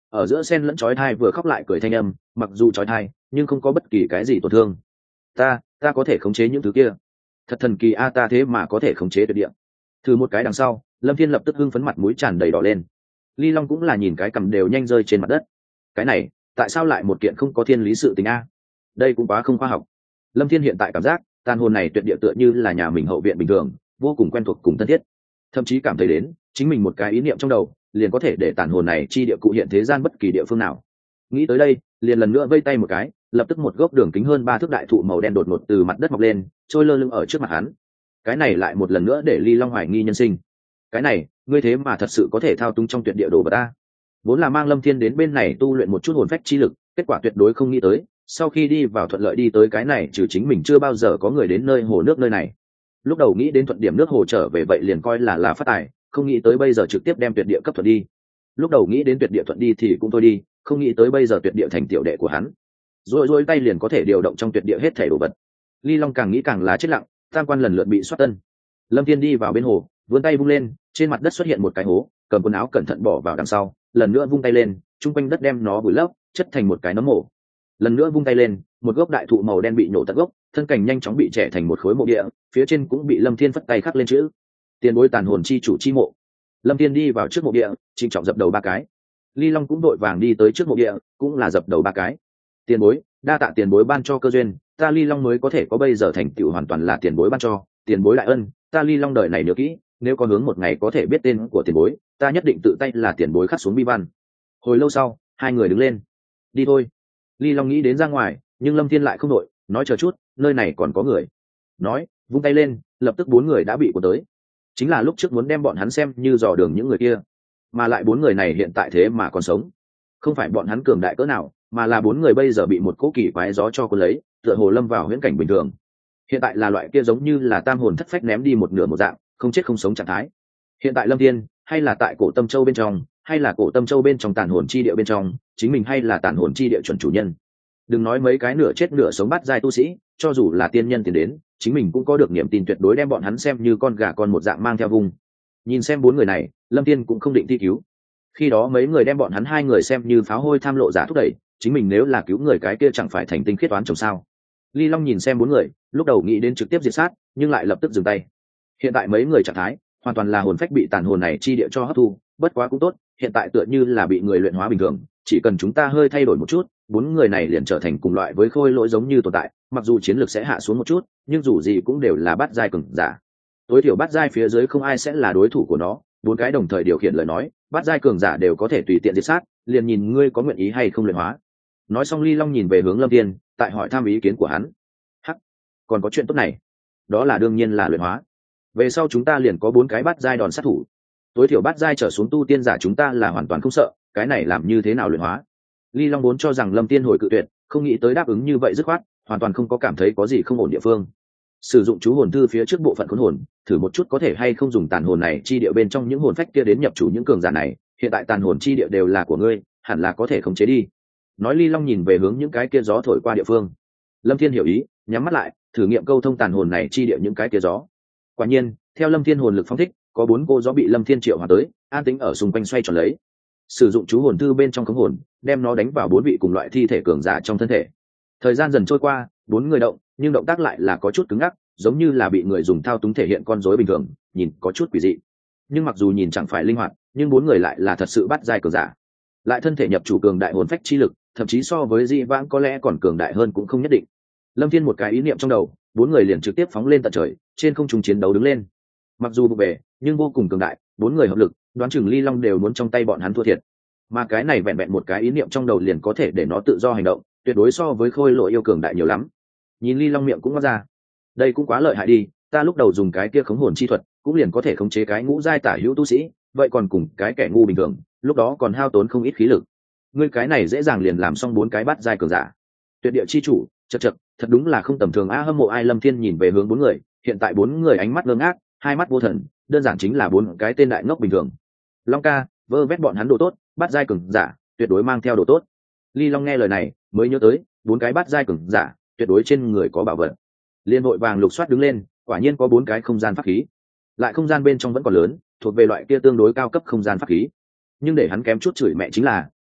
ở giữa sen lẫn chói thai vừa khóc lại cười thanh âm, mặc dù chói thai nhưng không có bất kỳ cái gì tổn thương. Ta, ta có thể khống chế những thứ kia. Thật thần kỳ a, ta thế mà có thể khống chế tuyệt địa. Thử một cái đằng sau, Lâm Thiên lập tức hưng phấn, mặt mũi tràn đầy đỏ lên. Ly Long cũng là nhìn cái cầm đều nhanh rơi trên mặt đất. Cái này, tại sao lại một kiện không có thiên lý sự tình a? Đây cũng quá không khoa học. Lâm Thiên hiện tại cảm giác, tàn hồn này tuyệt địa tựa như là nhà mình hậu viện bình thường, vô cùng quen thuộc cùng thân thiết. Thậm chí cảm thấy đến, chính mình một cái ý niệm trong đầu, liền có thể để tàn hồn này chi địa cụ hiện thế gian bất kỳ địa phương nào. Nghĩ tới đây, liền lần nữa vây tay một cái, lập tức một gốc đường kính hơn ba thước đại thụ màu đen đột ngột từ mặt đất mọc lên, trôi lơ lửng ở trước mặt hắn. Cái này lại một lần nữa để Ly Long hoài nghi nhân sinh. Cái này, ngươi thế mà thật sự có thể thao túng trong tuyệt địa đồ vật ta. Vốn là mang Lâm Thiên đến bên này tu luyện một chút hồn phách chi lực, kết quả tuyệt đối không nghĩ tới, sau khi đi vào thuận lợi đi tới cái này, trừ chính mình chưa bao giờ có người đến nơi hồ nước nơi này. Lúc đầu nghĩ đến thuận điểm nước hồ trở về vậy liền coi là là phát tài, không nghĩ tới bây giờ trực tiếp đem tuyệt địa cấp thuận đi. Lúc đầu nghĩ đến tuyệt địa thuận đi thì cũng thôi đi, không nghĩ tới bây giờ tuyệt địa thành tiểu đệ của hắn. Rồi rồi tay liền có thể điều động trong tuyệt địa hết thảy đồ vật. Ly Long càng nghĩ càng là chết lặng, tam quan lần lượt bị xoát tân. Lâm Thiên đi vào bên hồ, vươn tay vung lên, trên mặt đất xuất hiện một cái hố, cầm quần áo cẩn thận bỏ vào đằng sau, lần nữa vung tay lên, trung quanh đất đem nó vùi lấp, chất thành một cái nấm mộ. Lần nữa vung tay lên, một gốc đại thụ màu đen bị nổ tận gốc, thân cành nhanh chóng bị chẻ thành một khối mộ địa, phía trên cũng bị Lâm Thiên phất tay khắc lên chữ: Tiền bối tàn hồn chi chủ chi mộ. Lâm Thiên đi vào trước mộ địa, trịnh trọng dập đầu ba cái. Ly Long cũng đội vàng đi tới trước mộ địa, cũng là dập đầu ba cái. Tiền bối, đa tạ tiền bối ban cho cơ duyên, ta Ly Long mới có thể có bây giờ thành tựu hoàn toàn là tiền bối ban cho, tiền bối đại ân, ta Ly Long đời này nhớ kỹ, nếu có hướng một ngày có thể biết tên của tiền bối, ta nhất định tự tay là tiền bối khắc xuống bi văn. Hồi lâu sau, hai người đứng lên. Đi thôi. Ly Long nghĩ đến ra ngoài, nhưng Lâm Thiên lại không đội, nói chờ chút, nơi này còn có người. Nói, vung tay lên, lập tức bốn người đã bị cuốn tới. Chính là lúc trước muốn đem bọn hắn xem như dò đường những người kia, mà lại bốn người này hiện tại thế mà còn sống. Không phải bọn hắn cường đại cỡ nào, mà là bốn người bây giờ bị một cỗ kỳ quái gió cho cuốn lấy, tựa hồ lâm vào huyễn cảnh bình thường. Hiện tại là loại kia giống như là tam hồn thất phách ném đi một nửa một dạng, không chết không sống trạng thái. Hiện tại Lâm Thiên, hay là tại cổ Tâm Châu bên trong, hay là cổ Tâm Châu bên trong tàn hồn chi địa bên trong, chính mình hay là tàn hồn chi địa chuẩn chủ nhân. Đừng nói mấy cái nửa chết nửa sống bắt giai tu sĩ, cho dù là tiên nhân tiền đến, chính mình cũng có được niềm tin tuyệt đối đem bọn hắn xem như con gà con một dạng mang theo vùng. Nhìn xem bốn người này, Lâm Thiên cũng không định thi cứu. Khi đó mấy người đem bọn hắn hai người xem như pháo hôi tham lộ giả thúc đẩy, chính mình nếu là cứu người cái kia chẳng phải thành tinh khiết toán chồng sao. Ly Long nhìn xem bốn người, lúc đầu nghĩ đến trực tiếp diệt sát, nhưng lại lập tức dừng tay. Hiện tại mấy người trạng thái hoàn toàn là hồn phách bị tàn hồn này chi địa cho hấp thu, bất quá cũng tốt, hiện tại tựa như là bị người luyện hóa bình thường, chỉ cần chúng ta hơi thay đổi một chút, bốn người này liền trở thành cùng loại với khôi lỗi giống như tồn tại, mặc dù chiến lược sẽ hạ xuống một chút, nhưng dù gì cũng đều là bát giai cường giả. Tối thiểu bát giai phía dưới không ai sẽ là đối thủ của nó, bốn cái đồng thời điều khiển lời nói, bát giai cường giả đều có thể tùy tiện diệt sát, liền nhìn ngươi có nguyện ý hay không luyện hóa. Nói xong Ly Long nhìn về hướng Lâm Thiên, tại hỏi thăm ý kiến của hắn. Hắc, còn có chuyện tốt này. Đó là đương nhiên là luyện hóa. Về sau chúng ta liền có bốn cái bát giai đòn sát thủ. Tối thiểu bát giai trở xuống tu tiên giả chúng ta là hoàn toàn không sợ, cái này làm như thế nào luyện hóa? Ly Long vốn cho rằng Lâm Thiên hồi cự tuyệt, không nghĩ tới đáp ứng như vậy dứt khoát, hoàn toàn không có cảm thấy có gì không ổn địa phương. Sử dụng chú hồn thư phía trước bộ phận khốn hồn, thử một chút có thể hay không dùng tàn hồn này chi địa bên trong những hồn phách kia đến nhập chủ những cường giả này, hiện tại tàn hồn chi địa đều là của ngươi, hẳn là có thể khống chế đi. Nói Ly Long nhìn về hướng những cái kia gió thổi qua địa phương. Lâm Thiên hiểu ý, nhắm mắt lại, thử nghiệm câu thông tàn hồn này chi địa những cái kia gió. Quả nhiên, theo Lâm Thiên hồn lực phóng thích, có bốn cô gió bị Lâm Thiên triệu hòa tới, an tĩnh ở xung quanh xoay tròn lấy. Sử dụng chú hồn thư bên trong khống hồn, đem nó đánh vào bốn vị cùng loại thi thể cường giả trong thân thể. Thời gian dần trôi qua, bốn người động, nhưng động tác lại là có chút cứng ngắc, giống như là bị người dùng thao túng thể hiện con rối bình thường, nhìn có chút quỷ dị. Nhưng mặc dù nhìn chẳng phải linh hoạt, nhưng bốn người lại là thật sự bắt giai cường giả. Lại thân thể nhập chủ cường đại hồn phách chi lực, thậm chí so với Dị Vãng có lẽ còn cường đại hơn cũng không nhất định. Lâm Thiên một cái ý niệm trong đầu, bốn người liền trực tiếp phóng lên tận trời, trên không trung chiến đấu đứng lên. Mặc dù vụ về, nhưng vô cùng cường đại, bốn người hợp lực, đoán chừng Ly Long đều muốn trong tay bọn hắn thua thiệt. Mà cái này vẹn vẹn một cái ý niệm trong đầu liền có thể để nó tự do hành động, tuyệt đối so với khôi lỗi yêu cường đại nhiều lắm. Nhìn Ly Long miệng cũng ngắt ra, đây cũng quá lợi hại đi, ta lúc đầu dùng cái kia khống hồn chi thuật, cũng liền có thể khống chế cái ngũ giai tả hữu tu sĩ, vậy còn cùng cái kẻ ngu bình thường, lúc đó còn hao tốn không ít khí lực. Ngươi cái này dễ dàng liền làm xong bốn cái bát giai cường giả. Tuyệt địa chi chủ, chậc chậc, thật đúng là không tầm thường a. Hâm mộ ai. Lâm Thiên nhìn về hướng bốn người, hiện tại bốn người ánh mắt ngơ ngác, hai mắt vô thần, đơn giản chính là bốn cái tên đại ngốc bình thường. Long ca, vơ vét bọn hắn đồ tốt, bát giai cường giả, tuyệt đối mang theo đồ tốt. Ly Long nghe lời này, mới nhớ tới, bốn cái bát giai cường giả, tuyệt đối trên người có bảo vật. Liên hội vàng lục soát đứng lên, quả nhiên có bốn cái không gian pháp khí. Lại không gian bên trong vẫn còn lớn, thuộc về loại kia tương đối cao cấp không gian pháp khí. Nhưng để hắn kém chút chửi mẹ chính là,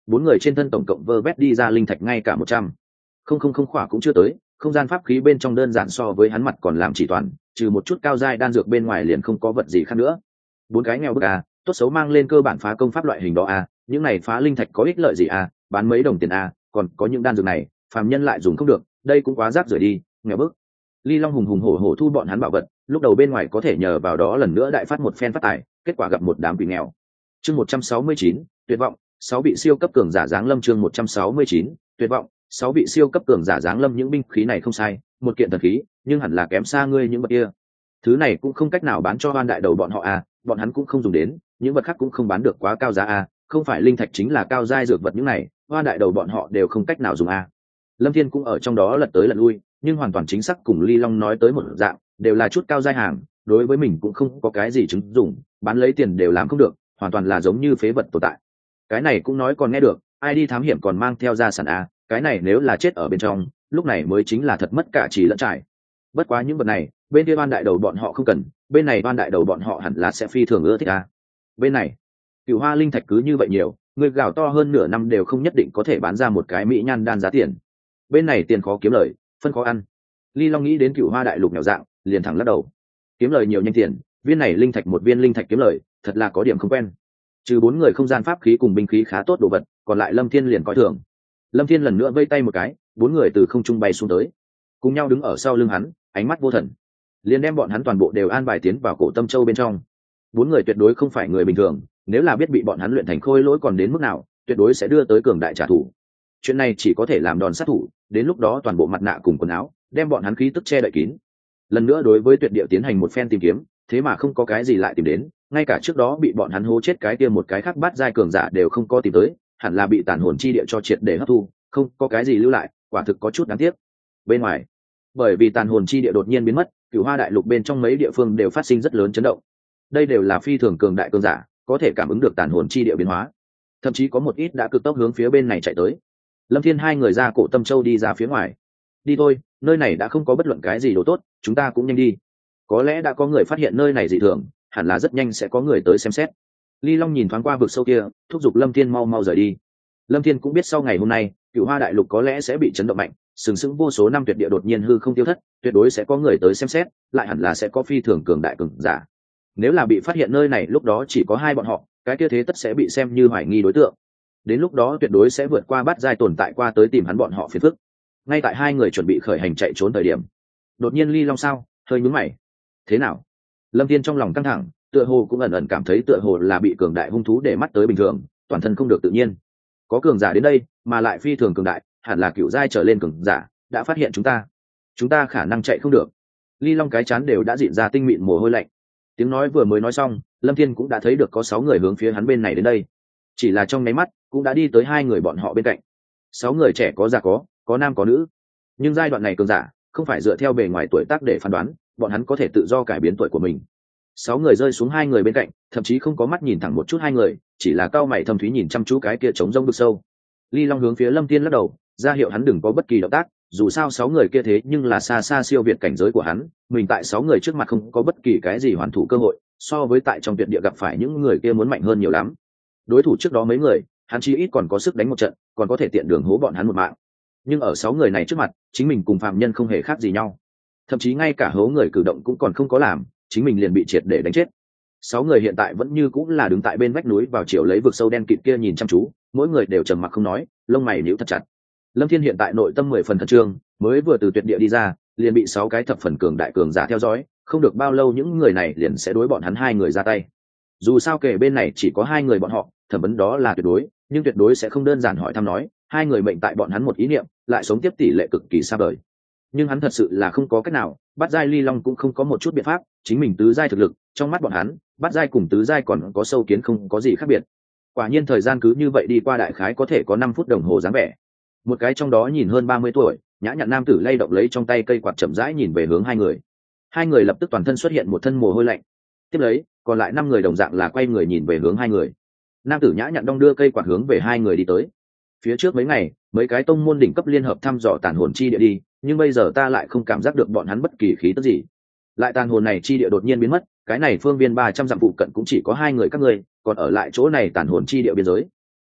bốn người trên thân tổng cộng vơ vét đi ra linh thạch ngay cả một trăm không không không khỏa cũng chưa tới, không gian pháp khí bên trong đơn giản so với hắn mặt còn làm chỉ toàn, trừ một chút cao giai đan dược bên ngoài liền không có vật gì khác nữa. Bốn cái nghèo bức à, tốt xấu mang lên cơ bản phá công pháp loại hình đó à, những này phá linh thạch có ích lợi gì à, bán mấy đồng tiền à, còn có những đan dược này phàm nhân lại dùng không được, đây cũng quá rác rưởi đi, nghèo bức. Ly Long hùng hùng hổ hổ thu bọn hắn bảo vật, lúc đầu bên ngoài có thể nhờ vào đó lần nữa đại phát một phen phát tài, kết quả gặp một đám quỷ nghèo. Chương một trăm sáu mươi chín, tuyệt vọng, sáu vị siêu cấp cường giả giáng lâm. Chương một trăm sáu mươi chín, tuyệt vọng, sáu vị siêu cấp cường giả giáng lâm. Những binh khí này không sai, một kiện thần khí, nhưng hẳn là kém xa ngươi những vật kia. Thứ này cũng không cách nào bán cho Hoan đại đầu bọn họ à, bọn hắn cũng không dùng đến, những vật khác cũng không bán được quá cao giá à, không phải linh thạch chính là cao giai dược vật những này, Hoan đại đầu bọn họ đều không cách nào dùng à. Lâm Thiên cũng ở trong đó lật tới lật lui, nhưng hoàn toàn chính xác cùng Ly Long nói tới một dạng, đều là chút cao giai hàng, đối với mình cũng không có cái gì chứng dụng, bán lấy tiền đều làm không được, hoàn toàn là giống như phế vật tồn tại. Cái này cũng nói còn nghe được, ai đi thám hiểm còn mang theo gia sản à, cái này nếu là chết ở bên trong, lúc này mới chính là thật mất cả trí lẫn trải. Bất quá những vật này, bên kia Ban đại đầu bọn họ không cần, bên này Ban đại đầu bọn họ hẳn là sẽ phi thường ưa thích à. Bên này, Cửu Hoa linh thạch cứ như vậy nhiều, người gạo to hơn nửa năm đều không nhất định có thể bán ra một cái mỹ nhan đan giá tiền. Bên này tiền khó kiếm lời, phân khó ăn. Ly Long nghĩ đến Cửu Hoa đại lục nghèo dạng, liền thẳng lắc đầu. Kiếm lời nhiều nhanh tiền, viên này linh thạch một viên linh thạch kiếm lời, thật là có điểm không quen. Trừ bốn người không gian pháp khí cùng binh khí khá tốt đồ vật, còn lại Lâm Thiên liền coi thường. Lâm Thiên lần nữa vây tay một cái, bốn người từ không trung bay xuống tới, cùng nhau đứng ở sau lưng hắn, ánh mắt vô thần, liền đem bọn hắn toàn bộ đều an bài tiến vào Cổ Tâm Châu bên trong. Bốn người tuyệt đối không phải người bình thường, nếu là biết bị bọn hắn luyện thành khôi lỗi còn đến mức nào, tuyệt đối sẽ đưa tới cường đại trả thù. Chuyện này chỉ có thể làm đòn sát thủ, đến lúc đó toàn bộ mặt nạ cùng quần áo, đem bọn hắn khí tức che đậy kín. Lần nữa đối với tuyệt địa tiến hành một phen tìm kiếm, thế mà không có cái gì lại tìm đến, ngay cả trước đó bị bọn hắn hố chết cái kia một cái khác bát giai cường giả đều không có tìm tới, hẳn là bị tàn hồn chi địa cho triệt để hấp thu, không có cái gì lưu lại, quả thực có chút đáng tiếc. Bên ngoài, bởi vì tàn hồn chi địa đột nhiên biến mất, Cửu Hoa đại lục bên trong mấy địa phương đều phát sinh rất lớn chấn động. Đây đều là phi thường cường đại cường giả, có thể cảm ứng được tàn hồn chi địa biến hóa, thậm chí có một ít đã cực tốc hướng phía bên này chạy tới. Lâm Thiên hai người ra Cổ Tâm Châu đi ra phía ngoài. Đi thôi, nơi này đã không có bất luận cái gì đồ tốt, chúng ta cũng nhanh đi. Có lẽ đã có người phát hiện nơi này dị thường, hẳn là rất nhanh sẽ có người tới xem xét. Ly Long nhìn thoáng qua vực sâu kia, thúc giục Lâm Thiên mau mau rời đi. Lâm Thiên cũng biết sau ngày hôm nay, Cửu Hoa đại lục có lẽ sẽ bị chấn động mạnh, sừng sững vô số năm tuyệt địa đột nhiên hư không tiêu thất, tuyệt đối sẽ có người tới xem xét, lại hẳn là sẽ có phi thường cường đại cường giả. Nếu là bị phát hiện nơi này lúc đó chỉ có hai bọn họ, cái kia thế tất sẽ bị xem như hoài nghi đối tượng. Đến lúc đó tuyệt đối sẽ vượt qua bát giai tồn tại qua tới tìm hắn bọn họ phiền phức. Ngay tại hai người chuẩn bị khởi hành chạy trốn thời điểm, đột nhiên Ly Long sao hơi nhướng mày. Thế nào? Lâm Thiên trong lòng căng thẳng, tựa hồ cũng ẩn ẩn cảm thấy tựa hồ là bị cường đại hung thú để mắt tới bình thường, toàn thân không được tự nhiên. Có cường giả đến đây, mà lại phi thường cường đại, hẳn là cựu giai trở lên cường giả, đã phát hiện chúng ta. Chúng ta khả năng chạy không được. Ly Long cái chán đều đã dịn ra tinh mịn mồ hôi lạnh. Tiếng nói vừa mới nói xong, Lâm Thiên cũng đã thấy được có sáu người hướng phía hắn bên này đến đây. Chỉ là trong nháy mắt, cũng đã đi tới hai người bọn họ bên cạnh. Sáu người trẻ có già có, có nam có nữ. Nhưng giai đoạn này cường giả, không phải dựa theo bề ngoài tuổi tác để phán đoán, bọn hắn có thể tự do cải biến tuổi của mình. Sáu người rơi xuống hai người bên cạnh, thậm chí không có mắt nhìn thẳng một chút hai người, chỉ là cao mày thâm thúy nhìn chăm chú cái kia trống rông vực sâu. Ly Long hướng phía Lâm Thiên lắc đầu, ra hiệu hắn đừng có bất kỳ động tác, dù sao sáu người kia thế nhưng là xa xa siêu việt cảnh giới của hắn, mình tại sáu người trước mặt không có bất kỳ cái gì hoàn thủ cơ hội, so với tại trong tuyệt địa gặp phải những người kia muốn mạnh hơn nhiều lắm. Đối thủ trước đó mấy người, hắn chỉ ít còn có sức đánh một trận, còn có thể tiện đường hố bọn hắn một mạng. Nhưng ở sáu người này trước mặt, chính mình cùng phạm nhân không hề khác gì nhau, thậm chí ngay cả hố người cử động cũng còn không có làm, chính mình liền bị triệt để đánh chết. Sáu người hiện tại vẫn như cũng là đứng tại bên vách núi vào chiều lấy vực sâu đen kịt kia nhìn chăm chú, mỗi người đều trầm mặc không nói, lông mày nhíu thật chặt. Lâm Thiên hiện tại nội tâm mười phần khẩn trương, mới vừa từ tuyệt địa đi ra, liền bị sáu cái thập phần cường đại cường giả theo dõi, không được bao lâu những người này liền sẽ đối bọn hắn hai người ra tay. Dù sao kể bên này chỉ có hai người bọn họ, thẩm vấn đó là tuyệt đối, nhưng tuyệt đối sẽ không đơn giản hỏi thăm nói, hai người mệnh tại bọn hắn một ý niệm, lại sống tiếp tỷ lệ cực kỳ xa vời. Nhưng hắn thật sự là không có cách nào, Bát giai Ly Long cũng không có một chút biện pháp, chính mình tứ giai thực lực, trong mắt bọn hắn, Bát giai cùng tứ giai còn có sâu kiến không có gì khác biệt. Quả nhiên thời gian cứ như vậy đi qua đại khái có thể có năm phút đồng hồ dáng vẻ. Một cái trong đó nhìn hơn ba mươi tuổi, nhã nhặn nam tử lay động lấy trong tay cây quạt chậm rãi nhìn về hướng hai người. Hai người lập tức toàn thân xuất hiện một thân mồ hôi lạnh. Tiếp lấy, còn lại năm người đồng dạng là quay người nhìn về hướng hai người. Nam tử nhã nhặn đong đưa cây quạt hướng về hai người đi tới. Phía trước mấy ngày, mấy cái tông môn đỉnh cấp liên hợp thăm dò tàn hồn chi địa đi, nhưng bây giờ ta lại không cảm giác được bọn hắn bất kỳ khí tức gì. Lại tàn hồn này chi địa đột nhiên biến mất, cái này phương viên ba trăm dặm phụ cận cũng chỉ có hai người các ngươi, còn ở lại chỗ này tàn hồn chi địa biên giới.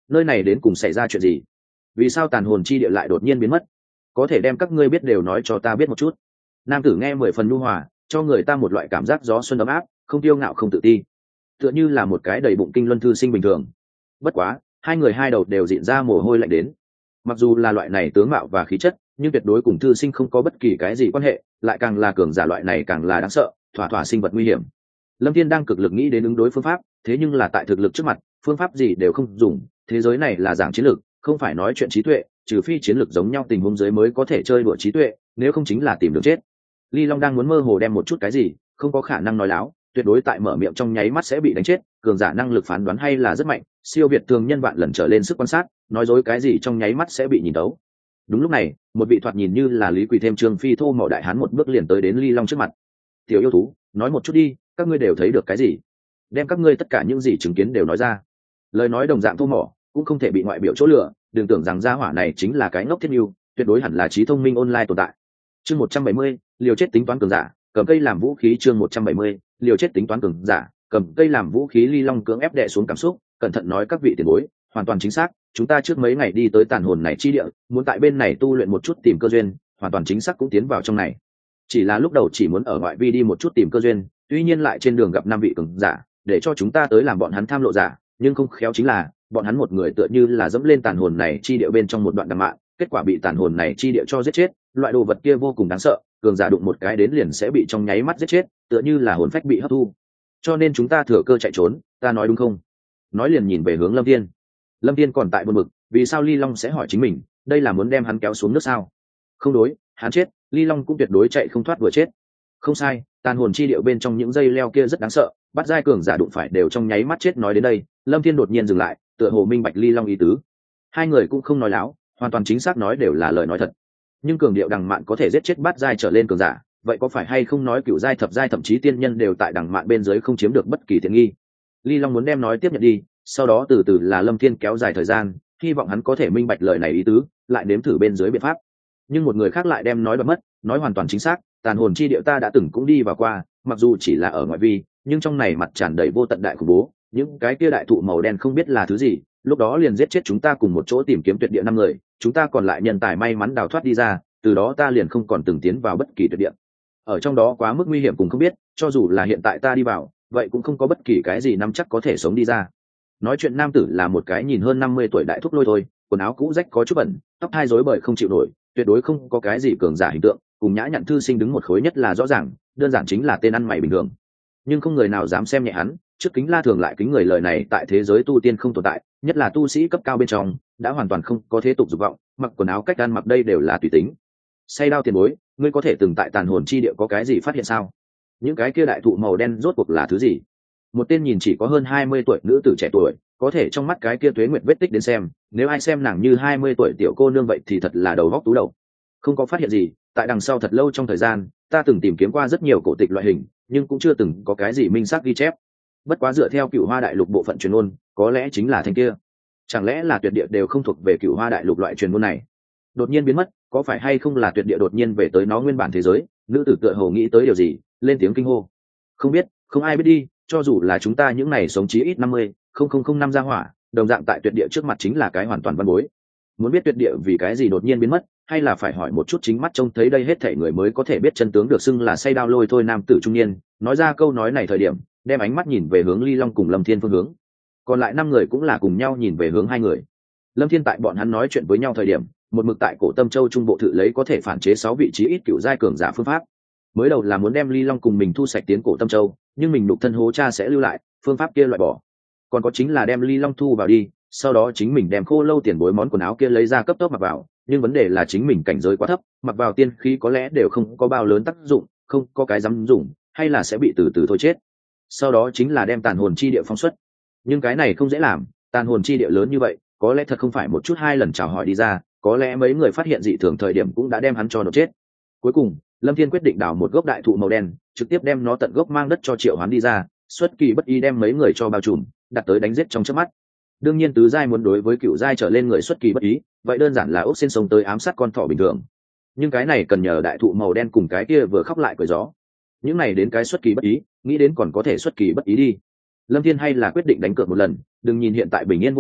nơi này đến cùng xảy ra chuyện gì? Vì sao tàn hồn chi địa lại đột nhiên biến mất? Có thể đem các ngươi biết đều nói cho ta biết một chút. Nam tử nghe mười phần nhu hòa, cho người ta một loại cảm giác gió xuân ấm áp, không tiêu ngạo không tự ti, tựa như là một cái đầy bụng kinh luân thư sinh bình thường. Bất quá hai người hai đầu đều dịn ra mồ hôi lạnh đến. Mặc dù là loại này tướng mạo và khí chất, nhưng tuyệt đối cùng thư sinh không có bất kỳ cái gì quan hệ, lại càng là cường giả loại này càng là đáng sợ, thỏa thỏa sinh vật nguy hiểm. Lâm Thiên đang cực lực nghĩ đến ứng đối phương pháp, thế nhưng là tại thực lực trước mặt, phương pháp gì đều không dùng. Thế giới này là giảng chiến lược, không phải nói chuyện trí tuệ, trừ phi chiến lược giống nhau tình huống dưới mới có thể chơi đùa trí tuệ, nếu không chính là tìm đường chết. Ly Long đang muốn mơ hồ đem một chút cái gì, không có khả năng nói láo, tuyệt đối tại mở miệng trong nháy mắt sẽ bị đánh chết. Cường giả năng lực phán đoán hay là rất mạnh, siêu việt thường nhân vạn lần trở lên sức quan sát, nói dối cái gì trong nháy mắt sẽ bị nhìn tấu. Đúng lúc này, một vị thoạt nhìn như là Lý Quỳ thêm Trương Phi thô mỏ đại hán một bước liền tới đến Ly Long trước mặt. Tiểu yêu thú, nói một chút đi, các ngươi đều thấy được cái gì? Đem các ngươi tất cả những gì chứng kiến đều nói ra. Lời nói đồng dạng thô mỏ, cũng không thể bị ngoại biểu chỗ lửa, đừng tưởng rằng gia hỏa này chính là cái ngốc thiết yêu, tuyệt đối hẳn là trí thông minh online tồn tại. Chương một trăm bảy mươi, liều chết tính toán cường giả, cầm cây làm vũ khí. Chương một trăm bảy mươi, liều chết tính toán cường giả, cầm cây làm vũ khí. Ly Long cưỡng ép đè xuống cảm xúc, cẩn thận nói các vị tiền bối, hoàn toàn chính xác, chúng ta trước mấy ngày đi tới tàn hồn này chi địa, muốn tại bên này tu luyện một chút tìm cơ duyên, hoàn toàn chính xác cũng tiến vào trong này. Chỉ là lúc đầu chỉ muốn ở ngoại vi đi một chút tìm cơ duyên, tuy nhiên lại trên đường gặp năm vị cường giả, để cho chúng ta tới làm bọn hắn tham lộ giả, nhưng không khéo chính là bọn hắn một người tựa như là dẫm lên tàn hồn này chi địa bên trong một đoạn đằng mạn, kết quả bị tàn hồn này chi địa cho giết chết. Loại đồ vật kia vô cùng đáng sợ, cường giả đụng một cái đến liền sẽ bị trong nháy mắt giết chết, tựa như là hồn phách bị hấp thu. Cho nên chúng ta thừa cơ chạy trốn, ta nói đúng không? Nói liền nhìn về hướng Lâm Thiên. Lâm Thiên còn tại buồn bực, vì sao Ly Long sẽ hỏi chính mình, đây là muốn đem hắn kéo xuống nước sao? Không đối, hắn chết, Ly Long cũng tuyệt đối chạy không thoát vừa chết. Không sai, tàn hồn chi điệu bên trong những dây leo kia rất đáng sợ, bắt giai cường giả đụng phải đều trong nháy mắt chết. Nói đến đây, Lâm Thiên đột nhiên dừng lại, tựa hồ minh bạch Ly Long ý tứ. Hai người cũng không nói láo, hoàn toàn chính xác nói đều là lời nói thật. Nhưng cường điệu đằng mạn có thể giết chết bắt giai trở lên cường giả, vậy có phải hay không nói cửu giai thập giai thậm chí tiên nhân đều tại đằng mạn bên dưới không chiếm được bất kỳ tiện nghi? Ly Long muốn đem nói tiếp nhận đi, sau đó từ từ là Lâm Thiên kéo dài thời gian, hy vọng hắn có thể minh bạch lời này ý tứ, lại nếm thử bên dưới biện pháp. Nhưng một người khác lại đem nói bật mất, nói hoàn toàn chính xác, tàn hồn chi điệu ta đã từng cũng đi vào qua, mặc dù chỉ là ở ngoại vi, nhưng trong này mặt tràn đầy vô tận đại khủng bố, những cái kia đại thụ màu đen không biết là thứ gì, lúc đó liền giết chết chúng ta cùng một chỗ tìm kiếm tuyệt địa năm người, chúng ta còn lại nhân tài may mắn đào thoát đi ra, từ đó ta liền không còn từng tiến vào bất kỳ tuyệt địa. Ở trong đó quá mức nguy hiểm cùng không biết, cho dù là hiện tại ta đi vào, vậy cũng không có bất kỳ cái gì nắm chắc có thể sống đi ra. Nói chuyện nam tử là một cái nhìn hơn năm mươi tuổi đại thúc lôi thôi, quần áo cũ rách có chút bẩn, tóc hai rối bời không chịu nổi, tuyệt đối không có cái gì cường giả hình tượng, cùng nhã nhặn thư sinh đứng một khối nhất là rõ ràng, đơn giản chính là tên ăn mày bình thường. Nhưng không người nào dám xem nhẹ hắn, trước kính la thường lại kính người, lời này tại thế giới tu tiên không tồn tại, nhất là tu sĩ cấp cao bên trong, đã hoàn toàn không có thế tục dục vọng, mặc quần áo cách ăn mặc đây đều là tùy tính. Say đao tiền bối, ngươi có thể từng tại tàn hồn chi địa có cái gì phát hiện sao? Những cái kia đại thụ màu đen rốt cuộc là thứ gì? Một tên nhìn chỉ có hơn hai mươi tuổi nữ tử trẻ tuổi, có thể trong mắt cái kia tuế nguyệt vết tích đến xem, nếu ai xem nàng như hai mươi tuổi tiểu cô nương vậy thì thật là đầu góc tú đầu. Không có phát hiện gì, tại đằng sau thật lâu trong thời gian, ta từng tìm kiếm qua rất nhiều cổ tịch loại hình, nhưng cũng chưa từng có cái gì minh xác ghi chép. Bất quá dựa theo Cửu Hoa Đại Lục bộ phận truyền ngôn, có lẽ chính là thanh kia. Chẳng lẽ là tuyệt địa đều không thuộc về Cửu Hoa Đại Lục loại truyền ngôn này? Đột nhiên biến mất, có phải hay không là tuyệt địa đột nhiên về tới nó nguyên bản thế giới? Nữ tử tựa hồ nghĩ tới điều gì, lên tiếng kinh hô. Không biết, không ai biết đi, cho dù là chúng ta những này sống chí ít năm mươi, không không không năm ra hỏa, đồng dạng tại tuyệt địa trước mặt chính là cái hoàn toàn văn bối. Muốn biết tuyệt địa vì cái gì đột nhiên biến mất, hay là phải hỏi một chút chính mắt trông thấy đây hết thảy người mới có thể biết chân tướng được. Xưng là say đao lôi thôi nam tử trung niên, nói ra câu nói này thời điểm, đem ánh mắt nhìn về hướng Ly Long cùng Lâm Thiên phương hướng. Còn lại năm người cũng là cùng nhau nhìn về hướng hai người. Lâm Thiên tại bọn hắn nói chuyện với nhau thời điểm, một mực tại cổ Tâm Châu trung bộ thự lấy có thể phản chế sáu vị trí ít cựu giai cường giả phương pháp. Mới đầu là muốn đem Ly Long cùng mình thu sạch tiến cổ Tâm Châu, nhưng mình đục thân hố cha sẽ lưu lại, phương pháp kia loại bỏ. Còn có chính là đem Ly Long thu vào đi, sau đó chính mình đem Khô Lâu tiền bối món quần áo kia lấy ra cấp tốc mặc vào, nhưng vấn đề là chính mình cảnh giới quá thấp, mặc vào tiên khí có lẽ đều không có bao lớn tác dụng, không có cái dám dùng, hay là sẽ bị từ từ thôi chết. Sau đó chính là đem tàn hồn chi địa phóng xuất, nhưng cái này không dễ làm, tàn hồn chi địa lớn như vậy, có lẽ thật không phải một chút hai lần chào hỏi đi ra, có lẽ mấy người phát hiện dị thường thời điểm cũng đã đem hắn cho nổ chết. Cuối cùng Lâm Thiên quyết định đào một gốc đại thụ màu đen, trực tiếp đem nó tận gốc mang đất cho triệu hoán đi ra, xuất kỳ bất ý đem mấy người cho bao trùm, đặt tới đánh giết trong chớp mắt. Đương nhiên tứ giai muốn đối với cựu giai trở lên người xuất kỳ bất ý, vậy đơn giản là ốc xin sống tới ám sát con thỏ bình thường. Nhưng cái này cần nhờ đại thụ màu đen cùng cái kia vừa khóc lại cười gió. Những này đến cái xuất kỳ bất ý, nghĩ đến còn có thể xuất kỳ bất ý đi. Lâm Thiên hay là quyết định đánh cược một lần, đừng nhìn hiện tại bình yên vô sự,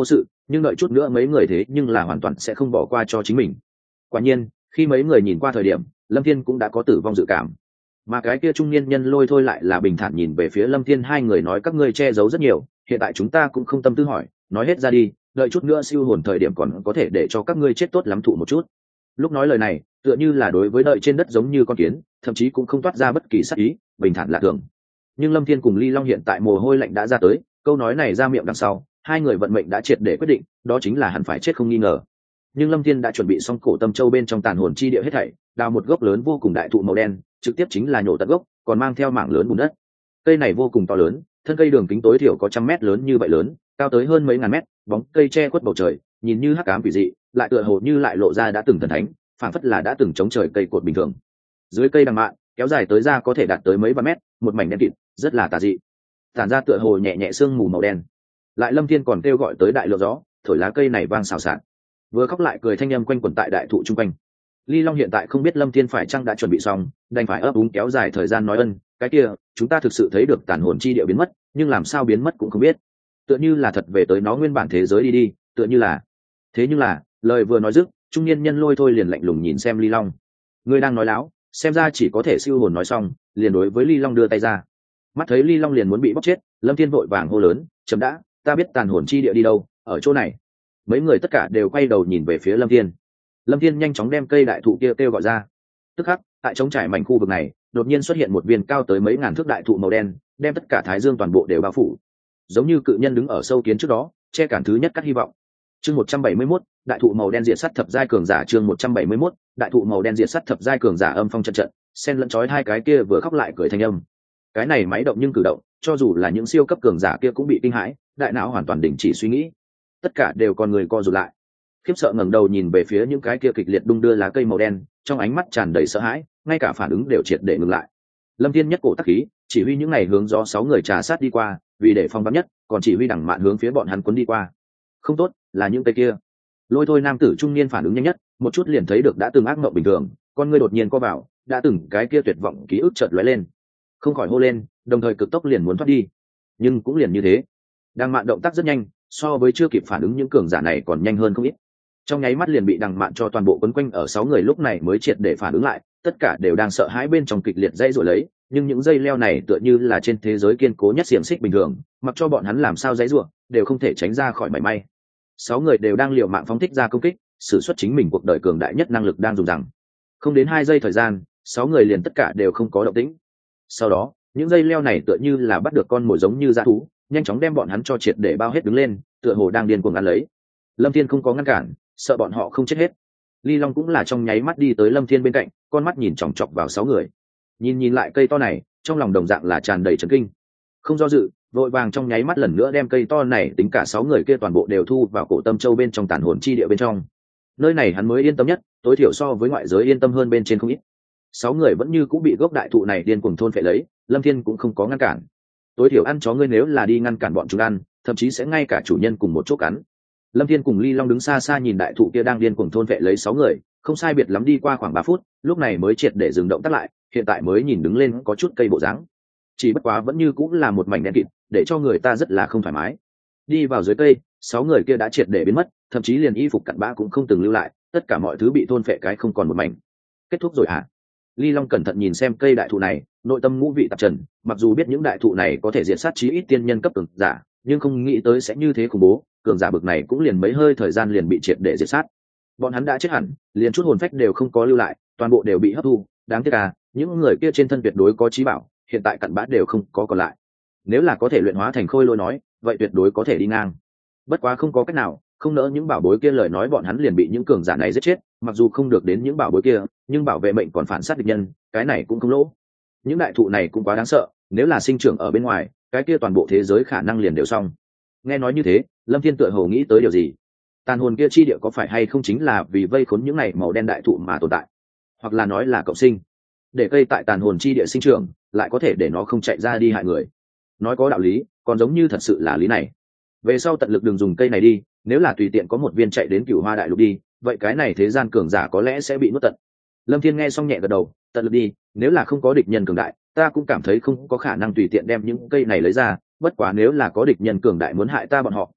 nhưng đợi chút nữa mấy người thế nhưng là hoàn toàn sẽ không bỏ qua cho chính mình. Quả nhiên khi mấy người nhìn qua thời điểm, Lâm Thiên cũng đã có tử vong dự cảm, mà cái kia trung niên nhân Lôi Thôi lại là bình thản nhìn về phía Lâm Thiên, hai người nói các ngươi che giấu rất nhiều, hiện tại chúng ta cũng không tâm tư hỏi, nói hết ra đi, đợi chút nữa siêu hồn thời điểm còn có thể để cho các ngươi chết tốt lắm thụ một chút. Lúc nói lời này tựa như là đối với đợi trên đất giống như con kiến, thậm chí cũng không toát ra bất kỳ sắc ý, bình thản lạ thường. Nhưng Lâm Thiên cùng Ly Long hiện tại mồ hôi lạnh đã ra tới, câu nói này ra miệng đằng sau, hai người vận mệnh đã triệt để quyết định, đó chính là hẳn phải chết không nghi ngờ. Nhưng Lâm Thiên đã chuẩn bị xong cổ tâm châu bên trong tàn hồn chi địa hết thảy, đào một gốc lớn vô cùng đại thụ màu đen, trực tiếp chính là nhổ tận gốc, còn mang theo mảng lớn bùn đất. Cây này vô cùng to lớn, thân cây đường kính tối thiểu có trăm mét lớn như vậy lớn, cao tới hơn mấy ngàn mét, bóng cây che khuất bầu trời, nhìn như hắc ám quỷ dị, lại tựa hồ như lại lộ ra đã từng thần thánh, phảng phất là đã từng chống trời cây cột bình thường. Dưới cây đằng mạn kéo dài tới ra có thể đạt tới mấy ba mét, một mảnh đen kịt, rất là tà dị, tản ra tựa hồ nhẹ nhẹ sương mù màu đen. Lại Lâm Thiên còn kêu gọi tới đại lượng gió, thổi lá cây này vang xào xạc, vừa khóc lại cười thanh âm quanh quẩn tại đại thụ trung quanh. Ly Long hiện tại không biết Lâm Thiên phải chăng đã chuẩn bị xong, đành phải ấp úng kéo dài thời gian nói ân, cái kia, chúng ta thực sự thấy được tàn hồn chi địa biến mất, nhưng làm sao biến mất cũng không biết. Tựa như là thật về tới nó nguyên bản thế giới đi đi, tựa như là. Thế nhưng là, lời vừa nói dứt, trung niên nhân Lôi Thôi liền lạnh lùng nhìn xem Ly Long. Ngươi đang nói láo, xem ra chỉ có thể siêu hồn nói xong, liền đối với Ly Long đưa tay ra. Mắt thấy Ly Long liền muốn bị bóc chết, Lâm Thiên vội vàng hô lớn, chấm đã, ta biết tàn hồn chi địa đi đâu, ở chỗ này. Mấy người tất cả đều quay đầu nhìn về phía Lâm Thiên. Lâm Thiên nhanh chóng đem cây đại thụ kia kêu gọi ra. Tức khắc, tại trống trải mảnh khu vực này, đột nhiên xuất hiện một viên cao tới mấy ngàn thước đại thụ màu đen, đem tất cả Thái Dương toàn bộ đều bao phủ. Giống như cự nhân đứng ở sâu kiến trước đó, che cản thứ nhất cắt hy vọng. Chương một trăm bảy mươi mốt, đại thụ màu đen diệt sắt thập giai cường giả, chương một trăm bảy mươi mốt, đại thụ màu đen diệt sắt thập giai cường giả, âm phong trận trận, xen lẫn chói hai cái kia vừa khóc lại cười thanh âm. Cái này máy động nhưng cử động, cho dù là những siêu cấp cường giả kia cũng bị kinh hãi, đại não hoàn toàn đình chỉ suy nghĩ. Tất cả đều con người co rụt lại. Khiếp sợ ngẩng đầu nhìn về phía những cái kia kịch liệt đung đưa lá cây màu đen, trong ánh mắt tràn đầy sợ hãi, ngay cả phản ứng đều triệt để ngừng lại. Lâm Thiên nhất cổ tắc khí, chỉ huy những này hướng gió sáu người trà sát đi qua, vì để phong vắn nhất, còn chỉ huy đẳng mạn hướng phía bọn hắn cuốn đi qua. Không tốt, là những cây kia. Lôi Thôi nam tử trung niên phản ứng nhanh nhất, một chút liền thấy được đã từng ác mộng bình thường, con ngươi đột nhiên co vào, đã từng cái kia tuyệt vọng ký ức chợt lóe lên, không khỏi hô lên, đồng thời cực tốc liền muốn thoát đi. Nhưng cũng liền như thế, đằng mạn động tác rất nhanh, so với chưa kịp phản ứng những cường giả này còn nhanh hơn không ít. Trong nháy mắt liền bị đằng mạn cho toàn bộ quấn quanh ở sáu người, lúc này mới triệt để phản ứng lại, tất cả đều đang sợ hãi bên trong kịch liệt dãy rồi lấy, nhưng những dây leo này tựa như là trên thế giới kiên cố nhất xiềng xích bình thường, mặc cho bọn hắn làm sao dãy rủa, đều không thể tránh ra khỏi mảy may. Sáu người đều đang liều mạng phóng thích ra công kích, sử xuất chính mình cuộc đời cường đại nhất năng lực đang dùng rằng. Không đến hai giây thời gian, sáu người liền tất cả đều không có động tĩnh. Sau đó, những dây leo này tựa như là bắt được con mồi giống như dã thú, nhanh chóng đem bọn hắn cho triệt để bao hết đứng lên, tựa hồ đang điên cuồng ăn lấy. Lâm Thiên không có ngăn cản, sợ bọn họ không chết hết. Ly Long cũng là trong nháy mắt đi tới Lâm Thiên bên cạnh, con mắt nhìn chòng chọc vào sáu người. Nhìn nhìn lại cây to này, trong lòng đồng dạng là tràn đầy chấn kinh. Không do dự, vội vàng trong nháy mắt lần nữa đem cây to này tính cả sáu người kia toàn bộ đều thu vào cổ tâm châu bên trong tàn hồn chi địa bên trong. Nơi này hắn mới yên tâm nhất, tối thiểu so với ngoại giới yên tâm hơn bên trên không ít. Sáu người vẫn như cũng bị gốc đại thụ này điên cuồng thôn phệ lấy, Lâm Thiên cũng không có ngăn cản. Tối thiểu ăn chó ngươi nếu là đi ngăn cản bọn chúng ăn, thậm chí sẽ ngay cả chủ nhân cùng một chỗ cắn. Lâm Thiên cùng Ly Long đứng xa xa nhìn đại thụ kia đang điên cuồng thôn phệ lấy sáu người, không sai biệt lắm đi qua khoảng ba phút, lúc này mới triệt để dừng động tác lại, hiện tại mới nhìn đứng lên có chút cây bộ dáng. Chỉ bất quá vẫn như cũng là một mảnh đen kịt, để cho người ta rất là không thoải mái. Đi vào dưới cây, sáu người kia đã triệt để biến mất, thậm chí liền y phục cặn bã cũng không từng lưu lại, tất cả mọi thứ bị thôn phệ cái không còn một mảnh. Kết thúc rồi hả? Ly Long cẩn thận nhìn xem cây đại thụ này, nội tâm ngũ vị tạp trần, mặc dù biết những đại thụ này có thể diệt sát chí ít tiên nhân cấp cường giả, nhưng không nghĩ tới sẽ như thế khủng bố, cường giả bực này cũng liền mấy hơi thời gian liền bị triệt để diệt sát. Bọn hắn đã chết hẳn, liền chút hồn phách đều không có lưu lại, toàn bộ đều bị hấp thu, đáng tiếc à, những người kia trên thân tuyệt đối có trí bảo, hiện tại cặn bã đều không có còn lại. Nếu là có thể luyện hóa thành khôi lôi nói, vậy tuyệt đối có thể đi ngang. Bất quá không có cách nào, không nỡ những bảo bối kia lời nói bọn hắn liền bị những cường giả này giết chết, mặc dù không được đến những bảo bối kia, nhưng bảo vệ mệnh còn phản sát địch nhân, cái này cũng không lỗ. Những đại thụ này cũng quá đáng sợ, nếu là sinh trưởng ở bên ngoài, cái kia toàn bộ thế giới khả năng liền đều xong. Nghe nói như thế, Lâm Thiên tựa hồ nghĩ tới điều gì. Tàn hồn kia chi địa có phải hay không chính là vì vây khốn những này màu đen đại thụ mà tồn tại, hoặc là nói là cộng sinh, để cây tại tàn hồn chi địa sinh trưởng, lại có thể để nó không chạy ra đi hại người. Nói có đạo lý, còn giống như thật sự là lý này. Về sau tận lực đừng dùng cây này đi, nếu là tùy tiện có một viên chạy đến Cửu Hoa đại lục đi, vậy cái này thế gian cường giả có lẽ sẽ bị nuốt tận. Lâm Thiên nghe xong nhẹ gật đầu, tận lực đi, nếu là không có địch nhân cường đại, ta cũng cảm thấy không có khả năng tùy tiện đem những cây này lấy ra, bất quá nếu là có địch nhân cường đại muốn hại ta bọn họ,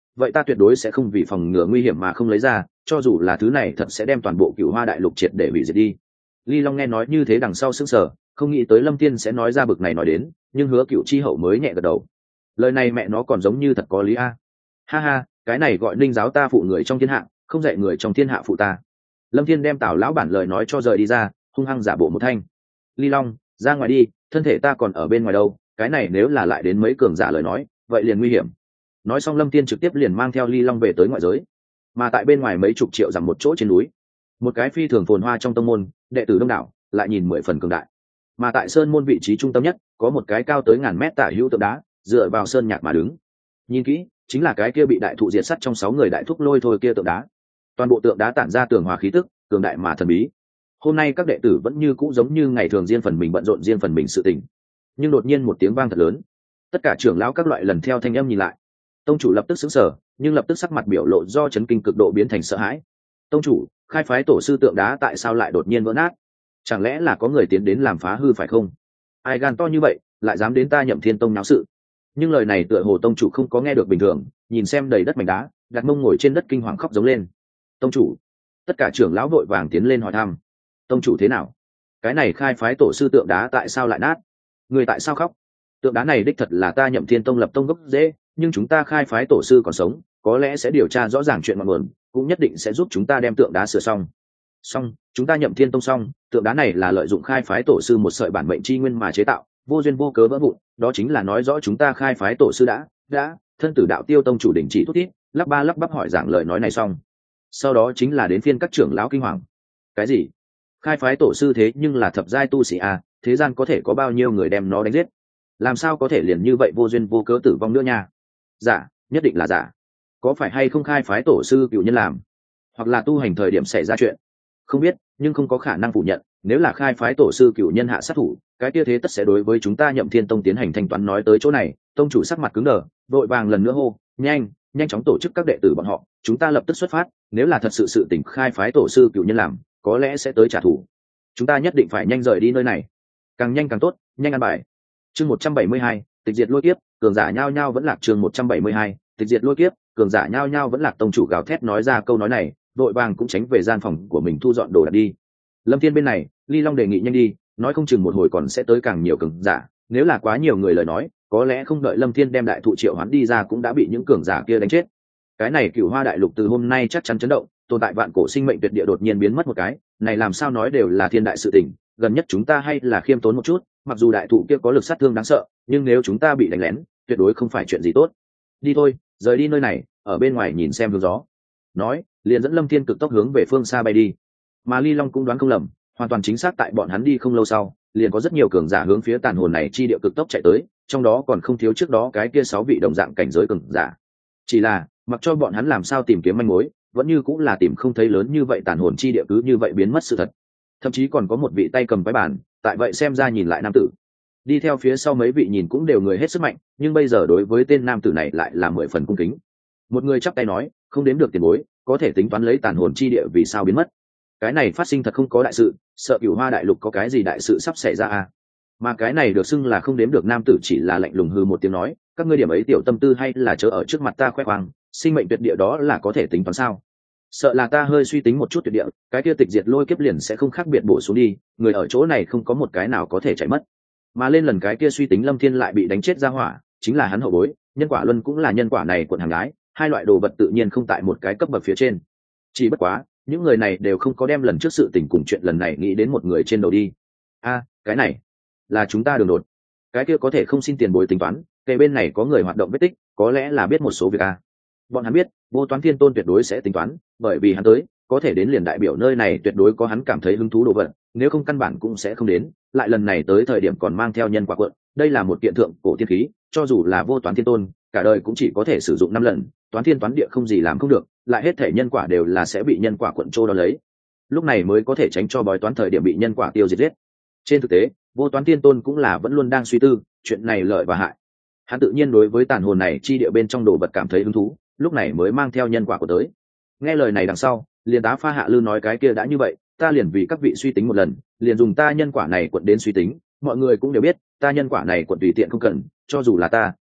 vậy ta tuyệt đối sẽ không vì phòng ngừa nguy hiểm mà không lấy ra, cho dù là thứ này thật sẽ đem toàn bộ Cửu Hoa đại lục triệt để hủy diệt đi. Ly Long nghe nói như thế đằng sau sững sờ, không nghĩ tới Lâm Thiên sẽ nói ra bực này nói đến, nhưng Hứa Cựu chi hậu mới nhẹ gật đầu. Lời này mẹ nó còn giống như thật có lý a. Ha ha, cái này gọi Ninh giáo ta phụ người trong thiên hạ, không dạy người trong thiên hạ phụ ta. Lâm Thiên đem Tào lão bản lời nói cho rời đi ra, hung hăng giả bộ một thanh. Ly Long, ra ngoài đi, thân thể ta còn ở bên ngoài đâu, cái này nếu là lại đến mấy cường giả lời nói, vậy liền nguy hiểm. Nói xong Lâm Thiên trực tiếp liền mang theo Ly Long về tới ngoại giới. Mà tại bên ngoài mấy chục triệu dặm một chỗ trên núi, một cái phi thường phồn hoa trong tông môn, đệ tử đông đảo, lại nhìn mười phần cường đại. Mà tại sơn môn vị trí trung tâm nhất, có một cái cao tới ngàn mét tả hữu tượng đá, dựa vào sơn nhạc mà đứng. Nhìn kỹ, chính là cái kia bị đại thụ diệt sắt trong sáu người đại thúc lôi thôi kia tượng đá. Toàn bộ tượng đá tản ra tường hòa khí tức, cường đại mà thần bí. Hôm nay các đệ tử vẫn như cũ giống như ngày thường riêng phần mình bận rộn riêng phần mình sự tình. Nhưng đột nhiên một tiếng vang thật lớn, tất cả trưởng lão các loại lần theo thanh âm nhìn lại. Tông chủ lập tức sững sờ, nhưng lập tức sắc mặt biểu lộ do chấn kinh cực độ biến thành sợ hãi. Tông chủ, khai phái tổ sư tượng đá tại sao lại đột nhiên vỡ nát? Chẳng lẽ là có người tiến đến làm phá hư phải không? Ai gan to như vậy, lại dám đến ta Nhậm Thiên Tông náo sự? Nhưng lời này tựa hồ tông chủ không có nghe được bình thường, nhìn xem đầy đất mảnh đá, đặt mông ngồi trên đất kinh hoàng khóc giống lên. Tông chủ! Tất cả trưởng lão vội vàng tiến lên hỏi thăm. Tông chủ thế nào? Cái này khai phái tổ sư tượng đá tại sao lại nát? Người tại sao khóc? Tượng đá này đích thật là ta Nhậm Thiên Tông lập tông gốc rễ, nhưng chúng ta khai phái tổ sư còn sống, có lẽ sẽ điều tra rõ ràng chuyện ngọn nguồn, cũng nhất định sẽ giúp chúng ta đem tượng đá sửa xong. Xong, chúng ta Nhậm Thiên Tông xong, tượng đá này là lợi dụng khai phái tổ sư một sợi bản mệnh chi nguyên mà chế tạo, vô duyên vô cớ vỡ vụn, đó chính là nói rõ chúng ta khai phái tổ sư đã đã thân tử đạo tiêu. Tông chủ đỉnh chỉ thúc thiết, lắp ba lắp bắp hỏi giảng lời nói này xong, sau đó chính là đến phiên các trưởng lão kinh hoàng. Cái gì? Khai phái tổ sư thế nhưng là thập giai tu sĩ à, thế gian có thể có bao nhiêu người đem nó đánh giết? Làm sao có thể liền như vậy vô duyên vô cớ tử vong nữa nha? Giả, nhất định là giả. Có phải hay không khai phái tổ sư cựu nhân làm, hoặc là tu hành thời điểm xảy ra chuyện? Không biết, nhưng không có khả năng phủ nhận, nếu là khai phái tổ sư cựu nhân hạ sát thủ, cái kia thế tất sẽ đối với chúng ta Nhậm Thiên Tông tiến hành thanh toán. Nói tới chỗ này, tông chủ sắc mặt cứng đờ, vội vàng lần nữa hô, nhanh, nhanh chóng tổ chức các đệ tử bọn họ, chúng ta lập tức xuất phát, nếu là thật sự sự tình khai phái tổ sư cựu nhân làm, có lẽ sẽ tới trả thù. Chúng ta nhất định phải nhanh rời đi nơi này, càng nhanh càng tốt, nhanh ăn bài. Chương một trăm bảy mươi hai, tịch diệt lôi kiếp, cường giả nhao nhao vẫn lạc. Chương một trăm bảy mươi hai, tịch diệt lôi kiếp, cường giả nhao nhao vẫn lạc. Tông chủ gào thét nói ra câu nói này, vội vàng cũng tránh về gian phòng của mình thu dọn đồ đạc đi. Lâm Thiên bên này, Ly Long đề nghị nhanh đi, nói không chừng một hồi còn sẽ tới càng nhiều cường giả, nếu là quá nhiều người lời nói, có lẽ không đợi Lâm Thiên đem đại thụ triệu hoán đi ra cũng đã bị những cường giả kia đánh chết. Cái này Cửu Hoa đại lục từ hôm nay chắc chắn chấn động, tồn tại vạn cổ sinh mệnh tuyệt địa đột nhiên biến mất một cái, này làm sao nói đều là thiên đại sự tình, gần nhất chúng ta hay là khiêm tốn một chút, mặc dù đại thụ kia có lực sát thương đáng sợ, nhưng nếu chúng ta bị đánh lén, tuyệt đối không phải chuyện gì tốt. Đi thôi, rời đi nơi này, ở bên ngoài nhìn xem hướng gió. Nói, liền dẫn Lâm Thiên cực tốc hướng về phương xa bay đi. Mà Ly Long cũng đoán không lầm, hoàn toàn chính xác, tại bọn hắn đi không lâu sau, liền có rất nhiều cường giả hướng phía tàn hồn này chi địa cực tốc chạy tới, trong đó còn không thiếu trước đó cái kia sáu vị đồng dạng cảnh giới cường giả. Chỉ là, mặc cho bọn hắn làm sao tìm kiếm manh mối, vẫn như cũng là tìm không thấy lớn như vậy tàn hồn chi địa cứ như vậy biến mất sự thật. Thậm chí còn có một vị tay cầm cái bàn, tại vậy xem ra nhìn lại nam tử. Đi theo phía sau mấy vị nhìn cũng đều người hết sức mạnh, nhưng bây giờ đối với tên nam tử này lại là mười phần cung kính. Một người chắp tay nói, không đếm được tiền bối, có thể tính toán lấy tàn hồn chi địa vì sao biến mất. Cái này phát sinh thật không có đại sự, sợ Cửu Hoa đại lục có cái gì đại sự sắp xảy ra à? Mà cái này được xưng là không đếm được nam tử chỉ là lạnh lùng hư một tiếng nói, các ngươi điểm ấy tiểu tâm tư hay là chớ ở trước mặt ta khoe khoang, sinh mệnh tuyệt địa đó là có thể tính toán sao? Sợ là ta hơi suy tính một chút tuyệt địa, cái kia tịch diệt lôi kiếp liền sẽ không khác biệt bổ xuống đi, người ở chỗ này không có một cái nào có thể chạy mất. Mà lên lần cái kia suy tính Lâm Thiên lại bị đánh chết ra hỏa, chính là hắn hậu bối, nhân quả luân cũng là nhân quả này quận hàng ái, hai loại đồ vật tự nhiên không tại một cái cấp bậc phía trên. Chỉ bất quá, những người này đều không có đem lần trước sự tình cùng chuyện lần này nghĩ đến một người trên đầu đi. A, à, cái này là chúng ta đường đột, cái kia có thể không xin tiền bối tính toán, cây bên này có người hoạt động vết tích, có lẽ là biết một số việc a. À. Bọn hắn biết, Vô Toán Thiên Tôn tuyệt đối sẽ tính toán, bởi vì hắn tới, có thể đến liền đại biểu nơi này tuyệt đối có hắn cảm thấy hứng thú đồ vật, nếu không căn bản cũng sẽ không đến, lại lần này tới thời điểm còn mang theo nhân quả quận, đây là một kiện thượng cổ tiên khí, cho dù là Vô Toán Thiên Tôn, cả đời cũng chỉ có thể sử dụng năm lần, toán thiên toán địa không gì làm không được, lại hết thể nhân quả đều là sẽ bị nhân quả quận trô đó lấy, lúc này mới có thể tránh cho bói toán thời điểm bị nhân quả tiêu diệt giết. Trên thực tế, Vô Toán Thiên Tôn cũng là vẫn luôn đang suy tư chuyện này lợi và hại, hắn tự nhiên đối với tàn hồn này chi địa bên trong đồ vật cảm thấy hứng thú, lúc này mới mang theo nhân quả của tới. Nghe lời này đằng sau, liền tá pha hạ lư nói, cái kia đã như vậy, ta liền vì các vị suy tính một lần, liền dùng ta nhân quả này quận đến suy tính, mọi người cũng đều biết ta nhân quả này quận tùy tiện không cần, cho dù là ta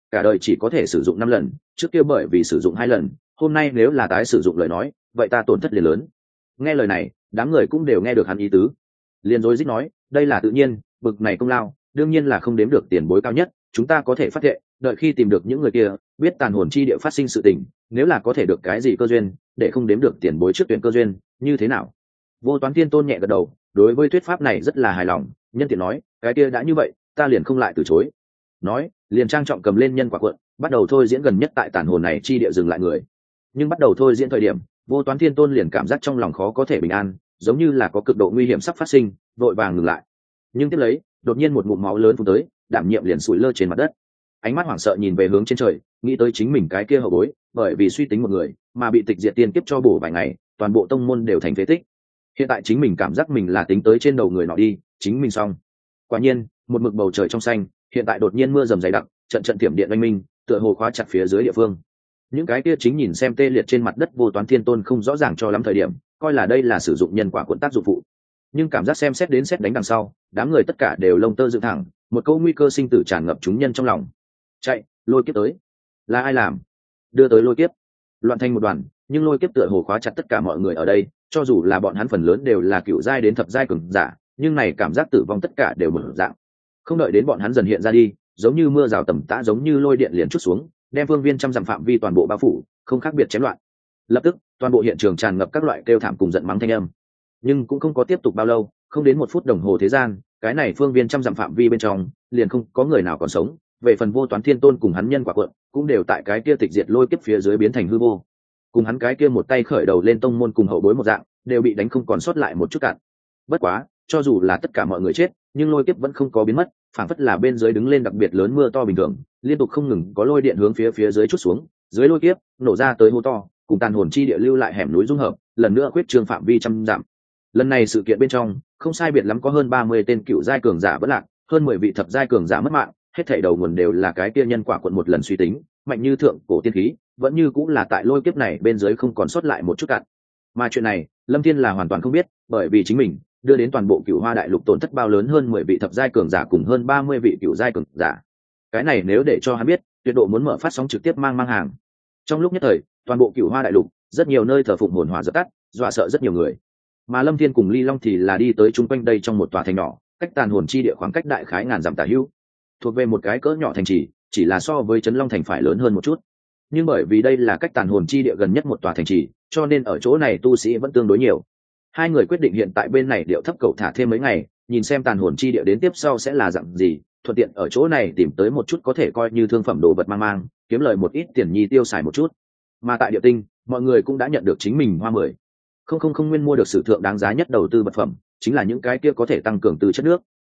cả đời chỉ có thể sử dụng năm lần, trước kia bởi vì sử dụng hai lần, hôm nay nếu là tái sử dụng lời nói vậy ta tổn thất liền lớn. Nghe lời này đám người cũng đều nghe được hắn ý tứ, liền rối rít nói đây là tự nhiên, bực này công lao đương nhiên là không đếm được tiền bối cao nhất, chúng ta có thể phát thệ đợi khi tìm được những người kia biết tàn hồn chi địa phát sinh sự tình, nếu là có thể được cái gì cơ duyên để không đếm được tiền bối trước tuyển cơ duyên như thế nào. Vô Toán Thiên Tôn nhẹ gật đầu, đối với thuyết pháp này rất là hài lòng, nhân tiện nói cái kia đã như vậy ta liền không lại từ chối. Nói liền trang trọng cầm lên nhân quả cuộn, bắt đầu thôi diễn gần nhất tại tàn hồn này chi địa dừng lại người. Nhưng bắt đầu thôi diễn thời điểm Vô Toán Thiên Tôn liền cảm giác trong lòng khó có thể bình an, giống như là có cực độ nguy hiểm sắp phát sinh, vội vàng ngừng lại. Nhưng tiếp lấy đột nhiên một ngụm máu lớn phun tới, đảm nhiệm liền sủi lơ trên mặt đất, ánh mắt hoảng sợ nhìn về hướng trên trời, nghĩ tới chính mình cái kia hậu bối bởi vì suy tính một người mà bị tịch diệt tiên kiếp cho bổ vài ngày, toàn bộ tông môn đều thành phế tích. Hiện tại chính mình cảm giác mình là tính tới trên đầu người nọ đi, chính mình xong. Quả nhiên một mực bầu trời trong xanh, hiện tại đột nhiên mưa rầm dày đặc, trận trận tiệm điện oanh minh, tựa hồ khóa chặt phía dưới địa phương. Những cái kia chính nhìn xem tê liệt trên mặt đất Vô Toán Thiên Tôn không rõ ràng cho lắm thời điểm, coi là đây là sử dụng nhân quả cuộn tác dụng phụ. Nhưng cảm giác xem xét đến xét đánh đằng sau, đám người tất cả đều lông tơ dựng thẳng, một câu nguy cơ sinh tử tràn ngập chúng nhân trong lòng. Chạy, lôi kiếp tới. Là ai làm? Đưa tới lôi kiếp. Loạn thành một đoàn, nhưng lôi kiếp tựa hồ khóa chặt tất cả mọi người ở đây, cho dù là bọn hắn phần lớn đều là cựu giai đến thập giai cường giả, nhưng này cảm giác tử vong tất cả đều mở dạng. Không đợi đến bọn hắn dần hiện ra đi, giống như mưa rào tầm tã, giống như lôi điện liền chút xuống, đem phương viên trăm dặm phạm vi toàn bộ bao phủ, không khác biệt chém loạn. Lập tức toàn bộ hiện trường tràn ngập các loại kêu thảm cùng giận mắng thanh âm, nhưng cũng không có tiếp tục bao lâu, không đến một phút đồng hồ thế gian, cái này phương viên trăm dặm phạm vi bên trong liền không có người nào còn sống. Về phần Vô Toán Thiên Tôn cùng hắn nhân quả cuộn cũng đều tại cái kia tịch diệt lôi kiếp phía dưới biến thành hư vô, cùng hắn cái kia một tay khởi đầu lên tông môn cùng hậu bối một dạng, đều bị đánh không còn sót lại một chút cạn. Bất quá cho dù là tất cả mọi người chết, nhưng lôi kiếp vẫn không có biến mất, phảng phất là bên dưới đứng lên đặc biệt lớn mưa to bình thường, liên tục không ngừng có lôi điện hướng phía phía dưới chút xuống, dưới lôi kiếp nổ ra tới hố to, cùng tàn hồn chi địa lưu lại hẻm núi dung hợp, lần nữa khuyết trương phạm vi trăm dặm. Lần này sự kiện bên trong không sai biệt lắm có hơn ba mươi tên cựu giai cường giả vẫn lạc, hơn mười vị thập giai cường giả mất mạng, hết thảy đầu nguồn đều là cái kia nhân quả cuộn một lần suy tính, mạnh như thượng cổ tiên khí, vẫn như cũng là tại lôi kiếp này bên dưới không còn sót lại một chút cạn. Mà chuyện này Lâm Thiên là hoàn toàn không biết, bởi vì chính mình đưa đến toàn bộ Cửu Hoa Đại Lục tổn thất bao lớn hơn mười vị thập giai cường giả cùng hơn ba mươi vị cựu giai cường giả. Cái này nếu để cho hắn biết, tuyệt độ muốn mở phát sóng trực tiếp mang mang hàng. Trong lúc nhất thời, toàn bộ Cửu Hoa Đại Lục, rất nhiều nơi thờ phụng hồn hỏa dập tắt, dọa sợ rất nhiều người. Mà Lâm Thiên cùng Ly Long thì là đi tới chung quanh đây trong một tòa thành nhỏ, cách tàn hồn chi địa khoảng cách đại khái ngàn dặm tả hữu, thuộc về một cái cỡ nhỏ thành trì, chỉ là so với Trấn Long thành phải lớn hơn một chút. Nhưng bởi vì đây là cách tàn hồn chi địa gần nhất một tòa thành trì, cho nên ở chỗ này tu sĩ vẫn tương đối nhiều. Hai người quyết định hiện tại bên này điệu thấp cầu thả thêm mấy ngày, nhìn xem tàn hồn chi địa đến tiếp sau sẽ là dạng gì, thuận tiện ở chỗ này tìm tới một chút có thể coi như thương phẩm đồ vật mang mang, kiếm lời một ít tiền nhi tiêu xài một chút. Mà tại địa tinh, mọi người cũng đã nhận được chính mình hoa mười không không không nguyên mua được sử thượng đáng giá nhất đầu tư vật phẩm, chính là những cái kia có thể tăng cường từ chất nước,